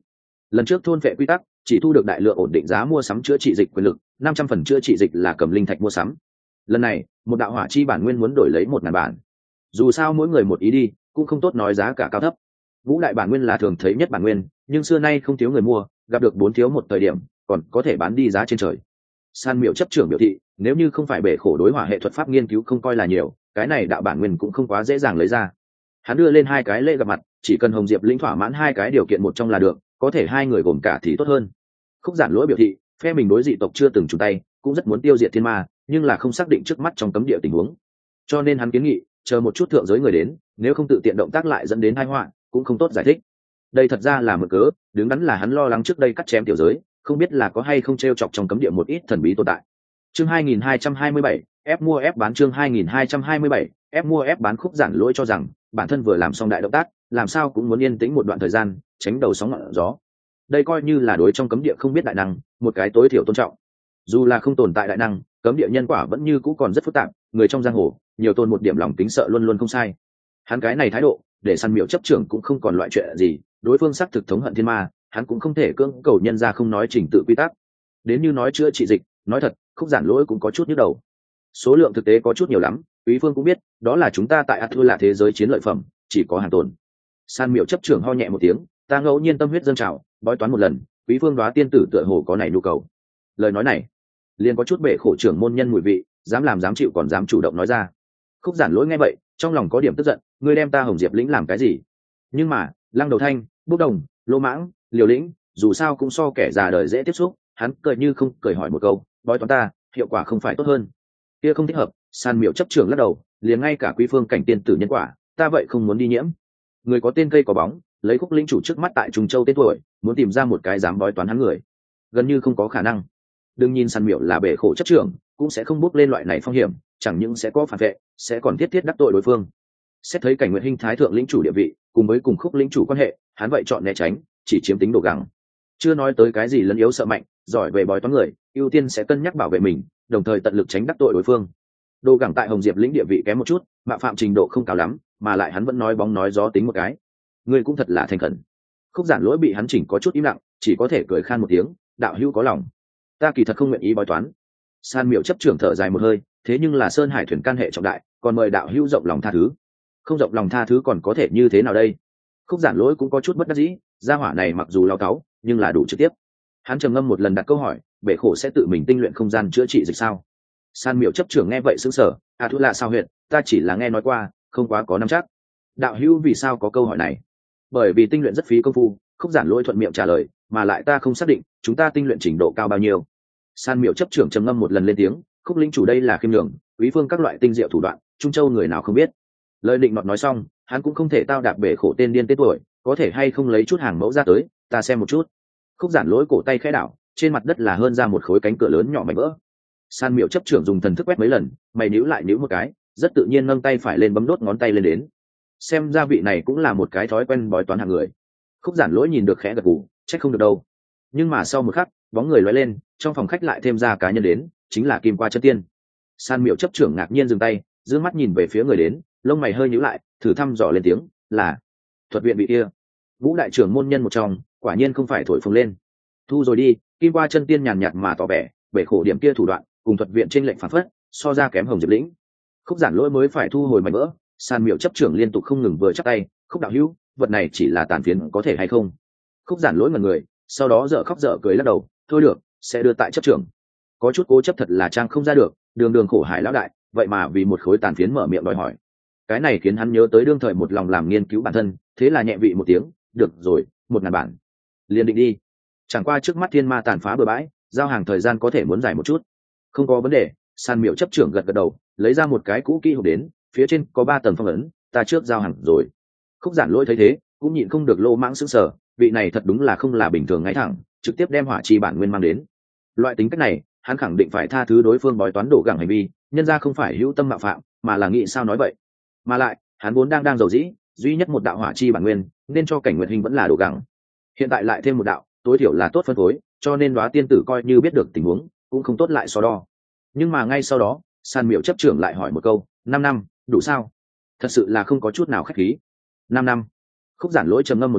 lần trước thôn vệ quy tắc chỉ thu được đại lượng ổn định giá mua sắm chữa trị dịch quyền lực, năm trăm phần chữa trị dịch là cầm linh thạch mua sắm. Lần này một đạo hỏa chi bản nguyên muốn đổi lấy một ngàn bản, dù sao mỗi người một ý đi cũng không tốt nói giá cả cao thấp. Ngũ đại bản nguyên là thường thấy nhất bản nguyên, nhưng xưa nay không thiếu người mua, gặp được bốn thiếu một thời điểm còn có thể bán đi giá trên trời. San Miệu chấp trưởng biểu thị, nếu như không phải bể khổ đối hỏa hệ thuật pháp nghiên cứu không coi là nhiều, cái này đạo bản nguyên cũng không quá dễ dàng lấy ra. Hắn đưa lên hai cái lễ gặp mặt, chỉ cần Hồng Diệp lĩnh thỏa mãn hai cái điều kiện một trong là được, có thể hai người gồm cả thì tốt hơn. Khúc Giản Lỗi biểu thị, phe mình đối dị tộc chưa từng chung tay, cũng rất muốn tiêu diệt thiên ma, nhưng là không xác định trước mắt trong cấm địa tình huống, cho nên hắn kiến nghị chờ một chút thượng giới người đến, nếu không tự tiện động tác lại dẫn đến tai họa, cũng không tốt giải thích. Đây thật ra là một cớ, đứng đắn là hắn lo lắng trước đây cắt chém tiểu giới, không biết là có hay không trêu chọc trong cấm địa một ít thần bí tồn tại. Chương hai nghìn hai trăm hai mươi bảy, ép mua ép bán chương hai nghìn hai trăm hai mươi bảy, ép mua ép bán. Khúc Giản Lỗi cho rằng, bản thân vừa làm xong đại động tác, làm sao cũng muốn yên tĩnh một đoạn thời gian, tránh đầu sóng ngọn gió. Đây coi như là đối trong cấm địa không biết đại năng, một cái tối thiểu tôn trọng. Dù là không tồn tại đại năng, cấm địa nhân quả vẫn như cũ còn rất phức tạp, người trong giang hồ, nhiều tôn một điểm lòng kính sợ luôn luôn không sai. Hắn cái này thái độ, để Săn Miệu chấp trưởng cũng không còn loại chuyện gì, đối phương xác thực thống hận thiên ma, hắn cũng không thể cưỡng cầu nhân ra không nói trình tự quy tắc. Đến như nói chữa trị dịch, nói thật, Khúc Giản Lỗi cũng có chút nhức đầu. Số lượng thực tế có chút nhiều lắm, Quý Phương cũng biết, đó là chúng ta tại Athu là thế giới chiến lợi phẩm, chỉ có hàng tồn. San Miệu chấp trưởng ho nhẹ một tiếng, ta ngẫu nhiên tâm huyết dâng trào, bói toán một lần, Quý Phương đoá tiên tử tựa hồ có này nhu cầu. Lời nói này, liền có chút bệ khổ trưởng môn nhân mùi vị, dám làm dám chịu còn dám chủ động nói ra. Khúc Giản Lỗi nghe vậy, trong lòng có điểm tức giận, ngươi đem ta Hồng Diệp lĩnh làm cái gì? Nhưng mà, Lăng Đầu Thanh, Bốc Đồng, Lô Mãng, Liều Lĩnh, dù sao cũng so kẻ già đời dễ tiếp xúc, hắn cười như không cười hỏi một câu, bói toán ta, hiệu quả không phải tốt hơn. Kia không thích hợp, San Miệu chấp trưởng lắc đầu, liền ngay cả Quý Phương cảnh tiên tử nhân quả, ta vậy không muốn đi nhiễm. Người có tên cây có bóng, lấy Khúc lĩnh chủ trước mắt tại Trung Châu tên tuổi, muốn tìm ra một cái dám bói toán hắn người, gần như không có khả năng. Đừng nhìn San Miệu là bể khổ chấp trưởng, cũng sẽ không bước lên loại này phong hiểm, chẳng những sẽ có phản vệ, sẽ còn thiết thiết đắc tội đối phương. Xét thấy Cảnh Nguyệt Hinh thái thượng lĩnh chủ địa vị, cùng với cùng Khúc lĩnh chủ quan hệ, hắn vậy chọn né tránh, chỉ chiếm tính đồ gắng. Chưa nói tới cái gì lấn yếu sợ mạnh, giỏi về bói toán người, ưu tiên sẽ cân nhắc bảo vệ mình, đồng thời tận lực tránh đắc tội đối phương. Đồ gắng tại Hồng Diệp lĩnh địa vị kém một chút, mạo phạm trình độ không cao lắm, mà lại hắn vẫn nói bóng nói gió tính một cái. Người cũng thật là thành khẩn. Khúc Giản Lỗi bị hắn chỉnh có chút im lặng, chỉ có thể cười khan một tiếng, đạo hữu có lòng. Ta kỳ thật không nguyện ý bói toán. San Miệu chấp trưởng thở dài một hơi, thế nhưng là Sơn Hải thuyền can hệ trọng đại, còn mời đạo hữu rộng lòng tha thứ. Không rộng lòng tha thứ còn có thể như thế nào đây? Khúc Giản Lỗi cũng có chút bất đắc dĩ, gia hỏa này mặc dù lao cáu, nhưng là đủ trực tiếp. Hắn trầm ngâm một lần đặt câu hỏi, bể khổ sẽ tự mình tinh luyện không gian chữa trị dịch sao? San Miệu chấp trưởng nghe vậy sững sờ, à thu lạ sao huyện, ta chỉ là nghe nói qua, không quá có nắm chắc. Đạo hữu vì sao có câu hỏi này? Bởi vì tinh luyện rất phí công phu. Khúc Giản Lỗi thuận miệng trả lời, mà lại ta không xác định chúng ta tinh luyện trình độ cao bao nhiêu. San Miệu chấp trưởng trầm ngâm một lần lên tiếng, Khúc lĩnh chủ đây là khiêm nhường, Quý Phương các loại tinh diệu thủ đoạn, Trung Châu người nào không biết. Lời định nọt nói xong, hắn cũng không thể tao đạp bể khổ tên điên tên tuổi, có thể hay không lấy chút hàng mẫu ra tới, ta xem một chút. Khúc Giản Lỗi cổ tay khẽ đảo, trên mặt đất là hơn ra một khối cánh cửa lớn nhỏ mảnh vỡ. San Miệu chấp trưởng dùng thần thức quét mấy lần, mày nhíu lại nhíu một cái, rất tự nhiên nâng tay phải lên bấm đốt ngón tay lên đến. Xem ra vị này cũng là một cái thói quen bói toán hạng người. Khúc Giản Lỗi nhìn được khẽ gật gù, trách không được đâu. Nhưng mà sau một khắc, bóng người lóe lên, trong phòng khách lại thêm ra cá nhân đến, chính là Kim Qua chân tiên. San Miệu chấp trưởng ngạc nhiên dừng tay, dương mắt nhìn về phía người đến, lông mày hơi nhíu lại, thử thăm dò lên tiếng, là Thuật viện bị kia. Vũ đại trưởng môn nhân một trong, quả nhiên không phải thổi phồng lên. Thu rồi đi. Kim Qua chân tiên nhàn nhạt mà tỏ vẻ, bể khổ điểm kia thủ đoạn, cùng Thuật viện trên lệnh phản phất, so ra kém Hồng Diệp lĩnh. Khúc Giản Lỗi mới phải thu hồi mảnh vỡ, San Miệu chấp trưởng liên tục không ngừng vừa chắp tay, Khúc đạo hữu, vật này chỉ là tàn phiến có thể hay không? Khúc Giản Lỗi ngẩn người, sau đó dở khóc dở cười lắc đầu, thôi được, sẽ đưa tại chấp trưởng. Có chút cố chấp thật là trang không ra được, đường đường khổ hải lão đại, vậy mà vì một khối tàn phiến mở miệng đòi hỏi. Cái này khiến hắn nhớ tới đương thời một lòng làm nghiên cứu bản thân, thế là nhẹ vị một tiếng, được rồi, một ngàn bản, liền định đi. Chẳng qua trước mắt thiên ma tàn phá bừa bãi, giao hàng thời gian có thể muốn dài một chút. Không có vấn đề. San Miệu chấp trưởng gật gật đầu, lấy ra một cái cũ kỹ hộp đến, phía trên có ba tầng phong ấn, ta trước giao hàng rồi. Khúc Giản Lỗi thấy thế, cũng nhịn không được lô mãng sững sờ, vị này thật đúng là không là bình thường ngay thẳng, trực tiếp đem hỏa chi bản nguyên mang đến. Loại tính cách này, hắn khẳng định phải tha thứ đối phương bói toán đổ gẳng hành vi, nhân ra không phải hữu tâm mạo phạm, mà là nghĩ sao nói vậy. Mà lại, hắn vốn đang đang giàu dĩ, duy nhất một đạo hỏa chi bản nguyên, nên cho Cảnh Nguyệt Hinh vẫn là đổ gẳng. Hiện tại lại thêm một đạo, tối thiểu là tốt phân phối, cho nên Đóa tiên tử coi như biết được tình huống, cũng không tốt lại so đo. Nhưng mà ngay sau đó, San Miệu chấp trưởng lại hỏi một câu, năm năm, đủ sao? Thật sự là không có chút nào khách khí. Năm năm. Khúc Giản Lỗi trầm ngâm một lần,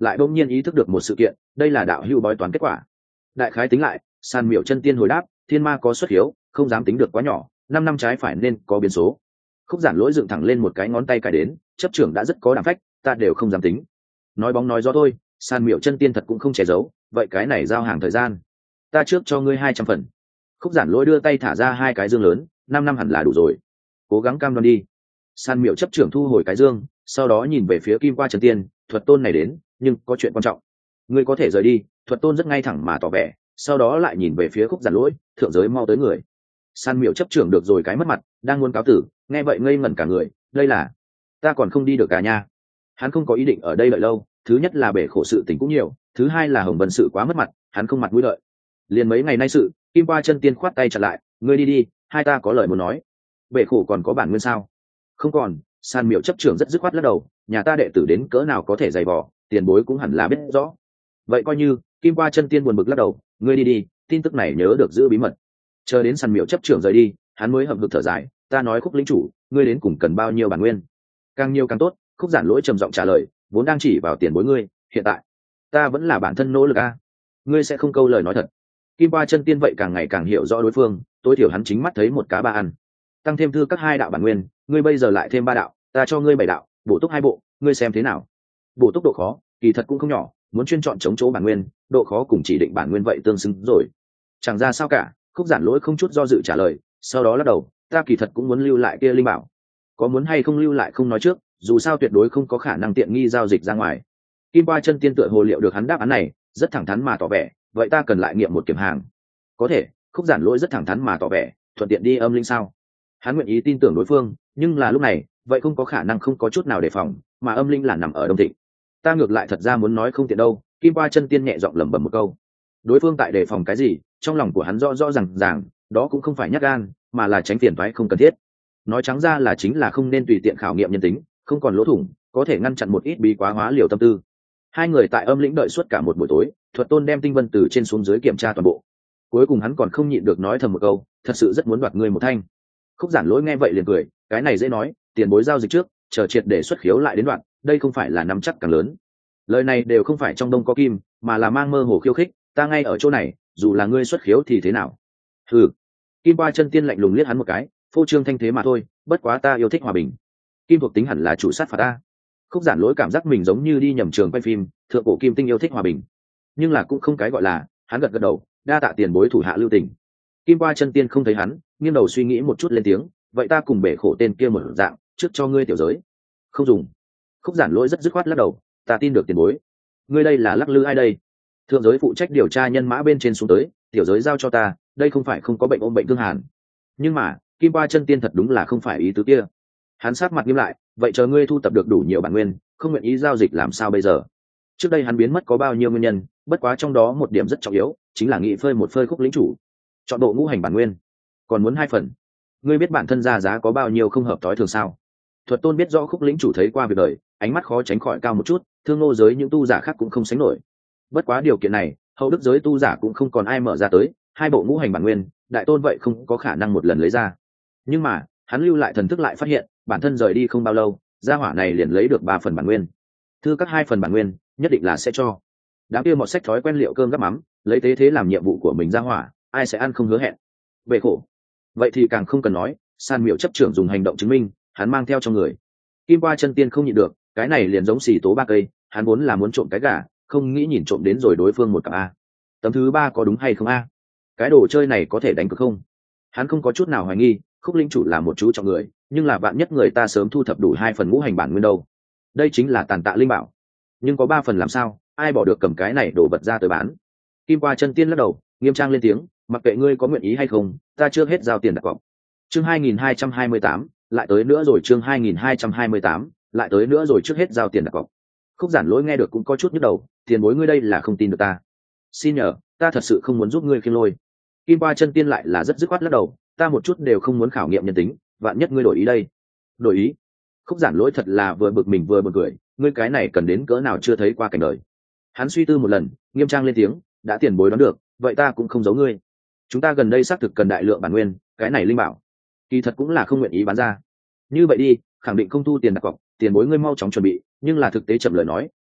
lại bỗng nhiên ý thức được một sự kiện, đây là đạo hữu bói toán kết quả. Đại khái tính lại, San Miểu chân tiên hồi đáp, thiên ma có xuất hiếu, không dám tính được quá nhỏ, năm năm trái phải nên có biến số. Khúc Giản Lỗi dựng thẳng lên một cái ngón tay cài đến, chấp trưởng đã rất có đảm phách, ta đều không dám tính. Nói bóng nói gió thôi, San Miểu chân tiên thật cũng không che giấu, vậy cái này giao hàng thời gian, ta trước cho ngươi hai trăm phần. Khúc Giản Lỗi đưa tay thả ra hai cái dương lớn, năm năm hẳn là đủ rồi. Cố gắng cam đoan đi. San Miểu chấp trưởng thu hồi cái dương, sau đó nhìn về phía Kim Qua chân tiên, thuật tôn này đến, nhưng có chuyện quan trọng. Ngươi có thể rời đi. Thuật tôn rất ngay thẳng mà tỏ vẻ, sau đó lại nhìn về phía Khúc Giản Lỗi, thượng giới mau tới người. San Miểu chấp trưởng được rồi cái mất mặt, đang muốn cáo tử, nghe vậy ngây ngẩn cả người, đây là, ta còn không đi được cả nha. Hắn không có ý định ở đây đợi lâu, thứ nhất là bể khổ sự tình cũng nhiều, thứ hai là Hồng Vân sự quá mất mặt, hắn không mặt mũi đợi. Liền mấy ngày nay sự, Kim Qua chân tiên khoát tay chặn lại, ngươi đi đi, hai ta có lời muốn nói. Bể khổ còn có bản nguyên sao? Không còn. San Miểu chấp trưởng rất dứt khoát lắc đầu, nhà ta đệ tử đến cỡ nào có thể dày vò, tiền bối cũng hẳn là biết rõ. Vậy coi như, Kim Qua chân tiên buồn bực lắc đầu, ngươi đi đi, tin tức này nhớ được giữ bí mật. Chờ đến San Miểu chấp trưởng rời đi, hắn mới hậm hực thở dài, ta nói Khúc lĩnh chủ, ngươi đến cùng cần bao nhiêu bản nguyên? Càng nhiều càng tốt. Khúc Giản Lỗi trầm giọng trả lời, vốn đang chỉ vào tiền bối ngươi, hiện tại ta vẫn là bản thân nỗ lực a. Ngươi sẽ không câu lời nói thật. Kim Qua chân tiên vậy càng ngày càng hiểu rõ đối phương, tối thiểu hắn chính mắt thấy một cá ba ăn. Tăng thêm thư các hai đạo bản nguyên, ngươi bây giờ lại thêm ba đạo, ta cho ngươi bảy đạo, bổ túc hai bộ, ngươi xem thế nào? Bổ túc độ khó, kỳ thật cũng không nhỏ, muốn chuyên chọn chống chỗ bản nguyên, độ khó cùng chỉ định bản nguyên vậy tương xứng rồi. Chẳng ra sao cả. Khúc Giản Lỗi không chút do dự trả lời, sau đó lắc đầu, ta kỳ thật cũng muốn lưu lại kia linh bảo. Có muốn hay không lưu lại không nói trước, dù sao tuyệt đối không có khả năng tiện nghi giao dịch ra ngoài. Kim Qua chân tiên tựa hồ liệu được hắn đáp án này, rất thẳng thắn mà tỏ vẻ, vậy ta cần lại nghiệm một kiểm hàng. Có thể. Khúc Giản Lỗi rất thẳng thắn mà tỏ vẻ, thuận tiện đi âm linh sao? Hắn nguyện ý tin tưởng đối phương, nhưng là lúc này, vậy không có khả năng không có chút nào đề phòng, mà âm linh là nằm ở Đông Thịnh. Ta ngược lại thật ra muốn nói không tiện đâu. Kim Qua chân tiên nhẹ giọng lẩm bẩm một câu. Đối phương tại đề phòng cái gì, trong lòng của hắn rõ rõ ràng ràng, đó cũng không phải nhát gan, mà là tránh phiền toái không cần thiết. Nói trắng ra là chính là không nên tùy tiện khảo nghiệm nhân tính, không còn lỗ thủng, có thể ngăn chặn một ít bí quá hóa liều tâm tư. Hai người tại âm lĩnh đợi suốt cả một buổi tối, Thuật tôn đem tinh vân từ trên xuống dưới kiểm tra toàn bộ. Cuối cùng hắn còn không nhịn được nói thầm một câu, thật sự rất muốn đoạt ngươi một thanh. Khúc Giản Lỗi nghe vậy liền cười, cái này dễ nói, tiền bối giao dịch trước, chờ triệt để xuất khiếu lại đến đoạn, đây không phải là nắm chắc càng lớn. Lời này đều không phải trong đông có kim, mà là mang mơ hồ khiêu khích, ta ngay ở chỗ này, dù là ngươi xuất khiếu thì thế nào? Hừ. Kim Qua chân tiên lạnh lùng liếc hắn một cái, phô trương thanh thế mà thôi, bất quá ta yêu thích hòa bình. Kim thuộc tính hẳn là chủ sát phạt ta. Khúc Giản Lỗi cảm giác mình giống như đi nhầm trường quay phim, thượng cổ kim tinh yêu thích hòa bình, nhưng là cũng không cái gọi là, hắn gật gật đầu, đa tạ tiền bối thủ hạ lưu tình. Kim Qua chân tiên không thấy hắn, nghiêng đầu suy nghĩ một chút lên tiếng, vậy ta cùng bể khổ tên kia một dạng, trước cho ngươi tiểu giới. Không dùng. Khúc Giản Lỗi rất dứt khoát lắc đầu, ta tin được tiền bối. Ngươi đây là lắc lư ai đây? Thượng giới phụ trách điều tra nhân mã bên trên xuống tới, tiểu giới giao cho ta, đây không phải không có bệnh ôm bệnh thương hàn. Nhưng mà, Kim Qua chân tiên thật đúng là không phải ý tứ kia. Hắn sát mặt nghiêm lại, vậy chờ ngươi thu tập được đủ nhiều bản nguyên, không nguyện ý giao dịch làm sao bây giờ? Trước đây hắn biến mất có bao nhiêu nguyên nhân, bất quá trong đó một điểm rất trọng yếu, chính là nghị phơi một phơi Khúc lĩnh chủ. Chọn độ ngũ hành bản nguyên, còn muốn hai phần. Ngươi biết bản thân ra giá có bao nhiêu không hợp tối thường sao? Thuật tôn biết rõ Khúc lĩnh chủ thấy qua việc đời, ánh mắt khó tránh khỏi cao một chút, thương nô giới những tu giả khác cũng không sánh nổi. Bất quá điều kiện này, hậu đức giới tu giả cũng không còn ai mở ra tới, hai bộ ngũ hành bản nguyên, đại tôn vậy không có khả năng một lần lấy ra. Nhưng mà, hắn lưu lại thần thức lại phát hiện, bản thân rời đi không bao lâu, gia hỏa này liền lấy được ba phần bản nguyên. Thư các hai phần bản nguyên, nhất định là sẽ cho. Đám kia một sách thói quen liệu cơm gắp mắm, lấy tế thế làm nhiệm vụ của mình gia hỏa, ai sẽ ăn không hứa hẹn. Bệ khổ. Vậy thì càng không cần nói, San Miểu chấp trưởng dùng hành động chứng minh, hắn mang theo trong người. Kim Qua chân tiên không nhịn được, cái này liền giống xì tố ba cây, hắn vốn là muốn trộm cái gà, không nghĩ nhìn trộm đến rồi đối phương một cặp a. Tấm thứ ba có đúng hay không a? Cái đồ chơi này có thể đánh cược không? Hắn không có chút nào hoài nghi, Khúc lĩnh chủ là một chú trọng người, nhưng là bạn nhất người ta sớm thu thập đủ hai phần ngũ hành bản nguyên đâu. Đây chính là tàn tạ linh bảo. Nhưng có ba phần làm sao, ai bỏ được cầm cái này đổ vật ra tới bán? Kim Qua chân tiên lắc đầu, nghiêm trang lên tiếng, mặc kệ ngươi có nguyện ý hay không, ta chưa hết giao tiền đặt cọc. Chương hai nghìn hai trăm hai mươi tám, lại tới nữa rồi. Chương hai nghìn hai trăm hai mươi tám, lại tới nữa rồi, trước hết giao tiền đặt cọc. Khúc Giản Lỗi nghe được cũng có chút nhức đầu, tiền bối ngươi đây là không tin được ta. Xin nhờ, ta thật sự không muốn giúp ngươi khiêng lôi. Kim Qua chân tiên lại là rất dứt khoát lắc đầu, ta một chút đều không muốn khảo nghiệm nhân tính, vạn nhất ngươi đổi ý đây. Đổi ý? Khúc Giản Lỗi thật là vừa bực mình vừa bực cười, ngươi cái này cần đến cỡ nào chưa thấy qua cảnh đời. Hắn suy tư một lần, nghiêm trang lên tiếng, đã tiền bối đoán được, vậy ta cũng không giấu ngươi. Chúng ta gần đây xác thực cần đại lượng bản nguyên, cái này linh bảo, kỳ thật cũng là không nguyện ý bán ra. Như vậy đi, khẳng định không thu tiền đặt cọc, tiền bối ngươi mau chóng chuẩn bị, nhưng là thực tế chậm lời nói,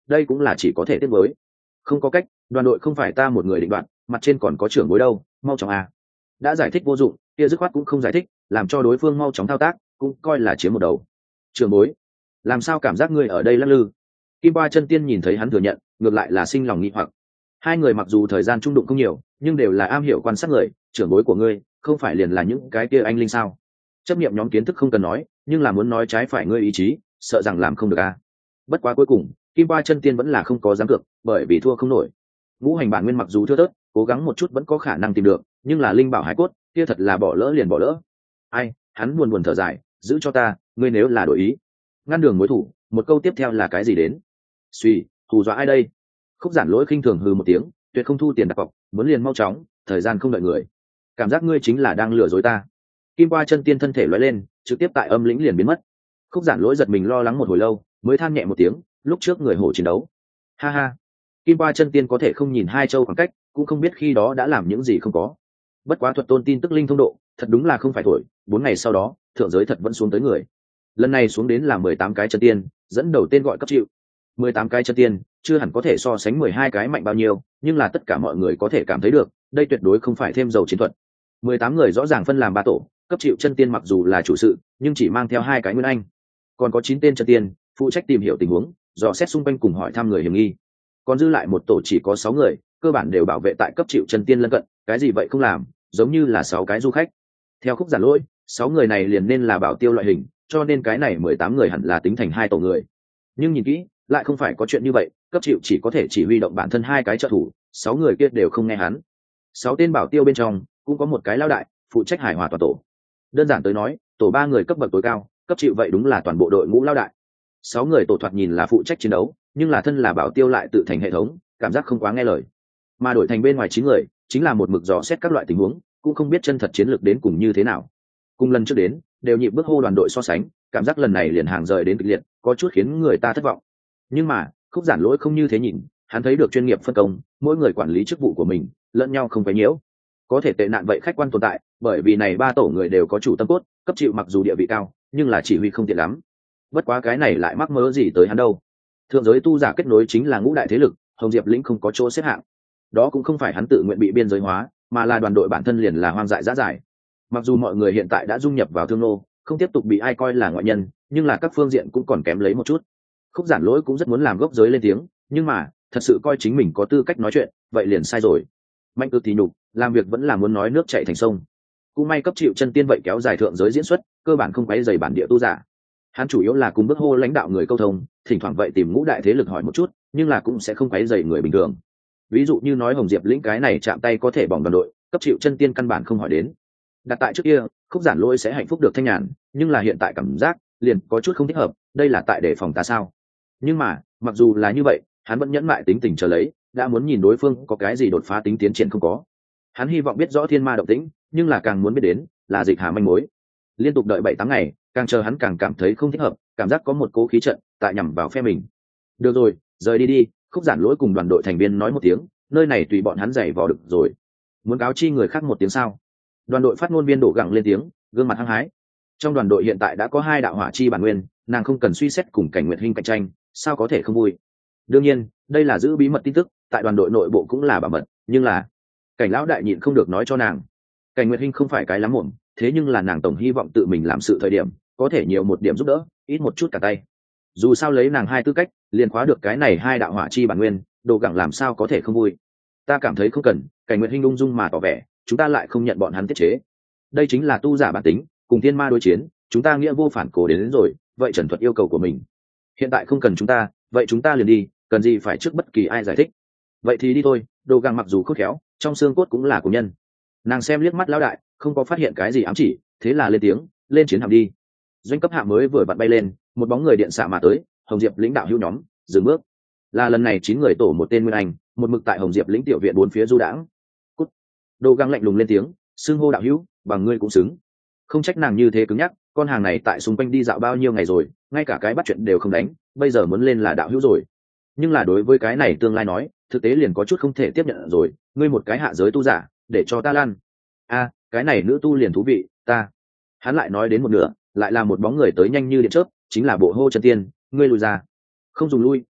đây cũng là chỉ có thể tiếp với. Không có cách, đoàn đội không phải ta một người định đoạt, mặt trên còn có trưởng bối đâu, mau chóng à. Đã giải thích vô dụng, kia dứt khoát cũng không giải thích, làm cho đối phương mau chóng thao tác, cũng coi là chiếm một đầu. Trưởng bối, làm sao cảm giác ngươi ở đây lắc lư? Kim Qua Chân Tiên nhìn thấy hắn thừa nhận, ngược lại là sinh lòng nghi hoặc. Hai người mặc dù thời gian chung đụng không nhiều, nhưng đều là am hiểu quan sát người, trưởng bối của ngươi, không phải liền là những cái kia anh linh sao? Chấp niệm nhóm kiến thức không cần nói, nhưng là muốn nói trái phải ngươi ý chí, sợ rằng làm không được a. Bất quá cuối cùng, Kim Qua Chân Tiên vẫn là không có dám cược, bởi vì thua không nổi. Ngũ hành bản nguyên mặc dù thưa thớt, cố gắng một chút vẫn có khả năng tìm được, nhưng là linh bảo hải cốt, kia thật là bỏ lỡ liền bỏ lỡ. Ai, hắn buồn buồn thở dài, giữ cho ta, ngươi nếu là đổi ý. Ngăn đường mối thủ, một câu tiếp theo là cái gì đến? Suy, hù dọa ai đây? Khúc Giản Lỗi khinh thường hừ một tiếng, tuyệt không thu tiền đặt cọc, muốn liền mau chóng, thời gian không đợi người. Cảm giác ngươi chính là đang lừa dối ta. Kim Qua Chân Tiên thân thể lóe lên, trực tiếp tại âm lĩnh liền biến mất. Khúc Giản Lỗi giật mình lo lắng một hồi lâu, mới than nhẹ một tiếng, lúc trước người hổ chiến đấu. Ha ha. Kim Qua Chân Tiên có thể không nhìn hai châu khoảng cách, cũng không biết khi đó đã làm những gì không có. Bất quá thuật tôn tin tức linh thông độ, thật đúng là không phải thổi, bốn ngày sau đó, thượng giới thật vẫn xuống tới người. Lần này xuống đến là mười tám cái chân tiên, dẫn đầu tên gọi cấp chịu. mười tám cái chân tiên, chưa hẳn có thể so sánh mười hai cái mạnh bao nhiêu, nhưng là tất cả mọi người có thể cảm thấy được, đây tuyệt đối không phải thêm dầu chiến thuật. mười tám người rõ ràng phân làm ba tổ, cấp chịu chân tiên mặc dù là chủ sự, nhưng chỉ mang theo hai cái nguyên anh. Còn có chín tên chân tiên, phụ trách tìm hiểu tình huống, dò xét xung quanh cùng hỏi thăm người hiểm nghi. Còn dư lại một tổ chỉ có sáu người, cơ bản đều bảo vệ tại cấp chịu chân tiên lân cận, cái gì vậy không làm, giống như là sáu cái du khách. Theo Khúc Giản Lỗi, sáu người này liền nên là bảo tiêu loại hình, cho nên cái này mười tám người hẳn là tính thành hai tổ người. Nhưng nhìn kỹ, lại không phải có chuyện như vậy, cấp chịu chỉ có thể chỉ huy động bản thân hai cái trợ thủ, sáu người kia đều không nghe hắn. Sáu tên bảo tiêu bên trong, cũng có một cái lão đại, phụ trách hài hòa toàn tổ. Đơn giản tới nói, tổ ba người cấp bậc tối cao, cấp chịu vậy đúng là toàn bộ đội ngũ lão đại. Sáu người tổ thoạt nhìn là phụ trách chiến đấu, nhưng là thân là bảo tiêu lại tự thành hệ thống, cảm giác không quá nghe lời. Mà đổi thành bên ngoài chín người, chính là một mực dò xét các loại tình huống, cũng không biết chân thật chiến lược đến cùng như thế nào. Cùng lần trước đến, đều nhịp bước hô đoàn đội so sánh, cảm giác lần này liền hàng rời đến kịch liệt, có chút khiến người ta thất vọng. Nhưng mà, Khúc Giản Lỗi không như thế nhìn, hắn thấy được chuyên nghiệp phân công, mỗi người quản lý chức vụ của mình, lẫn nhau không phải nhiễu. Có thể tệ nạn vậy khách quan tồn tại, bởi vì này ba tổ người đều có chủ tâm cốt, cấp chịu mặc dù địa vị cao, nhưng là chỉ huy không tiện lắm. Bất quá cái này lại mắc mớ gì tới hắn đâu? Thượng giới tu giả kết nối chính là ngũ đại thế lực, Hồng Diệp lĩnh không có chỗ xếp hạng. Đó cũng không phải hắn tự nguyện bị biên giới hóa, mà là đoàn đội bản thân liền là hoang dại dã dải. Mặc dù mọi người hiện tại đã dung nhập vào thương nô, không tiếp tục bị ai coi là ngoại nhân, nhưng là các phương diện cũng còn kém lấy một chút. Khúc Giản Lỗi cũng rất muốn làm gốc giới lên tiếng, nhưng mà thật sự coi chính mình có tư cách nói chuyện, vậy liền sai rồi. Mạnh cực thì nhục, làm việc vẫn là muốn nói nước chảy thành sông. Cũng may cấp chịu chân tiên vậy kéo dài thượng giới diễn xuất, cơ bản không quấy rầy bản địa tu giả. Hắn chủ yếu là cùng bước hô lãnh đạo người câu thông, thỉnh thoảng vậy tìm ngũ đại thế lực hỏi một chút, nhưng là cũng sẽ không quấy rầy người bình thường. Ví dụ như nói Hồng Diệp lĩnh cái này chạm tay có thể bỏng đoàn đội, cấp chịu chân tiên căn bản không hỏi đến. Đặt tại trước kia, Khúc Giản Lỗi sẽ hạnh phúc được thanh nhàn, nhưng là hiện tại cảm giác liền có chút không thích hợp, đây là tại để phòng ta sao? Nhưng mà, mặc dù là như vậy, hắn vẫn nhẫn mại tính tình chờ lấy, đã muốn nhìn đối phương có cái gì đột phá tính tiến triển không có. Hắn hy vọng biết rõ thiên ma động tĩnh, nhưng là càng muốn biết đến là Dịch Hà manh mối. Liên tục đợi bảy tám ngày, càng chờ hắn càng cảm thấy không thích hợp, cảm giác có một cố khí trận tại nhằm vào phe mình. Được rồi, rời đi đi. Khúc Giản Lỗi cùng đoàn đội thành viên nói một tiếng, nơi này tùy bọn hắn giày vò được rồi. Muốn cáo chi người khác một tiếng sao? Đoàn đội phát ngôn viên đổ gặng lên tiếng, gương mặt hăng hái. Trong đoàn đội hiện tại đã có hai đạo hỏa chi bản nguyên, nàng không cần suy xét cùng Cảnh Nguyệt Hinh cạnh tranh, sao có thể không vui? Đương nhiên, đây là giữ bí mật tin tức, tại đoàn đội nội bộ cũng là bảo mật, nhưng là Cảnh lão đại nhịn không được nói cho nàng. Cảnh Nguyệt Hinh không phải cái lắm mồm, thế nhưng là nàng tổng hy vọng tự mình làm sự thời điểm, có thể nhiều một điểm giúp đỡ, ít một chút cả tay. Dù sao lấy nàng hai tư cách, liền khóa được cái này hai đạo hỏa chi bản nguyên, đồ gặng làm sao có thể không vui. Ta cảm thấy không cần. Cảnh Nguyệt Hinh ung dung mà tỏ vẻ, chúng ta lại không nhận bọn hắn tiết chế. Đây chính là tu giả bản tính, cùng thiên ma đối chiến, chúng ta nghĩa vô phản cố đến, đến rồi, vậy Trần Thuật yêu cầu của mình. Hiện tại không cần chúng ta, vậy chúng ta liền đi, cần gì phải trước bất kỳ ai giải thích. Vậy thì đi thôi. Đồ gặng mặc dù khôn khéo, trong xương cốt cũng là của nhân. Nàng xem liếc mắt lão đại, không có phát hiện cái gì ám chỉ, thế là lên tiếng, lên chiến hạm đi. Doanh cấp hạm mới vừa vặn bay lên, một bóng người điện xạ mà tới. Hồng Diệp lĩnh đạo hữu nhóm dừng bước. Là lần này chín người tổ một tên nguyên anh, một mực tại Hồng Diệp lĩnh tiểu viện bốn phía du đãng. Cút. Đồ găng lạnh lùng lên tiếng, xưng hô đạo hữu, bằng ngươi cũng xứng. Không trách nàng như thế cứng nhắc, con hàng này tại xung quanh đi dạo bao nhiêu ngày rồi, ngay cả cái bắt chuyện đều không đánh, bây giờ muốn lên là đạo hữu rồi. Nhưng là đối với cái này tương lai nói, thực tế liền có chút không thể tiếp nhận rồi, ngươi một cái hạ giới tu giả, để cho ta lan. A, cái này nữ tu liền thú vị, ta. Hắn lại nói đến một nửa, lại là một bóng người tới nhanh như điện chớp, chính là Bộ Hô Chân Tiên, ngươi lùi ra. Không dùng lui,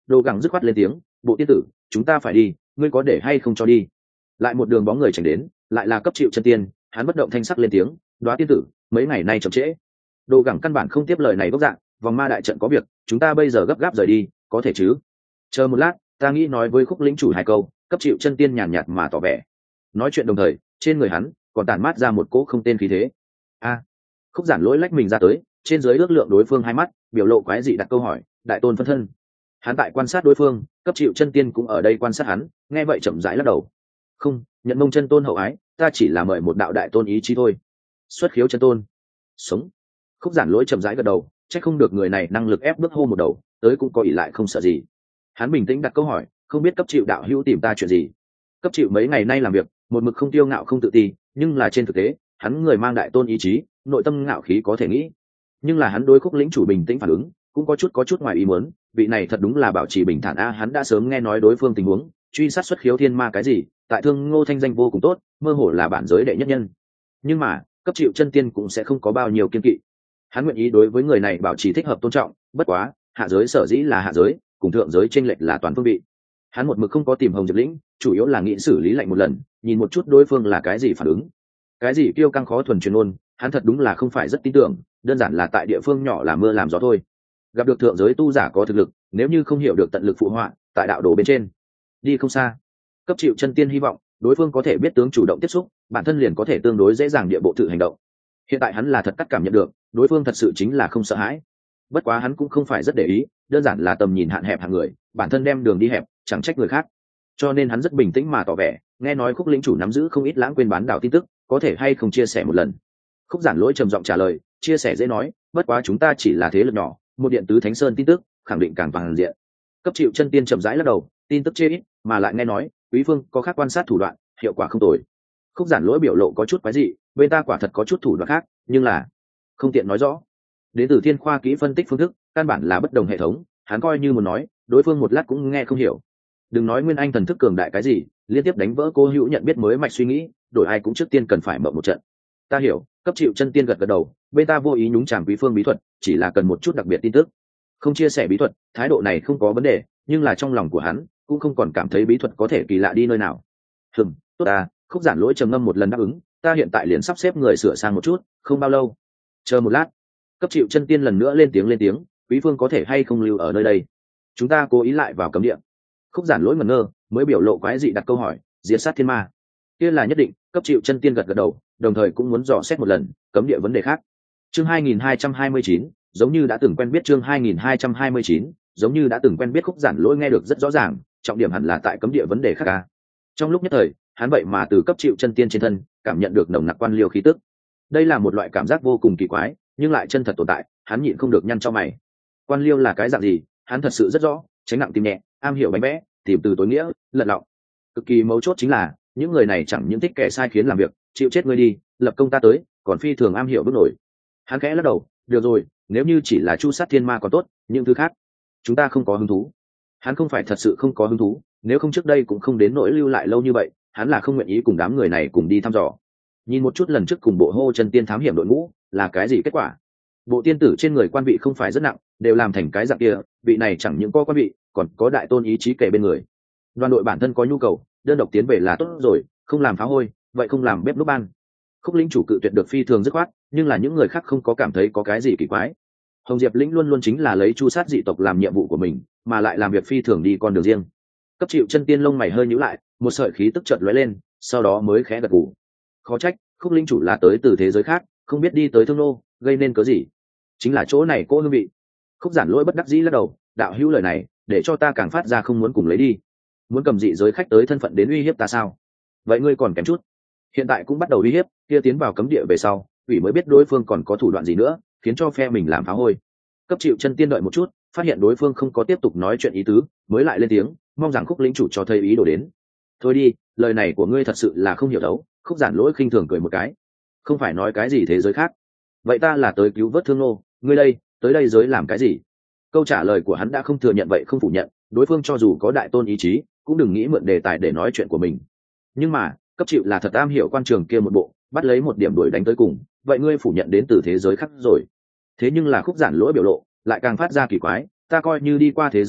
Đồ Gẳng dứt khoát lên tiếng, bộ tiên tử, chúng ta phải đi, ngươi có để hay không cho đi? Lại một đường bóng người chảnh đến, lại là cấp chịu chân tiên, hắn bất động thanh sắc lên tiếng, đoá tiên tử, mấy ngày nay chậm trễ. Đồ Gẳng căn bản không tiếp lời này gốc dạng, vòng ma đại trận có việc, chúng ta bây giờ gấp gáp rời đi, có thể chứ? Chờ một lát, ta nghĩ nói với khúc lĩnh chủ hai câu. Cấp chịu chân tiên nhàn nhạt mà tỏ vẻ. Nói chuyện đồng thời, trên người hắn còn tản mát ra một cỗ không tên khí thế. A, khúc giản lỗi lách mình ra tới, trên dưới ước lượng đối phương hai mắt, biểu lộ quái dị đặt câu hỏi, đại tôn phân thân. Hắn tại quan sát đối phương, cấp chịu chân tiên cũng ở đây quan sát hắn, nghe vậy chậm rãi lắc đầu. Không, nhận mông chân tôn hậu ái, ta chỉ là mời một đạo đại tôn ý chí thôi. Xuất khiếu chân tôn. Sống. Khúc giản lỗi chậm rãi gật đầu, chắc không được người này năng lực ép bước hô một đầu, tới cũng có ỷ lại không sợ gì. Hắn bình tĩnh đặt câu hỏi, không biết cấp chịu đạo hữu tìm ta chuyện gì. Cấp chịu mấy ngày nay làm việc, một mực không tiêu ngạo không tự ti, nhưng là trên thực tế, hắn người mang đại tôn ý chí, nội tâm ngạo khí có thể nghĩ. Nhưng là hắn đối khúc lĩnh chủ bình tĩnh phản ứng, cũng có chút có chút ngoài ý muốn, vị này thật đúng là bảo trì bình thản a, hắn đã sớm nghe nói đối phương tình huống, truy sát xuất khiếu thiên ma cái gì, tại Thương Ngô thanh danh vô cùng tốt, mơ hồ là bản giới đệ nhất nhân. Nhưng mà, cấp chịu chân tiên cũng sẽ không có bao nhiêu kiên kỵ. Hắn nguyện ý đối với người này bảo trì thích hợp tôn trọng, bất quá, hạ giới sở dĩ là hạ giới, cùng thượng giới chênh lệch là toàn phương vị. Hắn một mực không có tìm Hồng Diệp lĩnh, chủ yếu là nghĩ xử lý lạnh một lần, nhìn một chút đối phương là cái gì phản ứng. Cái gì kiêu căng khó thuần truyền ôn, hắn thật đúng là không phải rất tin tưởng, đơn giản là tại địa phương nhỏ làm mưa làm gió thôi. Gặp được thượng giới tu giả có thực lực, nếu như không hiểu được tận lực phụ họa, tại đạo đồ bên trên, đi không xa. Cấp chịu chân tiên hy vọng đối phương có thể biết tướng chủ động tiếp xúc, bản thân liền có thể tương đối dễ dàng địa bộ tự hành động. Hiện tại hắn là thật cắt cảm nhận được, đối phương thật sự chính là không sợ hãi. Bất quá hắn cũng không phải rất để ý, đơn giản là tầm nhìn hạn hẹp hạng người, bản thân đem đường đi hẹp, chẳng trách người khác. Cho nên hắn rất bình tĩnh mà tỏ vẻ, nghe nói khúc lĩnh chủ nắm giữ không ít lãng quên bán đảo tin tức, có thể hay không chia sẻ một lần. Khúc giản lỗi trầm giọng trả lời, chia sẻ dễ nói, bất quá chúng ta chỉ là thế lực nhỏ, một điện tứ thánh sơn tin tức khẳng định càng toàn diện. Cấp chịu chân tiên chậm rãi lắc đầu, tin tức chê ít, mà lại nghe nói quý phương có khác quan sát thủ đoạn, hiệu quả không tồi. Khúc giản lỗi biểu lộ có chút quái dị, bên ta quả thật có chút thủ đoạn khác, nhưng là không tiện nói rõ. Đến từ thiên khoa kỹ phân tích phương thức, căn bản là bất đồng hệ thống, hắn coi như muốn nói, đối phương một lát cũng nghe không hiểu. Đừng nói nguyên anh thần thức cường đại cái gì, liên tiếp đánh vỡ cô hữu nhận biết mới mạch suy nghĩ, đổi ai cũng trước tiên cần phải mở một trận. Ta hiểu. Cấp chịu chân tiên gật gật đầu, bên ta vô ý nhúng chàm quý phương bí thuật, chỉ là cần một chút đặc biệt tin tức, không chia sẻ bí thuật, thái độ này không có vấn đề, nhưng là trong lòng của hắn cũng không còn cảm thấy bí thuật có thể kỳ lạ đi nơi nào. Hừm, tốt ta. Khúc giản lỗi trầm ngâm một lần đáp ứng, ta hiện tại liền sắp xếp người sửa sang một chút, không bao lâu. Chờ một lát. Cấp chịu chân tiên lần nữa lên tiếng lên tiếng, quý phương có thể hay không lưu ở nơi đây, chúng ta cố ý lại vào cấm địa. Khúc giản lỗi ngẩn ngơ, mới biểu lộ quái dị đặt câu hỏi, diệt sát thiên ma, kia là nhất định. Cấp chịu chân tiên gật gật đầu, đồng thời cũng muốn dò xét một lần cấm địa vấn đề khác. Chương hai nghìn hai trăm hai mươi chín, giống như đã từng quen biết. Chương hai nghìn hai trăm hai mươi chín, giống như đã từng quen biết. Khúc giản lỗi nghe được rất rõ ràng, trọng điểm hẳn là tại cấm địa vấn đề khác à. Trong lúc nhất thời, hắn vậy mà từ cấp chịu chân tiên trên thân cảm nhận được nồng nặc quan liêu khí tức. Đây là một loại cảm giác vô cùng kỳ quái, nhưng lại chân thật tồn tại, hắn nhịn không được nhăn cho mày. Quan liêu là cái dạng gì, hắn thật sự rất rõ, tránh nặng tìm nhẹ, am hiểu bánh vẽ, tìm từ tối nghĩa, lật lọng. Cực kỳ mấu chốt chính là, những người này chẳng những thích kẻ sai khiến làm việc, chịu chết ngươi đi, lập công ta tới, còn phi thường am hiểu bước nổi. Hắn khẽ lắc đầu, được rồi, nếu như chỉ là chu sát thiên ma còn tốt, những thứ khác chúng ta không có hứng thú. Hắn không phải thật sự không có hứng thú, nếu không trước đây cũng không đến nỗi lưu lại lâu như vậy, hắn là không nguyện ý cùng đám người này cùng đi thăm dò. Nhìn một chút lần trước cùng bộ hô chân tiên thám hiểm đội ngũ, là cái gì kết quả? Bộ tiên tử trên người quan vị không phải rất nặng, đều làm thành cái dạng kia, vị này chẳng những có quan vị, còn có đại tôn ý chí kề bên người. Đoàn đội bản thân có nhu cầu, đơn độc tiến về là tốt rồi, không làm phá hôi, vậy không làm bếp núc ban. Khúc lĩnh chủ cự tuyệt được phi thường dứt khoát, nhưng là những người khác không có cảm thấy có cái gì kỳ quái. Hồng Diệp lĩnh luôn luôn chính là lấy chu sát dị tộc làm nhiệm vụ của mình, mà lại làm việc phi thường đi con đường riêng. Cấp chịu chân tiên lông mày hơi nhíu lại, một sợi khí tức chợt lóe lên, sau đó mới khẽ gật gù. Khó trách, Khúc lĩnh chủ là tới từ thế giới khác, không biết đi tới Thương Nô, gây nên cớ gì. Chính là chỗ này cô hương vị. Khúc giản lỗi bất đắc dĩ lắc đầu, đạo hữu lời này, để cho ta càng phát ra không muốn cùng lấy đi. Muốn cầm dị giới khách tới thân phận đến uy hiếp ta sao? Vậy ngươi còn kém chút. Hiện tại cũng bắt đầu uy hiếp, kia tiến vào cấm địa về sau, ủy mới biết đối phương còn có thủ đoạn gì nữa, khiến cho phe mình làm phá hôi. Cấp chịu chân tiên đợi một chút, phát hiện đối phương không có tiếp tục nói chuyện ý tứ, mới lại lên tiếng, mong rằng Khúc lĩnh chủ cho thấy ý đồ đến. Thôi đi, lời này của ngươi thật sự là không hiểu đấu. Khúc giản lỗi khinh thường cười một cái, không phải nói cái gì thế giới khác. Vậy ta là tới cứu vớt Thương Nô, ngươi đây, tới đây giới làm cái gì? Câu trả lời của hắn đã không thừa nhận vậy không phủ nhận, đối phương cho dù có đại tôn ý chí, cũng đừng nghĩ mượn đề tài để nói chuyện của mình. Nhưng mà, cấp chịu là thật am hiểu quan trường kia một bộ, bắt lấy một điểm đuổi đánh tới cùng, vậy ngươi phủ nhận đến từ thế giới khác rồi. Thế nhưng là Khúc giản lỗi biểu lộ lại càng phát ra kỳ quái, ta coi như đi qua thế giới khác,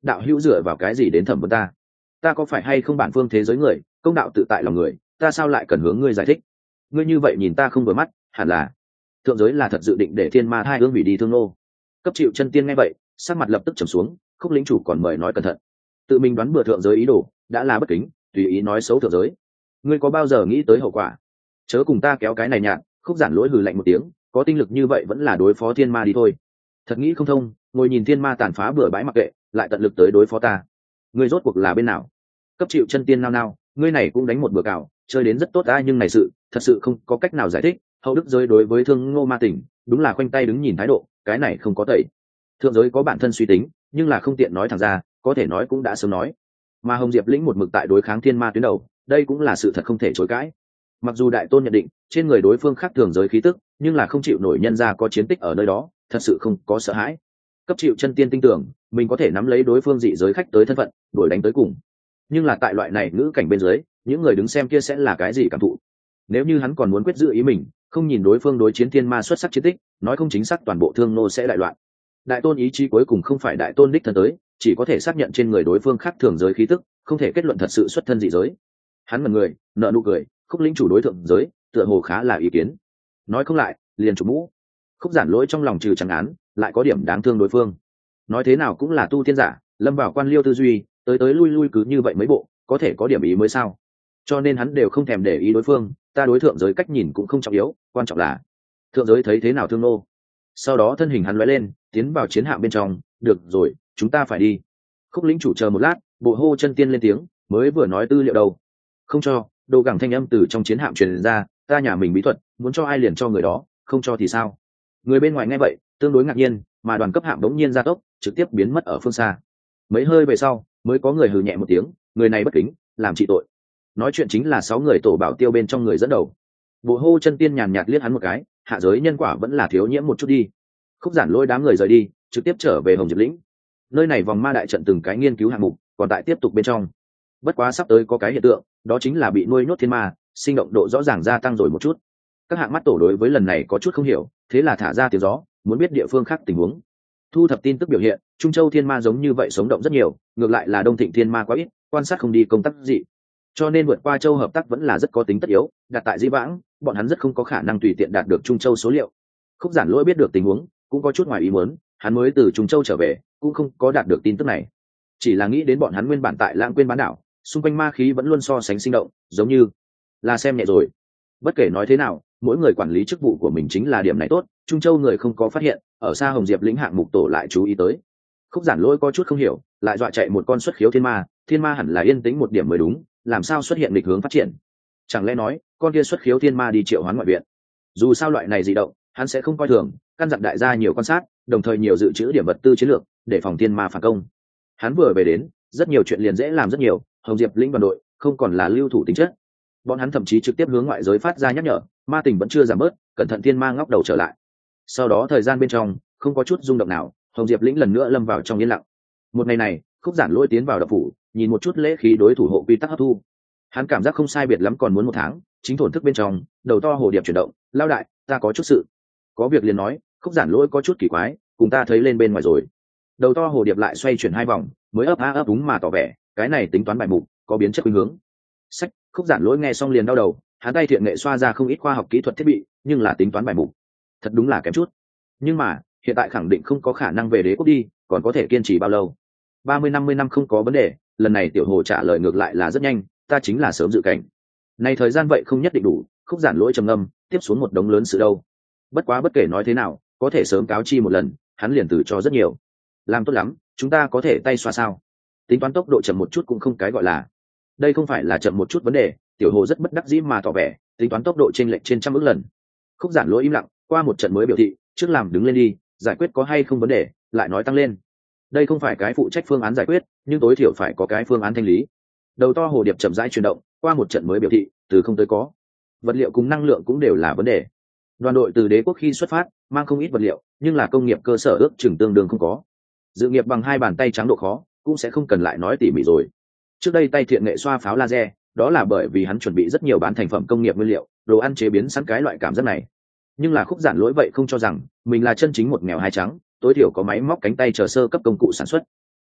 đạo hữu dựa vào cái gì đến thẩm vấn ta? Ta có phải hay không bản phương thế giới người, công đạo tự tại lòng người, ta sao lại cần hướng ngươi giải thích? Ngươi như vậy nhìn ta không vừa mắt, hẳn là thượng giới là thật dự định để thiên ma hai hương hủy đi thương nô. Cấp chịu chân tiên nghe vậy, sắc mặt lập tức trầm xuống. Khúc lĩnh chủ còn mời nói cẩn thận, tự mình đoán bừa thượng giới ý đồ đã là bất kính, tùy ý nói xấu thượng giới. Ngươi có bao giờ nghĩ tới hậu quả? Chớ cùng ta kéo cái này nhạt. Khúc giản lỗi hừ lạnh một tiếng, có tinh lực như vậy vẫn là đối phó thiên ma đi thôi. Thật nghĩ không thông, ngồi nhìn thiên ma tàn phá bừa bãi mặc kệ, lại tận lực tới đối phó ta. Ngươi rốt cuộc là bên nào? Cấp chịu chân tiên nao nao, ngươi này cũng đánh một bừa cào, chơi đến rất tốt ta, nhưng này sự thật sự không có cách nào giải thích. Hậu đức giới đối với thương ngô ma tỉnh đúng là khoanh tay đứng nhìn thái độ, cái này không có tẩy. Thượng giới có bản thân suy tính, nhưng là không tiện nói thẳng ra, có thể nói cũng đã sớm nói. Mà Hồng Diệp lĩnh một mực tại đối kháng thiên ma tuyến đầu, đây cũng là sự thật không thể chối cãi. Mặc dù đại tôn nhận định trên người đối phương khác thường giới khí tức, nhưng là không chịu nổi nhân ra có chiến tích ở nơi đó, thật sự không có sợ hãi. Cấp chịu chân tiên tin tưởng mình có thể nắm lấy đối phương dị giới khách tới thân phận, đuổi đánh tới cùng. Nhưng là tại loại này ngữ cảnh bên dưới, những người đứng xem kia sẽ là cái gì cảm thụ? Nếu như hắn còn muốn quyết giữ ý mình, không nhìn đối phương đối chiến thiên ma xuất sắc chiến tích, nói không chính xác toàn bộ thương nô sẽ đại loạn. Đại tôn ý chí cuối cùng không phải đại tôn đích thân tới, chỉ có thể xác nhận trên người đối phương khác thường giới khí tức, không thể kết luận thật sự xuất thân dị giới. Hắn mần người, nợ nụ cười, Khúc lĩnh chủ đối thượng giới, tựa hồ khá là ý kiến. Nói không lại, liền chụp mũ. Khúc giản lỗi trong lòng trừ chẳng án, lại có điểm đáng thương đối phương. Nói thế nào cũng là tu tiên giả, lâm vào quan liêu tư duy, tới tới lui lui cứ như vậy mấy bộ, có thể có điểm ý mới sao? Cho nên hắn đều không thèm để ý đối phương, ta đối thượng giới cách nhìn cũng không trọng yếu, quan trọng là thượng giới thấy thế nào thương nô. Sau đó thân hình hắn lóe lên, tiến vào chiến hạm bên trong. Được rồi, chúng ta phải đi. Khúc lĩnh chủ chờ một lát, bộ hô chân tiên lên tiếng, mới vừa nói tư liệu đâu. Không cho. Đồ gẳng thanh âm từ trong chiến hạm truyền ra, ta nhà mình bí thuật, muốn cho ai liền cho người đó, không cho thì sao? Người bên ngoài nghe vậy, tương đối ngạc nhiên, mà đoàn cấp hạm đống nhiên gia tốc, trực tiếp biến mất ở phương xa. Mấy hơi về sau, mới có người hừ nhẹ một tiếng, người này bất kính, làm trị tội. Nói chuyện chính là sáu người tổ bảo tiêu bên trong người dẫn đầu. Bộ hô chân tiên nhàn nhạt liếc hắn một cái, hạ giới nhân quả vẫn là thiếu nhiễm một chút đi. Khúc giản lôi đám người rời đi, trực tiếp trở về Hồng Diệp lĩnh. Nơi này vòng ma đại trận từng cái nghiên cứu hạng mục, còn tại tiếp tục bên trong. Bất quá sắp tới có cái hiện tượng, đó chính là bị nuôi nhốt thiên ma, sinh động độ rõ ràng gia tăng rồi một chút. Các hạng mắt tổ đối với lần này có chút không hiểu, thế là thả ra tiếng gió, muốn biết địa phương khác tình huống. Thu thập tin tức biểu hiện, Trung Châu thiên ma giống như vậy sống động rất nhiều, ngược lại là Đông Thịnh thiên ma quá ít, quan sát không đi công tác gì. Cho nên vượt qua châu hợp tác vẫn là rất có tính tất yếu, đặt tại Dĩ Vãng, bọn hắn rất không có khả năng tùy tiện đạt được Trung Châu số liệu. Khúc giản lỗi biết được tình huống, cũng có chút ngoài ý muốn, hắn mới từ Trung Châu trở về, cũng không có đạt được tin tức này. Chỉ là nghĩ đến bọn hắn nguyên bản tại Lãng Quên bán đảo, xung quanh ma khí vẫn luôn so sánh sinh động, giống như là xem nhẹ rồi. Bất kể nói thế nào, mỗi người quản lý chức vụ của mình chính là điểm này tốt, Trung Châu người không có phát hiện, ở xa Hồng Diệp lĩnh hạng mục tổ lại chú ý tới. Khúc giản lỗi có chút không hiểu, lại dọa chạy một con xuất khiếu thiên ma, thiên ma hẳn là yên tĩnh một điểm mới đúng, làm sao xuất hiện lịch hướng phát triển? Chẳng lẽ nói, con kia xuất khiếu thiên ma đi triệu hoán ngoại viện? Dù sao loại này dị động, hắn sẽ không coi thường, căn dặn đại gia nhiều quan sát, đồng thời nhiều dự trữ điểm vật tư chiến lược, để phòng thiên ma phản công. Hắn vừa về đến, rất nhiều chuyện liền dễ làm rất nhiều, Hồng Diệp lĩnh đoàn đội không còn là lưu thủ tính chất. Bọn hắn thậm chí trực tiếp hướng ngoại giới phát ra nhắc nhở, ma tình vẫn chưa giảm bớt, cẩn thận thiên ma ngóc đầu trở lại. Sau đó thời gian bên trong, không có chút rung động nào, Hồng Diệp lĩnh lần nữa lâm vào trong yên lặng. Một ngày này, Khúc giản lôi tiến vào đập phủ, nhìn một chút lễ khí đối thủ hộ quy tắc hấp thu. Hắn cảm giác không sai biệt lắm còn muốn một tháng, chính thổn thức bên trong, đầu to hồ điệp chuyển động, lao đại, ta có chút sự. Có việc liền nói. Khúc giản lôi có chút kỳ quái, cùng ta thấy lên bên ngoài rồi. Đầu to hồ điệp lại xoay chuyển hai vòng, mới ấp a ấp úng mà tỏ vẻ, cái này tính toán bài mục, có biến chất khuynh hướng. Sách. Khúc giản lỗi nghe xong liền đau đầu, hắn tay thiện nghệ xoa ra không ít khoa học kỹ thuật thiết bị, nhưng là tính toán bài mục, thật đúng là kém chút. Nhưng mà hiện tại khẳng định không có khả năng về đế quốc đi, còn có thể kiên trì bao lâu? ba mươi năm mươi năm không có vấn đề. Lần này tiểu hồ trả lời ngược lại là rất nhanh, ta chính là sớm dự cảnh. Này thời gian vậy không nhất định đủ. Khúc giản lỗi trầm ngâm, tiếp xuống một đống lớn sự đâu. Bất quá bất kể nói thế nào, có thể sớm cáo chi một lần, hắn liền từ cho rất nhiều. Làm tốt lắm, chúng ta có thể tay xoa sao? Tính toán tốc độ chậm một chút cũng không cái gọi là. Đây không phải là chậm một chút vấn đề, tiểu hồ rất bất đắc dĩ mà tỏ vẻ, tính toán tốc độ chênh lệch trên trăm ức lần. Khúc giản lỗi im lặng, qua một trận mới biểu thị, trước làm đứng lên đi, giải quyết có hay không vấn đề, lại nói tăng lên. Đây không phải cái phụ trách phương án giải quyết, nhưng tối thiểu phải có cái phương án thanh lý. Đầu to hồ điệp chậm rãi chuyển động, qua một trận mới biểu thị, từ không tới có. Vật liệu cùng năng lượng cũng đều là vấn đề. Đoàn đội từ đế quốc khi xuất phát, mang không ít vật liệu, nhưng là công nghiệp cơ sở ước chừng tương đương không có. Dự nghiệp bằng hai bàn tay trắng độ khó, cũng sẽ không cần lại nói tỉ mỉ rồi. Trước đây tay thiện nghệ xoa pháo laser, đó là bởi vì hắn chuẩn bị rất nhiều bán thành phẩm công nghiệp nguyên liệu, đồ ăn chế biến sẵn cái loại cảm giác này. Nhưng là Khúc giản lỗi vậy không cho rằng mình là chân chính một nghèo hai trắng, tối thiểu có máy móc cánh tay chờ sơ cấp công cụ sản xuất.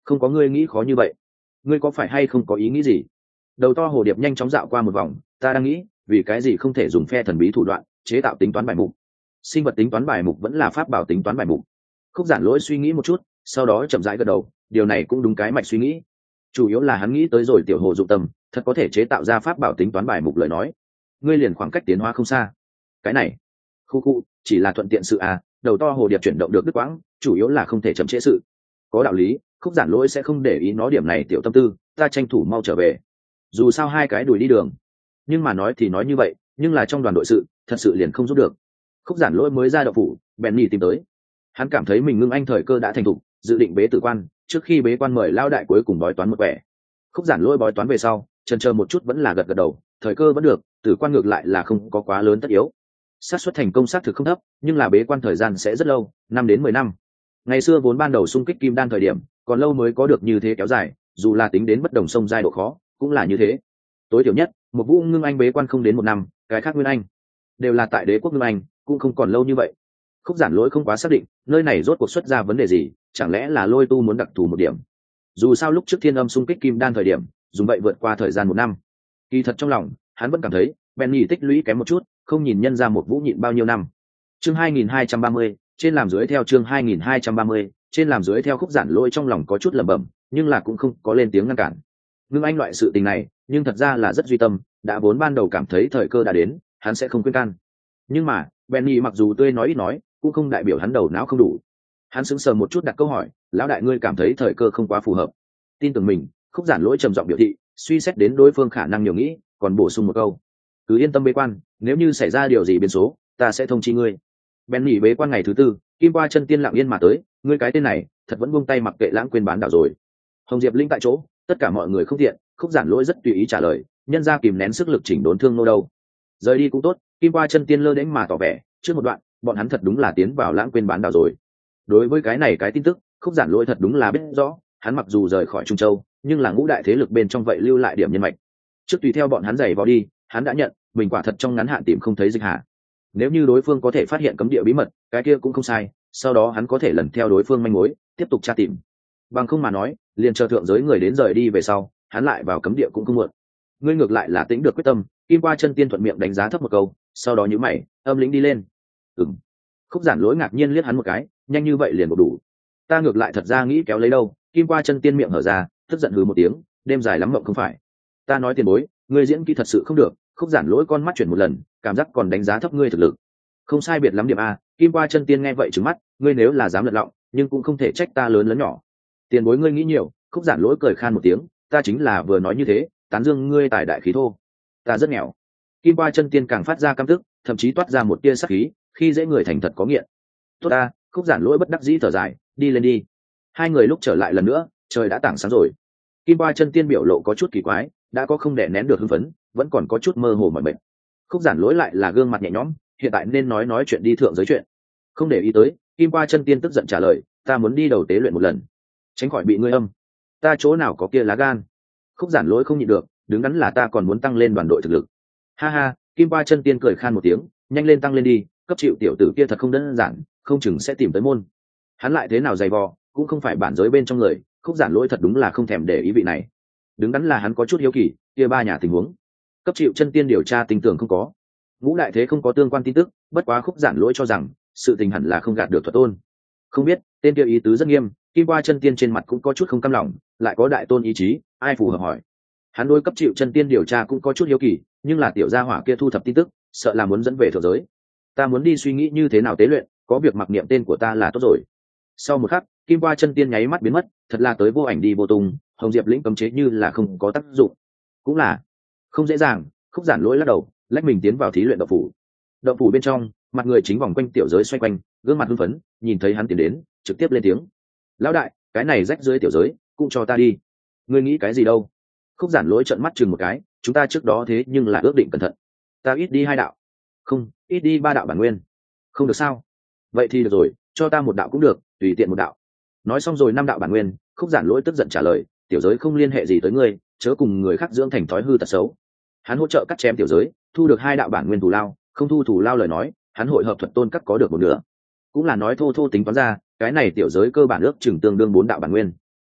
không có ngươi nghĩ khó như vậy. Ngươi có phải hay không có ý nghĩ gì? Đầu to hồ điệp nhanh chóng dạo qua một vòng. Ta đang nghĩ, vì cái gì không thể dùng phe thần bí thủ đoạn chế tạo tính toán bài mục? Sinh vật tính toán bài mục vẫn là pháp bảo tính toán bài mục? Khúc Giản Lỗi suy nghĩ một chút, sau đó chậm rãi gật đầu. Điều này cũng đúng cái mạch suy nghĩ. Chủ yếu là hắn nghĩ tới rồi tiểu hồ dụng tâm, thật có thể chế tạo ra pháp bảo tính toán bài mục lời nói. Ngươi liền khoảng cách tiến hóa không xa. Cái này, khu khu, chỉ là thuận tiện sự à? Đầu to hồ điệp chuyển động được đứt quãng, chủ yếu là không thể chậm trễ sự. Có đạo lý, Khúc Giản Lỗi sẽ không để ý nó điểm này tiểu tâm tư, ta tranh thủ mau trở về. Dù sao hai cái đuổi đi đường. Nhưng mà nói thì nói như vậy, nhưng là trong đoàn đội sự, thật sự liền không giúp được. Khúc Giản Lỗi mới ra đậu phủ, bèn nhỉ tìm tới. Hắn cảm thấy mình ngưng anh thời cơ đã thành thục, dự định bế tử quan, trước khi bế quan mời lao đại cuối cùng bói toán một quẻ. Khúc Giản Lỗi bói toán về sau, chần chờ một chút vẫn là gật gật đầu, thời cơ vẫn được, tử quan ngược lại là không có quá lớn tất yếu. Xác suất thành công xác thực không thấp, nhưng là bế quan thời gian sẽ rất lâu, năm đến mười năm. Ngày xưa vốn ban đầu xung kích kim đan thời điểm, còn lâu mới có được như thế kéo dài, dù là tính đến bất đồng sông giai độ khó, cũng là như thế. Tối thiểu nhất, một Vũ Ngưng Anh bế quan không đến một năm, cái khác Nguyên Anh đều là tại Đế quốc Ngưng Anh, cũng không còn lâu như vậy. Khúc Giản Lỗi không quá xác định, nơi này rốt cuộc xuất ra vấn đề gì, chẳng lẽ là Lôi Tu muốn đặc thù một điểm. Dù sao lúc trước Thiên Âm xung kích kim đan thời điểm, dùng vậy vượt qua thời gian một năm. Kỳ thật trong lòng, hắn vẫn cảm thấy, Benny tích lũy kém một chút, không nhìn nhân ra một Vũ nhịn bao nhiêu năm. Chương hai nghìn hai trăm ba mươi, trên làm dưới theo chương hai nghìn hai trăm ba mươi, trên làm dưới theo. Khúc Giản Lỗi trong lòng có chút lẩm bẩm, nhưng là cũng không có lên tiếng ngăn cản. Ngưng Anh loại sự tình này, nhưng thật ra là rất duy tâm, đã vốn ban đầu cảm thấy thời cơ đã đến, hắn sẽ không khuyên can. Nhưng mà, Benny mặc dù tươi nói ít nói, cũng không đại biểu hắn đầu não không đủ. Hắn sững sờ một chút đặt câu hỏi, lão đại ngươi cảm thấy thời cơ không quá phù hợp. Tin tưởng mình, Khúc Giản Lỗi trầm giọng biểu thị, suy xét đến đối phương khả năng nhiều nghĩ, còn bổ sung một câu, cứ yên tâm bế quan, nếu như xảy ra điều gì biến số, ta sẽ thông chi ngươi. Benny bế quan ngày thứ tư, Kim Qua Chân Tiên lặng yên mà tới, ngươi cái tên này, thật vẫn buông tay mặc kệ lãng quên bán đảo rồi. Hồng Diệp Linh tại chỗ, tất cả mọi người không thiện, Khúc Giản Lỗi rất tùy ý trả lời, nhân ra kìm nén sức lực chỉnh đốn thương nô đâu. Rời đi cũng tốt, Kim Qua Chân Tiên lơ đễnh mà tỏ vẻ, trước một đoạn, bọn hắn thật đúng là tiến vào lãng quên bán đảo rồi. Đối với cái này cái tin tức, Khúc Giản Lỗi thật đúng là biết rõ, hắn mặc dù rời khỏi Trung Châu, nhưng là ngũ đại thế lực bên trong vậy lưu lại điểm nhân mạch. Trước tùy theo bọn hắn giày vào đi, hắn đã nhận, mình quả thật trong ngắn hạn tìm không thấy Dịch Hà. Nếu như đối phương có thể phát hiện cấm địa bí mật, cái kia cũng không sai, sau đó hắn có thể lần theo đối phương manh mối, tiếp tục tra tìm. Bằng không mà nói, liền chờ thượng giới người đến rời đi về sau, hắn lại vào cấm địa cũng không muộn. Ngươi ngược lại là tĩnh được quyết tâm, Kim Qua Chân Tiên thuận miệng đánh giá thấp một câu, sau đó nhíu mày, âm lĩnh đi lên. Ừm. Khúc Giản Lỗi ngạc nhiên liếc hắn một cái, nhanh như vậy liền đủ đủ. Ta ngược lại thật ra nghĩ kéo lấy đâu. Kim Qua Chân Tiên miệng hở ra, tức giận hừ một tiếng, đêm dài lắm mộng không phải. Ta nói tiền bối, ngươi diễn kỹ thật sự không được. Khúc Giản Lỗi con mắt chuyển một lần, cảm giác còn đánh giá thấp ngươi thực lực. Không sai biệt lắm điểm a. Kim Qua Chân Tiên nghe vậy trừng mắt, ngươi nếu là dám lật lọng, nhưng cũng không thể trách ta lớn lớn nhỏ. Tiền bối ngươi nghĩ nhiều. Khúc Giản Lỗi cười khan một tiếng, ta chính là vừa nói như thế, tán dương ngươi tài đại khí thô. Ta rất nghèo. Kim Qua Chân Tiên càng phát ra căm tức, thậm chí toát ra một tia sát khí, khi dễ người thành thật có nghiện. Tốt ta, Khúc Giản Lỗi bất đắc dĩ thở dài, đi lên đi. Hai người lúc trở lại lần nữa, trời đã tảng sáng rồi. Kim Qua Chân Tiên biểu lộ có chút kỳ quái, đã có không đè nén được hưng phấn, vẫn còn có chút mơ hồ mỏi mệt. Khúc Giản Lỗi lại là gương mặt nhẹ nhõm, hiện tại nên nói nói chuyện đi thượng giới chuyện. Không để ý tới, Kim Qua Chân Tiên tức giận trả lời, ta muốn đi đầu tế luyện một lần, tránh khỏi bị ngươi âm. Ta chỗ nào có kia lá gan. Khúc Giản Lỗi không nhịn được, đứng đắn là ta còn muốn tăng lên đoàn đội thực lực. Ha ha, Kim Qua Chân Tiên cười khan một tiếng, nhanh lên tăng lên đi, cấp chịu tiểu tử kia thật không đơn giản, không chừng sẽ tìm tới môn. Hắn lại thế nào dày vò, cũng không phải bản giới bên trong người, Khúc Giản Lỗi thật đúng là không thèm để ý vị này. Đứng đắn là hắn có chút hiếu kỳ, kia ba nhà tình huống. Cấp chịu Chân Tiên điều tra tình tưởng không có. Ngũ đại thế không có tương quan tin tức, bất quá Khúc Giản Lỗi cho rằng, sự tình hẳn là không gạt được Thuật Tôn. Không biết, tên kia ý tứ rất nghiêm, Kim Qua Chân Tiên trên mặt cũng có chút không cam lòng, lại có đại tôn ý chí, ai phù hợp hỏi. Hắn đối cấp chịu Chân Tiên điều tra cũng có chút hiếu kỳ, nhưng là tiểu gia hỏa kia thu thập tin tức, sợ là muốn dẫn về thượng giới. Ta muốn đi suy nghĩ như thế nào tế luyện, có việc mặc niệm tên của ta là tốt rồi. Sau một khắc, Kim Qua Chân Tiên nháy mắt biến mất, thật là tới vô ảnh đi vô tung, Hồng Diệp lĩnh cấm chế như là không có tác dụng. Cũng là không dễ dàng. Khúc Giản Lỗi lắc đầu, lách mình tiến vào thí luyện động phủ. Động phủ bên trong, mặt người chính vòng quanh tiểu giới xoay quanh, gương mặt hưng phấn, nhìn thấy hắn tiến đến, trực tiếp lên tiếng, lão đại, cái này rách dưới tiểu giới, cũng cho ta đi. Ngươi nghĩ cái gì đâu? Khúc Giản Lỗi trợn mắt chừng một cái, chúng ta trước đó thế nhưng là ước định cẩn thận. Ta ít đi hai đạo. Không, ít đi ba đạo bản nguyên. Không được sao? Vậy thì được rồi, cho ta một đạo cũng được, tùy tiện một đạo. Nói xong rồi năm đạo bản nguyên, Khúc Giản Lỗi tức giận trả lời, tiểu giới không liên hệ gì tới ngươi, chớ cùng người khác dưỡng thành thói hư tật xấu. Hắn hỗ trợ cắt chém tiểu giới, thu được hai đạo bản nguyên thù lao, không thu thù lao lời nói, hắn hội hợp Thuật Tôn cắt có được một nửa. Cũng là nói thô thô tính toán ra, cái này tiểu giới cơ bản ước chừng tương đương bốn đạo bản nguyên.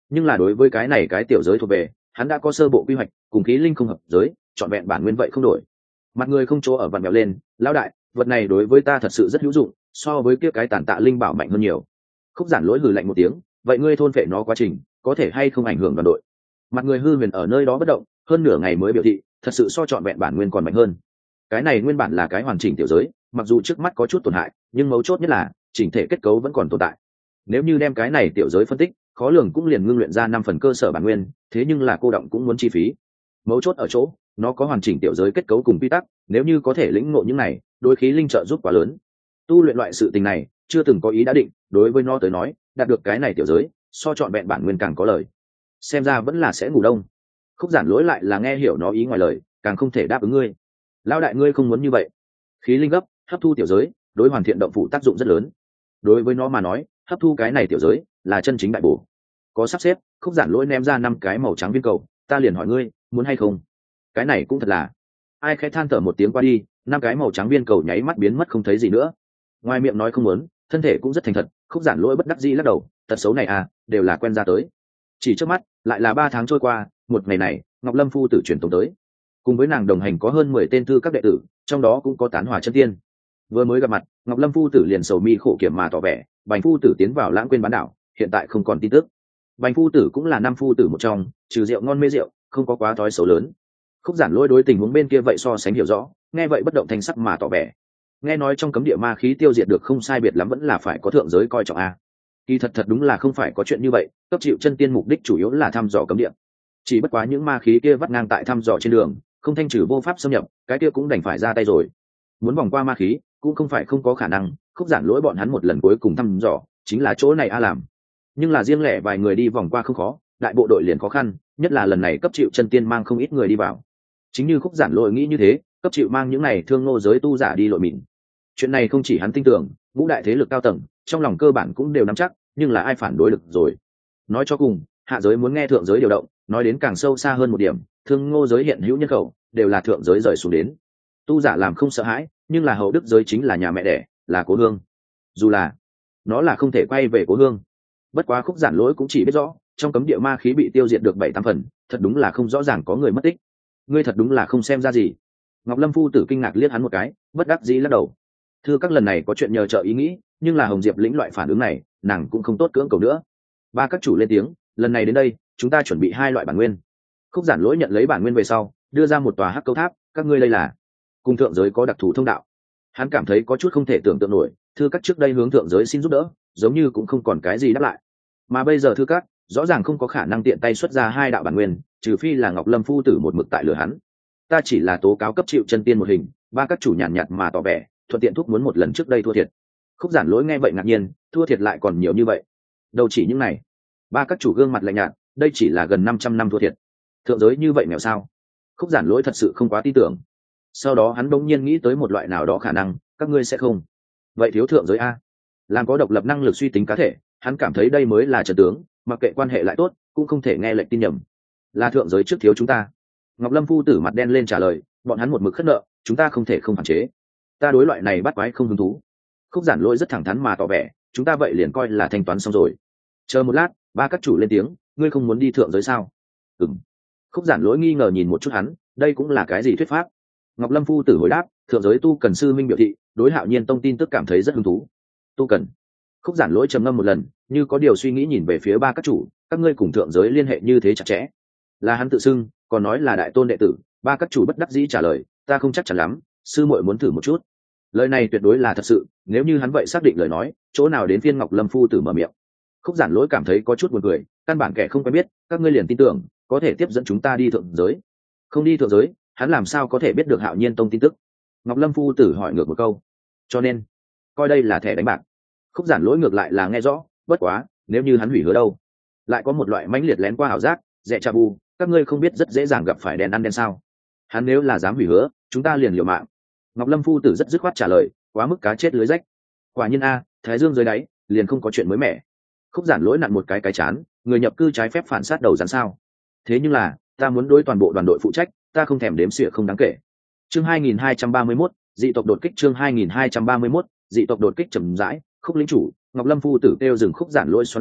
nhưng là đối với cái này cái tiểu giới thuộc về hắn đã có sơ bộ quy hoạch, cùng khí linh không hợp giới trọn vẹn bản nguyên vậy không đổi. Mặt người không chỗ ở vặn vẹo lên, lão đại, vật này đối với ta thật sự rất hữu dụng, so với kia cái tàn tạ linh bảo mạnh hơn nhiều. Khúc Giản Lỗi hừ lạnh một tiếng, vậy ngươi thôn phệ nó quá trình có thể hay không ảnh hưởng đoàn đội? Mặt người hư huyền ở nơi đó bất động, hơn nửa ngày mới biểu thị, thật sự so trọn vẹn bản nguyên còn mạnh hơn. Cái này nguyên bản là cái hoàn chỉnh tiểu giới, mặc dù trước mắt có chút tổn hại, nhưng mấu chốt nhất là chỉnh thể kết cấu vẫn còn tồn tại. Nếu như đem cái này tiểu giới phân tích, khó lường cũng liền ngưng luyện ra năm phần cơ sở bản nguyên, thế nhưng là cô động cũng muốn chi phí. Mấu chốt ở chỗ, nó có hoàn chỉnh tiểu giới kết cấu cùng quy tắc, nếu như có thể lĩnh ngộ những này, đối khí linh trợ giúp quá lớn. Tu luyện loại sự tình này, chưa từng có ý đã định, đối với nó tới nói, đạt được cái này tiểu giới, so chọn vẹn bản nguyên càng có lời. Xem ra vẫn là sẽ ngủ đông. Khúc Giản Lỗi lại là nghe hiểu nó ý ngoài lời, càng không thể đáp ứng ngươi. Lão đại ngươi không muốn như vậy. Khí linh gấp, hấp thu tiểu giới, đối hoàn thiện động phủ tác dụng rất lớn. Đối với nó mà nói, hấp thu cái này tiểu giới là chân chính đại bổ. Có sắp xếp, Khúc Giản Lỗi ném ra năm cái màu trắng viên cầu, ta liền hỏi ngươi, muốn hay không? Cái này cũng thật là. Ai khẽ than thở một tiếng qua đi, năm cái màu trắng viên cầu nháy mắt biến mất không thấy gì nữa. Ngoài miệng nói không muốn, thân thể cũng rất thành thật. Khúc Giản Lỗi bất đắc dĩ lắc đầu, tật xấu này à, đều là quen ra tới. Chỉ trước mắt, lại là ba tháng trôi qua, một ngày này, Ngọc Lâm phu tử truyền tống tới. Cùng với nàng đồng hành có hơn mười tên thư các đệ tử, trong đó cũng có Tán Hỏa chân tiên. Vừa mới gặp mặt, Ngọc Lâm phu tử liền sầu mi khổ kiểm mà tỏ vẻ, Bành phu tử tiến vào Lãng Quên bán đảo, hiện tại không còn tin tức. Bành phu tử cũng là năm phu tử một trong, trừ rượu ngon mê rượu, không có quá thói xấu lớn. Khúc Giản Lỗi đối tình huống bên kia vậy so sánh hiểu rõ, nghe vậy bất động thanh sắc mà tỏ vẻ. Nghe nói trong cấm địa ma khí tiêu diệt được không sai biệt lắm vẫn là phải có thượng giới coi trọng a. Kỳ thật thật đúng là không phải có chuyện như vậy, cấp chịu chân tiên mục đích chủ yếu là thăm dò cấm địa. Chỉ bất quá những ma khí kia vắt ngang tại thăm dò trên đường, không thanh trừ vô pháp xâm nhập, cái kia cũng đành phải ra tay rồi. Muốn vòng qua ma khí, cũng không phải không có khả năng, Khúc Giản Lỗi bọn hắn một lần cuối cùng thăm dò, chính là chỗ này a làm. Nhưng là riêng lẻ vài người đi vòng qua không khó, đại bộ đội liền khó khăn, nhất là lần này cấp chịu chân tiên mang không ít người đi vào. Chính như Khúc Giản Lỗi nghĩ như thế, cấp chịu mang những này thương nô giới tu giả đi lội mịn. Chuyện này không chỉ hắn tin tưởng, ngũ đại thế lực cao tầng trong lòng cơ bản cũng đều nắm chắc, nhưng là ai phản đối được rồi. Nói cho cùng, hạ giới muốn nghe thượng giới điều động, nói đến càng sâu xa hơn một điểm, thương ngô giới hiện hữu nhân khẩu đều là thượng giới rời xuống đến. Tu giả làm không sợ hãi, nhưng là hậu đức giới chính là nhà mẹ đẻ, là cố hương. Dù là nó là không thể quay về cố hương. Bất quá Khúc Giản Lỗi cũng chỉ biết rõ, trong cấm địa ma khí bị tiêu diệt được bảy tám phần, thật đúng là không rõ ràng có người mất tích. Ngươi thật đúng là không xem ra gì. Ngọc Lâm phu tử kinh ngạc liếc hắn một cái, bất đắc dĩ lắc đầu. Thưa các lần này có chuyện nhờ trợ ý nghĩ, nhưng là Hồng Diệp lĩnh loại phản ứng này, nàng cũng không tốt cưỡng cầu nữa. Ba các chủ lên tiếng, lần này đến đây, chúng ta chuẩn bị hai loại bản nguyên. Khúc Giản Lỗi nhận lấy bản nguyên về sau, đưa ra một tòa hắc câu tháp, các ngươi đây là cùng thượng giới có đặc thù thông đạo. Hắn cảm thấy có chút không thể tưởng tượng nổi, thư các trước đây hướng thượng giới xin giúp đỡ, giống như cũng không còn cái gì đáp lại. Mà bây giờ thư các, rõ ràng không có khả năng tiện tay xuất ra hai đạo bản nguyên, trừ phi là Ngọc Lâm phu tử một mực tại lửa hắn. Ta chỉ là tố cáo cấp chịu chân tiên một hình, ba các chủ nhàn nhạt mà tỏ vẻ, thuận tiện thúc muốn một lần trước đây thua thiệt. Khúc Giản Lỗi nghe vậy ngạc nhiên, thua thiệt lại còn nhiều như vậy. Đâu chỉ những này. Ba các chủ gương mặt lạnh nhạt, đây chỉ là gần năm trăm năm thua thiệt. Thượng giới như vậy nghèo sao? Khúc Giản Lỗi thật sự không quá tin tưởng. Sau đó hắn bỗng nhiên nghĩ tới một loại nào đó khả năng, các ngươi sẽ không. Vậy thiếu thượng giới a? Làm có độc lập năng lực suy tính cá thể, hắn cảm thấy đây mới là trận tướng, mặc kệ quan hệ lại tốt, cũng không thể nghe lệnh tin nhầm. Là thượng giới trước thiếu chúng ta. Ngọc Lâm phu tử mặt đen lên trả lời, bọn hắn một mực khất nợ, chúng ta không thể không hạn chế. Ta đối loại này bắt quái không hứng thú. Khúc Giản Lỗi rất thẳng thắn mà tỏ vẻ, chúng ta vậy liền coi là thanh toán xong rồi. Chờ một lát, ba các chủ lên tiếng, ngươi không muốn đi thượng giới sao? Ừm. Khúc Giản Lỗi nghi ngờ nhìn một chút hắn, đây cũng là cái gì thuyết pháp? Ngọc Lâm phu tử hồi đáp, thượng giới tu cần sư minh biểu thị, đối Hạo Nhiên tông tin tức cảm thấy rất hứng thú. Tu cần. Khúc Giản Lỗi trầm ngâm một lần, như có điều suy nghĩ nhìn về phía ba các chủ, các ngươi cùng thượng giới liên hệ như thế chặt chẽ. Là hắn tự xưng, còn nói là đại tôn đệ tử, ba các chủ bất đắc dĩ trả lời, ta không chắc chắn lắm, sư muội muốn thử một chút. Lời này tuyệt đối là thật sự, nếu như hắn vậy xác định lời nói, chỗ nào đến phiên Ngọc Lâm phu tử mở miệng. Khúc Giản Lỗi cảm thấy có chút buồn cười, căn bản kẻ không quen biết, các ngươi liền tin tưởng, có thể tiếp dẫn chúng ta đi thượng giới. Không đi thượng giới, hắn làm sao có thể biết được Hạo Nhiên tông tin tức? Ngọc Lâm phu tử hỏi ngược một câu. Cho nên, coi đây là thẻ đánh bạc. Khúc Giản Lỗi ngược lại là nghe rõ, bất quá, nếu như hắn hủy hứa đâu? Lại có một loại mãnh liệt lén qua ảo giác, dè cha bu, các ngươi không biết rất dễ dàng gặp phải đèn ăn đen sao? Hắn nếu là dám hủy hứa, chúng ta liền liều mạng. Ngọc Lâm phu tử rất dứt khoát trả lời, quá mức cá chết lưới rách. Quả nhiên a, thái dương dưới đáy, liền không có chuyện mới mẻ. Khúc Giản Lỗi nặn một cái cái chán, người nhập cư trái phép phản sát đầu rắn sao? Thế nhưng là, ta muốn đối toàn bộ đoàn đội phụ trách, ta không thèm đếm xỉa không đáng kể. Chương hai nghìn hai trăm ba mươi mốt, dị tộc đột kích chương hai nghìn hai trăm ba mươi mốt, dị tộc đột kích trầm rãi, Khúc lĩnh chủ, Ngọc Lâm phu tử kêu dừng Khúc Giản Lỗi xoắn xuýt,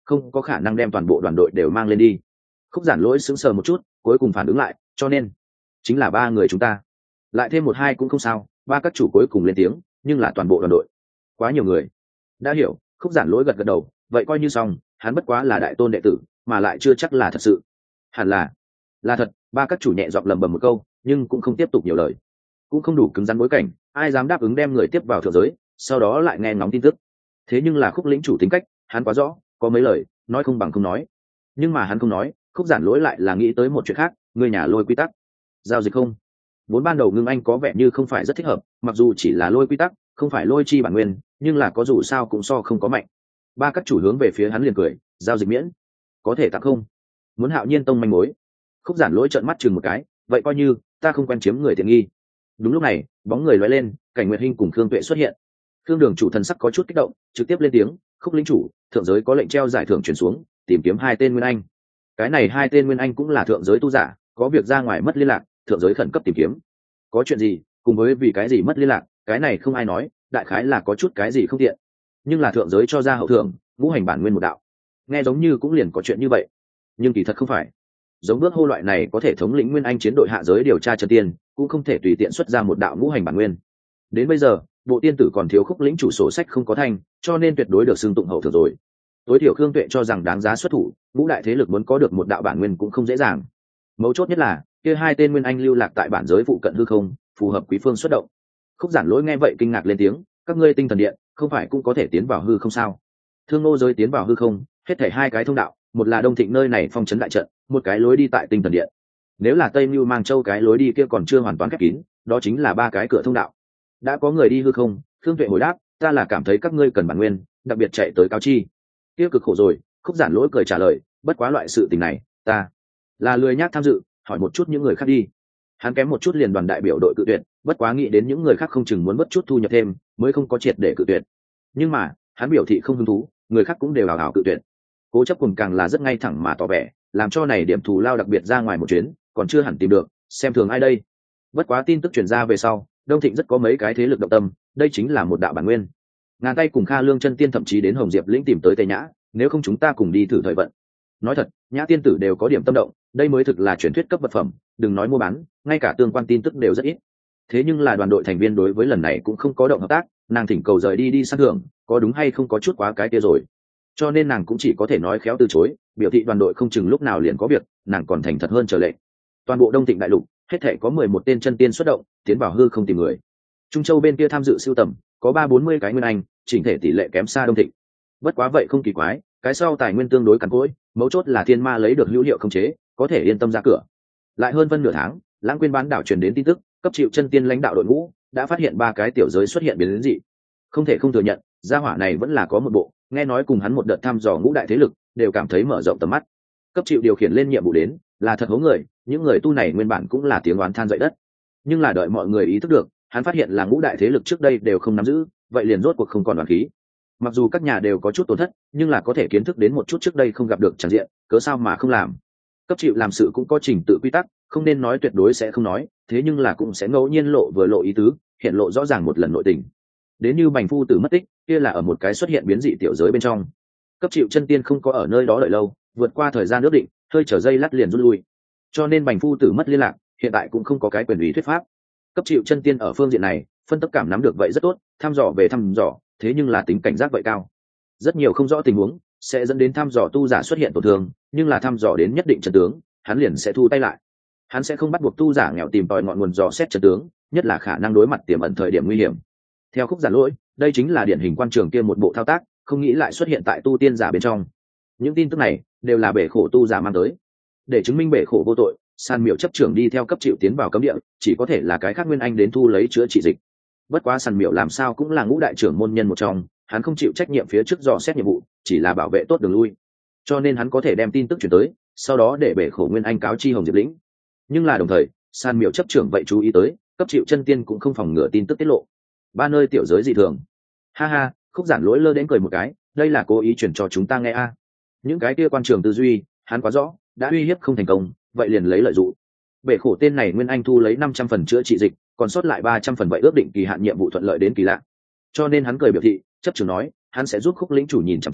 không có khả năng đem toàn bộ đoàn đội đều mang lên đi. Khúc Giản Lỗi sững sờ một chút, cuối cùng phản ứng lại, cho nên chính là ba người chúng ta, lại thêm một hai cũng không sao. Ba các chủ cuối cùng lên tiếng, nhưng là toàn bộ đoàn đội, quá nhiều người. Đã hiểu. Khúc Giản Lỗi gật gật đầu, vậy coi như xong, hắn bất quá là đại tôn đệ tử, mà lại chưa chắc là thật sự. Hẳn là là thật. Ba các chủ nhẹ giọng lẩm bẩm một câu, nhưng cũng không tiếp tục nhiều lời, cũng không đủ cứng rắn bối cảnh, ai dám đáp ứng đem người tiếp vào thượng giới, sau đó lại nghe ngóng tin tức. Thế nhưng là Khúc lĩnh chủ tính cách, hắn quá rõ, có mấy lời nói không bằng không nói. Nhưng mà hắn không nói, Khúc Giản Lỗi lại là nghĩ tới một chuyện khác, người nhà Lôi quy tắc giao dịch không. Vốn ban đầu Ngưng Anh có vẻ như không phải rất thích hợp, mặc dù chỉ là Lôi quy tắc, không phải Lôi chi bản nguyên, nhưng là có dù sao cũng so không có mạnh. Ba các chủ hướng về phía hắn liền cười, giao dịch miễn, có thể tặng không? Muốn Hạo Nhiên tông manh mối. Khúc Giản Lỗi trợn mắt chừng một cái, vậy coi như ta không quen chiếm người tiện nghi. Đúng lúc này, bóng người lóe lên, Cảnh Nguyệt Hinh cùng Khương Tuệ xuất hiện. Khương đường chủ thần sắc có chút kích động, trực tiếp lên tiếng, Khúc lĩnh chủ, thượng giới có lệnh treo giải thưởng truyền xuống, tìm kiếm hai tên nguyên anh. Cái này hai tên nguyên anh cũng là thượng giới tu giả, có việc ra ngoài mất liên lạc, thượng giới khẩn cấp tìm kiếm. Có chuyện gì? Cùng với vì cái gì mất liên lạc, cái này không ai nói, đại khái là có chút cái gì không tiện. Nhưng là thượng giới cho ra hậu thưởng, ngũ hành bản nguyên một đạo. Nghe giống như cũng liền có chuyện như vậy, nhưng kỳ thật không phải. Giống bước hô loại này có thể thống lĩnh nguyên anh chiến đội hạ giới điều tra trần tiên, cũng không thể tùy tiện xuất ra một đạo ngũ hành bản nguyên. Đến bây giờ, bộ tiên tử còn thiếu Khúc lĩnh chủ sổ sách không có thành, cho nên tuyệt đối được xưng tụng hậu thưởng rồi. Tối thiểu Khương Tuệ cho rằng đáng giá xuất thủ, ngũ đại thế lực muốn có được một đạo bản nguyên cũng không dễ dàng. Mấu chốt nhất là kia hai tên nguyên anh lưu lạc tại bản giới phụ cận hư không, phù hợp quý phương xuất động. Khúc Giản Lỗi nghe vậy kinh ngạc lên tiếng, các ngươi tinh thần điện không phải cũng có thể tiến vào hư không sao? Thương Nô giới tiến vào hư không, hết thảy hai cái thông đạo, một là Đông Thịnh nơi này phong trấn đại trận, một cái lối đi tại tinh thần điện. Nếu là Tây Nưu Mang Châu cái lối đi kia còn chưa hoàn toàn khép kín, đó chính là ba cái cửa thông đạo. Đã có người đi hư không. Khương Tuệ hồi đáp, ta là cảm thấy các ngươi cần bản nguyên, đặc biệt chạy tới Cao Chi. Kia cực khổ rồi. Khúc Giản Lỗi cười trả lời, bất quá loại sự tình này, ta là lười nhác tham dự, hỏi một chút những người khác đi. Hắn kém một chút liền đoàn đại biểu đội cự tuyệt, bất quá nghĩ đến những người khác không chừng muốn mất chút thu nhập thêm, mới không có triệt để cự tuyệt. Nhưng mà, hắn biểu thị không hứng thú, người khác cũng đều ảo ảo cự tuyệt. Cố chấp cùng càng là rất ngay thẳng mà tỏ vẻ, làm cho này điểm thù lao đặc biệt ra ngoài một chuyến, còn chưa hẳn tìm được, xem thường ai đây. Bất quá tin tức truyền ra về sau, Đông Thịnh rất có mấy cái thế lực động tâm, đây chính là một đạo bản nguyên. Ngàn tay cùng Kha Lương chân tiên thậm chí đến Hồng Diệp lĩnh tìm tới Tây Nhã, nếu không chúng ta cùng đi thử thời vận. Nói thật, Nhã tiên tử đều có điểm tâm động, đây mới thực là truyền thuyết cấp vật phẩm, đừng nói mua bán, ngay cả tương quan tin tức đều rất ít. Thế nhưng là đoàn đội thành viên đối với lần này cũng không có động hợp tác, nàng thỉnh cầu rời đi đi săn thưởng, có đúng hay không có chút quá cái kia rồi. Cho nên nàng cũng chỉ có thể nói khéo từ chối, biểu thị đoàn đội không chừng lúc nào liền có việc, nàng còn thành thật hơn trở lệ. Toàn bộ Đông Thịnh đại lục, hết thể có mười một tên chân tiên xuất động, tiến vào hư không tìm người. Trung Châu bên kia tham dự sưu tầm, có ba bốn mươi cái nguyên anh, chỉnh thể tỷ lệ kém xa Đông Thịnh. Bất quá vậy không kỳ quái, cái sau tài nguyên tương đối cằn cỗi, mấu chốt là thiên ma lấy được hữu hiệu khống chế, có thể yên tâm ra cửa. Lại hơn phân nửa tháng, Lãng Quên bán đảo truyền đến tin tức, cấp chịu chân tiên lãnh đạo đội ngũ đã phát hiện ba cái tiểu giới xuất hiện biến đến dị. Không thể không thừa nhận, gia hỏa này vẫn là có một bộ, nghe nói cùng hắn một đợt thăm dò ngũ đại thế lực, đều cảm thấy mở rộng tầm mắt. Cấp chịu điều khiển lên nhiệm vụ đến, là thật hố người, những người tu này nguyên bản cũng là tiếng oán than dậy đất. Nhưng là đợi mọi người ý thức được, hắn phát hiện là ngũ đại thế lực trước đây đều không nắm giữ, vậy liền rốt cuộc không còn đoàn khí. Mặc dù các nhà đều có chút tổn thất, nhưng là có thể kiến thức đến một chút trước đây không gặp được chẳng diện, cớ sao mà không làm. Cấp chịu làm sự cũng có trình tự quy tắc, không nên nói tuyệt đối sẽ không nói, thế nhưng là cũng sẽ ngẫu nhiên lộ vừa lộ ý tứ, hiện lộ rõ ràng một lần nội tình. Đến như Bành Phu Tử mất tích, kia là ở một cái xuất hiện biến dị tiểu giới bên trong. Cấp chịu chân tiên không có ở nơi đó đợi lâu, vượt qua thời gian ước định, hơi trở dây lắt liền rút lui. Cho nên Bành Phu Tử mất liên lạc, hiện tại cũng không có cái quyền lý thuyết pháp. Cấp chịu chân tiên ở phương diện này, phân tích cảm nắm được vậy rất tốt, thăm dò về thăm dò, thế nhưng là tính cảnh giác vậy cao. Rất nhiều không rõ tình huống sẽ dẫn đến thăm dò tu giả xuất hiện tổn thương, nhưng là thăm dò đến nhất định trận tướng, hắn liền sẽ thu tay lại. Hắn sẽ không bắt buộc tu giả nghèo tìm tòi ngọn nguồn dò xét trận tướng, nhất là khả năng đối mặt tiềm ẩn thời điểm nguy hiểm. Theo Khúc Giản Lỗi, đây chính là điển hình quan trường kia một bộ thao tác, không nghĩ lại xuất hiện tại tu tiên giả bên trong. Những tin tức này đều là bể khổ tu giả mang tới. Để chứng minh bể khổ vô tội, San Miểu chấp trưởng đi theo cấp chịu tiến vào cấm địa, chỉ có thể là cái khác nguyên anh đến thu lấy chữa trị dịch. Bất quá San Miểu làm sao cũng là ngũ đại trưởng môn nhân một trong, hắn không chịu trách nhiệm phía trước dò xét nhiệm vụ, chỉ là bảo vệ tốt đường lui. Cho nên hắn có thể đem tin tức truyền tới, sau đó để bể khổ nguyên anh cáo chi Hồng Diệp lĩnh. Nhưng là đồng thời, San Miểu chấp trưởng vậy chú ý tới, cấp chịu chân tiên cũng không phòng ngừa tin tức tiết lộ. Ba nơi tiểu giới dị thường. Ha ha, Khúc Giản Lỗi lơ đến cười một cái, đây là cố ý truyền cho chúng ta nghe a. À. Những cái kia quan trường tư duy, hắn quá rõ, đã uy hiếp không thành công, vậy liền lấy lợi dụng. Bể khổ tên này nguyên anh thu lấy năm trăm phần chữa trị dịch, còn sót lại ba trăm phần vậy ước định kỳ hạn nhiệm vụ thuận lợi đến kỳ lạ. Cho nên hắn cười biểu thị, chấp trưởng nói, hắn sẽ giúp Khúc lĩnh chủ nhìn chằm chằm,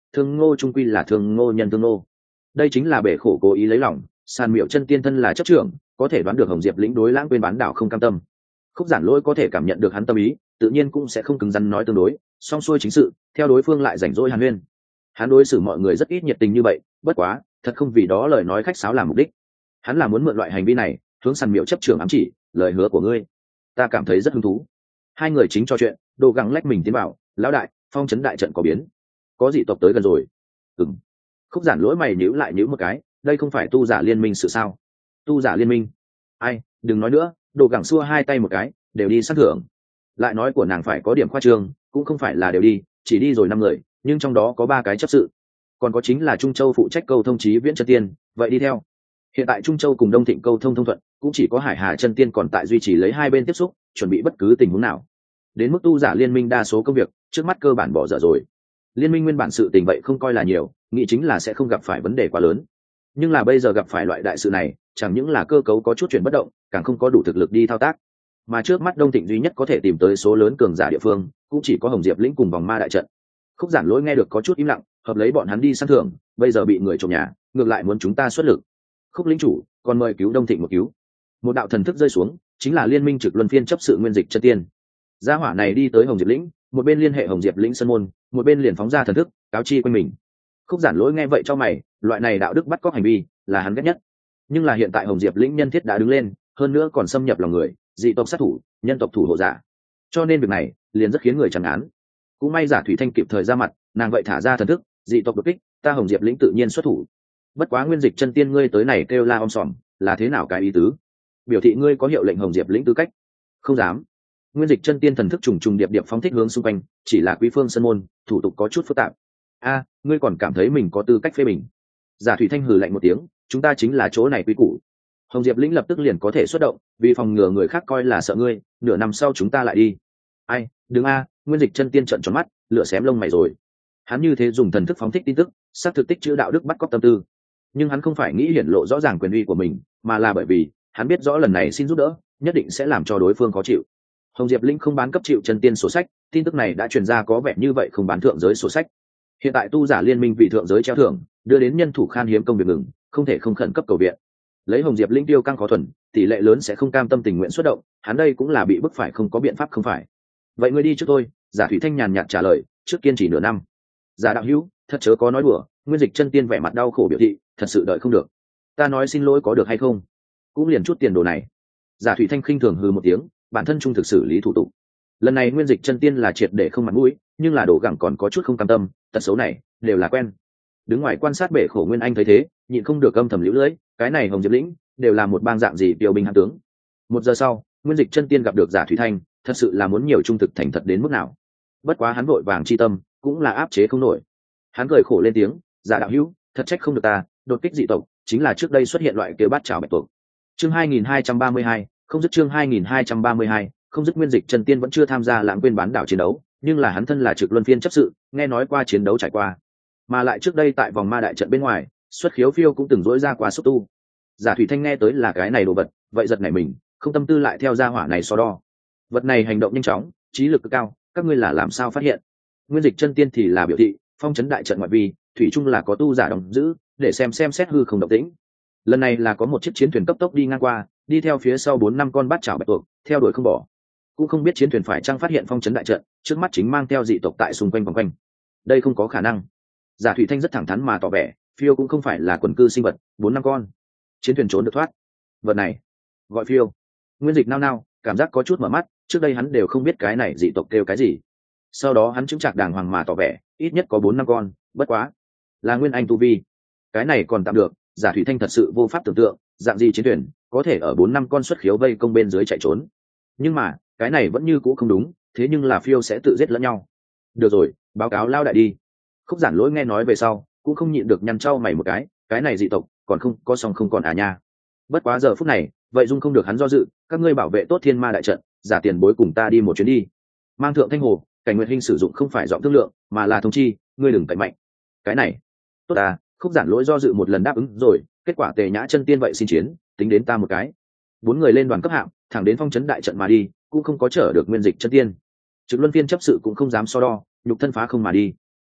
thương ngô trung quy là thương ngô nhân thương ngô. Đây chính là bể khổ cố ý lấy lòng. Sàn Miệu chân tiên thân là chấp trưởng, có thể đoán được Hồng Diệp lĩnh đối Lãng Quên bán đảo không cam tâm. Khúc Giản Lỗi có thể cảm nhận được hắn tâm ý, tự nhiên cũng sẽ không cứng rắn nói tương đối, song xuôi chính sự, theo đối phương lại rảnh rỗi hàn huyên. Hắn đối xử mọi người rất ít nhiệt tình như vậy, bất quá, thật không vì đó lời nói khách sáo làm mục đích. Hắn là muốn mượn loại hành vi này, hướng Sàn Miệu chấp trưởng ám chỉ, lời hứa của ngươi, ta cảm thấy rất hứng thú. Hai người chính trò chuyện, Đồ Gắng lách mình tiến vào, lão đại, phong trấn đại trận có biến, có dị tộc tới gần rồi. Ừm. Khúc Giản Lỗi mày nhíu lại nhíu một cái, đây không phải tu giả liên minh sự sao? Tu giả liên minh? Ai, đừng nói nữa, Đồ Gắng xua hai tay một cái, đều đi sát thưởng. Lại nói của nàng phải có điểm khoa trương, cũng không phải là đều đi, chỉ đi rồi năm người, nhưng trong đó có ba cái chấp sự, còn có chính là Trung Châu phụ trách câu thông chí viễn chân tiên, vậy đi theo. Hiện tại Trung Châu cùng Đông Thịnh câu thông thông thuận, cũng chỉ có Hải Hà chân tiên còn tại duy trì lấy hai bên tiếp xúc, chuẩn bị bất cứ tình huống nào. Đến mức tu giả liên minh đa số công việc, trước mắt cơ bản bỏ dở rồi. Liên minh nguyên bản sự tình vậy không coi là nhiều, nghĩ chính là sẽ không gặp phải vấn đề quá lớn. Nhưng là bây giờ gặp phải loại đại sự này, chẳng những là cơ cấu có chút chuyển bất động, càng không có đủ thực lực đi thao tác. Mà trước mắt Đông Thịnh duy nhất có thể tìm tới số lớn cường giả địa phương, cũng chỉ có Hồng Diệp lĩnh cùng vòng ma đại trận. Khúc Giản Lỗi nghe được có chút im lặng, hợp lấy bọn hắn đi săn thưởng, bây giờ bị người trộm nhà, ngược lại muốn chúng ta xuất lực. Khúc lĩnh chủ, còn mời cứu Đông Thịnh một cứu. Một đạo thần thức rơi xuống, chính là liên minh trực luân phiên chấp sự Nguyên Dịch chân tiên. Gia hỏa này đi tới Hồng Diệp lĩnh, một bên liên hệ Hồng Diệp lĩnh sân môn, một bên liền phóng ra thần thức, cáo chi quanh mình. Khúc Giản Lỗi nghe vậy cho mày, loại này đạo đức bắt cóc hành vi, là hắn ghét nhất. Nhưng là hiện tại Hồng Diệp lĩnh nhân thiết đã đứng lên, hơn nữa còn xâm nhập lòng người, dị tộc sát thủ, nhân tộc thủ hộ giả. Cho nên việc này, liền rất khiến người trầm án. Cũng may Giả Thủy Thanh kịp thời ra mặt, nàng vậy thả ra thần thức, dị tộc đột kích, ta Hồng Diệp lĩnh tự nhiên xuất thủ. Bất quá Nguyên Dịch chân tiên ngươi tới này kêu la om sòm, là thế nào cái ý tứ? Biểu thị ngươi có hiệu lệnh Hồng Diệp lĩnh tư cách? Không dám. Nguyên Dịch chân tiên thần thức trùng trùng điệp điệp phóng thích hướng xung quanh, chỉ là quý phương sân môn, thủ tục có chút phức tạp. A, ngươi còn cảm thấy mình có tư cách phê bình? Giả Thủy Thanh hừ lạnh một tiếng, chúng ta chính là chỗ này quý củ. Hồng Diệp lĩnh lập tức liền có thể xuất động, vì phòng ngừa người khác coi là sợ ngươi, nửa năm sau chúng ta lại đi. Ai, đừng a, Nguyên Dịch chân tiên trợn tròn mắt, lửa xém lông mày rồi. Hắn như thế dùng thần thức phóng thích tin tức, xác thực tích chữ đạo đức bắt cóc tâm tư. Nhưng hắn không phải nghĩ hiển lộ rõ ràng quyền uy của mình, mà là bởi vì hắn biết rõ lần này xin giúp đỡ, nhất định sẽ làm cho đối phương khó chịu. Hồng Diệp Linh không bán cấp chịu chân tiên sổ sách, tin tức này đã truyền ra có vẻ như vậy không bán thượng giới sổ sách. Hiện tại tu giả liên minh vì thượng giới treo thưởng, đưa đến nhân thủ khan hiếm công việc ngừng, không thể không khẩn cấp cầu viện. Lấy Hồng Diệp Linh tiêu căng khó thuần, tỷ lệ lớn sẽ không cam tâm tình nguyện xuất động, hắn đây cũng là bị bức phải không có biện pháp không phải. Vậy ngươi đi trước tôi, Giả Thủy Thanh nhàn nhạt trả lời, trước kiên trì nửa năm. Giả đạo hữu, thật chớ có nói đùa, Nguyên Dịch chân tiên vẻ mặt đau khổ biểu thị, thật sự đợi không được. Ta nói xin lỗi có được hay không? Cũng liền chút tiền đồ này. Giả Thủy Thanh khinh thường hừ một tiếng, bản thân trung thực xử lý thủ tục. Lần này Nguyên Dịch chân tiên là triệt để không mặt mũi, nhưng là Đồ Gẳng còn có chút không cam tâm, tật xấu này đều là quen. Đứng ngoài quan sát bể khổ Nguyên Anh thấy thế, nhịn không được âm thầm liễu lưỡi, cái này Hồng Diệp lĩnh đều là một bang dạng gì tiêu binh hãn tướng. Một giờ sau, Nguyên Dịch chân tiên gặp được Giả Thủy Thanh, thật sự là muốn nhiều trung thực thành thật đến mức nào. Bất quá hắn vội vàng chi tâm, cũng là áp chế không nổi. Hắn cười khổ lên tiếng, Giả đạo hữu, thật trách không được ta, đột kích dị tộc, chính là trước đây xuất hiện loại kia bát chảo bạch tuộc. Chương hai nghìn hai trăm ba mươi hai, không dứt chương hai nghìn hai trăm ba mươi hai, không dứt Nguyên Dịch chân tiên vẫn chưa tham gia Lãng Quên bán đảo chiến đấu, nhưng là hắn thân là trực luân phiên chấp sự, nghe nói qua chiến đấu trải qua. Mà lại trước đây tại vòng ma đại trận bên ngoài, xuất khiếu phiêu cũng từng dỗi ra qua xúc tu. Giả Thủy Thanh nghe tới là cái này đồ vật, vậy giật nảy mình, không tâm tư lại theo gia hỏa này so đo. Vật này hành động nhanh chóng, trí lực cực cao, các ngươi là làm sao phát hiện? Nguyên Dịch chân tiên thì là biểu thị, phong trấn đại trận ngoại vi, thủy chung là có tu giả đóng giữ, để xem xem xét hư không động tĩnh. Lần này là có một chiếc chiến thuyền cấp tốc đi ngang qua, đi theo phía sau bốn năm con bát chảo bạch tuộc, theo đuổi không bỏ. Cũng không biết chiến thuyền phải chăng phát hiện phong trấn đại trận, trước mắt chính mang theo dị tộc tại xung quanh vòng quanh. Đây không có khả năng. Giả Thủy Thanh rất thẳng thắn mà tỏ vẻ, phiêu cũng không phải là quần cư sinh vật, bốn năm con, chiến thuyền trốn được thoát. Vật này gọi phiêu. Nguyên Dịch nao nao, cảm giác có chút mở mắt, trước đây hắn đều không biết cái này dị tộc kêu cái gì. Sau đó hắn chứng chạc đàng hoàng mà tỏ vẻ, ít nhất có bốn năm con, bất quá là Nguyên Anh tu vi, cái này còn tạm được. Giả Thủy Thanh thật sự vô pháp tưởng tượng, dạng gì chiến thuyền có thể ở bốn năm con xuất khiếu vây công bên dưới chạy trốn. Nhưng mà cái này vẫn như cũ không đúng, thế nhưng là phiêu sẽ tự giết lẫn nhau. Được rồi, báo cáo lao đại đi. Khúc Giản Lỗi nghe nói về sau, cũng không nhịn được nhăn trao mày một cái, cái này dị tộc còn không có xong không còn à nha. Bất quá giờ phút này, vậy dung không được hắn do dự, các ngươi bảo vệ tốt Thiên Ma đại trận, Giả tiền bối cùng ta đi một chuyến đi. Mang thượng Thanh Hồ, Cảnh Nguyệt Hinh sử dụng không phải giọng thương lượng, mà là thông chi, ngươi đừng cậy mạnh. Cái này, tốt à, Khúc Giản Lỗi do dự một lần đáp ứng rồi, kết quả Tề Nhã chân tiên vậy xin chiến, tính đến ta một cái. Bốn người lên đoàn cấp hạng, thẳng đến phong trấn đại trận mà đi, cũng không có chở được Nguyên Dịch chân tiên. Trực luân phiên chấp sự cũng không dám so đo, nhục thân phá không mà đi.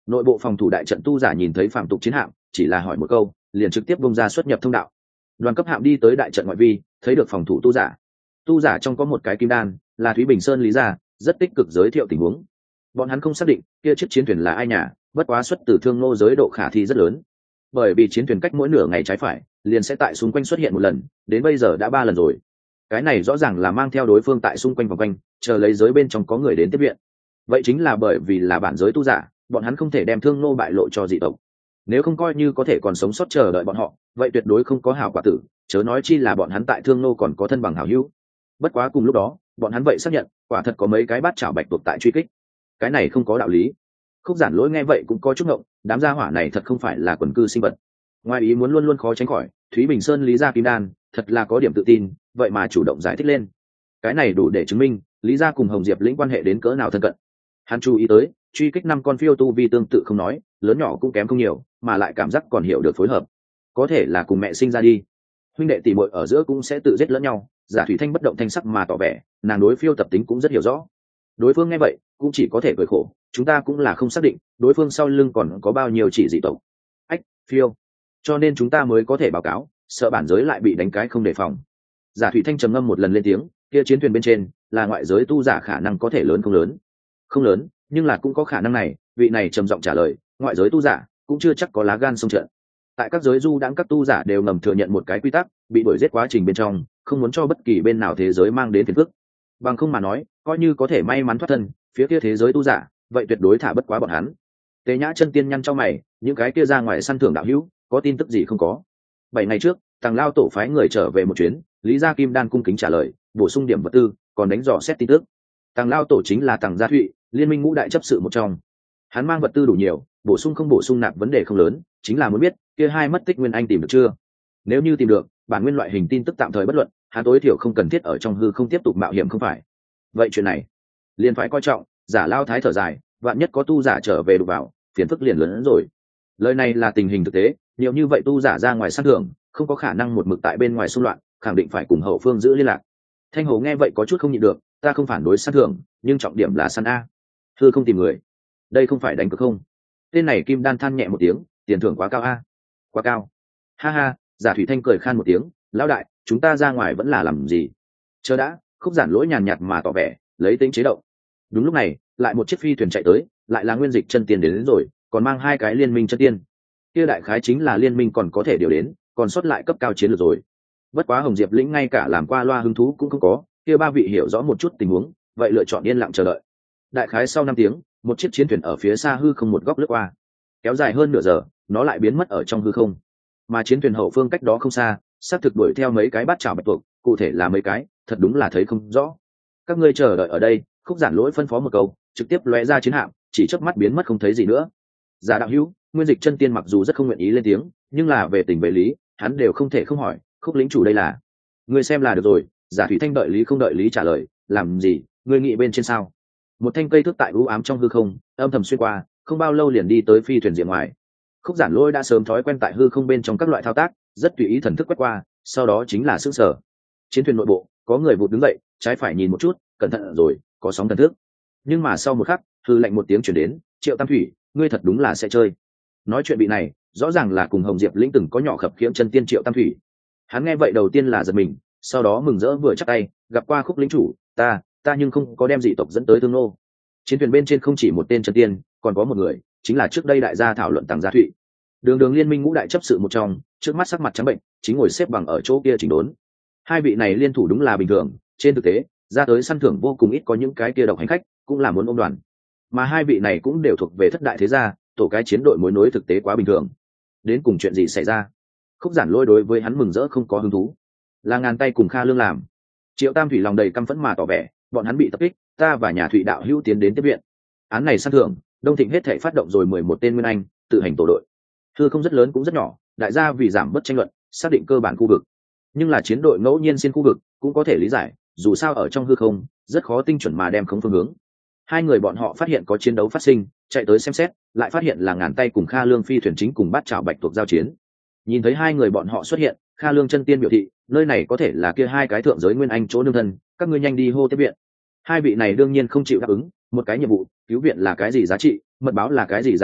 Nội bộ phòng thủ đại trận tu giả nhìn thấy phàm tục chiến hạm chỉ là hỏi một câu liền trực tiếp bung ra xuất nhập thông đạo. Đoàn cấp hạm đi tới đại trận ngoại vi thấy được phòng thủ tu giả. Tu giả trong có một cái kim đan là Thúy Bình Sơn Lý Gia, rất tích cực giới thiệu tình huống. Bọn hắn không xác định kia chiếc chiến thuyền là ai nhà, bất quá xuất từ Thương Nô giới độ khả thi rất lớn, bởi vì chiến thuyền cách mỗi nửa ngày trái phải liền sẽ tại xung quanh xuất hiện một lần, đến bây giờ đã ba lần rồi. Cái này rõ ràng là mang theo đối phương tại xung quanh vòng quanh chờ lấy giới bên trong có người đến tiếp viện. Vậy chính là bởi vì là bản giới tu giả, bọn hắn không thể đem Thương Nô bại lộ cho dị tộc, nếu không coi như có thể còn sống sót chờ đợi bọn họ, vậy tuyệt đối không có hảo quả tử, chớ nói chi là bọn hắn tại Thương Nô còn có thân bằng hảo hữu. Bất quá cùng lúc đó bọn hắn vậy xác nhận quả thật có mấy cái bát chảo bạch tuộc tại truy kích, cái này không có đạo lý. Khúc Giản Lỗi nghe vậy cũng có chút ngộng, đám gia hỏa này thật không phải là quần cư sinh vật, ngoài ý muốn luôn luôn khó tránh khỏi. Thúy Bình Sơn Lý Gia kim đan thật là có điểm tự tin, vậy mà chủ động giải thích lên, cái này đủ để chứng minh Lý Gia cùng Hồng Diệp lĩnh quan hệ đến cỡ nào thân cận. Hắn chú ý tới truy kích năm con phiêu tu vi tương tự không nói, lớn nhỏ cũng kém không nhiều, mà lại cảm giác còn hiểu được phối hợp, có thể là cùng mẹ sinh ra đi. Huynh đệ tỷ muội ở giữa cũng sẽ tự giết lẫn nhau. Giả Thủy Thanh bất động thanh sắc mà tỏ vẻ nàng đối phiêu tập tính cũng rất hiểu rõ. Đối phương nghe vậy cũng chỉ có thể cười khổ, chúng ta cũng là không xác định đối phương sau lưng còn có bao nhiêu chỉ dị tộc. Ách, phiêu, cho nên chúng ta mới có thể báo cáo, sợ bản giới lại bị đánh cái không đề phòng. Giả Thủy Thanh trầm ngâm một lần lên tiếng, kia chiến thuyền bên trên là ngoại giới tu giả, khả năng có thể lớn không lớn? Không lớn, nhưng là cũng có khả năng này. Vị này trầm giọng trả lời, ngoại giới tu giả cũng chưa chắc có lá gan xông trận. Tại các giới du đãng, các tu giả đều ngầm thừa nhận một cái quy tắc, bị đuổi giết quá trình bên trong không muốn cho bất kỳ bên nào thế giới mang đến phiền phức. Bằng không mà nói, coi như có thể may mắn thoát thân, phía kia thế giới tu giả vậy tuyệt đối thả bất quá bọn hắn. Tế Nhã chân tiên nhăn trong mày, những cái kia ra ngoài săn thưởng đạo hữu có tin tức gì không có? Bảy ngày trước Tàng Lao tổ phái người trở về một chuyến, Lý Gia Kim Đan cung kính trả lời, bổ sung điểm vật tư, còn đánh dò xét tin tức. Tàng Lao tổ chính là Tàng Gia Thụy, liên minh ngũ đại chấp sự một trong. Hắn mang vật tư đủ nhiều, bổ sung không bổ sung nạp vấn đề không lớn, chính là muốn biết kia hai mất tích nguyên anh tìm được chưa. Nếu như tìm được, bản nguyên loại hình tin tức tạm thời bất luận, hắn tối thiểu không cần thiết ở trong hư không tiếp tục mạo hiểm không phải? Vậy chuyện này liền phải coi trọng. Giả Lao thái thở dài, vạn nhất có tu giả trở về đụng vào, phiền phức liền lớn hơn rồi. Lời này là tình hình thực tế, nhiều như vậy tu giả ra ngoài săn thưởng, không có khả năng một mực tại bên ngoài xung loạn, khẳng định phải cùng hậu phương giữ liên lạc. Thanh Hồ nghe vậy có chút không nhịn được, ta không phản đối săn thưởng, nhưng trọng điểm là săn a, hư không tìm người, đây không phải đánh cược không? Tên này Kim Đan than nhẹ một tiếng, tiền thưởng quá cao a. Quá cao? Ha ha. Giả Thủy Thanh cười khan một tiếng, lão đại, chúng ta ra ngoài vẫn là làm gì? Chờ đã. Khúc Giản Lỗi nhàn nhạt mà tỏ vẻ, lấy tính chế động. Đúng lúc này, lại một chiếc phi thuyền chạy tới, lại là Nguyên Dịch chân tiên đến, đến rồi, còn mang hai cái liên minh chân tiên. Kia đại khái chính là liên minh còn có thể điều đến, còn sót lại cấp cao chiến lược rồi. Bất quá Hồng Diệp lĩnh ngay cả làm qua loa hứng thú cũng không có, kia ba vị hiểu rõ một chút tình huống, vậy lựa chọn yên lặng chờ đợi. Đại khái sau năm tiếng, một chiếc chiến thuyền ở phía xa hư không một góc lướt qua, kéo dài hơn nửa giờ, nó lại biến mất ở trong hư không. Mà chiến thuyền hậu phương cách đó không xa, xác thực đuổi theo mấy cái bát chảo bạch tuộc, cụ thể là mấy cái, thật đúng là thấy không rõ. Các ngươi chờ đợi ở đây. Khúc Giản Lỗi phân phó một câu, trực tiếp lóe ra chiến hạm, chỉ chớp mắt biến mất không thấy gì nữa. Giả đạo hữu, Nguyên Dịch chân tiên mặc dù rất không nguyện ý lên tiếng, nhưng là về tình về lý, hắn đều không thể không hỏi, Khúc lĩnh chủ đây là? Ngươi xem là được rồi. Giả Thủy Thanh đợi lý không đợi lý trả lời, làm gì, ngươi nghĩ bên trên sao? Một thanh cây thước tại u ám trong hư không, âm thầm xuyên qua, không bao lâu liền đi tới phi thuyền diện ngoài. Khúc Giản Lỗi đã sớm thói quen tại hư không bên trong các loại thao tác, rất tùy ý thần thức quét qua, sau đó chính là sững sờ. Chiến thuyền nội bộ, có người vụt đứng dậy, trái phải nhìn một chút, cẩn thận rồi, có sóng thần thức. Nhưng mà sau một khắc, hư lệnh một tiếng truyền đến, Triệu Tam Thủy, ngươi thật đúng là sẽ chơi. Nói chuyện bị này, rõ ràng là cùng Hồng Diệp lĩnh từng có nhỏ khập khiễng chân tiên Triệu Tam Thủy. Hắn nghe vậy đầu tiên là giật mình, sau đó mừng rỡ vừa chắp tay, gặp qua Khúc lĩnh chủ, ta, ta nhưng không có đem dị tộc dẫn tới Thương Nô. Chiến thuyền bên trên không chỉ một tên chân tiên, còn có một người, chính là trước đây đại gia thảo luận Tàng Gia Thụy. Đường đường liên minh ngũ đại chấp sự một trong, trước mắt sắc mặt trắng bệnh, chính ngồi xếp bằng ở chỗ kia chỉnh đốn. Hai vị này liên thủ đúng là bình thường, trên thực tế, ra tới săn thưởng vô cùng ít có những cái kia độc hành khách, cũng là muốn ôm đoàn. Mà hai vị này cũng đều thuộc về thất đại thế gia, tổ cái chiến đội mối nối thực tế quá bình thường. Đến cùng chuyện gì xảy ra? Khúc Giản Lỗi đối với hắn mừng rỡ không có hứng thú. Là ngàn tay cùng Kha Lương làm. Triệu Tam Thủy lòng đầy căm phẫn mà tỏ vẻ, bọn hắn bị tập kích, ta và nhà Thụy đạo hữu tiến đến tiếp viện. Án này săn thưởng, Đông Thịnh hết thảy phát động rồi mười một tên nguyên anh, tự hành tổ đội. Hư không rất lớn cũng rất nhỏ, đại gia vì giảm bớt tranh luận, xác định cơ bản khu vực. Nhưng là chiến đội ngẫu nhiên xuyên khu vực, cũng có thể lý giải, dù sao ở trong hư không, rất khó tinh chuẩn mà đem không phương hướng. Hai người bọn họ phát hiện có chiến đấu phát sinh, chạy tới xem xét, lại phát hiện là ngàn tay cùng Kha Lương phi thuyền chính cùng bát chảo bạch tuộc giao chiến. Nhìn thấy hai người bọn họ xuất hiện, Kha Lương chân tiên biểu thị, nơi này có thể là kia hai cái thượng giới nguyên anh chỗ nương thân, các ngươi nhanh đi hô tiếp viện. Hai vị này đương nhiên không chịu đáp ứng, một cái nhiệm vụ, cứu viện là cái gì giá trị, mật báo là cái gì giá trị,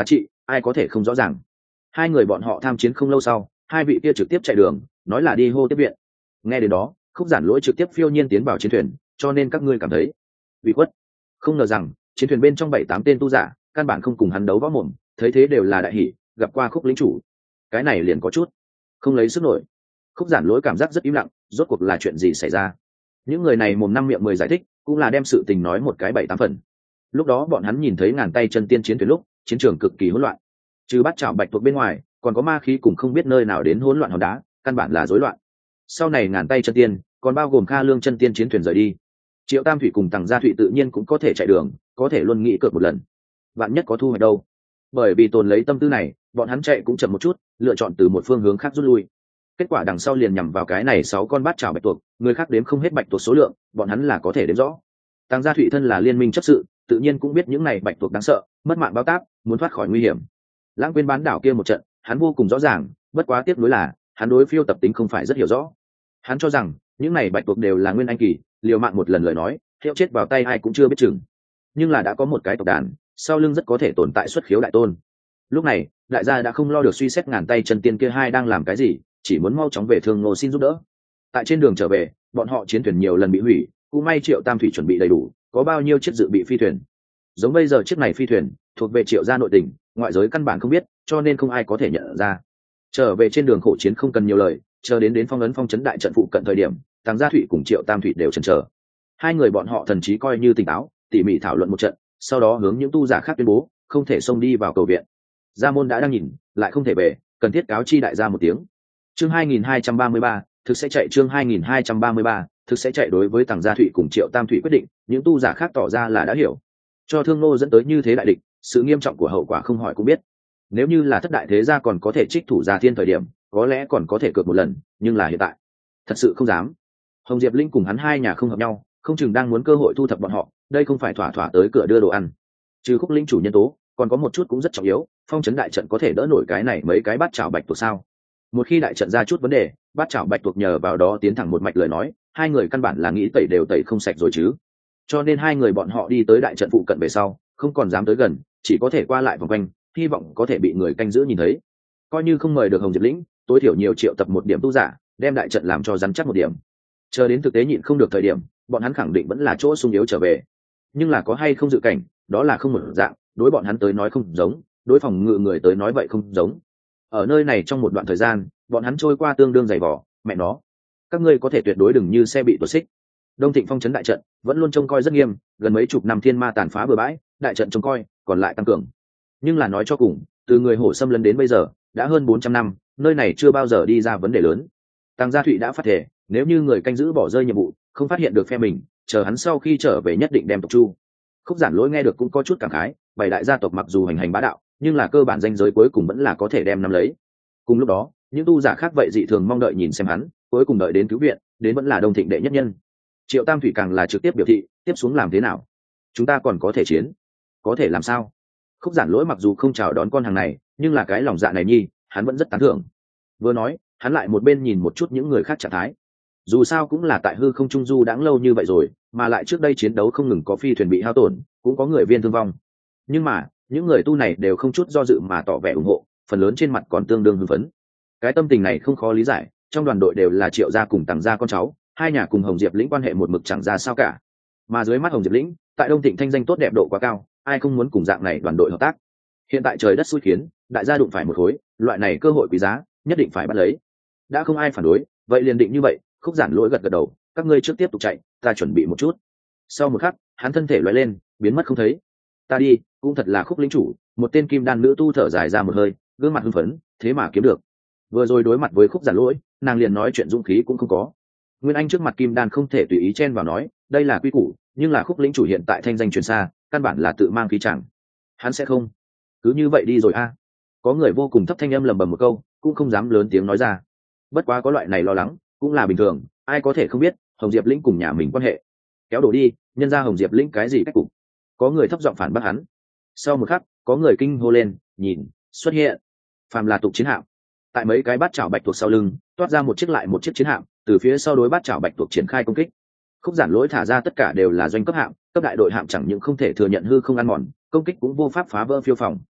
ai có thể không rõ ràng. Hai người bọn họ tham chiến không lâu sau, hai vị kia trực tiếp chạy đường, nói là đi hô tiếp viện. Nghe đến đó, Khúc Giản Lỗi trực tiếp phiêu nhiên tiến vào chiến thuyền, cho nên các ngươi cảm thấy bị khuất. Không ngờ rằng chiến thuyền bên trong bảy tám tên tu giả căn bản không cùng hắn đấu võ mồm, thấy thế đều là đại hỉ, gặp qua Khúc lĩnh chủ, cái này liền có chút không lấy sức nổi. Khúc Giản Lỗi cảm giác rất im lặng, rốt cuộc là chuyện gì xảy ra. Những người này mồm năm miệng mười giải thích, cũng là đem sự tình nói một cái bảy tám phần. Lúc đó bọn hắn nhìn thấy ngàn tay chân tiên chiến thuyền lúc, chiến trường cực kỳ hỗn loạn. Trừ Bát Trảo Bạch tuộc bên ngoài, còn có ma khí cùng không biết nơi nào đến hỗn loạn hòn đá, căn bản là rối loạn. Sau này ngàn tay chân tiên, còn bao gồm Kha Lương chân tiên chiến thuyền rời đi. Triệu Tam Thủy cùng Tằng Gia Thụy tự nhiên cũng có thể chạy đường, có thể luôn nghĩ cược một lần. Vạn nhất có thu hoạch đâu. Bởi vì tồn lấy tâm tư này, bọn hắn chạy cũng chậm một chút, lựa chọn từ một phương hướng khác rút lui. Kết quả đằng sau liền nhằm vào cái này sáu con bát trảo bạch tuộc, người khác đếm không hết bạch tuộc số lượng, bọn hắn là có thể đếm rõ. Tằng Gia Thụy thân là liên minh chấp sự, tự nhiên cũng biết những này bạch tuộc đáng sợ, mất mạng báo táp, muốn thoát khỏi nguy hiểm. Lãng quên bán đảo kia một trận, hắn vô cùng rõ ràng, bất quá tiếc nuối là, hắn đối phiêu tập tính không phải rất hiểu rõ. Hắn cho rằng, những này bạch tuộc đều là nguyên anh kỳ, liều mạng một lần lời nói, theo chết vào tay ai cũng chưa biết chừng. Nhưng là đã có một cái tộc đàn, sau lưng rất có thể tồn tại xuất khiếu đại tôn. Lúc này, đại gia đã không lo được suy xét ngàn tay chân tiên kia hai đang làm cái gì, chỉ muốn mau chóng về Thương Ngô xin giúp đỡ. Tại trên đường trở về, bọn họ chiến thuyền nhiều lần bị hủy, cũng may Triệu Tam Thủy chuẩn bị đầy đủ, có bao nhiêu chiếc dự bị phi thuyền. Giống bây giờ chiếc này phi thuyền thuộc về Triệu gia nội tình, ngoại giới căn bản không biết, cho nên không ai có thể nhận ra. Trở về trên đường khổ chiến không cần nhiều lời, chờ đến đến phong ấn phong trấn đại trận phụ cận thời điểm, Tằng Gia Thụy cùng Triệu Tam Thủy đều chần chờ. Hai người bọn họ thần trí coi như tỉnh táo, tỉ mỉ thảo luận một trận, sau đó hướng những tu giả khác tuyên bố, không thể xông đi vào cầu viện. Gia môn đã đang nhìn, lại không thể về, cần thiết cáo chi đại gia một tiếng. Chương hai nghìn hai trăm ba mươi ba, thực sẽ chạy chương hai nghìn hai trăm ba mươi ba, thực sẽ chạy đối với Tằng Gia Thụy cùng Triệu Tam Thủy quyết định, những tu giả khác tỏ ra là đã hiểu. Cho Thương Nô dẫn tới như thế đại địch, sự nghiêm trọng của hậu quả không hỏi cũng biết. Nếu như là thất đại thế gia còn có thể trích thủ Gia Thiên thời điểm, có lẽ còn có thể cược một lần, nhưng là hiện tại, thật sự không dám. Hồng Diệp Linh cùng hắn hai nhà không hợp nhau, không chừng đang muốn cơ hội thu thập bọn họ, đây không phải thỏa thỏa tới cửa đưa đồ ăn. Trừ Khúc lĩnh chủ nhân tố, còn có một chút cũng rất trọng yếu, phong trấn đại trận có thể đỡ nổi cái này mấy cái bát chảo bạch tuộc sao? Một khi đại trận ra chút vấn đề, bát chảo bạch tuộc nhờ vào đó tiến thẳng một mạch lời nói, hai người căn bản là nghĩ tẩy đều tẩy không sạch rồi chứ. Cho nên hai người bọn họ đi tới đại trận phụ cận về sau, không còn dám tới gần, chỉ có thể qua lại vòng quanh, hy vọng có thể bị người canh giữ nhìn thấy. Coi như không mời được Hồng Diệp Lĩnh, tối thiểu nhiều triệu tập một điểm tu giả, đem đại trận làm cho rắn chắc một điểm. Chờ đến thực tế nhịn không được thời điểm, bọn hắn khẳng định vẫn là chỗ sung yếu trở về. Nhưng là có hay không dự cảnh, đó là không một dạng, đối bọn hắn tới nói không giống, đối phòng ngự người tới nói vậy không giống. Ở nơi này trong một đoạn thời gian, bọn hắn trôi qua tương đương dày vỏ, mẹ nó, các ngươi có thể tuyệt đối đừng như xe bị tuột xích. Đông Thịnh phong trấn đại trận vẫn luôn trông coi rất nghiêm, gần mấy chục năm thiên ma tàn phá bừa bãi, đại trận trông coi còn lại tăng cường. Nhưng là nói cho cùng, từ người hổ xâm lấn đến bây giờ, đã hơn bốn trăm năm, nơi này chưa bao giờ đi ra vấn đề lớn. Tằng Gia Thụy đã phát thể, nếu như người canh giữ bỏ rơi nhiệm vụ, không phát hiện được phe mình, chờ hắn sau khi trở về nhất định đem tộc chu. Khúc Giản Lỗi nghe được cũng có chút cảm khái, bảy đại gia tộc mặc dù hành hành bá đạo, nhưng là cơ bản danh giới cuối cùng vẫn là có thể đem nắm lấy. Cùng lúc đó, những tu giả khác vậy dị thường mong đợi nhìn xem hắn, cuối cùng đợi đến cứu viện, đến vẫn là Đông Thịnh đệ nhất nhân. Triệu Tam Thủy càng là trực tiếp biểu thị, tiếp xuống làm thế nào? Chúng ta còn có thể chiến, có thể làm sao? Khúc Giản Lỗi mặc dù không chào đón con hàng này, nhưng là cái lòng dạ này nhi, hắn vẫn rất tán thưởng. Vừa nói, hắn lại một bên nhìn một chút những người khác trạng thái. Dù sao cũng là tại hư không trung du đãng lâu như vậy rồi, mà lại trước đây chiến đấu không ngừng có phi thuyền bị hao tổn, cũng có người viên thương vong. Nhưng mà, những người tu này đều không chút do dự mà tỏ vẻ ủng hộ, phần lớn trên mặt còn tương đương hưng phấn. Cái tâm tình này không khó lý giải, trong đoàn đội đều là Triệu gia cùng Tằng gia con cháu, hai nhà cùng Hồng Diệp Lĩnh quan hệ một mực chẳng ra sao cả. Mà dưới mắt Hồng Diệp Lĩnh, tại Đông Thịnh thanh danh tốt đẹp độ quá cao, ai không muốn cùng dạng này đoàn đội hợp tác. Hiện tại trời đất xui khiến, đại gia đụng phải một khối, loại này cơ hội quý giá, nhất định phải bắt lấy. Đã không ai phản đối, vậy liền định như vậy. Khúc Giản Lỗi gật gật đầu, các ngươi trước tiếp tục chạy, ta chuẩn bị một chút. Sau một khắc, hắn thân thể lóe lên, biến mất không thấy. Ta đi, cũng thật là Khúc lĩnh chủ, một tên kim đan nữ tu thở dài ra một hơi, gương mặt hưng phấn, thế mà kiếm được. Vừa rồi đối mặt với Khúc Giản Lỗi, nàng liền nói chuyện dũng khí cũng không có. Nguyên Anh trước mặt kim đan không thể tùy ý chen vào nói, đây là quy củ, nhưng là Khúc lĩnh chủ hiện tại thanh danh truyền xa, căn bản là tự mang khí chẳng. Hắn sẽ không cứ như vậy đi rồi a. À. Có người vô cùng thấp thanh âm lầm bầm một câu, cũng không dám lớn tiếng nói ra. Bất quá có loại này lo lắng, cũng là bình thường, ai có thể không biết Hồng Diệp Lĩnh cùng nhà mình quan hệ. Kéo đổ đi, nhân ra Hồng Diệp Lĩnh cái gì cách cục. Có người thấp giọng phản bác hắn. Sau một khắc, có người kinh hô lên, nhìn, xuất hiện. Phàm là tục chiến hạm. Tại mấy cái bát chảo bạch tuộc sau lưng, toát ra một chiếc lại một chiếc chiến hạm, từ phía sau đối bát chảo bạch tuộc triển khai công kích. Khúc Giản Lỗi thả ra tất cả đều là doanh cấp hạm, cấp đại đội hạm chẳng những không thể thừa nhận hư không ăn mòn, công kích cũng vô pháp phá vỡ phiêu phòng.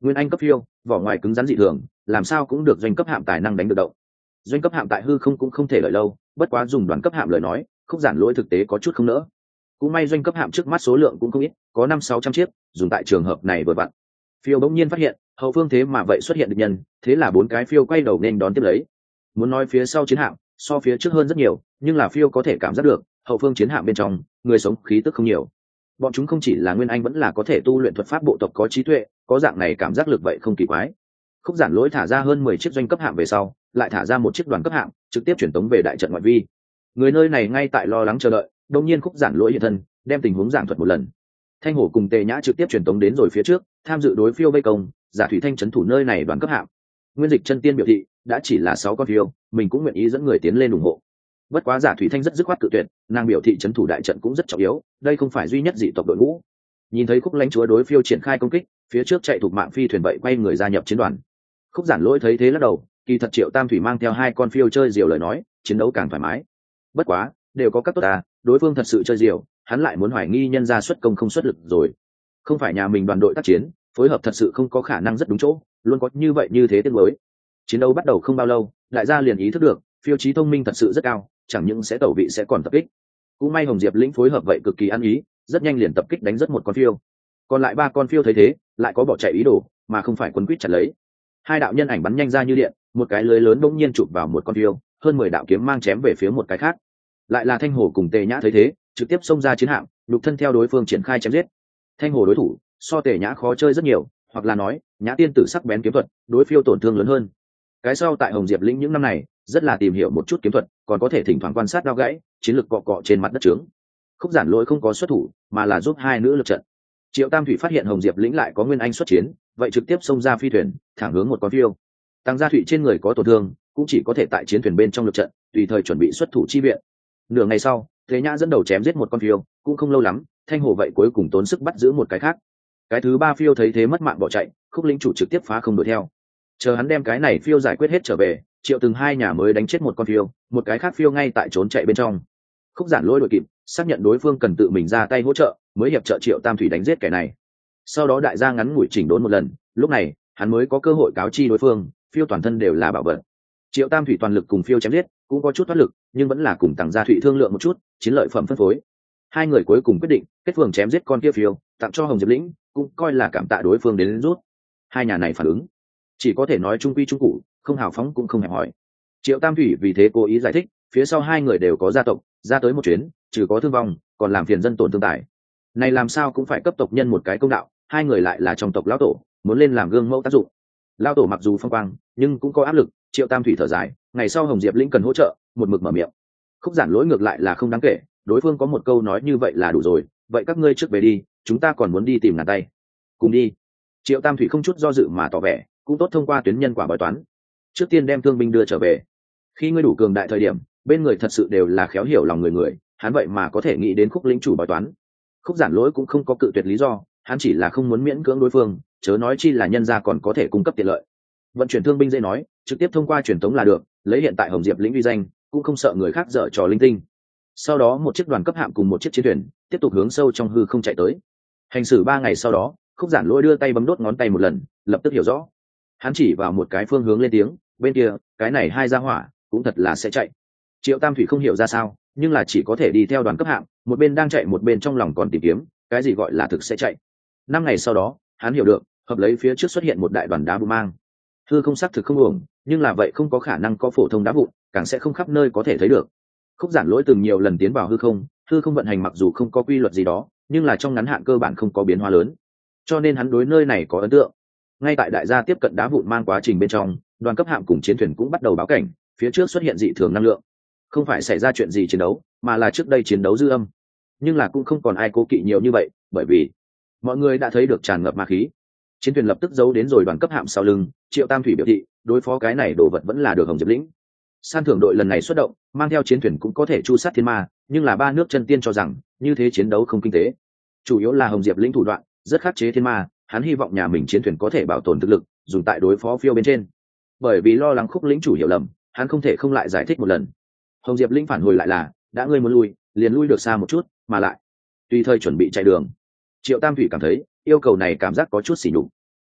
Nguyên Anh cấp phiêu, vỏ ngoài cứng rắn dị thường, làm sao cũng được doanh cấp hạm tài năng đánh được động. Doanh cấp hạm tại hư không cũng không thể lợi lâu, bất quá dùng đoàn cấp hạm lời nói, Khúc Giản Lỗi thực tế có chút không nỡ. Cũng may doanh cấp hạm trước mắt số lượng cũng không ít, có năm sáu trăm chiếc, dùng tại trường hợp này vừa vặn. Phiêu bỗng nhiên phát hiện, hậu phương thế mà vậy xuất hiện địch nhân, thế là bốn cái phiêu quay đầu nên đón tiếp lấy. Muốn nói phía sau chiến hạm, so phía trước hơn rất nhiều, nhưng là phiêu có thể cảm giác được, hậu phương chiến hạm bên trong, người sống khí tức không nhiều. Bọn chúng không chỉ là Nguyên Anh vẫn là có thể tu luyện thuật pháp bộ tộc có trí tuệ, có dạng này cảm giác lực vậy không kỳ quái. Khúc Giản Lỗi thả ra hơn mười chiếc doanh cấp hạm về sau, lại thả ra một chiếc đoàn cấp hạm, trực tiếp chuyển tống về đại trận ngoại vi. Người nơi này ngay tại lo lắng chờ đợi, đột nhiên Khúc Giản Lỗi hiện thân, đem tình huống giảng thuật một lần. Thanh Hổ cùng Tề Nhã trực tiếp chuyển tống đến rồi phía trước, tham dự đối phiêu vây công, Giả Thủy Thanh trấn thủ nơi này đoàn cấp hạm. Nguyên Dịch chân tiên biểu thị, đã chỉ là sáu con phiêu, mình cũng nguyện ý dẫn người tiến lên ủng hộ. Bất quá Giả Thủy Thanh rất dứt khoát cự tuyệt, nàng biểu thị trấn thủ đại trận cũng rất trọng yếu, đây không phải duy nhất dị tộc đội ngũ. Nhìn thấy Khúc Lãnh Chúa đối phiêu triển khai công kích, phía trước chạy thuộc mạng phi thuyền vậy quay người gia nhập chiến đoàn. Khúc Giản Lỗi thấy thế lắc đầu, kỳ thật Triệu Tam Thủy mang theo hai con phiêu chơi diều lời nói, chiến đấu càng thoải mái. Bất quá, đều có các tốt à, đối phương thật sự chơi diều, hắn lại muốn hoài nghi nhân ra xuất công không xuất lực rồi. Không phải nhà mình đoàn đội tác chiến, phối hợp thật sự không có khả năng rất đúng chỗ, luôn có như vậy như thế tiếng mới. Chiến đấu bắt đầu không bao lâu, đại gia liền ý thức được, phiêu trí thông minh thật sự rất cao, chẳng những sẽ tẩu vị sẽ còn tập kích. Cũng may Hồng Diệp lĩnh phối hợp vậy cực kỳ ăn ý, rất nhanh liền tập kích đánh rất một con phiêu. Còn lại ba con phiêu thấy thế, lại có bỏ chạy ý đồ, mà không phải quấn quýt chặt lấy. Hai đạo nhân ảnh bắn nhanh ra như điện, một cái lưới lớn bỗng nhiên chụp vào một con phiêu, hơn mười đạo kiếm mang chém về phía một cái khác. Lại là Thanh Hổ cùng Tề Nhã thấy thế, trực tiếp xông ra chiến hạm, nhục thân theo đối phương triển khai chém giết. Thanh Hổ đối thủ so Tề Nhã khó chơi rất nhiều, hoặc là nói, Nhã tiên tử sắc bén kiếm thuật, đối phiêu tổn thương lớn hơn. Cái sau tại Hồng Diệp lĩnh những năm này, rất là tìm hiểu một chút kiếm thuật, còn có thể thỉnh thoảng quan sát đao gãy, chiến lược cọ cọ trên mặt đất trướng. Khúc Giản Lỗi không có xuất thủ, mà là giúp hai nữ lực trận. Triệu Tam Thủy phát hiện Hồng Diệp lĩnh lại có Nguyên Anh xuất chiến, vậy trực tiếp xông ra phi thuyền, thẳng hướng một con phiêu. Tăng Gia Thụy trên người có tổn thương, cũng chỉ có thể tại chiến thuyền bên trong lực trận, tùy thời chuẩn bị xuất thủ chi viện. Nửa ngày sau, Thế Nhã dẫn đầu chém giết một con phiêu, cũng không lâu lắm, Thanh Hổ vậy cuối cùng tốn sức bắt giữ một cái khác. Cái thứ ba phiêu thấy thế mất mạng bỏ chạy, Khúc lĩnh chủ trực tiếp phá không đuổi theo. Chờ hắn đem cái này phiêu giải quyết hết trở về, Triệu từng hai nhà mới đánh chết một con phiêu, một cái khác phiêu ngay tại trốn chạy bên trong. Khúc Giản Lỗi đội kịp, xác nhận đối phương cần tự mình ra tay hỗ trợ, mới hiệp trợ Triệu Tam Thủy đánh giết kẻ này. Sau đó đại gia ngắn ngủi chỉnh đốn một lần, lúc này hắn mới có cơ hội cáo chi đối phương, phiêu toàn thân đều là bảo vật. Triệu Tam Thủy toàn lực cùng phiêu chém giết, cũng có chút thoát lực, nhưng vẫn là cùng Tằng Gia Thụy thương lượng một chút, chiến lợi phẩm phân phối. Hai người cuối cùng quyết định kết phường chém giết con kia phiêu, tặng cho Hồng Diệp lĩnh, cũng coi là cảm tạ đối phương đến, đến rút. Hai nhà này phản ứng, chỉ có thể nói trung quy trung cụ, không hào phóng cũng không hẹp hỏi. Triệu Tam Thủy vì thế cố ý giải thích, phía sau hai người đều có gia tộc, ra tới một chuyến, trừ có thương vong, còn làm phiền dân tổn thương tài. Này làm sao cũng phải cấp tộc nhân một cái công đạo, hai người lại là trong tộc lão tổ, muốn lên làm gương mẫu tác dụng. Lão tổ mặc dù phong quang, nhưng cũng có áp lực, Triệu Tam Thủy thở dài, ngày sau Hồng Diệp lĩnh cần hỗ trợ, một mực mở miệng. Khúc Giản Lỗi ngược lại là không đáng kể, đối phương có một câu nói như vậy là đủ rồi, vậy các ngươi trước về đi, chúng ta còn muốn đi tìm ngàn tay. Cùng đi. Triệu Tam Thủy không chút do dự mà tỏ vẻ, cũng tốt thông qua tuyến nhân quả bói toán. Trước tiên đem thương binh đưa trở về. Khi ngươi đủ cường đại thời điểm, bên người thật sự đều là khéo hiểu lòng người người, hắn vậy mà có thể nghĩ đến Khúc lĩnh chủ bói toán. Khúc Giản Lỗi cũng không có cự tuyệt lý do, hắn chỉ là không muốn miễn cưỡng đối phương, chớ nói chi là nhân gia còn có thể cung cấp tiện lợi. Vận chuyển thương binh dễ nói, trực tiếp thông qua truyền tống là được, lấy hiện tại Hồng Diệp lĩnh uy danh, cũng không sợ người khác dở trò linh tinh. Sau đó một chiếc đoàn cấp hạm cùng một chiếc chiến thuyền, tiếp tục hướng sâu trong hư không chạy tới. Hành xử ba ngày sau đó, Khúc Giản Lỗi đưa tay bấm đốt ngón tay một lần, lập tức hiểu rõ. Hắn chỉ vào một cái phương hướng lên tiếng, bên kia, cái này hai gia hỏa, cũng thật là sẽ chạy. Triệu Tam Thủy không hiểu ra sao, nhưng là chỉ có thể đi theo đoàn cấp hạm, một bên đang chạy một bên trong lòng còn tìm kiếm, cái gì gọi là thực sẽ chạy. Năm ngày sau đó, hắn hiểu được, hợp lấy phía trước xuất hiện một đại đoàn đá vụ mang. Hư không xác thực không uổng, nhưng là vậy không có khả năng có phổ thông đá vụn, càng sẽ không khắp nơi có thể thấy được. Khúc Giản Lỗi từng nhiều lần tiến vào hư không, hư không vận hành mặc dù không có quy luật gì đó, nhưng là trong ngắn hạn cơ bản không có biến hóa lớn, cho nên hắn đối nơi này có ấn tượng. Ngay tại đại gia tiếp cận đá vụn mang quá trình bên trong, đoàn cấp hạm cùng chiến thuyền cũng bắt đầu báo cảnh, phía trước xuất hiện dị thường năng lượng. Không phải xảy ra chuyện gì chiến đấu, mà là trước đây chiến đấu dư âm. Nhưng là cũng không còn ai cố kỵ nhiều như vậy, bởi vì mọi người đã thấy được tràn ngập ma khí. Chiến thuyền lập tức giấu đến rồi đoàn cấp hạm sau lưng, Triệu Tam Thủy biểu thị, đối phó cái này đồ vật vẫn là được Hồng Diệp lĩnh. San thưởng đội lần này xuất động, mang theo chiến thuyền cũng có thể chu sát thiên ma, nhưng là ba nước chân tiên cho rằng, như thế chiến đấu không kinh tế. Chủ yếu là Hồng Diệp lĩnh thủ đoạn, rất khắc chế thiên ma, hắn hy vọng nhà mình chiến thuyền có thể bảo tồn thực lực, dùng tại đối phó phiêu bên trên. Bởi vì lo lắng Khúc lĩnh chủ hiểu lầm, hắn không thể không lại giải thích một lần. Hồng Diệp lĩnh phản hồi lại là, đã ngươi muốn lui, liền lui được xa một chút, mà lại tùy thời chuẩn bị chạy đường. Triệu Tam Thủy cảm thấy, yêu cầu này cảm giác có chút xỉ nhục.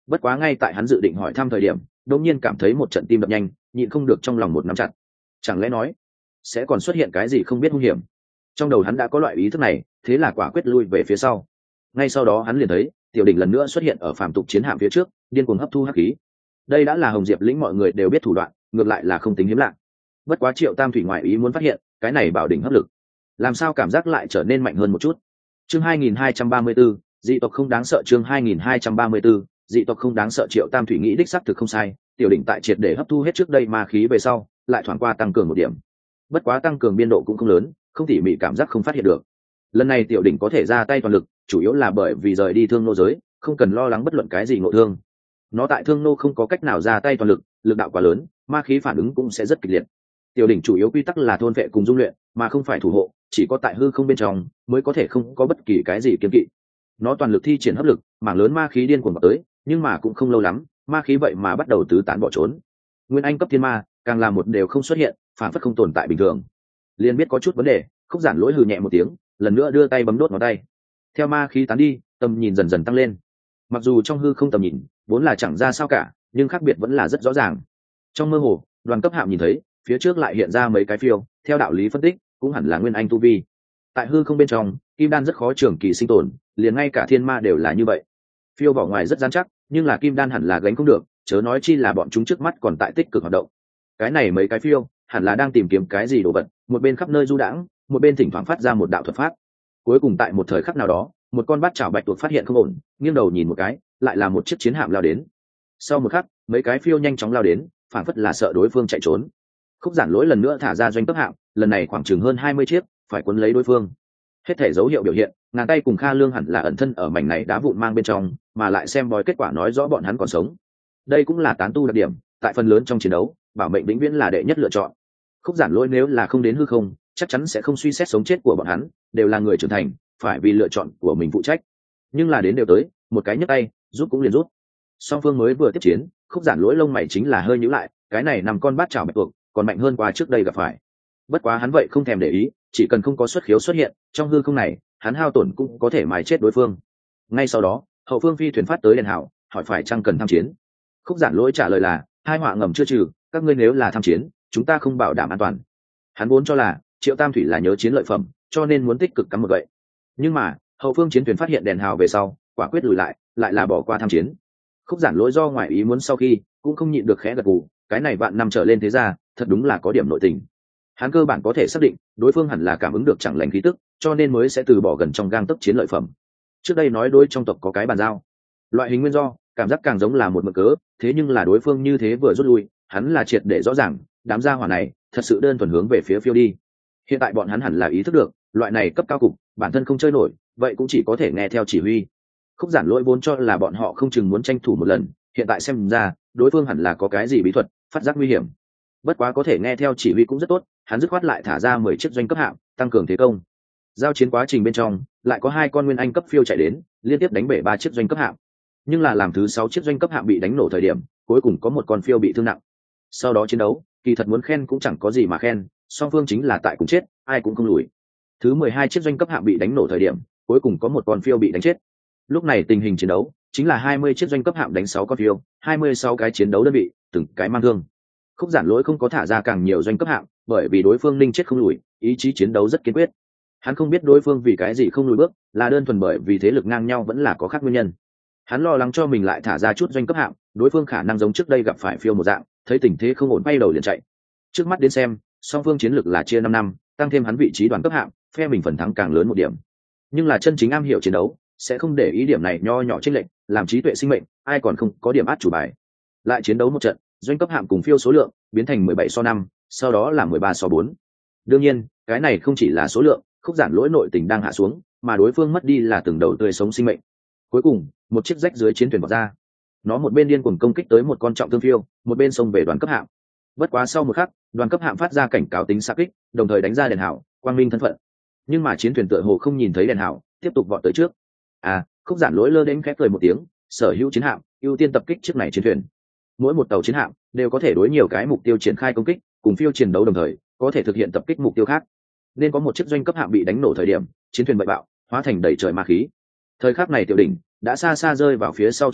Bất quá ngay tại hắn dự định hỏi thăm thời điểm đột nhiên cảm thấy một trận tim đập nhanh, nhịn không được trong lòng một nắm chặt. Chẳng lẽ nói sẽ còn xuất hiện cái gì không biết hung hiểm? Trong đầu hắn đã có loại ý thức này, thế là quả quyết lui về phía sau. Ngay sau đó hắn liền thấy tiểu đỉnh lần nữa xuất hiện ở phàm tục chiến hạm phía trước, điên cuồng hấp thu hắc khí. Đây đã là Hồng Diệp lĩnh mọi người đều biết thủ đoạn, ngược lại là không tính hiếm lạ. Bất quá Triệu Tam Thủy ngoại ý muốn phát hiện, cái này bảo đỉnh hấp lực, làm sao cảm giác lại trở nên mạnh hơn một chút. Chương hai nghìn hai trăm ba mươi 234, dị tộc không đáng sợ. Chương hai nghìn hai trăm ba mươi 234, dị tộc không đáng sợ. Triệu Tam Thủy nghĩ đích xác thực không sai, tiểu đỉnh tại triệt để hấp thu hết trước đây ma khí về sau, lại thoáng qua tăng cường một điểm. Bất quá tăng cường biên độ cũng không lớn, không tỉ mỉ cảm giác không phát hiện được. Lần này tiểu đỉnh có thể ra tay toàn lực, chủ yếu là bởi vì rời đi thương nô giới, không cần lo lắng bất luận cái gì ngộ thương. Nó tại thương nô không có cách nào ra tay toàn lực, lực đạo quá lớn, ma khí phản ứng cũng sẽ rất kịch liệt. Tiểu đỉnh chủ yếu quy tắc là thôn vệ cùng dung luyện, mà không phải thủ hộ, chỉ có tại hư không bên trong mới có thể không có bất kỳ cái gì kiêng kỵ. Nó toàn lực thi triển hấp lực, mảng lớn ma khí điên cuồng vào tới, nhưng mà cũng không lâu lắm, ma khí vậy mà bắt đầu tứ tán bỏ trốn. Nguyên Anh cấp thiên ma, càng là một đều không xuất hiện, phản phất không tồn tại bình thường. Liên biết có chút vấn đề, Khúc Giản Lỗi hừ nhẹ một tiếng, lần nữa đưa tay bấm đốt ngón tay. Theo ma khí tán đi, tầm nhìn dần dần tăng lên. Mặc dù trong hư không tầm nhìn vốn là chẳng ra sao cả, nhưng khác biệt vẫn là rất rõ ràng. Trong mơ hồ, Đoàn Cấp Hạm nhìn thấy, phía trước lại hiện ra mấy cái phiêu, theo đạo lý phân tích, cũng hẳn là Nguyên Anh tu vi. Tại hư không bên trong, kim đan rất khó trường kỳ sinh tồn, liền ngay cả thiên ma đều là như vậy. Phiêu vỏ ngoài rất rắn chắc, nhưng là kim đan hẳn là gánh không được, chớ nói chi là bọn chúng trước mắt còn tại tích cực hoạt động. Cái này mấy cái phiêu, hẳn là đang tìm kiếm cái gì đồ vật, một bên khắp nơi du đãng, một bên thỉnh thoảng phát ra một đạo thuật pháp. Cuối cùng tại một thời khắc nào đó, một con bát chảo bạch tuộc phát hiện không ổn, nghiêng đầu nhìn một cái, lại là một chiếc chiến hạm lao đến. Sau một khắc, mấy cái phiêu nhanh chóng lao đến, phản phất là sợ đối phương chạy trốn. Khúc Giản Lỗi lần nữa thả ra doanh cấp hạm, lần này khoảng chừng hơn hai mươi chiếc, phải cuốn lấy đối phương. Hết thể dấu hiệu biểu hiện, ngàn tay cùng Kha Lương hẳn là ẩn thân ở mảnh này đá vụn mang bên trong, mà lại xem bói kết quả nói rõ bọn hắn còn sống. Đây cũng là tán tu đặc điểm, tại phần lớn trong chiến đấu, bảo mệnh vĩnh viễn là đệ nhất lựa chọn. Khúc Giản Lỗi nếu là không đến hư không, chắc chắn sẽ không suy xét sống chết của bọn hắn, đều là người trưởng thành, phải vì lựa chọn của mình phụ trách. Nhưng là đến đều tới, một cái nhấc tay, rút cũng liền rút. Song phương mới vừa tiếp chiến, Khúc Giản Lỗi lông mày chính là hơi nhíu lại, cái này nằm con bát chảo bạch tuộc, còn mạnh hơn qua trước đây gặp phải. Bất quá hắn vậy không thèm để ý, chỉ cần không có xuất khiếu xuất hiện, trong hư không này, hắn hao tổn cũng có thể mài chết đối phương. Ngay sau đó, hậu phương phi thuyền phát tới đèn hảo, hỏi phải chăng cần tham chiến. Khúc Giản Lỗi trả lời là, hai họa ngầm chưa trừ, các ngươi nếu là tham chiến, chúng ta không bảo đảm an toàn. Hắn vốn cho là Triệu Tam Thủy là nhớ chiến lợi phẩm, cho nên muốn tích cực cắm một gậy. Nhưng mà, hậu phương chiến thuyền phát hiện đèn hào về sau, quả quyết lùi lại, lại là bỏ qua tham chiến. Khúc Giản Lỗi do ngoài ý muốn sau khi, cũng không nhịn được khẽ gật gù, cái này vạn năm trở lên thế ra, thật đúng là có điểm nội tình. Hắn cơ bản có thể xác định, đối phương hẳn là cảm ứng được chẳng lành khí tức, cho nên mới sẽ từ bỏ gần trong gang tấc chiến lợi phẩm. Trước đây nói đối trong tộc có cái bàn giao, loại hình nguyên do, cảm giác càng giống là một mực cớ, thế nhưng là đối phương như thế vừa rút lui, hắn là triệt để rõ ràng, đám gia hỏa này thật sự đơn thuần hướng về phía phiêu đi. Hiện tại bọn hắn hẳn là ý thức được, loại này cấp cao cục, bản thân không chơi nổi, vậy cũng chỉ có thể nghe theo chỉ huy. Khúc Giản Lỗi vốn cho là bọn họ không chừng muốn tranh thủ một lần, hiện tại xem ra, đối phương hẳn là có cái gì bí thuật, phát giác nguy hiểm. Bất quá có thể nghe theo chỉ huy cũng rất tốt, hắn dứt khoát lại thả ra mười chiếc doanh cấp hạm, tăng cường thế công. Giao chiến quá trình bên trong, lại có hai con nguyên anh cấp phiêu chạy đến, liên tiếp đánh bể ba chiếc doanh cấp hạm. Nhưng là làm thứ sáu chiếc doanh cấp hạm bị đánh nổ thời điểm, cuối cùng có một con phiêu bị thương nặng. Sau đó chiến đấu, kỳ thật muốn khen cũng chẳng có gì mà khen, song phương chính là tại cùng chết, ai cũng không lùi. Thứ mười hai chiếc doanh cấp hạm bị đánh nổ thời điểm, cuối cùng có một con phiêu bị đánh chết. Lúc này tình hình chiến đấu chính là hai mươi chiếc doanh cấp hạm đánh sáu con phiêu, hai mươi sáu cái chiến đấu đơn vị, từng cái mang thương. Khúc Giản Lỗi không có thả ra càng nhiều doanh cấp hạm, bởi vì đối phương ninh chết không lùi, ý chí chiến đấu rất kiên quyết. Hắn không biết đối phương vì cái gì không lùi bước, là đơn thuần bởi vì thế lực ngang nhau vẫn là có khác nguyên nhân. Hắn lo lắng cho mình lại thả ra chút doanh cấp hạm, đối phương khả năng giống trước đây gặp phải phiêu một dạng, thấy tình thế không ổn bay đầu liền chạy. Trước mắt đến xem, song phương chiến lược là chia năm năm, tăng thêm hắn vị trí đoàn cấp hạm, phe mình phần thắng càng lớn một điểm. Nhưng là chân chính am hiểu chiến đấu, sẽ không để ý điểm này nho nhỏ chênh lệch, làm trí tuệ sinh mệnh, ai còn không có điểm át chủ bài. Lại chiến đấu một trận, doanh cấp hạm cùng phiêu số lượng biến thành mười bảy so năm, sau đó là mười ba so bốn. Đương nhiên, cái này không chỉ là số lượng, Khúc Giản Lỗi nội tình đang hạ xuống, mà đối phương mất đi là từng đầu tươi sống sinh mệnh. Cuối cùng, một chiếc rách dưới chiến thuyền vọt ra. Nó một bên điên cuồng công kích tới một con trọng thương phiêu, một bên xông về đoàn cấp hạm. Bất quá sau một khắc, đoàn cấp hạm phát ra cảnh cáo tính xạ kích, đồng thời đánh ra đèn hảo, quang minh thân phận. Nhưng mà chiến thuyền tựa hồ không nhìn thấy đèn hảo, tiếp tục vọt tới trước. À, Khúc Giản Lỗi lơ đến khẽ cười một tiếng, sở hữu chiến hạm, ưu tiên tập kích chiếc này chiến thuyền. Mỗi một tàu chiến hạm đều có thể đối nhiều cái mục tiêu triển khai công kích, cùng phiêu chiến đấu đồng thời, có thể thực hiện tập kích mục tiêu khác. Nên có một chiếc doanh cấp hạm bị đánh nổ thời điểm, chiến thuyền bại bạo, hóa thành đầy trời ma khí. Thời khắc này tiểu đỉnh đã xa xa rơi vào phía sau chiến hạm,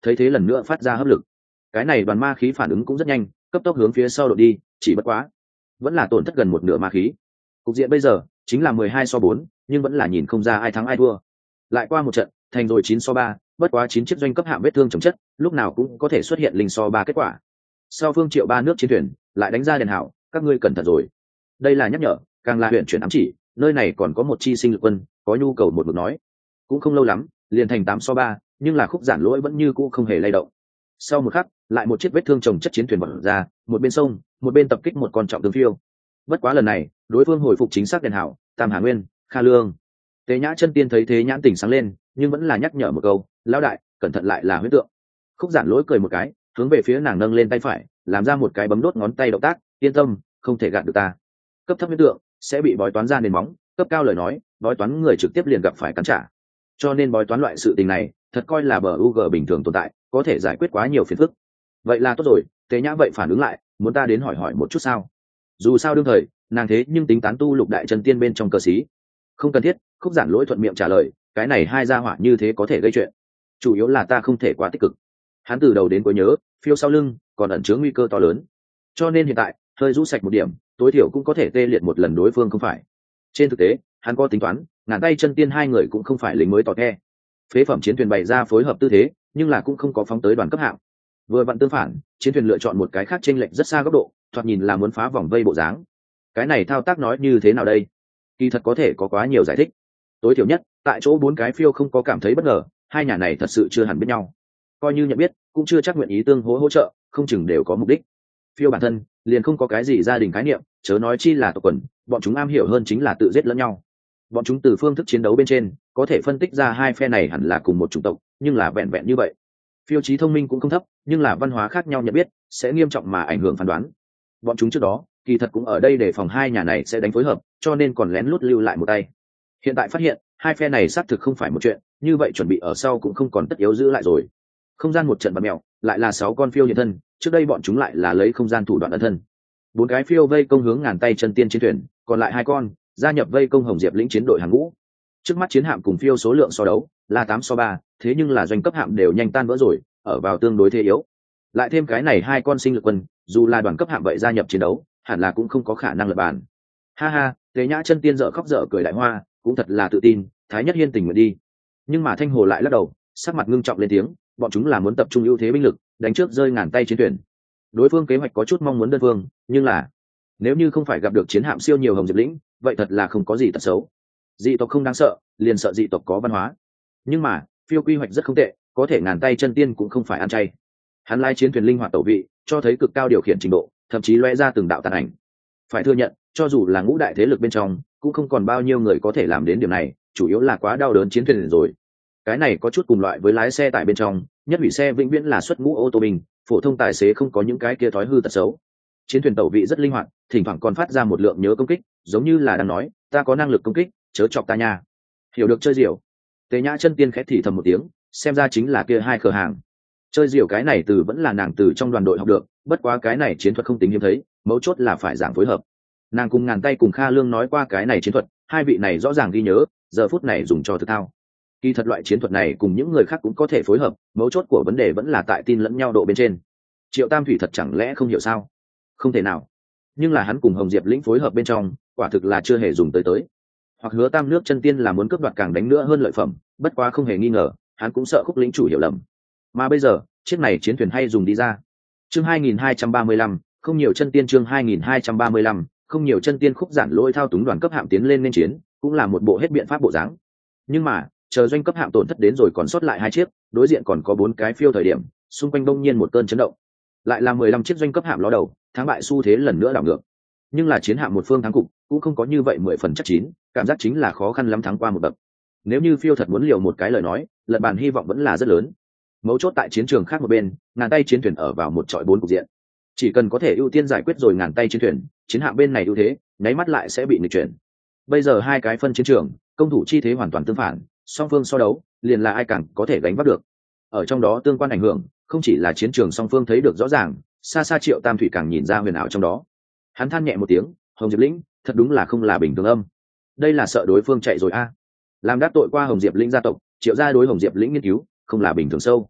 thấy thế lần nữa phát ra hấp lực. Cái này đoàn ma khí phản ứng cũng rất nhanh, cấp tốc hướng phía sau đột đi, chỉ bất quá vẫn là tổn thất gần một nửa ma khí. Cục diện bây giờ chính là mười hai so bốn, nhưng vẫn là nhìn không ra ai thắng ai thua. Lại qua một trận, thành rồi chín so ba, bất quá chín chiếc doanh cấp hạng vết thương chồng chất, lúc nào cũng có thể xuất hiện linh so ba kết quả. Sau phương Triệu ba nước chiến thuyền lại đánh ra đèn hảo, các ngươi cẩn thận rồi. Đây là nhắc nhở, càng là huyện chuyển ám chỉ, nơi này còn có một chi sinh lực quân, có nhu cầu một mực nói. Cũng không lâu lắm, liền thành tám so ba, nhưng là khúc giản lỗi vẫn như cũ không hề lay động. Sau một khắc, lại một chiếc vết thương chồng chất chiến thuyền bật ra, một bên sông, một bên tập kích một con trọng tướng phiêu. Bất quá lần này, đối phương hồi phục chính xác đèn hảo, Tam Hà Nguyên, Kha Lương. Tế Nhã Chân Tiên thấy thế nhãn tỉnh sáng lên, nhưng vẫn là nhắc nhở một câu, lão đại, cẩn thận lại là huyết tượng. Khúc giản lỗi cười một cái, hướng về phía nàng nâng lên tay phải, làm ra một cái bấm đốt ngón tay động tác, yên tâm, không thể gạt được ta. Cấp thấp huyết tượng sẽ bị bói toán ra nền móng, cấp cao lời nói, bói toán người trực tiếp liền gặp phải cắn trả. Cho nên bói toán loại sự tình này, thật coi là bờ u g bình thường tồn tại, có thể giải quyết quá nhiều phiền phức. Vậy là tốt rồi, Tế Nhã vậy phản ứng lại, muốn ta đến hỏi hỏi một chút sao? Dù sao đương thời, nàng thế nhưng tính tán tu lục đại chân tiên bên trong cơ sĩ. Không cần thiết. Khúc giản lỗi thuận miệng trả lời, cái này hai gia hỏa như thế có thể gây chuyện, chủ yếu là ta không thể quá tích cực. Hắn từ đầu đến cuối nhớ, phiêu sau lưng còn ẩn chứa nguy cơ to lớn, cho nên hiện tại hơi rũ sạch một điểm, tối thiểu cũng có thể tê liệt một lần đối phương không phải. Trên thực tế, hắn có tính toán, ngàn tay chân tiên hai người cũng không phải lính mới tỏ the. Phế phẩm chiến thuyền bày ra phối hợp tư thế, nhưng là cũng không có phóng tới đoàn cấp hạng. Vừa vặn tương phản, chiến thuyền lựa chọn một cái khác chênh lệch rất xa góc độ, thoạt nhìn là muốn phá vòng vây bộ dáng. Cái này thao tác nói như thế nào đây? Kỳ thật có thể có quá nhiều giải thích. Tối thiểu nhất, tại chỗ bốn cái phiêu không có cảm thấy bất ngờ, hai nhà này thật sự chưa hẳn biết nhau, coi như nhận biết cũng chưa chắc nguyện ý tương hỗ hỗ trợ, không chừng đều có mục đích. Phiêu bản thân liền không có cái gì gia đình khái niệm, chớ nói chi là tộc quần, bọn chúng am hiểu hơn chính là tự giết lẫn nhau. Bọn chúng từ phương thức chiến đấu bên trên có thể phân tích ra hai phe này hẳn là cùng một chủng tộc, nhưng là vẹn vẹn như vậy. Phiêu trí thông minh cũng không thấp, nhưng là văn hóa khác nhau nhận biết sẽ nghiêm trọng mà ảnh hưởng phán đoán. Bọn chúng trước đó kỳ thật cũng ở đây để phòng hai nhà này sẽ đánh phối hợp, cho nên còn lén lút lưu lại một tay. Hiện tại phát hiện hai phe này xác thực không phải một chuyện, như vậy chuẩn bị ở sau cũng không còn tất yếu giữ lại rồi. Không gian một trận bật mèo, lại là sáu con phiêu hiện thân, trước đây bọn chúng lại là lấy không gian thủ đoạn ẩn thân. Bốn cái phiêu vây công hướng ngàn tay chân tiên chiến thuyền, còn lại hai con gia nhập vây công Hồng Diệp lĩnh chiến đội hàng ngũ. Trước mắt chiến hạm cùng phiêu số lượng so đấu là tám so ba, thế nhưng là doanh cấp hạm đều nhanh tan vỡ rồi, ở vào tương đối thế yếu. Lại thêm cái này hai con sinh lực quân, dù là đoàn cấp hạm vậy gia nhập chiến đấu, hẳn là cũng không có khả năng lật bàn. Ha ha, Tế Nhã Chân Tiên dở khóc dở cười đại hoa, cũng thật là tự tin, Thái Nhất Hiên tình nguyện đi. Nhưng mà Thanh Hồ lại lắc đầu, sắc mặt ngưng trọng lên tiếng, bọn chúng là muốn tập trung ưu thế binh lực, đánh trước rơi ngàn tay chiến thuyền. Đối phương kế hoạch có chút mong muốn đơn phương, nhưng là nếu như không phải gặp được chiến hạm siêu nhiều Hồng Diệp lĩnh, vậy thật là không có gì tật xấu. Dị tộc không đáng sợ, liền sợ dị tộc có văn hóa. Nhưng mà phiêu quy hoạch rất không tệ, có thể ngàn tay chân tiên cũng không phải ăn chay. Hắn lái chiến thuyền linh hoạt tẩu vị, cho thấy cực cao điều khiển trình độ, thậm chí lóe ra từng đạo tàn ảnh. Phải thừa nhận, cho dù là ngũ đại thế lực bên trong, cũng không còn bao nhiêu người có thể làm đến điểm này, chủ yếu là quá đau đớn chiến thuyền rồi. Cái này có chút cùng loại với lái xe tại bên trong, nhất hủy xe vĩnh viễn là xuất ngũ ô tô bình, phổ thông tài xế không có những cái kia thói hư tật xấu. Chiến thuyền tẩu vị rất linh hoạt, thỉnh thoảng còn phát ra một lượng nhớ công kích, giống như là đang nói, ta có năng lực công kích, chớ chọc ta nha. Hiểu được chơi diều. Tế Nhã Chân Tiên khẽ thì thầm một tiếng, xem ra chính là kia hai cửa hàng. Chơi diều cái này từ vẫn là nàng từ trong đoàn đội học được, bất quá cái này chiến thuật không tính hiếm thấy, mấu chốt là phải giảng phối hợp. Nàng cùng ngàn tay cùng Kha Lương nói qua cái này chiến thuật, hai vị này rõ ràng ghi nhớ, giờ phút này dùng cho thực thao. Kỳ thật loại chiến thuật này cùng những người khác cũng có thể phối hợp, mấu chốt của vấn đề vẫn là tại tin lẫn nhau độ bên trên. Triệu Tam Thủy thật chẳng lẽ không hiểu sao? Không thể nào. Nhưng là hắn cùng Hồng Diệp lĩnh phối hợp bên trong, quả thực là chưa hề dùng tới tới. Hoặc Hứa Tam nước chân tiên là muốn cướp đoạt càng đánh nữa hơn lợi phẩm, bất quá không hề nghi ngờ, hắn cũng sợ Khúc lĩnh chủ hiểu lầm. Mà bây giờ, chiếc này chiến thuyền hay dùng đi ra. Chương hai nghìn hai trăm ba mươi lăm, không nhiều chân tiên chương hai nghìn hai trăm ba mươi lăm, không nhiều chân tiên. Khúc giản lỗi thao túng đoàn cấp hạm tiến lên nên chiến, cũng là một bộ hết biện pháp bộ dáng. Nhưng mà, chờ doanh cấp hạm tổn thất đến rồi còn sót lại hai chiếc, đối diện còn có bốn cái phiêu thời điểm, xung quanh đông nhiên một cơn chấn động. Lại là mười lăm chiếc doanh cấp hạm ló đầu, thắng bại xu thế lần nữa đảo ngược. Nhưng là chiến hạm một phương thắng cục, cũng không có như vậy mười phần chắc chín, cảm giác chính là khó khăn lắm thắng qua một bậc. Nếu như phiêu thật muốn liều một cái lời nói, lật bàn hy vọng vẫn là rất lớn. Mấu chốt tại chiến trường khác một bên, ngàn tay chiến thuyền ở vào một trọi bốn cục diện. Chỉ cần có thể ưu tiên giải quyết rồi ngàn tay chiến thuyền, chiến hạm bên này ưu thế, nháy mắt lại sẽ bị nghịch chuyển. Bây giờ hai cái phân chiến trường, công thủ chi thế hoàn toàn tương phản, song phương so đấu, liền là ai càng có thể gánh vác được. Ở trong đó tương quan ảnh hưởng, không chỉ là chiến trường song phương thấy được rõ ràng, xa xa Triệu Tam Thủy càng nhìn ra huyền ảo trong đó. Hắn than nhẹ một tiếng, Hồng Diệp lĩnh, thật đúng là không là bình thường âm. Đây là sợ đối phương chạy rồi a. À. Làm đắc tội qua Hồng Diệp lĩnh gia tộc, Triệu gia đối Hồng Diệp lĩnh nghiên cứu, không là bình thường sâu.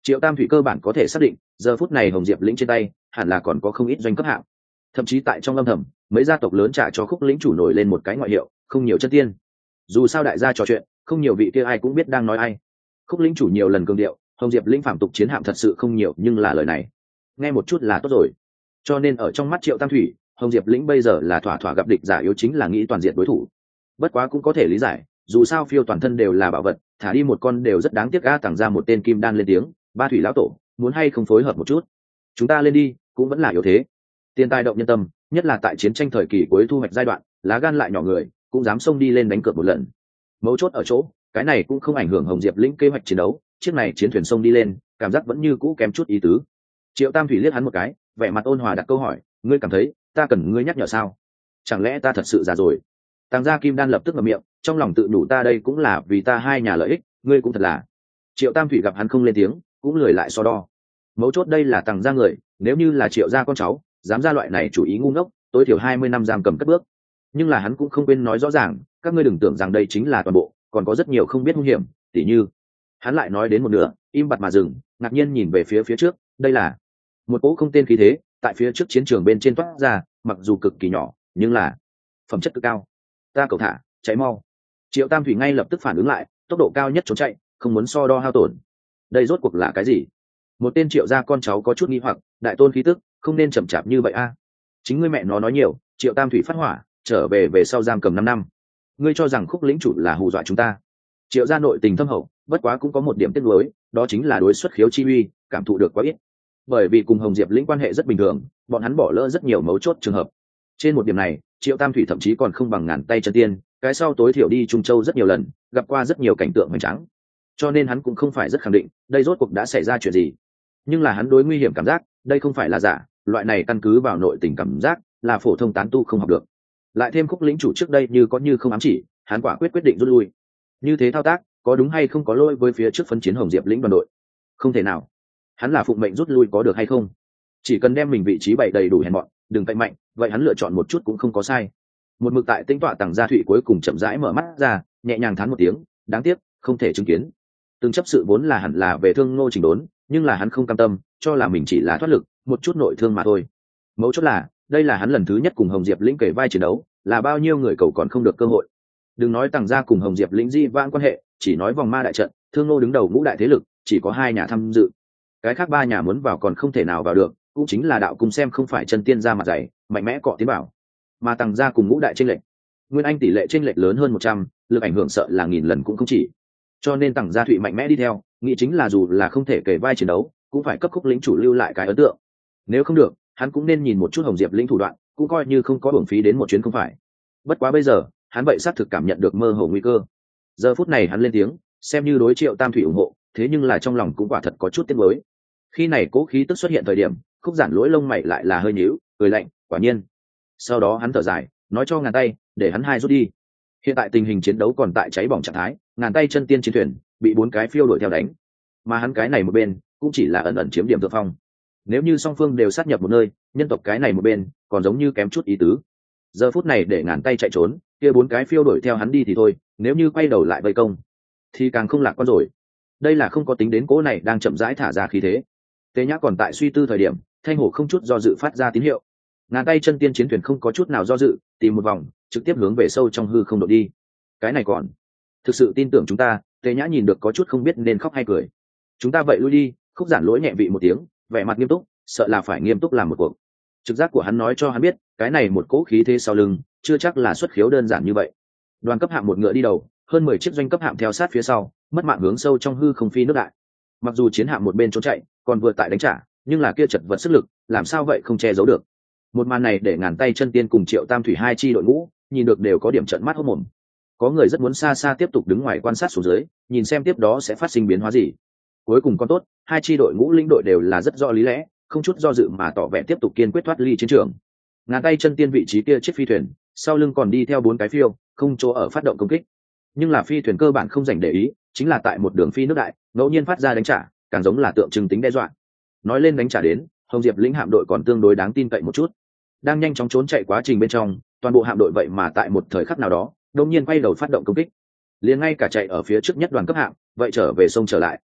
Triệu Tam Thủy cơ bản có thể xác định giờ phút này Hồng Diệp lĩnh trên tay hẳn là còn có không ít doanh cấp hạng, thậm chí tại trong âm thầm mấy gia tộc lớn trả cho Khúc lĩnh chủ nổi lên một cái ngoại hiệu không nhiều chân tiên. Dù sao đại gia trò chuyện không nhiều vị kia ai cũng biết đang nói ai. Khúc lĩnh chủ nhiều lần cường điệu Hồng Diệp lĩnh phạm tục chiến hạm thật sự không nhiều, nhưng là lời này nghe một chút là tốt rồi. Cho nên ở trong mắt Triệu Tam Thủy, Hồng Diệp lĩnh bây giờ là thỏa thỏa gặp địch giả yếu, chính là nghĩ toàn diện đối thủ. Bất quá cũng có thể lý giải, dù sao phiêu toàn thân đều là bảo vật, thả đi một con đều rất đáng tiếc. A Tàng ra một tên kim đan lên tiếng, ba thủy lão tổ muốn hay không phối hợp một chút, chúng ta lên đi cũng vẫn là yếu thế. Tiền tài động nhân tâm, nhất là tại chiến tranh thời kỳ cuối thu hoạch giai đoạn, lá gan lại nhỏ người cũng dám xông đi lên đánh cược một lần. Mấu chốt ở chỗ cái này cũng không ảnh hưởng Hồng Diệp lĩnh kế hoạch chiến đấu, chiếc này chiến thuyền sông đi lên cảm giác vẫn như cũ kém chút ý tứ. Triệu Tam Thủy liếc hắn một cái, vẻ mặt ôn hòa đặt câu hỏi, ngươi cảm thấy ta cần ngươi nhắc nhở sao? Chẳng lẽ ta thật sự già rồi? Tàng gia kim đan lập tức ngậm miệng, trong lòng tự đủ ta đây cũng là vì ta hai nhà lợi ích, ngươi cũng thật là. Triệu Tam Thủy gặp hắn không lên tiếng cũng lười lại so đo. Mấu chốt đây là Tàng gia người, nếu như là Triệu gia con cháu dám ra loại này chủ ý ngu ngốc, tối thiểu hai mươi năm giam cầm cất bước. Nhưng là hắn cũng không quên nói rõ ràng, các ngươi đừng tưởng rằng đây chính là toàn bộ, còn có rất nhiều không biết nguy hiểm, tỉ như. Hắn lại nói đến một nửa im bặt mà dừng, ngạc nhiên nhìn về phía phía trước, đây là một cỗ không tên khí thế tại phía trước chiến trường bên trên toát ra, mặc dù cực kỳ nhỏ nhưng là phẩm chất cực cao. Ta cầu thả chạy mau. Triệu Tam Thủy ngay lập tức phản ứng lại, tốc độ cao nhất trốn chạy, không muốn so đo hao tổn. Đây rốt cuộc là cái gì? Một tên Triệu gia con cháu có chút nghi hoặc, đại tôn khí tức không nên chậm chạp như vậy a. Chính ngươi mẹ nó nói nhiều. Triệu Tam Thủy phát hỏa, trở về về sau giam cầm năm năm, ngươi cho rằng Khúc lĩnh chủ là hù dọa chúng ta? Triệu gia nội tình thâm hậu, bất quá cũng có một điểm tiếc nuối, đó chính là đối xuất khiếu chi uy cảm thụ được quá ít. Bởi vì cùng Hồng Diệp lĩnh quan hệ rất bình thường, bọn hắn bỏ lỡ rất nhiều mấu chốt trường hợp. Trên một điểm này, Triệu Tam Thủy thậm chí còn không bằng ngàn tay chân tiên, cái sau tối thiểu đi Trung Châu rất nhiều lần, gặp qua rất nhiều cảnh tượng hoành tráng, cho nên hắn cũng không phải rất khẳng định đây rốt cuộc đã xảy ra chuyện gì. Nhưng là hắn đối nguy hiểm cảm giác, đây không phải là giả, loại này căn cứ vào nội tình cảm giác, là phổ thông tán tu không học được. Lại thêm Khúc lĩnh chủ trước đây như có như không ám chỉ, hắn quả quyết quyết định rút lui. Như thế thao tác có đúng hay không có lỗi với phía trước phân chiến Hồng Diệp lĩnh đoàn đội? Không thể nào. Hắn là phụng mệnh rút lui có được hay không? Chỉ cần đem mình vị trí bày đầy đủ hèn mọn, đừng cậy mạnh, vậy hắn lựa chọn một chút cũng không có sai. Một mực tại tĩnh tọa Tàng gia Thụy cuối cùng chậm rãi mở mắt ra, nhẹ nhàng thán một tiếng, đáng tiếc không thể chứng kiến. Từng chấp sự vốn là hẳn là về thương Ngô Trình Đốn, nhưng là hắn không cam tâm, cho là mình chỉ là thoát lực một chút nội thương mà thôi. Mấu chốt là đây là hắn lần thứ nhất cùng Hồng Diệp lĩnh kể vai chiến đấu, là bao nhiêu người cầu còn không được cơ hội. Đừng nói Tàng gia cùng Hồng Diệp lĩnh di vãng quan hệ, chỉ nói vòng ma đại trận, thương Ngô đứng đầu ngũ đại thế lực, chỉ có hai nhà tham dự, cái khác ba nhà muốn vào còn không thể nào vào được, cũng chính là đạo cùng xem không phải chân tiên ra mặt dày mạnh mẽ cọ tiến bảo, mà Tàng gia cùng ngũ đại tranh lệch, nguyên anh tỷ lệ tranh lệch lớn hơn một trăm, lực ảnh hưởng sợ là nghìn lần cũng không chỉ. Cho nên Tàng gia Thụy mạnh mẽ đi theo, nghĩ chính là dù là không thể kể vai chiến đấu, cũng phải cấp Khúc lĩnh chủ lưu lại cái ấn tượng. Nếu không được, hắn cũng nên nhìn một chút Hồng Diệp lĩnh thủ đoạn, cũng coi như không có uổng phí đến một chuyến không phải. Bất quá bây giờ, hắn vậy xác thực cảm nhận được mơ hồ nguy cơ. Giờ phút này hắn lên tiếng, xem như đối Triệu Tam Thủy ủng hộ, thế nhưng là trong lòng cũng quả thật có chút tiếc nuối. Khi này cố khí tức xuất hiện thời điểm, Khúc giản lỗi lông mày lại là hơi nhíu, cười lạnh, quả nhiên. Sau đó hắn thở dài, nói cho ngàn tay để hắn hai rút đi. Hiện tại tình hình chiến đấu còn tại cháy bỏng trạng thái, ngàn tay chân tiên chiến thuyền bị bốn cái phiêu đuổi theo đánh, mà hắn cái này một bên cũng chỉ là ẩn ẩn chiếm điểm thượng phong. Nếu như song phương đều sát nhập một nơi, nhân tộc cái này một bên còn giống như kém chút ý tứ. Giờ phút này để ngàn tay chạy trốn, kia bốn cái phiêu đuổi theo hắn đi thì thôi, nếu như quay đầu lại vây công thì càng không lạc quan rồi. Đây là không có tính đến cỗ này đang chậm rãi thả ra khí thế. Tế Nhã còn tại suy tư thời điểm, Thanh Hổ không chút do dự phát ra tín hiệu. Ngàn tay chân tiên chiến thuyền không có chút nào do dự, tìm một vòng, trực tiếp hướng về sâu trong hư không đột đi. Cái này còn thực sự tin tưởng chúng ta? Tế Nhã nhìn được có chút không biết nên khóc hay cười. Chúng ta vậy lui đi. Khúc giản lỗi nhẹ vị một tiếng, vẻ mặt nghiêm túc, sợ là phải nghiêm túc làm một cuộc. Trực giác của hắn nói cho hắn biết, cái này một cỗ khí thế sau lưng, chưa chắc là xuất khiếu đơn giản như vậy. Đoàn cấp hạng một ngựa đi đầu, hơn mười chiếc doanh cấp hạng theo sát phía sau, mất mạng hướng sâu trong hư không phi nước đại. Mặc dù chiến hạm một bên trốn chạy, còn vừa tại đánh trả, nhưng là kia chật vật sức lực, làm sao vậy không che giấu được. Một màn này để ngàn tay chân tiên cùng Triệu Tam Thủy hai chi đội ngũ, nhìn được đều có điểm trợn mắt hốt mồm. Có người rất muốn xa xa tiếp tục đứng ngoài quan sát xuống dưới, nhìn xem tiếp đó sẽ phát sinh biến hóa gì. Cuối cùng con tốt, hai chi đội ngũ lĩnh đội đều là rất rõ lý lẽ, không chút do dự mà tỏ vẻ tiếp tục kiên quyết thoát ly chiến trường. Ngàn tay chân tiên vị trí kia chiếc phi thuyền, sau lưng còn đi theo bốn cái phiêu, không chỗ ở phát động công kích. Nhưng là phi thuyền cơ bản không dành để ý, chính là tại một đường phi nước đại, ngẫu nhiên phát ra đánh trả, càng giống là tượng trưng tính đe dọa. Nói lên đánh trả đến, Hồng Diệp lĩnh hạm đội còn tương đối đáng tin cậy một chút. Đang nhanh chóng trốn chạy quá trình bên trong, toàn bộ hạm đội vậy mà tại một thời khắc nào đó, đột nhiên quay đầu phát động công kích. Liền ngay cả chạy ở phía trước nhất đoàn cấp hạm, vậy trở về sông trở lại,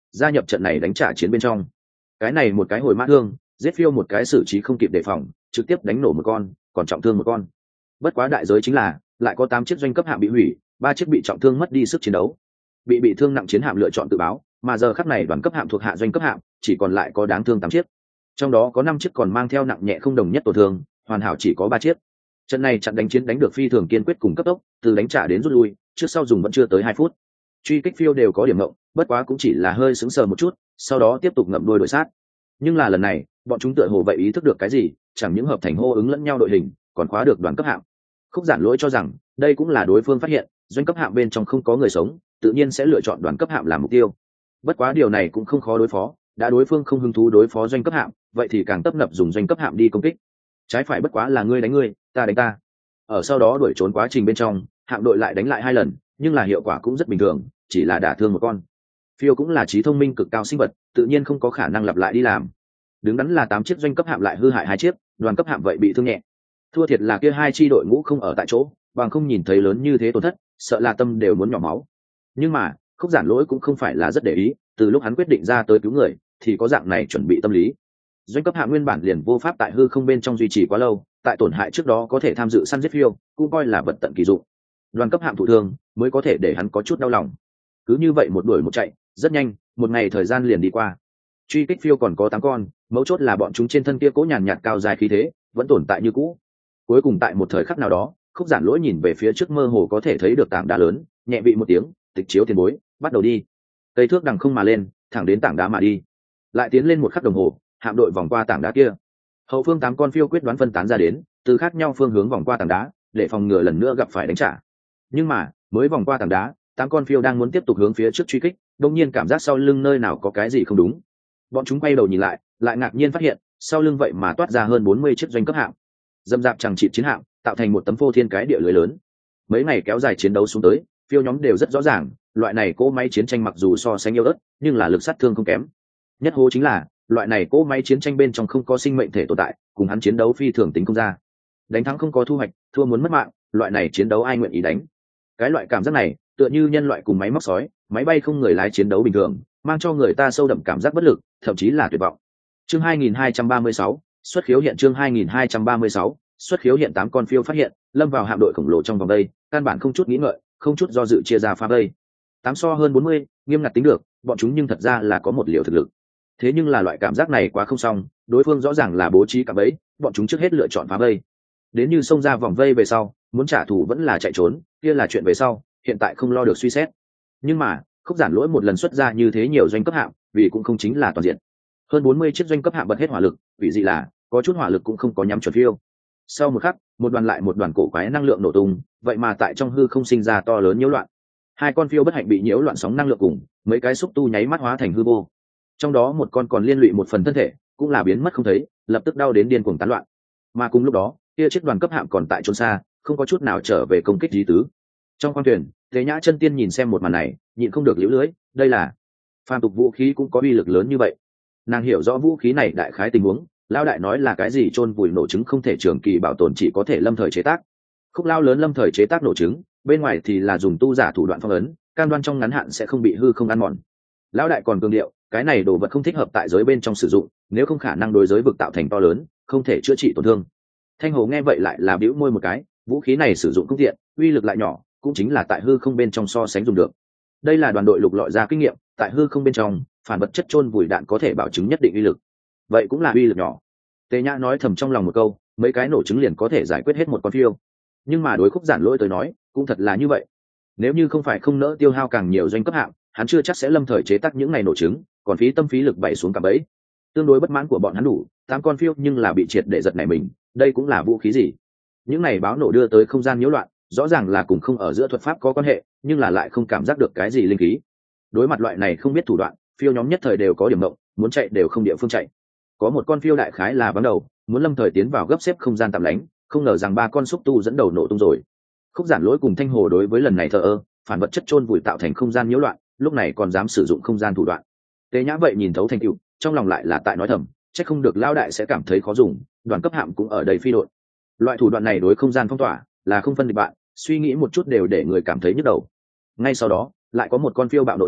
gia nhập trận này đánh trả chiến bên trong. Cái này một cái hồi mã thương, giết phiêu một cái xử trí không kịp đề phòng, trực tiếp đánh nổ một con, còn trọng thương một con. Bất quá đại giới chính là lại có tám chiếc doanh cấp hạm bị hủy, ba chiếc bị trọng thương mất đi sức chiến đấu. Bị bị thương nặng chiến hạm lựa chọn tự báo, mà giờ khắc này đoàn cấp hạm thuộc hạ doanh cấp hạm chỉ còn lại có đáng thương tám chiếc, trong đó có năm chiếc còn mang theo nặng nhẹ không đồng nhất tổn thương, hoàn hảo chỉ có ba chiếc. Trận này chặn đánh chiến đánh được phi thường kiên quyết cùng cấp tốc, từ đánh trả đến rút lui trước sau dùng vẫn chưa tới hai phút. Truy kích phiêu đều có điểm ngộng, bất quá cũng chỉ là hơi sững sờ một chút, sau đó tiếp tục ngậm đuôi đuổi sát. Nhưng là lần này bọn chúng tựa hồ vậy ý thức được cái gì, chẳng những hợp thành hô ứng lẫn nhau đội hình, còn khóa được đoàn cấp hạm. Khúc Giản Lỗi cho rằng đây cũng là đối phương phát hiện doanh cấp hạm bên trong không có người sống, tự nhiên sẽ lựa chọn đoàn cấp hạm làm mục tiêu. Bất quá điều này cũng không khó đối phó, đã đối phương không hứng thú đối phó doanh cấp hạm, vậy thì càng tấp nập dùng doanh cấp hạm đi công kích. Trái phải bất quá là ngươi đánh ngươi, ta đánh ta. Ở sau đó đuổi trốn quá trình bên trong, hạm đội lại đánh lại hai lần, nhưng là hiệu quả cũng rất bình thường, chỉ là đả thương một con. Phiêu cũng là trí thông minh cực cao sinh vật, tự nhiên không có khả năng lặp lại đi làm. Đứng đắn là tám chiếc doanh cấp hạm lại hư hại hai chiếc, đoàn cấp hạm vậy bị thương nhẹ. Thua thiệt là kia hai chi đội ngũ không ở tại chỗ, bằng không nhìn thấy lớn như thế tổn thất, sợ là tâm đều muốn nhỏ máu. Nhưng mà Khúc Giản Lỗi cũng không phải là rất để ý, từ lúc hắn quyết định ra tới cứu người thì có dạng này chuẩn bị tâm lý. Doanh cấp hạm nguyên bản liền vô pháp tại hư không bên trong duy trì quá lâu, tại tổn hại trước đó có thể tham dự săn giết phiêu, cũng coi là vật tận kỳ dụng. Đoàn cấp hạm thụ thương mới có thể để hắn có chút đau lòng. Cứ như vậy một đuổi một chạy, rất nhanh, một ngày thời gian liền đi qua. Truy kích phiêu còn có tám con, mấu chốt là bọn chúng trên thân kia cố nhàn nhạt cao dài khí thế vẫn tồn tại như cũ. Cuối cùng tại một thời khắc nào đó, Khúc Giản Lỗi nhìn về phía trước mơ hồ có thể thấy được tảng đá lớn, nhẹ vị một tiếng, tịch chiếu tiền bối, bắt đầu đi. Cây thước đằng không mà lên, thẳng đến tảng đá mà đi. Lại tiến lên một khắc đồng hồ, hạm đội vòng qua tảng đá kia. Hậu phương tám con phiêu quyết đoán phân tán ra đến, từ khác nhau phương hướng vòng qua tảng đá, để phòng ngừa lần nữa gặp phải đánh trả. Nhưng mà, mới vòng qua tảng đá, tám con phiêu đang muốn tiếp tục hướng phía trước truy kích, đột nhiên cảm giác sau lưng nơi nào có cái gì không đúng. Bọn chúng quay đầu nhìn lại, lại ngạc nhiên phát hiện, sau lưng vậy mà toát ra hơn bốn mươi chiếc doanh cấp hạm. Dâm dạp chẳng trị chiến hạm, tạo thành một tấm phô thiên cái địa lưới lớn. Mấy ngày kéo dài chiến đấu xuống tới, phiêu nhóm đều rất rõ ràng, loại này cỗ máy chiến tranh mặc dù so sánh yếu ớt, nhưng là lực sát thương không kém. Nhất hố chính là, loại này cỗ máy chiến tranh bên trong không có sinh mệnh thể tồn tại, cùng hắn chiến đấu phi thường tính không ra. Đánh thắng không có thu hoạch, thua muốn mất mạng, loại này chiến đấu ai nguyện ý đánh. Cái loại cảm giác này, tựa như nhân loại cùng máy móc sói, máy bay không người lái chiến đấu bình thường, mang cho người ta sâu đậm cảm giác bất lực, thậm chí là tuyệt vọng. Chương hai nghìn hai trăm ba mươi sáu, xuất khiếu hiện chương hai nghìn hai trăm ba mươi sáu, xuất khiếu hiện tám con phiêu phát hiện, lâm vào hạm đội khổng lồ trong vòng đây, căn bản không chút nghĩ ngợi, không chút do dự chia ra pha vây. Tám so hơn bốn mươi, nghiêm ngặt tính được, bọn chúng nhưng thật ra là có một liều thực lực. Thế nhưng là loại cảm giác này quá không xong, đối phương rõ ràng là bố trí cả bẫy, bọn chúng trước hết lựa chọn phá vây. Đến như xông ra vòng vây về sau, muốn trả thù vẫn là chạy trốn, kia là chuyện về sau, hiện tại không lo được suy xét. Nhưng mà, Khúc Giản Lỗi một lần xuất ra như thế nhiều doanh cấp hạm, vì cũng không chính là toàn diện. Hơn bốn mươi chiếc doanh cấp hạm bật hết hỏa lực, vì gì là có chút hỏa lực cũng không có nhắm chuẩn phiêu. Sau một khắc, một đoàn lại một đoàn cổ quái năng lượng nổ tung, vậy mà tại trong hư không sinh ra to lớn nhiễu loạn. Hai con phiêu bất hạnh bị nhiễu loạn sóng năng lượng cùng mấy cái xúc tu nháy mắt hóa thành hư vô. Trong đó một con còn liên lụy một phần thân thể, cũng là biến mất không thấy, lập tức đau đến điên cuồng tán loạn. Mà cùng lúc đó, kia chiếc đoàn cấp hạm còn tại trốn xa, không có chút nào trở về công kích lý tứ. Trong khoang thuyền, Thế Nhã Chân Tiên nhìn xem một màn này, nhịn không được liễu lưỡi, đây là phàm tục vũ khí cũng có uy lực lớn như vậy. Nàng hiểu rõ vũ khí này đại khái tình huống, lão đại nói là cái gì chôn vùi nổ trứng không thể trường kỳ bảo tồn, chỉ có thể lâm thời chế tác. Khúc lao lớn lâm thời chế tác nổ trứng, bên ngoài thì là dùng tu giả thủ đoạn phong ấn, cam đoan trong ngắn hạn sẽ không bị hư không ăn mòn. Lão đại còn cường điệu, cái này đồ vật không thích hợp tại giới bên trong sử dụng, nếu không khả năng đối giới vực tạo thành to lớn, không thể chữa trị tổn thương. Thanh Hồ nghe vậy lại là bĩu môi một cái, vũ khí này sử dụng không tiện, uy lực lại nhỏ, cũng chính là tại hư không bên trong so sánh dùng được. Đây là đoàn đội lục lọi ra kinh nghiệm, tại hư không bên trong, phản vật chất chôn vùi đạn có thể bảo chứng nhất định uy lực. Vậy cũng là uy lực nhỏ. Tề Nhã nói thầm trong lòng một câu, mấy cái nổ trứng liền có thể giải quyết hết một con phiêu. Nhưng mà đối Khúc Giản Lỗi tới nói, cũng thật là như vậy. Nếu như không phải không nỡ tiêu hao càng nhiều doanh cấp hạm, hắn chưa chắc sẽ lâm thời chế tác những ngày nổ trứng, còn phí tâm phí lực bày xuống cả bẫy. Tương đối bất mãn của bọn hắn đủ, tám con phiêu nhưng là bị triệt để giật này mình, đây cũng là vũ khí gì? Những này báo nổ đưa tới không gian nhiễu loạn, rõ ràng là cùng không ở giữa thuật pháp có quan hệ, nhưng là lại không cảm giác được cái gì linh khí. Đối mặt loại này không biết thủ đoạn, phiêu nhóm nhất thời đều có điểm mộng, muốn chạy đều không địa phương chạy. Có một con phiêu đại khái là vắng đầu, muốn lâm thời tiến vào gấp xếp không gian tạm lánh, không ngờ rằng ba con xúc tu dẫn đầu nổ tung rồi. Khúc Giản Lỗi cùng Thanh Hồ đối với lần này thờ ơ, phản vật chất chôn vùi tạo thành không gian nhiễu loạn, lúc này còn dám sử dụng không gian thủ đoạn. Tế Nhã vậy nhìn thấu thành tựu, trong lòng lại là tại nói thầm, chắc không được lão đại sẽ cảm thấy khó dùng, đoàn cấp hạm cũng ở đây phi đội. Loại thủ đoạn này đối không gian phong tỏa là không phân địch bạn, suy nghĩ một chút đều để người cảm thấy nhức đầu. Ngay sau đó, lại có một con phiêu bạo nộ rồi,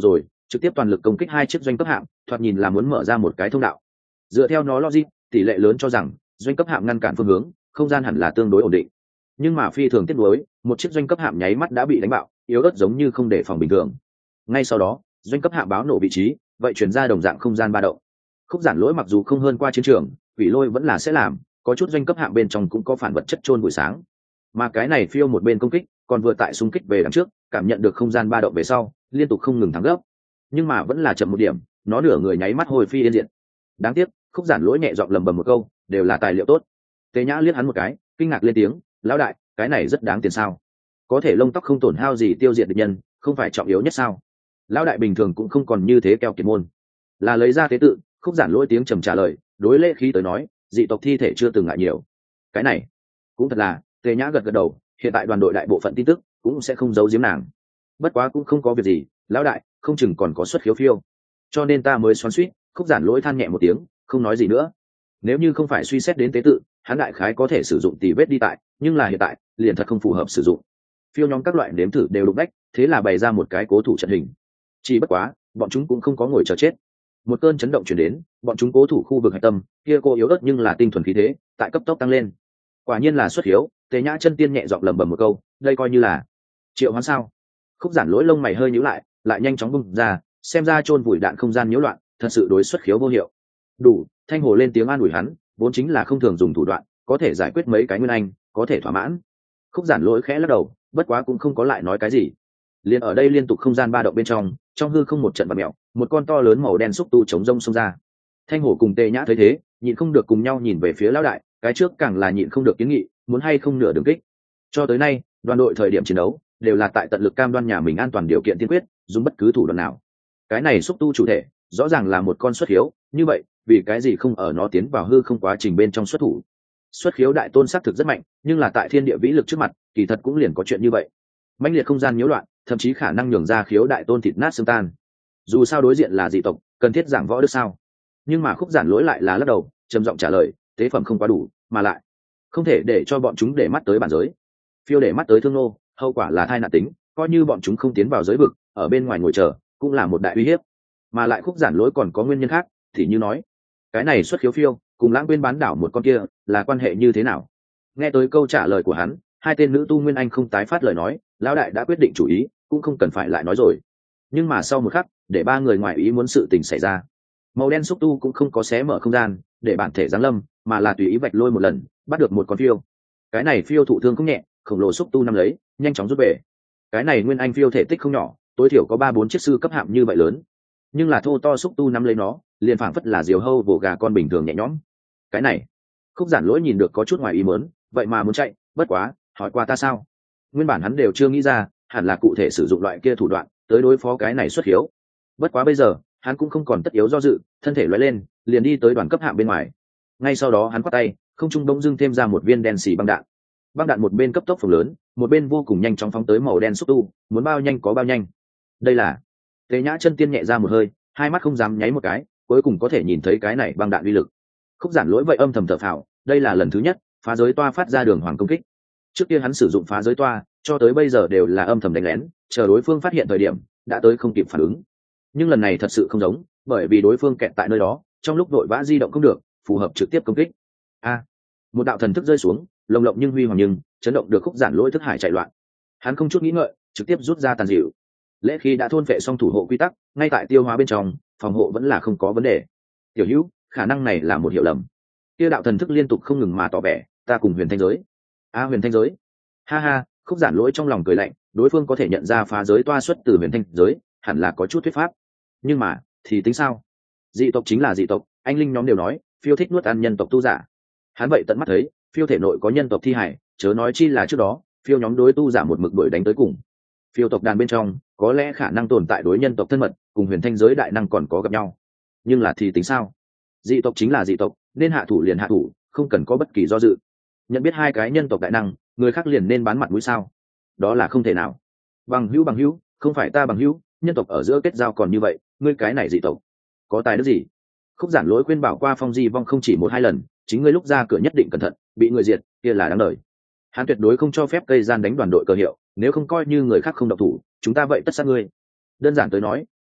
trực tiếp toàn lực công kích hai chiếc doanh cấp hạm, thoạt nhìn là muốn mở ra một cái thông đạo. Dựa theo nó logic, tỷ lệ lớn cho rằng doanh cấp hạm ngăn cản phương hướng, không gian hẳn là tương đối ổn định. Nhưng mà phi thường tiếc nuối, một chiếc doanh cấp hạm nháy mắt đã bị đánh bạo, yếu ớt giống như không đề phòng bình thường. Ngay sau đó, doanh cấp hạm báo nổ vị trí, vậy chuyển ra đồng dạng không gian ba động. Khúc Giản Lỗi mặc dù không hơn qua chiến trường, quỷ lôi vẫn là sẽ làm, có chút doanh cấp hạm bên trong cũng có phản vật chất trôn buổi sáng. Mà cái này phiêu một bên công kích, còn vừa tại xung kích về đằng trước, cảm nhận được không gian ba động về sau, liên tục không ngừng thắng gấp. Nhưng mà vẫn là chậm một điểm, nó nửa người nháy mắt hồi phi yên diệt. Đáng tiếc, Khúc Giản Lỗi nhẹ giọng lầm bầm một câu, đều là tài liệu tốt. Tế Nhã liếc hắn một cái, kinh ngạc lên tiếng, lão đại, cái này rất đáng tiền sao? Có thể lông tóc không tổn hao gì tiêu diệt địch nhân, không phải trọng yếu nhất sao? Lão đại bình thường cũng không còn như thế keo kiệt môn. Là lấy ra tế tự, Khúc Giản Lỗi tiếng trầm trả lời, đối lễ khí tới nói, dị tộc thi thể chưa từng ngại nhiều. Cái này, cũng thật là, Tề Nhã gật gật đầu, hiện tại đoàn đội đại bộ phận tin tức cũng sẽ không giấu giếm nàng. Bất quá cũng không có việc gì, lão đại, không chừng còn có xuất khiếu phiêu. Cho nên ta mới xoắn xuýt. Khúc Giản Lỗi than nhẹ một tiếng, không nói gì nữa. Nếu như không phải suy xét đến tế tự, hắn đại khái có thể sử dụng tỉ vết đi tại, nhưng là hiện tại, liền thật không phù hợp sử dụng. Phiêu nhóm các loại nếm thử đều đụng đách, thế là bày ra một cái cố thủ trận hình. Chỉ bất quá, bọn chúng cũng không có ngồi chờ chết. Một cơn chấn động truyền đến, bọn chúng cố thủ khu vực hạch tâm, kia cô yếu ớt nhưng là tinh thuần khí thế, tại cấp tốc tăng lên. Quả nhiên là xuất hiếu, Tề Nhã chân tiên nhẹ giọng lẩm bẩm một câu, đây coi như là triệu hoán sao? Khúc Giản Lỗi lông mày hơi nhíu lại, lại nhanh chóng bung ra, xem ra chôn vùi đạn không gian nhiễu loạn, thật sự đối xuất khiếu vô hiệu. Đủ, Thanh Hồ lên tiếng an ủi hắn, vốn chính là không thường dùng thủ đoạn, có thể giải quyết mấy cái nguyên anh, có thể thỏa mãn. Khúc Giản Lỗi khẽ lắc đầu, bất quá cũng không có lại nói cái gì. Liên ở đây liên tục không gian ba động bên trong, trong hư không một trận bạt mèo, một con to lớn màu đen xúc tu chống rông xông ra. Thanh Hổ cùng Tề Nhã thấy thế, nhịn không được cùng nhau nhìn về phía lão đại, cái trước càng là nhịn không được kiến nghị, muốn hay không nửa đường kích. Cho tới nay, đoàn đội thời điểm chiến đấu đều là tại tận lực cam đoan nhà mình an toàn điều kiện tiên quyết, dùng bất cứ thủ đoạn nào. Cái này xúc tu chủ thể, rõ ràng là một con xuất hiếu, như vậy, vì cái gì không ở nó tiến vào hư không quá trình bên trong xuất thủ? Xuất khiếu đại tôn xác thực rất mạnh, nhưng là tại thiên địa vĩ lực trước mặt, kỳ thật cũng liền có chuyện như vậy. Mãnh liệt không gian nhiễu loạn, thậm chí khả năng nhường ra khiếu đại tôn thịt nát xương tan. Dù sao đối diện là dị tộc, cần thiết giảng võ đức sao? Nhưng mà Khúc Giản Lỗi lại là lắc đầu, trầm giọng trả lời, tế phẩm không quá đủ, mà lại không thể để cho bọn chúng để mắt tới bản giới. Phiêu để mắt tới thương nô, hậu quả là thai nạn tính, coi như bọn chúng không tiến vào giới vực, ở bên ngoài ngồi chờ, cũng là một đại uy hiếp. Mà lại Khúc Giản Lỗi còn có nguyên nhân khác, thì như nói, cái này xuất khiếu phiêu, cùng Lãng Quên bán đảo một con kia, là quan hệ như thế nào? Nghe tới câu trả lời của hắn, hai tên nữ tu nguyên anh không tái phát lời nói, lão đại đã quyết định chủ ý, cũng không cần phải lại nói rồi. Nhưng mà sau một khắc, để ba người ngoài ý muốn sự tình xảy ra. Màu đen xúc tu cũng không có xé mở không gian, để bản thể giáng lâm, mà là tùy ý vạch lôi một lần, bắt được một con phiêu. Cái này phiêu thụ thương không nhẹ, khổng lồ xúc tu nắm lấy, nhanh chóng rút về. Cái này nguyên anh phiêu thể tích không nhỏ, tối thiểu có ba bốn chiếc sư cấp hạm như vậy lớn. Nhưng là thô to xúc tu nắm lấy nó, liền phảng phất là diều hâu vồ gà con bình thường nhẹ nhõm. Cái này, Khúc Giản Lỗi nhìn được có chút ngoài ý muốn, vậy mà muốn chạy, bất quá, hỏi qua ta sao? Nguyên bản hắn đều chưa nghĩ ra, hẳn là cụ thể sử dụng loại kia thủ đoạn tới đối phó cái này xuất hiếu. Bất quá bây giờ, hắn cũng không còn tất yếu do dự, thân thể lóe lên, liền đi tới đoàn cấp hạm bên ngoài. Ngay sau đó hắn quát tay, không trung bỗng dưng thêm ra một viên đen xì băng đạn. Băng đạn một bên cấp tốc phồng lớn, một bên vô cùng nhanh chóng phóng tới màu đen xúc tu, muốn bao nhanh có bao nhanh. Đây là Tề Nhã chân tiên nhẹ ra một hơi, hai mắt không dám nháy một cái, cuối cùng có thể nhìn thấy cái này băng đạn uy lực. Khúc Giản Lỗi vậy âm thầm thở phào, đây là lần thứ nhất phá giới toa phát ra đường hoàng công kích. Trước kia hắn sử dụng phá giới toa, cho tới bây giờ đều là âm thầm đánh lén, chờ đối phương phát hiện thời điểm, đã tới không kịp phản ứng. Nhưng lần này thật sự không giống, bởi vì đối phương kẹt tại nơi đó, trong lúc vội vã di động không được, phù hợp trực tiếp công kích. A, một đạo thần thức rơi xuống, lồng lộng nhưng huy hoàng nhưng chấn động được Khúc Giản Lỗi thức hải chạy loạn. Hắn không chút nghĩ ngợi, trực tiếp rút ra tàn dịu. Lễ khi đã thôn phệ xong thủ hộ quy tắc, ngay tại tiêu hóa bên trong, phòng hộ vẫn là không có vấn đề. Tiểu Hữu, khả năng này là một hiểu lầm. Kia đạo thần thức liên tục không ngừng mà tỏ vẻ, ta cùng Huyền Thanh giới. A Huyền Thanh giới. Ha ha, Khúc Giản Lỗi trong lòng cười lạnh, đối phương có thể nhận ra phá giới toa xuất từ Huyền Thanh giới, hẳn là có chút thuyết pháp. Nhưng mà, thì tính sao? Dị tộc chính là dị tộc, anh linh nhóm đều nói, phiêu thích nuốt ăn nhân tộc tu giả. Hắn vậy tận mắt thấy, phiêu thể nội có nhân tộc thi hải, chớ nói chi là trước đó, phiêu nhóm đối tu giả một mực đuổi đánh tới cùng. Phiêu tộc đàn bên trong, có lẽ khả năng tồn tại đối nhân tộc thân mật, cùng Huyền Thanh giới đại năng còn có gặp nhau. Nhưng là thì tính sao? Dị tộc chính là dị tộc, nên hạ thủ liền hạ thủ, không cần có bất kỳ do dự. Nhận biết hai cái nhân tộc đại năng, người khác liền nên bán mặt mũi sao? Đó là không thể nào. Bằng hữu bằng hữu, không phải ta bằng hữu, nhân tộc ở giữa kết giao còn như vậy, ngươi cái này dị tộc, có tài đức gì? Khúc Giản Lỗi khuyên bảo qua Phong Di Vong không chỉ một hai lần, chính ngươi lúc ra cửa nhất định cẩn thận, bị người diệt, kia là đáng đời. Hắn tuyệt đối không cho phép cây gian đánh đoàn đội cờ hiệu, nếu không coi như người khác không động thủ, chúng ta vậy tất sát ngươi. Đơn giản tới nói,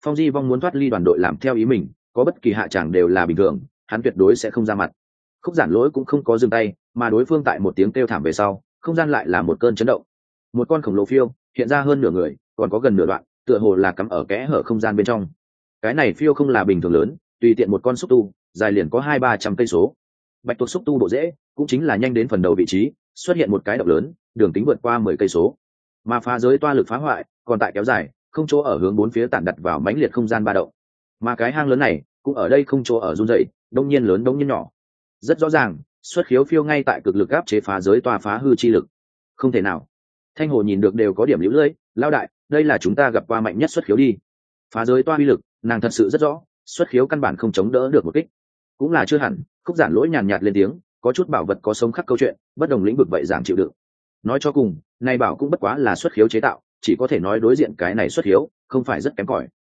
Phong Di Vong muốn thoát ly đoàn đội làm theo ý mình, có bất kỳ hạ tràng đều là bình thường, hắn tuyệt đối sẽ không ra mặt. Khúc Giản Lỗi cũng không có dừng tay, mà đối phương tại một tiếng kêu thảm về sau, không gian lại là một cơn chấn động. Một con khổng lồ phiêu hiện ra hơn nửa người, còn có gần nửa đoạn, tựa hồ là cắm ở kẽ hở không gian bên trong. Cái này phiêu không là bình thường lớn, tùy tiện một con xúc tu, dài liền có hai ba trăm cây số. Bạch tuộc xúc tu bộ rễ, cũng chính là nhanh đến phần đầu vị trí, xuất hiện một cái động lớn, đường kính vượt qua mười cây số. Mà phá giới toa lực phá hoại, còn tại kéo dài, không chỗ ở hướng bốn phía tản đặt vào mãnh liệt không gian ba động. Mà cái hang lớn này, cũng ở đây không chỗ ở run rẩy, đông nhiên lớn đông nhiên nhỏ. Rất rõ ràng, xuất khiếu phiêu ngay tại cực lực áp chế phá giới toa phá hư chi lực. Không thể nào. Thanh Hồ nhìn được đều có điểm liễu lưỡi, lao đại, đây là chúng ta gặp qua mạnh nhất xuất khiếu đi. Phá giới toa uy lực, nàng thật sự rất rõ, xuất khiếu căn bản không chống đỡ được một kích. Cũng là chưa hẳn, Khúc Giản Lỗi nhàn nhạt lên tiếng, có chút bảo vật có sống khắc câu chuyện, bất đồng lĩnh vực vậy giảm chịu đựng. Nói cho cùng, này bảo cũng bất quá là xuất khiếu chế tạo, chỉ có thể nói đối diện cái này xuất khiếu, không phải rất kém cỏi.